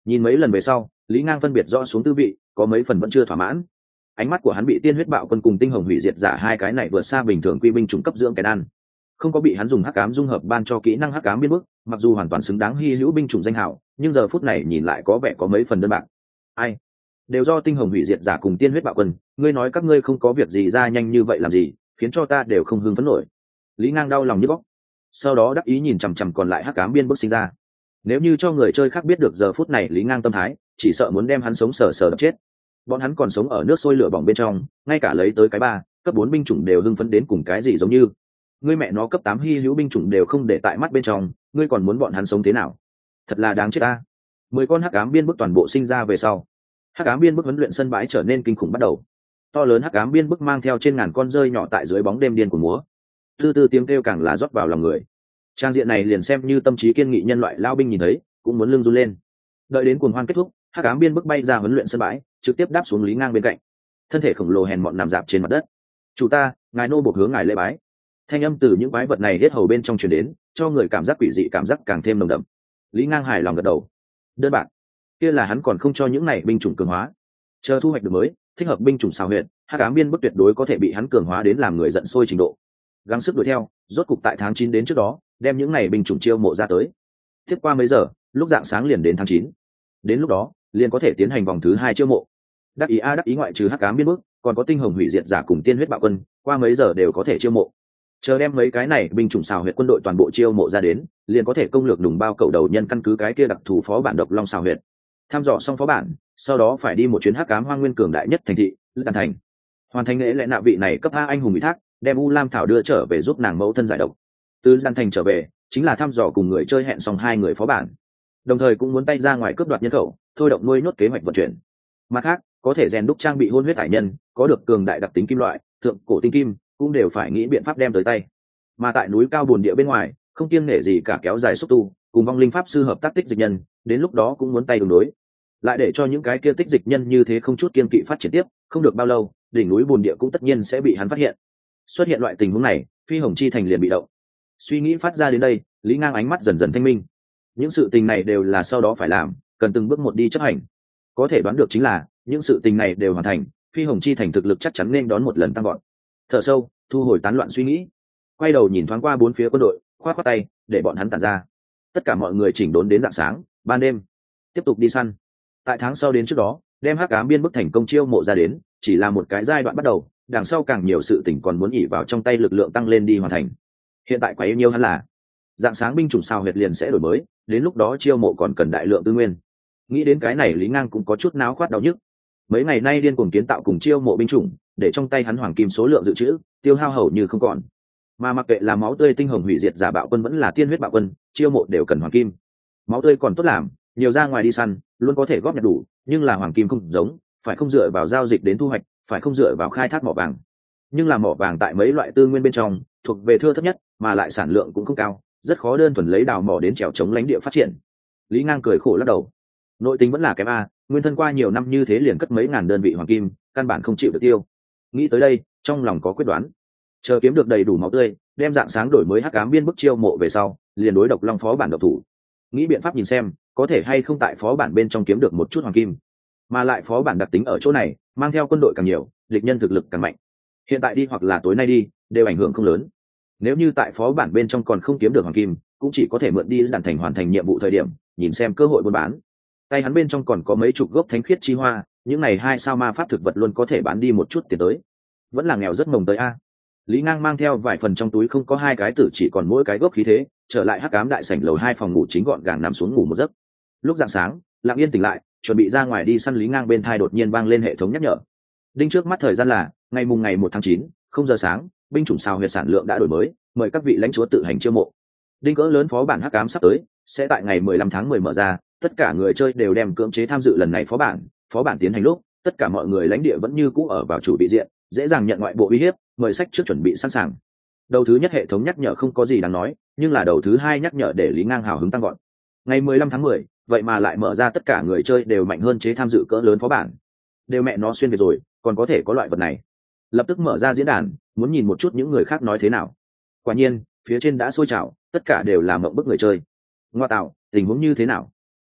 Nhìn mấy lần về sau, Lý Ngang phân biệt rõ xuống tư vị, có mấy phần vẫn chưa thỏa mãn. Ánh mắt của hắn bị tiên huyết bạo quân cùng tinh hồng hủy diệt giả hai cái này vượt xa bình thường quy binh chủng cấp dưỡng cái đan. Không có bị hắn dùng hắc ám dung hợp ban cho kỹ năng hắc ám biến bức, mặc dù hoàn toàn xứng đáng hy hữu binh chủng danh hào, nhưng giờ phút này nhìn lại có vẻ có mấy phần đơn bạc. Ai? Đều do tinh hồng hủy diệt giả cùng tiên huyết bạo quân, ngươi nói các ngươi không có việc gì ra nhanh như vậy làm gì, khiến cho ta đều không hưng phấn nổi. Lý Ngang đau lòng như góc. Sau đó đắc ý nhìn chằm chằm còn lại hắc ám biên bức sinh ra. Nếu như cho người chơi khác biết được giờ phút này Lý Ngang tâm thái, chỉ sợ muốn đem hắn sống sờ sờ đập chết. Bọn hắn còn sống ở nước sôi lửa bỏng bên trong, ngay cả lấy tới cái ba cấp bốn binh chủng đều hưng phấn đến cùng cái gì giống như ngươi mẹ nó cấp tám hy hữu binh chủng đều không để tại mắt bên trong, ngươi còn muốn bọn hắn sống thế nào? Thật là đáng chết ta. Mười con hắc ám biên bức toàn bộ sinh ra về sau, hắc ám biên bức huấn luyện sân bãi trở nên kinh khủng bắt đầu. To lớn hắc ám biên bức mang theo trên ngàn con rơi nhỏ tại dưới bóng đêm điên của múa, từ từ tiếng kêu càng là rót vào lòng người. Trang diện này liền xem như tâm trí kiên nghị nhân loại lao binh nhìn thấy cũng muốn lưng run lên. Đợi đến cuồng hoan kết thúc, hắc ám biên bức bay ra huấn luyện sân bãi, trực tiếp đáp xuống Lý Ngang bên cạnh. Thân thể khổng lồ hèn mọn nằm dạp trên mặt đất. Chủ ta, ngài nô buộc hướng ngài lễ bái. Thanh âm từ những quái vật này hết hầu bên trong truyền đến, cho người cảm giác quỷ dị, cảm giác càng thêm nồng đậm. Lý Ngang hài lòng gật đầu. Đơn bạc, kia là hắn còn không cho những này binh chủng cường hóa. Chờ thu hoạch được mới, thích hợp binh chủng xào huyệt, hắc ám biên bức tuyệt đối có thể bị hắn cường hóa đến làm người giận sôi trình độ. Gắng sức đuổi theo, rốt cục tại tháng chín đến trước đó, đem những này binh chủng chiêu mộ ra tới. Tiếp qua mấy giờ, lúc dạng sáng liền đến tháng chín. Đến lúc đó, liền có thể tiến hành vòng thứ hai chiêu mộ. Đắc ý a đắc ý, ngoại trừ hắc ám biên bức, còn có tinh hồng hủy diệt giả cùng tiên huyết bạo quân, qua mấy giờ đều có thể chiêu mộ. Chờ đem mấy cái này binh chủng xào huyệt quân đội toàn bộ chiêu mộ ra đến, liền có thể công lược đùng bao cầu đầu nhân căn cứ cái kia đặc thù phó bản độc long xào huyệt. Tham dò xong phó bản, sau đó phải đi một chuyến hắc ám hoang nguyên cường đại nhất thành thị Lữ Đan thành, hoàn thành lễ lẽ nạ vị này cấp a anh hùng ủy thác, đem u lam thảo đưa trở về giúp nàng mẫu thân giải độc. Từ Đan thành trở về chính là thăm dò cùng người chơi hẹn xong hai người phó bản, đồng thời cũng muốn tay ra ngoài cướp đoạt nhân khẩu, thôi động nuôi nhốt kế hoạch vận chuyển. Mặt khác, có thể rèn đúc trang bị hôn huyết hải nhân, có được cường đại đặc tính kim loại, thượng cổ tinh kim, cũng đều phải nghĩ biện pháp đem tới tay. Mà tại núi cao bồn địa bên ngoài, không kiêng nể gì cả kéo dài xúc tu, cùng vong linh pháp sư hợp tác tích dịch nhân, đến lúc đó cũng muốn tay đường đối. Lại để cho những cái kia tích dịch nhân như thế không chút kiêng kỵ phát triển tiếp, không được bao lâu, đỉnh núi bồn địa cũng tất nhiên sẽ bị hắn phát hiện. Xuất hiện loại tình huống này, Phi Hồng Chi thành liền bị động. Suy nghĩ phát ra đến đây, Lý Ngang ánh mắt dần dần thanh minh. Những sự tình này đều là sau đó phải làm, cần từng bước một đi chấp hành. Có thể đoán được chính là, những sự tình này đều hoàn thành, Phi Hồng Chi thành thực lực chắc chắn nên đón một lần tăng gọn. Thở sâu, thu hồi tán loạn suy nghĩ, quay đầu nhìn thoáng qua bốn phía quân đội, khoát khoát tay để bọn hắn tản ra. Tất cả mọi người chỉnh đốn đến rạng sáng, ban đêm tiếp tục đi săn. Tại tháng sau đến trước đó, đem hắc ám biên bức thành công chiêu mộ ra đến, chỉ là một cái giai đoạn bắt đầu, đằng sau càng nhiều sự tình còn muốn ỉ vào trong tay lực lượng tăng lên đi hoàn thành. Hiện tại quá yêu nhiều hắn là dạng sáng binh chủng sao huyệt liền sẽ đổi mới, đến lúc đó chiêu mộ còn cần đại lượng tư nguyên. Nghĩ đến cái này, Lý Ngang cũng có chút náo khoát đau nhức. Mấy ngày nay điên cuồng kiến tạo cùng chiêu mộ binh chủng, để trong tay hắn hoàng kim số lượng dự trữ tiêu hao hầu như không còn. Mà mặc kệ là máu tươi tinh hồng hủy diệt giả bạo quân vẫn là tiên huyết bạo quân, chiêu mộ đều cần hoàng kim. Máu tươi còn tốt làm, nhiều ra ngoài đi săn luôn có thể góp nhặt đủ, nhưng là hoàng kim không giống, phải không dựa vào giao dịch đến thu hoạch, phải không dựa vào khai thác mỏ vàng. Nhưng là mỏ vàng tại mấy loại tư nguyên bên trong thuộc về thưa thấp nhất, mà lại sản lượng cũng không cao, rất khó đơn thuần lấy đào mỏ đến trèo chống lãnh địa phát triển. Lý Ngang cười khổ lắc đầu, nội tình vẫn là kém a, nguyên thân qua nhiều năm như thế liền cất mấy ngàn đơn vị hoàng kim, căn bản không chịu được tiêu. Nghĩ tới đây, trong lòng có quyết đoán, chờ kiếm được đầy đủ máu tươi, đem dạng sáng đổi mới hắc ám biên bức chiêu mộ về sau, liền đối độc long phó bản độc thủ, nghĩ biện pháp nhìn xem có thể hay không tại phó bản bên trong kiếm được một chút hoàng kim. Mà lại phó bản đặc tính ở chỗ này, mang theo quân đội càng nhiều, địch nhân thực lực càng mạnh. Hiện tại đi hoặc là tối nay đi, đều ảnh hưởng không lớn. Nếu như tại phó bản bên trong còn không kiếm được hoàng kim, cũng chỉ có thể mượn đi đàn thành hoàn thành nhiệm vụ thời điểm, nhìn xem cơ hội buôn bán. Tay hắn bên trong còn có mấy chục gốc thánh khiết chi hoa, những này hai sao ma pháp thực vật luôn có thể bán đi một chút tiền tới. Vẫn là nghèo rất mồng tới a. Lý Ngang mang theo vài phần trong túi, không có hai cái tử, chỉ còn mỗi cái gốc khí thế, trở lại hắc ám đại sảnh lầu hai phòng ngủ chính gọn gàng nằm xuống ngủ một giấc. Lúc rạng sáng, Lặng Yên tỉnh lại, chuẩn bị ra ngoài đi săn, Lý Ngang bên thai đột nhiên vang lên hệ thống nhắc nhở. Đinh trước mắt thời gian là ngày mùng ngày một tháng chín, không giờ sáng, binh chủng sao huyệt sản lượng đã đổi mới, mời các vị lãnh chúa tự hành chiêu mộ. Đinh cỡ lớn phó bản hắc ám sắp tới, sẽ tại ngày mười lăm tháng mười mở ra, tất cả người chơi đều đem cưỡng chế tham dự lần này phó bản. Phó bản tiến hành lúc, tất cả mọi người lãnh địa vẫn như cũ ở vào chủ vị diện, dễ dàng nhận ngoại bộ uy hiếp, mời sách trước chuẩn bị sẵn sàng. Đầu thứ nhất hệ thống nhắc nhở không có gì đáng nói, nhưng là đầu thứ hai nhắc nhở để Lý Ngang hào hứng tăng gọn. Ngày mười lăm tháng mười, vậy mà lại mở ra tất cả người chơi đều mạnh hơn chế tham dự cỡ lớn phó bản. Đều mẹ nó xuyên về rồi, còn có thể có loại vật này. Lập tức mở ra diễn đàn, muốn nhìn một chút những người khác nói thế nào. Quả nhiên, phía trên đã sôi trào, tất cả đều là mộng bức người chơi. Ngoa tạo, tình huống như thế nào?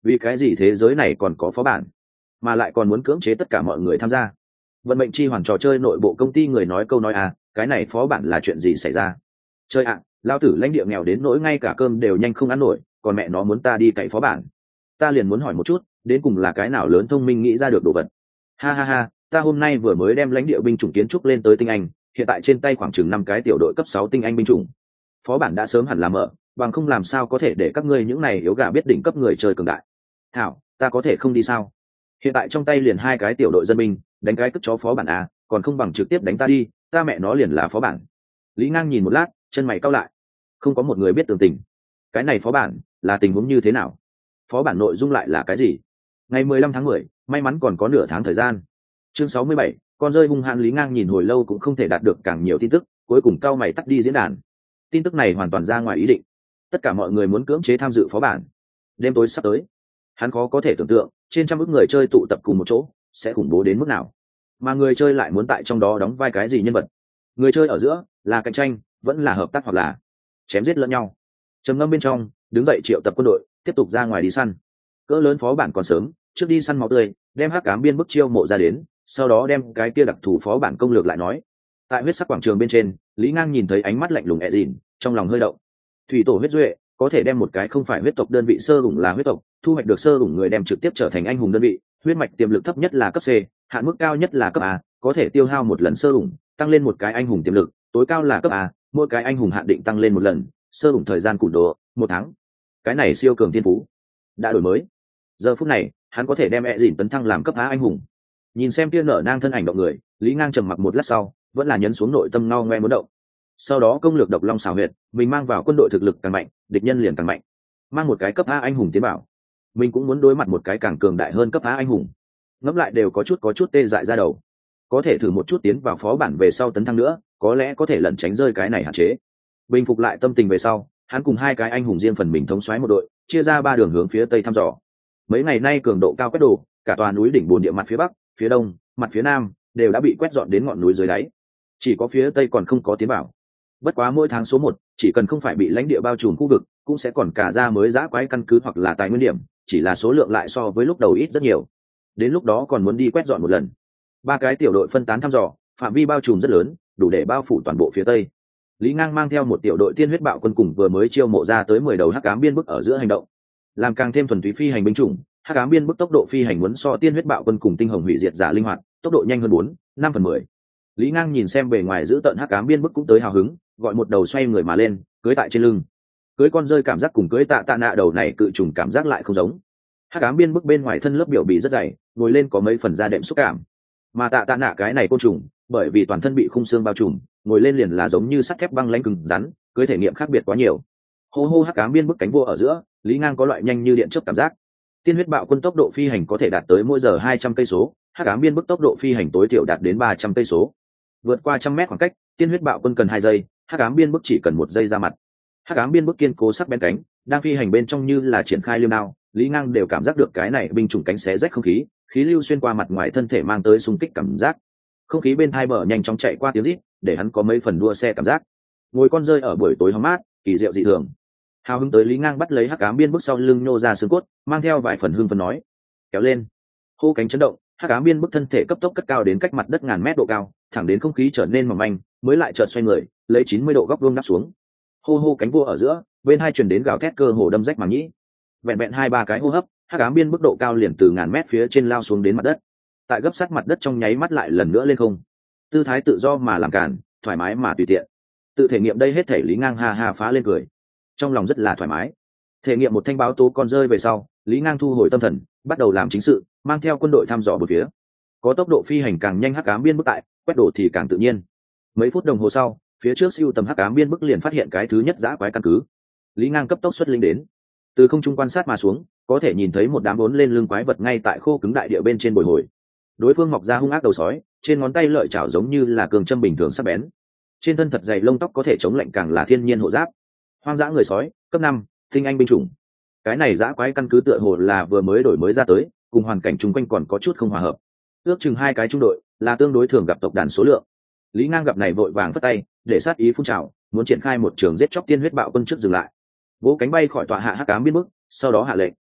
vì cái gì thế giới này còn có phó bản, mà lại còn muốn cưỡng chế tất cả mọi người tham gia? Vận mệnh chi hoàn trò chơi nội bộ công ty người nói câu nói à, cái này phó bản là chuyện gì xảy ra? Chơi ạ, à, lao tử lãnh địa nghèo đến nỗi ngay cả cơm đều nhanh không ăn nổi, còn mẹ nó muốn ta đi cậy phó bản. Ta liền muốn hỏi một chút, đến cùng là cái nào lớn thông minh nghĩ ra được đồ vật? Ha ha ha, ta hôm nay vừa mới đem lãnh địa binh chủng kiến trúc lên tới tinh anh, hiện tại trên tay khoảng chừng năm cái tiểu đội cấp sáu tinh anh binh chủng. Phó bản đã sớm hẳn là mở, bằng không làm sao có thể để các ngươi những này yếu gà biết đỉnh cấp người chơi cường đại. Thảo, ta có thể không đi sao? Hiện tại trong tay liền hai cái tiểu đội dân binh, đánh cái cất chó phó bản à, còn không bằng trực tiếp đánh ta đi, ta mẹ nó liền là phó bản. Lý Ngang nhìn một lát, chân mày cau lại. Không có một người biết tường tình. Cái này phó bản là tình huống như thế nào? Phó bản nội dung lại là cái gì? Ngày mười lăm tháng mười, may mắn còn có nửa tháng thời gian. Chương sáu mươi bảy, con rơi hung hãn. Lý Ngang nhìn hồi lâu cũng không thể đạt được càng nhiều tin tức, cuối cùng cau mày tắt đi diễn đàn. Tin tức này hoàn toàn ra ngoài ý định. Tất cả mọi người muốn cưỡng chế tham dự phó bản. Đêm tối sắp tới, hắn khó có thể tưởng tượng trên trăm ức người chơi tụ tập cùng một chỗ sẽ khủng bố đến mức nào, mà người chơi lại muốn tại trong đó đóng vai cái gì nhân vật. Người chơi ở giữa là cạnh tranh, vẫn là hợp tác, hoặc là chém giết lẫn nhau. Trầm ngâm bên trong, đứng dậy triệu tập quân đội, tiếp tục ra ngoài đi săn. Cỡ lớn phó bản còn sớm, trước đi săn máu tươi, đem hắc ám biên bức chiêu mộ ra đến, sau đó đem cái kia đặc thù phó bản công lược lại nói. Tại huyết sắc quảng trường bên trên, Lý Ngang nhìn thấy ánh mắt lạnh lùng ẹ dìn, trong lòng hơi động. Thủy tổ huyết duệ có thể đem một cái không phải huyết tộc đơn vị sơ ủng là huyết tộc, thu hoạch được sơ ủng người đem trực tiếp trở thành anh hùng đơn vị. Huyết mạch tiềm lực thấp nhất là cấp C, hạn mức cao nhất là cấp A, có thể tiêu hao một lần sơ ủng, tăng lên một cái anh hùng tiềm lực, tối cao là cấp A, mỗi cái anh hùng hạn định tăng lên một lần, sơ ủng thời gian củng đồ một tháng. Cái này siêu cường thiên phú đã đổi mới. Giờ phút này, hắn có thể đem ẹ dìn tấn thăng làm cấp A anh hùng. Nhìn xem tia nở nang thân ảnh động người, Lý Ngang trầm mặc một lát sau, vẫn là nhấn xuống nội tâm ngao ngoe muốn động. Sau đó công lược độc long xảo huyệt, mình mang vào quân đội thực lực càng mạnh, địch nhân liền càng mạnh. Mang một cái cấp A anh hùng tiến bảo, mình cũng muốn đối mặt một cái càng cường đại hơn cấp A anh hùng. Ngẫm lại đều có chút có chút tê dại ra đầu. Có thể thử một chút tiến vào phó bản về sau tấn thăng nữa, có lẽ có thể lẩn tránh rơi cái này hạn chế. Bình phục lại tâm tình về sau, hắn cùng hai cái anh hùng riêng phần mình thống soái một đội, chia ra ba đường hướng phía tây thăm dò. Mấy ngày nay cường độ cao quét đồ, cả tòa núi đỉnh bồn địa mặt phía bắc, phía đông, mặt phía nam đều đã bị quét dọn đến ngọn núi dưới đáy. Chỉ có phía tây còn không có tiến vào. Bất quá mỗi tháng số một, chỉ cần không phải bị lãnh địa bao trùm khu vực, cũng sẽ còn cả ra mới giã quái căn cứ hoặc là tài nguyên điểm, chỉ là số lượng lại so với lúc đầu ít rất nhiều. Đến lúc đó còn muốn đi quét dọn một lần. Ba cái tiểu đội phân tán thăm dò, phạm vi bao trùm rất lớn, đủ để bao phủ toàn bộ phía tây. Lý Ngang mang theo một tiểu đội tiên huyết bạo quân cùng vừa mới chiêu mộ ra tới mười đầu hắc ám biên bức ở giữa hành động, làm càng thêm thuần túy phi hành binh chủng. Hắc ám biên bức tốc độ phi hành muốn so tiên huyết bạo quân cùng tinh hồng hủy diệt giả linh hoạt, tốc độ nhanh hơn bốn, năm phần mười. Lý Ngang nhìn xem bề ngoài giữ tận hắc ám biên bức cũng tới hào hứng, gọi một đầu xoay người mà lên, cưới tại trên lưng. Cưới con rơi cảm giác cùng cưới tạ tạ nạ đầu này cự trùng cảm giác lại không giống. Hắc ám biên bức bên ngoài thân lớp biểu bì rất dày, ngồi lên có mấy phần da đệm xúc cảm, mà tạ tạ nạ cái này côn trùng, bởi vì toàn thân bị khung xương bao trùm, ngồi lên liền là giống như sắt thép băng lãnh cứng rắn, cưới thể nghiệm khác biệt quá nhiều. Hô hô hắc ám biên bức cánh vua ở giữa, Lý Ngang có loại nhanh như điện chớp cảm giác. Tiên huyết bạo quân tốc độ phi hành có thể đạt tới mỗi giờ hai trăm cây số, hắc ám biên bức tốc độ phi hành tối thiểu đạt đến ba trăm cây số. Vượt qua trăm mét khoảng cách, tiên huyết bạo quân cần hai giây, hắc ám biên bức chỉ cần một giây ra mặt. Hắc ám biên bức kiên cố sắc bén cánh, đang phi hành bên trong như là triển khai liêm đao, Lý Ngang đều cảm giác được cái này binh chủng cánh xé rách không khí, khí lưu xuyên qua mặt ngoài thân thể mang tới xung kích cảm giác. Không khí bên thai bờ nhanh chóng chạy qua tiếng rít, để hắn có mấy phần đua xe cảm giác. Ngồi con rơi ở buổi tối hóng mát, kỳ diệu dị thường. Hào hứng tới, Lý Ngang bắt lấy hắc ám biên bức sau lưng nhô ra xương cốt, mang theo vài phần hưng phấn nói: kéo lên. Hô cánh chấn động, hắc ám biên bức thân thể cấp tốc cất cao đến cách mặt đất ngàn mét độ cao, thẳng đến không khí trở nên mỏng manh, mới lại chợt xoay người, lấy chín mươi độ góc vuông đáp xuống. Hô hô cánh vua ở giữa, bên hai truyền đến gào thét cơ hồ đâm rách màng nhĩ. Vẹn vẹn hai ba cái hô hấp, hắc ám biên bức độ cao liền từ ngàn mét phía trên lao xuống đến mặt đất. Tại gấp sát mặt đất trong nháy mắt lại lần nữa lên không. Tư thái tự do mà làm cản, thoải mái mà tùy tiện. Tự thể nghiệm đây hết thể, Lý Ngang ha ha phá lên cười. Trong lòng rất là thoải mái. Thể nghiệm một thanh báo tố con rơi về sau, Lý Ngang thu hồi tâm thần, bắt đầu làm chính sự, mang theo quân đội thăm dò bốn phía. Có tốc độ phi hành càng nhanh hắc ám biên bức tại, quét đổ thì càng tự nhiên. Mấy phút đồng hồ sau, phía trước siêu tầm hắc ám biên bức liền phát hiện cái thứ nhất dã quái căn cứ. Lý Ngang cấp tốc xuất linh đến, từ không trung quan sát mà xuống, có thể nhìn thấy một đám bốn lên lưng quái vật ngay tại khô cứng đại địa bên trên bồi hồi. Đối phương mọc ra hung ác đầu sói, trên ngón tay lợi chảo giống như là cường châm bình thường sắc bén. Trên thân thật dày lông tóc có thể chống lạnh, càng là thiên nhiên hộ giáp. Hoang dã người sói, cấp năm, tinh anh binh chủng. Cái này dã quái căn cứ tựa hồ là vừa mới đổi mới ra tới, cùng hoàn cảnh chung quanh còn có chút không hòa hợp. Ước chừng hai cái trung đội là tương đối thường gặp tộc đàn số lượng. Lý Ngang gặp này vội vàng phất tay, để sát ý phun trào, muốn triển khai một trường giết chóc tiên huyết bạo quân trước dừng lại. Vỗ cánh bay khỏi tọa hạ hắc ám biên bức, sau đó hạ lệnh: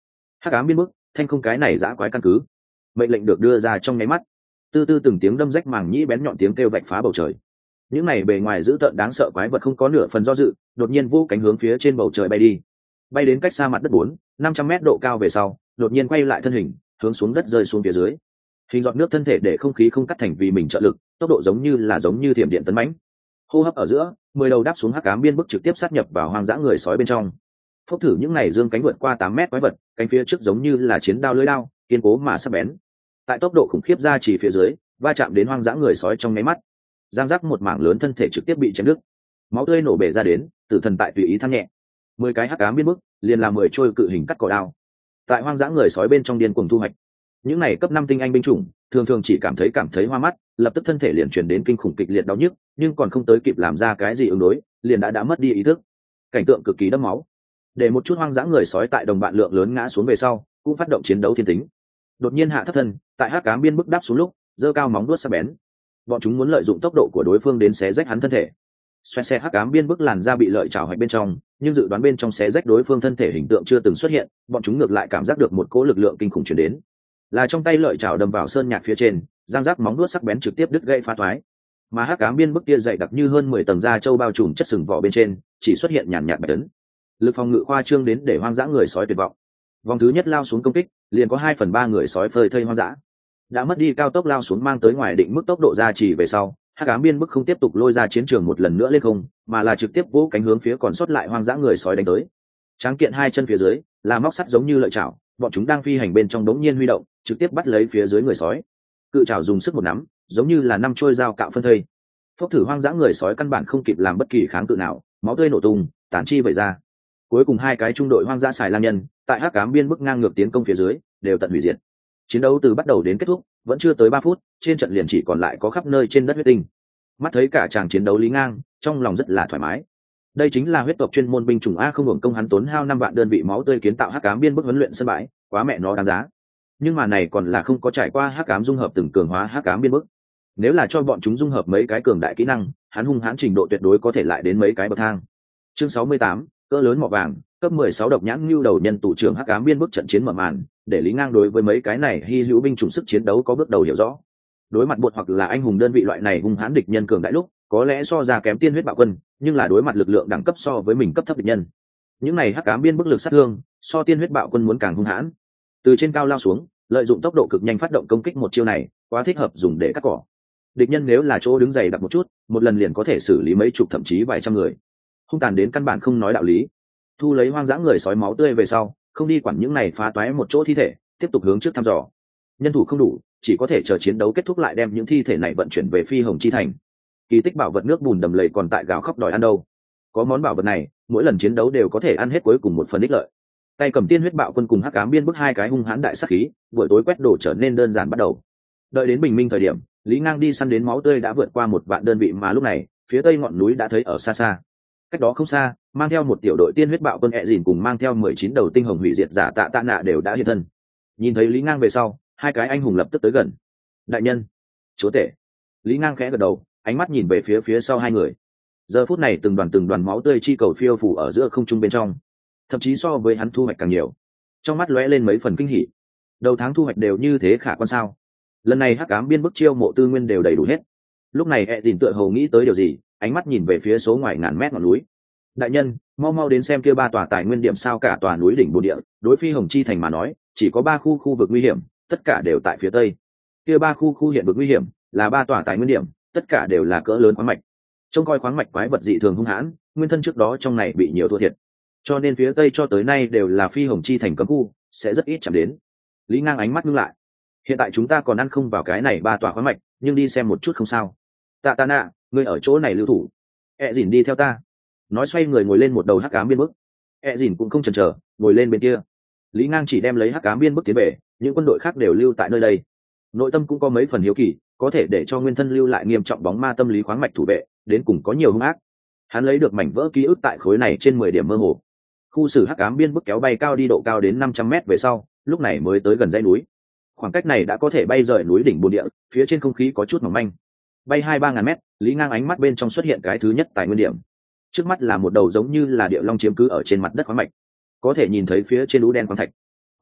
hắc ám biên bức, thanh không cái này dã quái căn cứ. Mệnh lệnh được đưa ra trong nháy mắt, tư tư từng tiếng đâm rách màng nhĩ bén nhọn tiếng kêu vạch phá bầu trời. Những này bề ngoài dữ tợn đáng sợ quái vật không có nửa phần do dự, đột nhiên vô cánh hướng phía trên bầu trời bay đi, bay đến cách xa mặt đất bốn năm trăm mét độ cao về sau, đột nhiên quay lại thân hình, hướng xuống đất rơi xuống phía dưới. Hình giọt nước thân thể để không khí không cắt thành vì mình trợ lực, tốc độ giống như là giống như thiểm điện tấn mãnh. Hô hấp ở giữa, mười đầu đáp xuống hắc ám biên bức trực tiếp sát nhập vào hoang dã người sói bên trong. Phốc thử những này dương cánh vượt qua tám mét quái vật, cánh phía trước giống như là chiến đao lưỡi đao, kiên cố mà sắc bén. Tại tốc độ khủng khiếp ra chỉ phía dưới, va chạm đến hoang dã người sói trong nháy mắt, giang rắc một mảng lớn thân thể trực tiếp bị chém đứt, máu tươi nổ bể ra đến, tử thần tại tùy ý than nhẹ. Mười cái hắc ám biên bức, liền là mười trôi cự hình cắt cỏ đao. Tại hoang dã người sói bên trong điên cuồng thu hoạch. Những này cấp năm tinh anh binh chủng, thường thường chỉ cảm thấy cảm thấy hoa mắt, lập tức thân thể liền truyền đến kinh khủng kịch liệt đau nhức, nhưng còn không tới kịp làm ra cái gì ứng đối, liền đã đã mất đi ý thức. Cảnh tượng cực kỳ đẫm máu. Để một chút hoang dã người sói tại đồng bạn lượng lớn ngã xuống về sau, cũng phát động chiến đấu thiên tính. Đột nhiên hạ thấp thân, tại hắc ám biên bức đáp xuống lúc, giơ cao móng vuốt sắc bén. Bọn chúng muốn lợi dụng tốc độ của đối phương đến xé rách hắn thân thể. Xoẹt xẹt hắc ám biên bức làn da bị lợi chảo hoạch bên trong, nhưng dự đoán bên trong xé rách đối phương thân thể hình tượng chưa từng xuất hiện, bọn chúng ngược lại cảm giác được một cỗ lực lượng kinh khủng truyền đến. Là trong tay lợi chảo đâm vào sơn nhạc phía trên, giang rác móng vuốt sắc bén trực tiếp đứt gãy phá toái. Mà hắc ám biên bức kia dày đặc như hơn mười tầng da trâu bao trùm chất sừng vỏ bên trên, chỉ xuất hiện nhàn nhạt bạch tấn. Lực phòng ngự khoa trương đến để hoang dã người sói tuyệt vọng. Vòng thứ nhất lao xuống công kích, liền có hai phần ba người sói phơi thây hoang dã. Đã mất đi cao tốc lao xuống mang tới ngoài định mức tốc độ gia trì về sau, hắc ám biên bức không tiếp tục lôi ra chiến trường một lần nữa lên không, mà là trực tiếp vỗ cánh hướng phía còn sót lại hoang dã người sói đánh tới. Tráng kiện hai chân phía dưới là móc sắt giống như lợi chảo, bọn chúng đang phi hành bên trong đống nhiên huy động, trực tiếp bắt lấy phía dưới người sói. Cự chảo dùng sức một nắm, giống như là năm trôi dao cạo phân thây. Phốc thử hoang dã người sói căn bản không kịp làm bất kỳ kháng cự nào, máu tươi nổ tung, tán chi vẩy ra. Cuối cùng hai cái trung đội hoang dã xài lang nhân, tại hắc ám biên bức ngang ngược tiến công phía dưới, đều tận hủy diệt. Chiến đấu từ bắt đầu đến kết thúc, vẫn chưa tới ba phút, trên trận liền chỉ còn lại có khắp nơi trên đất huyết tinh. Mắt thấy cả chàng chiến đấu Lý Ngang, trong lòng rất là thoải mái. Đây chính là huyết tộc chuyên môn binh chủng a, không hưởng công hắn tốn hao năm vạn đơn vị máu tươi kiến tạo hắc ám biên bức huấn luyện sân bãi, quá mẹ nó đáng giá. Nhưng mà này còn là không có trải qua hắc ám dung hợp từng cường hóa hắc ám biên bức. Nếu là cho bọn chúng dung hợp mấy cái cường đại kỹ năng, hắn hung hãn trình độ tuyệt đối có thể lại đến mấy cái bậc thang. Chương sáu mươi tám, cỡ lớn mỏ vàng, cấp mười sáu độc nhãn lưu đầu nhân tụ trưởng hắc ám biên bức trận chiến mở màn, để Lý Ngang đối với mấy cái này hy hữu binh chủng sức chiến đấu có bước đầu hiểu rõ. Đối mặt bột hoặc là anh hùng đơn vị loại này hung hãn địch nhân cường đại lúc, có lẽ so ra kém tiên huyết bạo quân, nhưng là đối mặt lực lượng đẳng cấp so với mình cấp thấp địch nhân. Những này hắc ám biên bức lực sát thương, so tiên huyết bạo quân muốn càng hung hãn. Từ trên cao lao xuống, lợi dụng tốc độ cực nhanh phát động công kích một chiêu này, quá thích hợp dùng để cắt cỏ. Địch nhân nếu là chỗ đứng dày đặc một chút, một lần liền có thể xử lý mấy chục thậm chí vài trăm người. Hung tàn đến căn bản không nói đạo lý. Thu lấy hoang dã người sói máu tươi về sau, không đi quản những này phá toái một chỗ thi thể, tiếp tục hướng trước thăm dò. Nhân thủ không đủ, chỉ có thể chờ chiến đấu kết thúc lại đem những thi thể này vận chuyển về Phi Hồng Chi Thành. Kỳ tích bảo vật nước bùn đầm lầy còn tại gào khóc đòi ăn đâu. Có món bảo vật này, mỗi lần chiến đấu đều có thể ăn hết cuối cùng một phần ích lợi. Tay cầm tiên huyết bạo quân cùng hắc ám biên bức hai cái hung hãn đại sát khí, buổi tối quét đổ trở nên đơn giản bắt đầu. Đợi đến bình minh thời điểm, Lý Ngang đi săn đến máu tươi đã vượt qua một vạn đơn vị, mà lúc này phía tây ngọn núi đã thấy ở xa xa. Cách đó không xa, mang theo một tiểu đội tiên huyết bạo quân ẹ dìn cùng mang theo mười chín đầu tinh hồng hủy diệt giả tạ tạ nạ đều đã hiện thân. Nhìn thấy Lý Ngang về sau, hai cái anh hùng lập tức tới gần. Đại nhân, chúa tể. Lý Ngang khẽ gật đầu, ánh mắt nhìn về phía phía sau hai người. Giờ phút này từng đoàn từng đoàn máu tươi chi cầu phiêu phủ ở giữa không trung bên trong, thậm chí so với hắn thu hoạch càng nhiều. Trong mắt lóe lên mấy phần kinh hỉ. Đầu tháng thu hoạch đều như thế khả quan sao? Lần này hắc ám biên bức chiêu mộ tư nguyên đều đầy đủ hết. Lúc này ẹ dìn tựa hồ nghĩ tới điều gì, ánh mắt nhìn về phía số ngoài ngàn mét ngọn núi. Đại nhân, mau mau đến xem kia ba tòa tài nguyên điểm sao. Cả tòa núi đỉnh bồn địa, đối Phi Hồng Chi Thành mà nói, chỉ có ba khu khu vực nguy hiểm, tất cả đều tại phía tây. Kia ba khu khu hiện vực nguy hiểm là ba tòa tài nguyên điểm, tất cả đều là cỡ lớn khoáng mạch. Trông coi khoáng mạch quái vật dị thường hung hãn, nguyên thân trước đó trong này bị nhiều thua thiệt, cho nên phía tây cho tới nay đều là Phi Hồng Chi Thành cấm khu, sẽ rất ít chạm đến. Lý Ngang ánh mắt ngưng lại. Hiện tại chúng ta còn ăn không vào cái này ba tòa khoáng mạch, nhưng đi xem một chút không sao. Tạ Tạ Nạ, ngươi ở chỗ này lưu thủ, ẹ dìn đi theo ta. Nói xoay người ngồi lên một đầu hắc ám biên bức. ẹ dìn cũng không chần chờ, ngồi lên bên kia. Lý Ngang chỉ đem lấy hắc ám biên bức tiến về, những quân đội khác đều lưu tại nơi đây. Nội tâm cũng có mấy phần hiếu kỳ, có thể để cho nguyên thân lưu lại nghiêm trọng bóng ma tâm lý khoáng mạch thủ vệ, đến cùng có nhiều hung ác. Hắn lấy được mảnh vỡ ký ức tại khối này trên mười điểm mơ hồ. Khu xử hắc ám biên bức kéo bay cao đi độ cao đến năm trăm mét về sau, lúc này mới tới gần dãy núi. Khoảng cách này đã có thể bay rời núi đỉnh bồn địa, phía trên không khí có chút mỏng manh. Bay hai ba ngàn mét, Lý Ngang ánh mắt bên trong xuất hiện cái thứ nhất tài nguyên điểm. Trước mắt là một đầu giống như là địa long chiếm cứ ở trên mặt đất khoáng mạch, có thể nhìn thấy phía trên lũ đen khoáng thạch.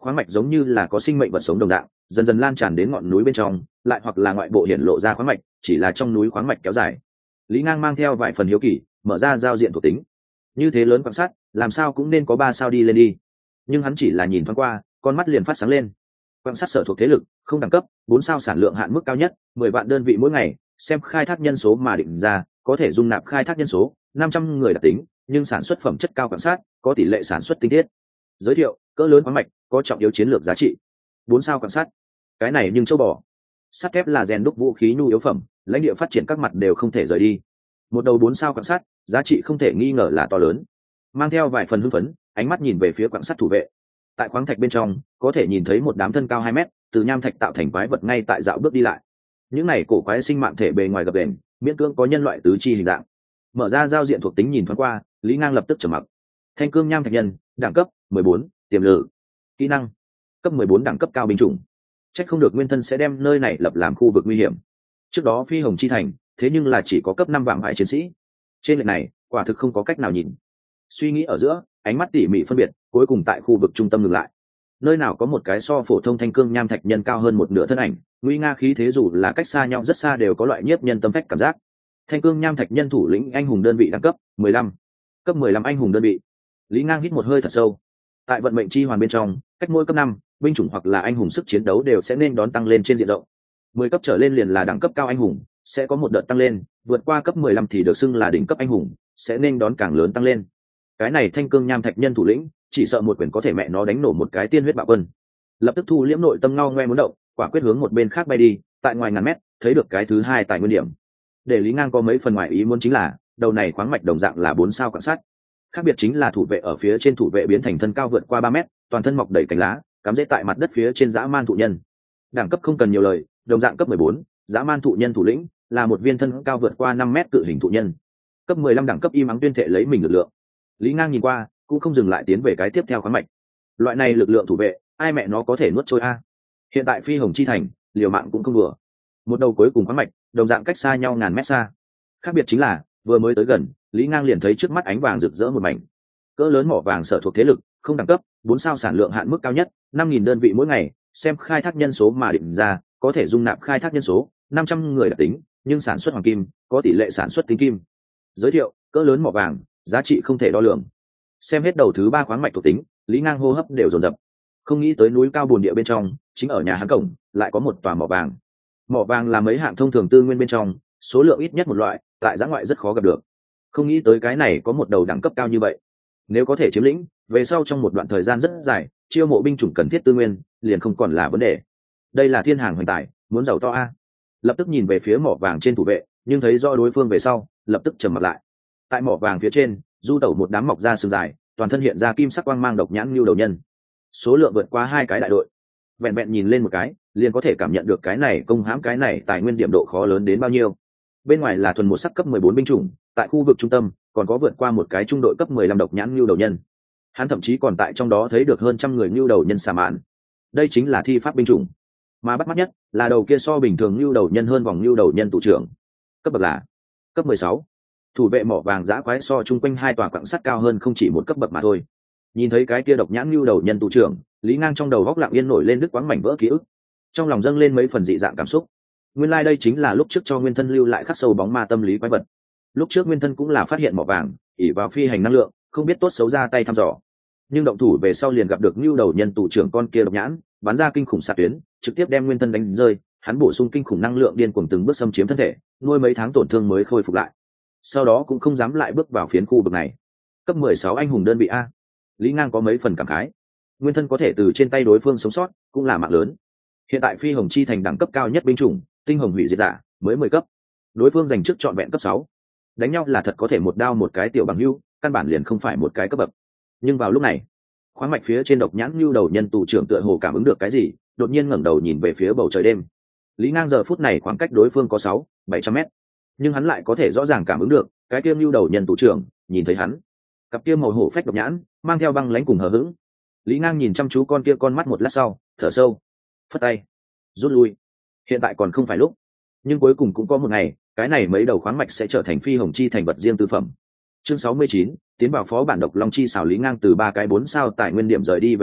khoáng mạch giống như là có sinh mệnh vật sống đồng dạng, dần dần lan tràn đến ngọn núi bên trong, lại hoặc là ngoại bộ hiện lộ ra khoáng mạch, chỉ là trong núi khoáng mạch kéo dài. Lý Ngang mang theo vài phần hiếu kỳ, mở ra giao diện thuộc tính. Như thế lớn quan sát, làm sao cũng nên có ba sao đi lên đi. Nhưng hắn chỉ là nhìn thoáng qua, con mắt liền phát sáng lên. Quan sát sở thuộc thế lực, không đẳng cấp, bốn sao sản lượng hạn mức cao nhất, mười vạn đơn vị mỗi ngày, xem khai thác nhân số mà định ra, có thể dung nạp khai thác nhân số năm trăm người đặc tính, nhưng sản xuất phẩm chất cao quan sát, có tỷ lệ sản xuất tinh thiết. Giới thiệu, cỡ lớn khoáng mạch, có trọng yếu chiến lược giá trị. Bốn sao quan sát. Cái này nhưng châu bò. Sắt thép là rèn đúc vũ khí nhu yếu phẩm, lãnh địa phát triển các mặt đều không thể rời đi. Một đầu bốn sao quan sát, giá trị không thể nghi ngờ là to lớn. Mang theo vài phần hưng phấn, ánh mắt nhìn về phía quan sát thủ vệ. Tại khoáng thạch bên trong, có thể nhìn thấy một đám thân cao hai mét, từ nham thạch tạo thành quái vật ngay tại dạo bước đi lại. Những này cổ quái sinh mạng thể bề ngoài gập ghềnh, miễn cưỡng có nhân loại tứ chi hình dạng. Mở ra giao diện thuộc tính nhìn thoáng qua, Lý Ngang lập tức trầm mặc. Thanh cương nham thạch nhân, đẳng cấp mười bốn, tiềm lực. Kỹ năng cấp mười bốn đẳng cấp cao binh chủng. Trách không được nguyên thân sẽ đem nơi này lập làm khu vực nguy hiểm. Trước đó phi hồng chi thành, thế nhưng là chỉ có cấp năm vàng hải chiến sĩ. Trên lệch này, quả thực không có cách nào nhìn. Suy nghĩ ở giữa, ánh mắt tỉ mỉ phân biệt, cuối cùng tại khu vực trung tâm ngừng lại. Nơi nào có một cái so phổ thông thanh cương nham thạch nhân cao hơn một nửa thân ảnh, nguy nga khí thế dù là cách xa nhau rất xa đều có loại nhiếp nhân tâm phách cảm giác. Thanh cương nham thạch nhân thủ lĩnh anh hùng đơn vị đẳng cấp mười lăm, cấp mười lăm anh hùng đơn vị. Lý Ngang hít một hơi thật sâu. Tại vận mệnh chi hoàn bên trong, cách mỗi cấp năm, binh chủng hoặc là anh hùng sức chiến đấu đều sẽ nên đón tăng lên trên diện rộng. mười cấp trở lên liền là đẳng cấp cao anh hùng, sẽ có một đợt tăng lên, vượt qua cấp mười lăm thì được xưng là đỉnh cấp anh hùng, sẽ nên đón càng lớn tăng lên. Cái này thanh cương nham thạch nhân thủ lĩnh, chỉ sợ một quyền có thể mẹ nó đánh nổ một cái tiên huyết bạo quân. Lập tức thu liễm nội tâm ngao ngoe muốn động, quả quyết hướng một bên khác bay đi, tại ngoài ngàn mét, thấy được cái thứ hai tài nguyên điểm. Để Lý Ngang có mấy phần ngoài ý muốn chính là, đầu này khoáng mạch đồng dạng là bốn sao quan sát. Khác biệt chính là thủ vệ ở phía trên thủ vệ biến thành thân cao vượt qua ba mét, toàn thân mọc đầy cánh lá, cắm rễ tại mặt đất phía trên dã man thụ nhân. Đẳng cấp không cần nhiều lời, đồng dạng cấp mười bốn, dã man thụ nhân thủ lĩnh là một viên thân cao vượt qua năm mét cự hình thụ nhân. Cấp mười lăm đẳng cấp im ắng tuyên thệ lấy mình lực lượng. Lý Ngang nhìn qua, cũng không dừng lại tiến về cái tiếp theo khoáng mạch. Loại này lực lượng thủ vệ, ai mẹ nó có thể nuốt trôi a? Hiện tại phi hồng chi thành, liều mạng cũng không vừa. Một đầu cuối cùng khoáng mạch, đồng dạng cách xa nhau ngàn mét xa. Khác biệt chính là, vừa mới tới gần, Lý Ngang liền thấy trước mắt ánh vàng rực rỡ một mảnh. Cỡ lớn mỏ vàng sở thuộc thế lực, không đẳng cấp, bốn sao sản lượng hạn mức cao nhất, năm nghìn đơn vị mỗi ngày, xem khai thác nhân số mà định ra, có thể dung nạp khai thác nhân số năm trăm người đặc tính, nhưng sản xuất hoàng kim, có tỷ lệ sản xuất tinh kim. Giới thiệu, cỡ lớn mỏ vàng, giá trị không thể đo lường. Xem hết đầu thứ ba khoáng mạch thuộc tính, Lý Ngang hô hấp đều dồn dập. Không nghĩ tới núi cao bồn địa bên trong, chính ở nhà hắn cổng, lại có một tòa mỏ vàng. Mỏ vàng là mấy hạng thông thường tư nguyên bên trong, số lượng ít nhất một loại, tại giã ngoại rất khó gặp được. Không nghĩ tới cái này có một đầu đẳng cấp cao như vậy. Nếu có thể chiếm lĩnh, về sau trong một đoạn thời gian rất dài, chiêu mộ binh chủng cần thiết tư nguyên, liền không còn là vấn đề. Đây là thiên hàng hoành tài, muốn giàu to a. Lập tức nhìn về phía mỏ vàng trên thủ vệ, nhưng thấy rõ đối phương về sau, lập tức trầm mặt lại. Tại mỏ vàng phía trên, du tẩu một đám mọc ra sừng dài, toàn thân hiện ra kim sắc quang mang độc nhãn như đầu nhân. Số lượng vượt qua hai cái đại đội. Vẹn vẹn nhìn lên một cái, liền có thể cảm nhận được cái này công hãm cái này tài nguyên điểm độ khó lớn đến bao nhiêu. Bên ngoài là thuần một sắc cấp mười bốn binh chủng, tại khu vực trung tâm còn có vượt qua một cái trung đội cấp mười lăm độc nhãn như đầu nhân. Hắn thậm chí còn tại trong đó thấy được hơn trăm người như đầu nhân xà mạn. Đây chính là thi pháp binh chủng. Mà bắt mắt nhất là đầu kia so bình thường như đầu nhân hơn vòng như đầu nhân tụ trưởng. Cấp bậc là cấp mười sáu. Thủ vệ mỏ vàng giã quái so chung quanh hai tòa quặng sắt cao hơn không chỉ một cấp bậc mà thôi. Nhìn thấy cái kia độc nhãn như đầu nhân tụ trưởng, Lý Ngang trong đầu góc lặng yên nổi lên đứt quãng mảnh vỡ ký ức. Trong lòng dâng lên mấy phần dị dạng cảm xúc. Nguyên lai like đây chính là lúc trước cho nguyên thân lưu lại khắc sâu bóng ma tâm lý quái vật. Lúc trước nguyên thân cũng là phát hiện mỏ vàng, ỉ vào phi hành năng lượng, không biết tốt xấu ra tay thăm dò. Nhưng động thủ về sau liền gặp được như đầu nhân tụ trưởng con kia độc nhãn, bắn ra kinh khủng xạ tuyến, trực tiếp đem nguyên thân đánh rơi. Hắn bổ sung kinh khủng năng lượng điên cuồng từng bước xâm chiếm thân thể, nuôi mấy tháng tổn thương mới khôi phục lại. Sau đó cũng không dám lại bước vào phiến khu vực này. Cấp mười sáu anh hùng đơn vị a. Lý Ngang có mấy phần cảm khái. Nguyên thân có thể từ trên tay đối phương sống sót, cũng là mạng lớn. Hiện tại phi hồng chi thành đẳng cấp cao nhất binh chủng, tinh hồng hủy diệt giả, mới mười cấp. Đối phương giành trước trọn vẹn cấp sáu. Đánh nhau là thật có thể một đao một cái tiểu bằng hưu, căn bản liền không phải một cái cấp bậc. Nhưng vào lúc này, khoáng mạch phía trên độc nhãn lưu đầu nhân tù trưởng tựa hồ cảm ứng được cái gì, đột nhiên ngẩng đầu nhìn về phía bầu trời đêm. Lý Ngang giờ phút này khoảng cách đối phương có sáu, bảy trăm mét, nhưng hắn lại có thể rõ ràng cảm ứng được cái kia lưu đầu nhân tù trưởng nhìn thấy hắn. Cặp kia màu hổ phách độc nhãn mang theo băng lãnh cùng hờ hững. Lý Ngang nhìn chăm chú con kia con mắt một lát sau, thở sâu, phất tay, rút lui. Hiện tại còn không phải lúc, nhưng cuối cùng cũng có một ngày, cái này mấy đầu khoáng mạch sẽ trở thành phi hồng chi thành vật riêng tư phẩm. Chương sáu mươi chín, tiến vào phó bản độc long chi xảo. Lý Ngang từ ba cái bốn sao tài nguyên điểm rời đi về sau,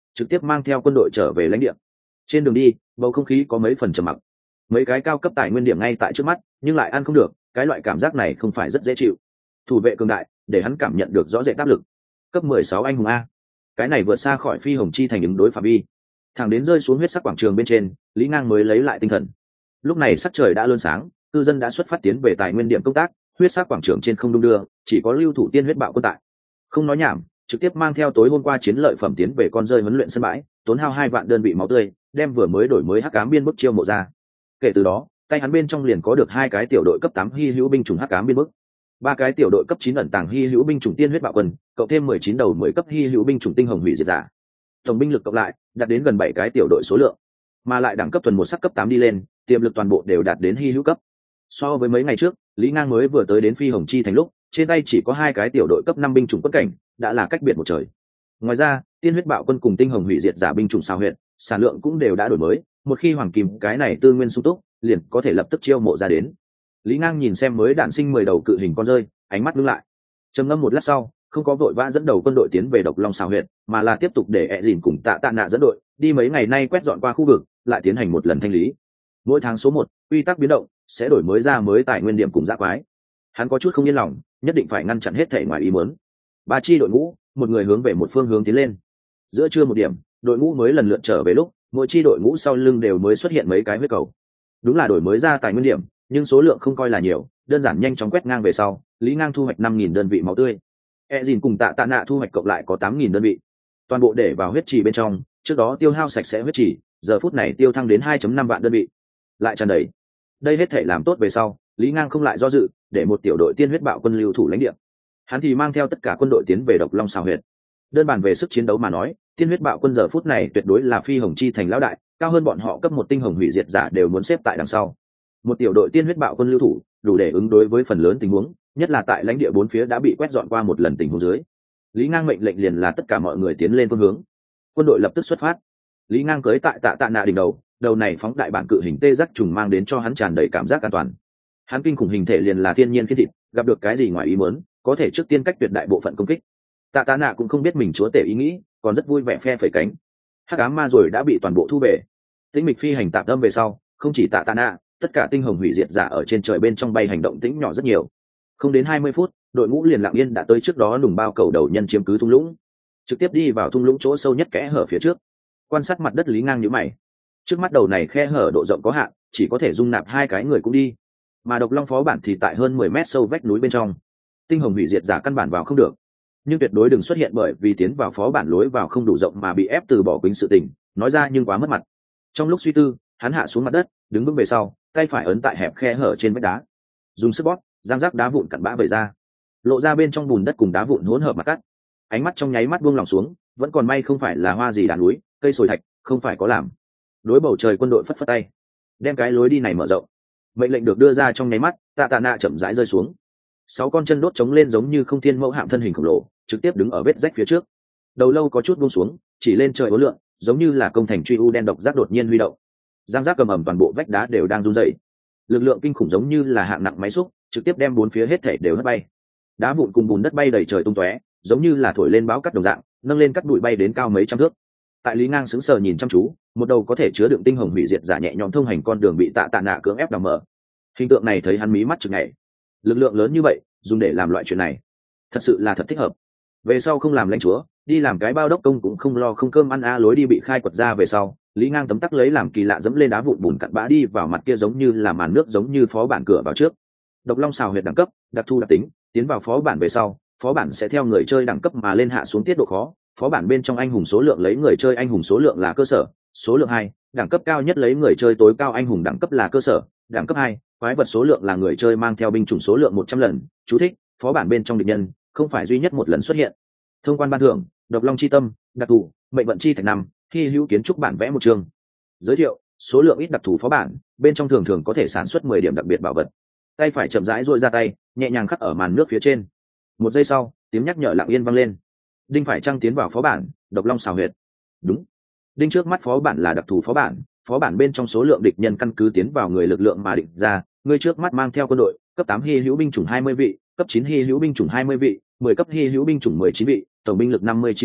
trực tiếp mang theo quân đội trở về lãnh địa. Trên đường đi bầu không khí có mấy phần trầm mặc, mấy cái cao cấp tài nguyên điểm ngay tại trước mắt nhưng lại ăn không được, cái loại cảm giác này không phải rất dễ chịu. Thủ vệ cường đại để hắn cảm nhận được rõ rệt áp lực. Cấp mười sáu anh hùng a, cái này vượt xa khỏi phi hồng chi thành ứng đối phạm vi. Thẳng đến rơi xuống huyết sắc quảng trường bên trên, Lý Ngang mới lấy lại tinh thần. Lúc này sắc trời đã lươn sáng, cư dân đã xuất phát tiến về tài nguyên điểm công tác, huyết sắc quảng trường trên không đung đưa, chỉ có lưu thủ tiên huyết bạo quân tại. Không nói nhảm, trực tiếp mang theo tối hôm qua chiến lợi phẩm tiến về con rơi huấn luyện sân bãi, tốn hao hai vạn đơn vị máu tươi, đem vừa mới đổi mới hắc ám biên bức chiêu mộ ra. Kể từ đó, tay hắn bên trong liền có được hai cái tiểu đội cấp tám hy hữu binh chủng hắc ám biên bức, ba cái tiểu đội cấp chín ẩn tàng hy hữu binh chủng tiên huyết bạo quân, cộng thêm mười chín đầu mười cấp hy hữu binh chủng tinh hồng hủy diệt giả. Tổng binh lực cộng lại đạt đến gần bảy cái tiểu đội số lượng, mà lại đẳng cấp tuần một sắc cấp tám đi lên, tiềm lực toàn bộ đều đạt đến hy hữu cấp. So với mấy ngày trước, Lý Ngang mới vừa tới đến phi hồng chi thành lúc, trên tay chỉ có hai cái tiểu đội cấp năm binh chủng quân cảnh, đã là cách biệt một trời. Ngoài ra, tiên huyết bạo quân cùng tinh hồng hủy diệt giả binh chủng sao huyện, sản lượng cũng đều đã đổi mới, một khi hoàng kim cái này tư nguyên sung túc, liền có thể lập tức chiêu mộ ra đến. Lý Ngang nhìn xem mới đạn sinh mười đầu cự hình con rơi, ánh mắt ngưng lại. Trầm ngâm một lát sau, không có vội vã dẫn đầu quân đội tiến về Độc Long Xào huyện, mà là tiếp tục để ẹ dìn cùng Tạ Tạ Nạ dẫn đội đi mấy ngày nay quét dọn qua khu vực, lại tiến hành một lần thanh lý. Mỗi tháng số một, quy tắc biến động sẽ đổi mới ra mới tài nguyên điểm cùng giã quái. Hắn có chút không yên lòng, nhất định phải ngăn chặn hết thể ngoài ý muốn. Ba chi đội ngũ, một người hướng về một phương hướng tiến lên. Giữa trưa một điểm, đội ngũ mới lần lượt trở về lúc, mỗi chi đội ngũ sau lưng đều mới xuất hiện mấy cái huyết cầu. Đúng là đổi mới ra tài nguyên điểm, nhưng số lượng không coi là nhiều, đơn giản nhanh chóng quét ngang về sau, Lý Ngang thu hoạch năm nghìn đơn vị máu tươi. E dìn cùng Tạ Tạ Nạ thu hoạch cộng lại có tám nghìn đơn vị. Toàn bộ để vào huyết trì bên trong, trước đó tiêu hao sạch sẽ huyết trì, giờ phút này tiêu thăng đến hai phẩy năm vạn đơn vị. Lại tràn đầy. Đây hết thể làm tốt về sau, Lý Ngang không lại do dự, để một tiểu đội tiên huyết bạo quân lưu thủ lãnh địa. Hắn thì mang theo tất cả quân đội tiến về Độc Long Xào huyệt. Đơn bàn về sức chiến đấu mà nói, tiên huyết bạo quân giờ phút này tuyệt đối là phi hồng chi thành lão đại, cao hơn bọn họ cấp một tinh hồng hủy diệt giả đều muốn xếp tại đằng sau. Một tiểu đội tiên huyết bạo quân lưu thủ, đủ để ứng đối với phần lớn tình huống, nhất là tại lãnh địa bốn phía đã bị quét dọn qua một lần tình huống dưới. Lý Ngang mệnh lệnh liền là tất cả mọi người tiến lên phương hướng. Quân đội lập tức xuất phát. Lý Ngang cưỡi tại Tạ Tạ Nạ đỉnh đầu, đầu này phóng đại bản cự hình tê giác trùng mang đến cho hắn tràn đầy cảm giác an toàn. Hắn kinh khủng hình thể liền là thiên nhiên khiết thịt, gặp được cái gì ngoài ý muốn, có thể trước tiên cách tuyệt đại bộ phận công kích. Tạ Tạ Nạ cũng không biết mình chúa tể ý nghĩ, còn rất vui vẻ phe phẩy cánh. Hắc ám ma rồi đã bị toàn bộ thu về. Tĩnh mịch phi hành tạm tâm về sau, không chỉ Tạ Tạ Nạ, tất cả tinh hồng hủy diệt giả ở trên trời bên trong bay hành động tĩnh nhỏ rất nhiều. Không đến hai mươi phút, đội ngũ liền lặng yên đã tới trước đó đùng bao cầu đầu nhân chiếm cứ thung lũng, trực tiếp đi vào thung lũng chỗ sâu nhất kẽ hở phía trước. Quan sát mặt đất, Lý Ngang nhíu mày. Trước mắt đầu này khe hở độ rộng có hạn, chỉ có thể dung nạp hai cái người cũng đi, mà Độc Long phó bản thì tại hơn mười mét sâu vách núi bên trong, tinh hồng hủy diệt giả căn bản vào không được. Nhưng tuyệt đối đừng xuất hiện bởi vì tiến vào phó bản lối vào không đủ rộng mà bị ép từ bỏ quýnh sự tình, nói ra nhưng quá mất mặt. Trong lúc suy tư, hắn hạ xuống mặt đất, đứng vững về sau, tay phải ấn tại hẹp khe hở trên vách đá, dùng sức bóp, giang rác đá vụn cặn bã vẩy ra, lộ ra bên trong bùn đất cùng đá vụn hỗn hợp mà cắt. Ánh mắt trong nháy mắt buông lòng xuống, vẫn còn may không phải là hoa gì đá núi, cây sồi thạch, không phải có làm. Đối bầu trời quân đội phất phất tay, đem cái lối đi này mở rộng. Mệnh lệnh được đưa ra trong nháy mắt, Tạ Tạ Nạ chậm rãi rơi xuống. Sáu con chân đốt chống lên giống như không thiên mẫu hạm thân hình khổng lồ, trực tiếp đứng ở vết rách phía trước. Đầu lâu có chút buông xuống, chỉ lên trời uốn lượn, giống như là công thành truy u đen độc giác đột nhiên huy động. Giang giác cầm ẩm, toàn bộ vách đá đều đang run rẩy. Lực lượng kinh khủng giống như là hạng nặng máy xúc, trực tiếp đem bốn phía hết thảy đều hất bay. Đá vụn cùng bùn đất bay đầy trời tung tóe, giống như là thổi lên báo cắt đồng dạng, nâng lên cắt bụi bay đến cao mấy trăm thước. Tại Lý Ngang sững sờ nhìn chăm chú, một đầu có thể chứa đựng tinh hồng hủy diệt giả nhẹ nhõm thông hành con đường bị Tạ Tạ Nạ cưỡng ép đào mở. Hình tượng này thấy hắn mí mắt chực nhảy. Lực lượng lớn như vậy, dùng để làm loại chuyện này, thật sự là thật thích hợp. Về sau không làm lãnh chúa, đi làm cái bao đốc công cũng không lo không cơm ăn a. Lối đi bị khai quật ra về sau, Lý Ngang tấm tắc lấy làm kỳ lạ dẫm lên đá vụn bùn cặn bã đi vào mặt kia giống như là màn nước, giống như phó bản cửa vào trước. Độc Long Xào huyệt đẳng cấp, đặc thu đặc tính, tiến vào phó bản về sau, phó bản sẽ theo người chơi đẳng cấp mà lên hạ xuống tiết độ khó. Phó bản bên trong anh hùng số lượng lấy người chơi anh hùng số lượng là cơ sở, số lượng hai, đẳng cấp cao nhất lấy người chơi tối cao anh hùng đẳng cấp là cơ sở, đẳng cấp hai, quái vật số lượng là người chơi mang theo binh chủng số lượng một trăm lần. Chú thích: phó bản bên trong địch nhân không phải duy nhất một lần xuất hiện. Thông quan ban thưởng: Độc Long chi tâm, đặc thù, mệnh vận chi thạch năm, hy hữu kiến trúc bản vẽ một chương. Giới thiệu: số lượng ít đặc thù phó bản, bên trong thường thường có thể sản xuất mười điểm đặc biệt bảo vật. Tay phải chậm rãi duỗi ra tay, nhẹ nhàng khắc ở màn nước phía trên. Một giây sau, tiếng nhắc nhở lặng yên vang lên. Đinh phải chăng tiến vào phó bản Độc Long Xào huyệt? Đúng. Đinh trước mắt phó bản là đặc thù phó bản, phó bản bên trong số lượng địch nhân căn cứ tiến vào người lực lượng mà định ra. Người trước mắt mang theo quân đội cấp tám hy hữu binh chủng hai mươi vị, cấp chín hy hữu binh chủng hai mươi vị, mười cấp hy hữu binh chủng mười chín vị, tổng binh lực năm mươi chín vị,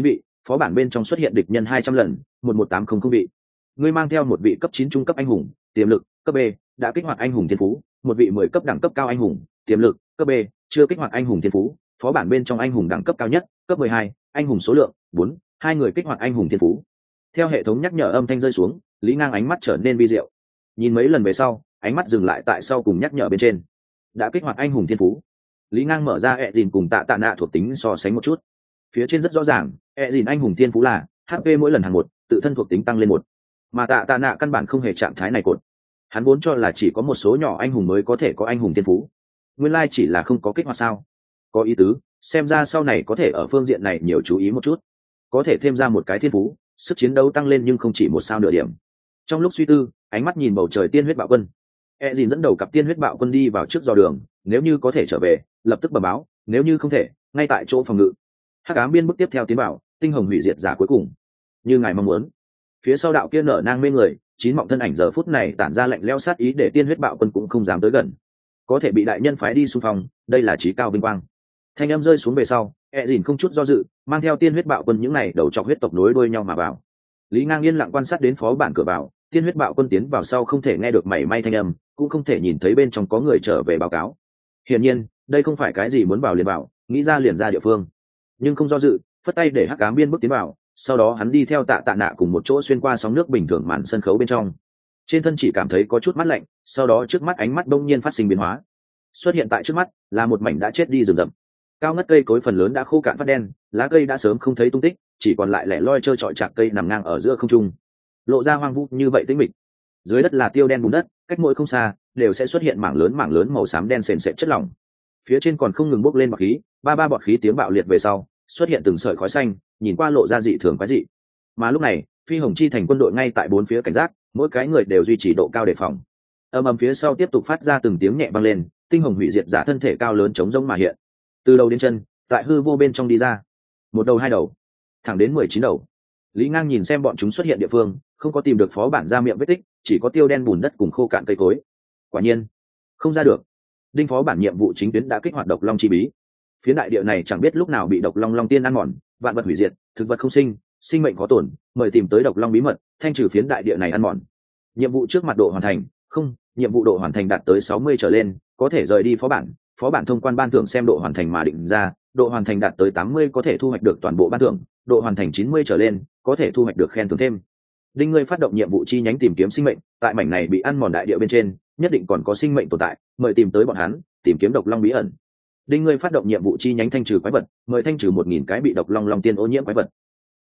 phó bản bên trong xuất hiện địch nhân hai trăm lần, một một tám không không vị. Ngươi mang theo một vị cấp chín trung cấp anh hùng, tiềm lực, cấp B, đã kích hoạt anh hùng thiên phú, một vị mười cấp đẳng cấp cao anh hùng, tiềm lực, cấp B, chưa kích hoạt anh hùng thiên phú, phó bản bên trong anh hùng đẳng cấp cao nhất, cấp mười hai, anh hùng số lượng bốn, hai người kích hoạt anh hùng thiên phú. Theo hệ thống nhắc nhở âm thanh rơi xuống, Lý Ngang ánh mắt trở nên vi diệu. Nhìn mấy lần về sau, ánh mắt dừng lại tại sau cùng nhắc nhở bên trên. Đã kích hoạt anh hùng thiên phú. Lý Ngang mở ra ẹ dìn cùng tạ tạ nạ thuộc tính so sánh một chút. Phía trên rất rõ ràng, ẹ dìn anh hùng thiên phú là hát pê mỗi lần hàng một, tự thân thuộc tính tăng lên một. Mà tạ tạ nạ căn bản không hề trạng thái này cột. Hắn vốn cho là chỉ có một số nhỏ anh hùng mới có thể có anh hùng thiên phú. Nguyên lai chỉ là không có kích hoạt sao? Có ý tứ, xem ra sau này có thể ở phương diện này nhiều chú ý một chút. Có thể thêm ra một cái thiên phú, sức chiến đấu tăng lên nhưng không chỉ một sao nửa điểm. Trong lúc suy tư, ánh mắt nhìn bầu trời tiên huyết bạo quân. E dìn dẫn đầu cặp tiên huyết bạo quân đi vào trước dò đường, nếu như có thể trở về, lập tức bẩm báo, nếu như không thể, ngay tại chỗ phòng ngự. Hắc ám biên bước tiếp theo tiến bảo, tinh hồng hủy diệt giả cuối cùng. Như ngài mong muốn. Phía sau đạo kia nở nang mê người, chín mọng thân ảnh giờ phút này tản ra lạnh lẽo sát ý để tiên huyết bạo quân cũng không dám tới gần. Có thể bị đại nhân phái đi xung phong, đây là chí cao vinh quang. Thanh âm rơi xuống về sau, E dìn không chút do dự, mang theo tiên huyết bạo quân những này đầu trọc huyết tộc nối đuôi nhau mà vào. Lý Ngang yên lặng quan sát đến phó bản cửa vào, tiên huyết bạo quân tiến vào sau không thể nghe được mảy may thanh âm, cũng không thể nhìn thấy bên trong có người trở về báo cáo. Hiển nhiên, đây không phải cái gì muốn vào liền vào, nghĩ ra liền ra địa phương. Nhưng không do dự, phất tay để Hắc Ám biên bước tiến vào, sau đó hắn đi theo tạ tạ nạ cùng một chỗ xuyên qua sóng nước bình thường màn sân khấu bên trong. Trên thân chỉ cảm thấy có chút mát lạnh, sau đó trước mắt ánh mắt đông nhiên phát sinh biến hóa. Xuất hiện tại trước mắt là một mảnh đã chết đi rừng rậm. Cao ngất cây cối phần lớn đã khô cạn phát đen, lá cây đã sớm không thấy tung tích, chỉ còn lại lẻ loi trơ trọi chạc cây nằm ngang ở giữa không trung, lộ ra hoang vu như vậy tĩnh mịch. Dưới đất là tiêu đen bùn đất, cách mỗi không xa đều sẽ xuất hiện mảng lớn mảng lớn màu xám đen sền sệt chất lỏng. Phía trên còn không ngừng bốc lên bọt khí, ba ba bọt khí tiếng bạo liệt về sau, xuất hiện từng sợi khói xanh, nhìn qua lộ ra dị thường quái dị. Mà lúc này, Phi Hồng Chi thành quân đội ngay tại bốn phía cảnh giác, mỗi cái người đều duy trì độ cao đề phòng. Âm ầm phía sau tiếp tục phát ra từng tiếng nhẹ vang lên, tinh hồng hủy diệt giả thân thể cao lớn chống rông mà hiện, từ đầu đến chân, tại hư vô bên trong đi ra, một đầu hai đầu, thẳng đến mười chín đầu. Lý Ngang nhìn xem bọn chúng xuất hiện địa phương, không có tìm được phó bản ra miệng vết tích, chỉ có tiêu đen bùn đất cùng khô cạn cây cối. Quả nhiên, không ra được. Đinh phó bản nhiệm vụ chính tuyến đã kích hoạt độc long chi bí. Phía đại địa này chẳng biết lúc nào bị độc long long tiên ăn mòn, vạn vật hủy diệt, thực vật không sinh, sinh mệnh có tổn, mời tìm tới độc long bí mật, thanh trừ phiến đại địa này ăn mòn. Nhiệm vụ trước mặt độ hoàn thành, không, nhiệm vụ độ hoàn thành đạt tới sáu mươi trở lên, có thể rời đi phó bản. Phó bản thông quan ban thưởng xem độ hoàn thành mà định ra, độ hoàn thành đạt tới tám mươi có thể thu hoạch được toàn bộ ban thưởng, độ hoàn thành chín mươi trở lên có thể thu hoạch được khen thưởng thêm. Đinh ngươi phát động nhiệm vụ chi nhánh tìm kiếm sinh mệnh, tại mảnh này bị ăn mòn đại địa bên trên, nhất định còn có sinh mệnh tồn tại, mời tìm tới bọn hắn, tìm kiếm độc long bí ẩn. Đinh ngươi phát động nhiệm vụ chi nhánh thanh trừ quái vật, mời thanh trừ một nghìn cái bị độc long long tiên ô nhiễm quái vật,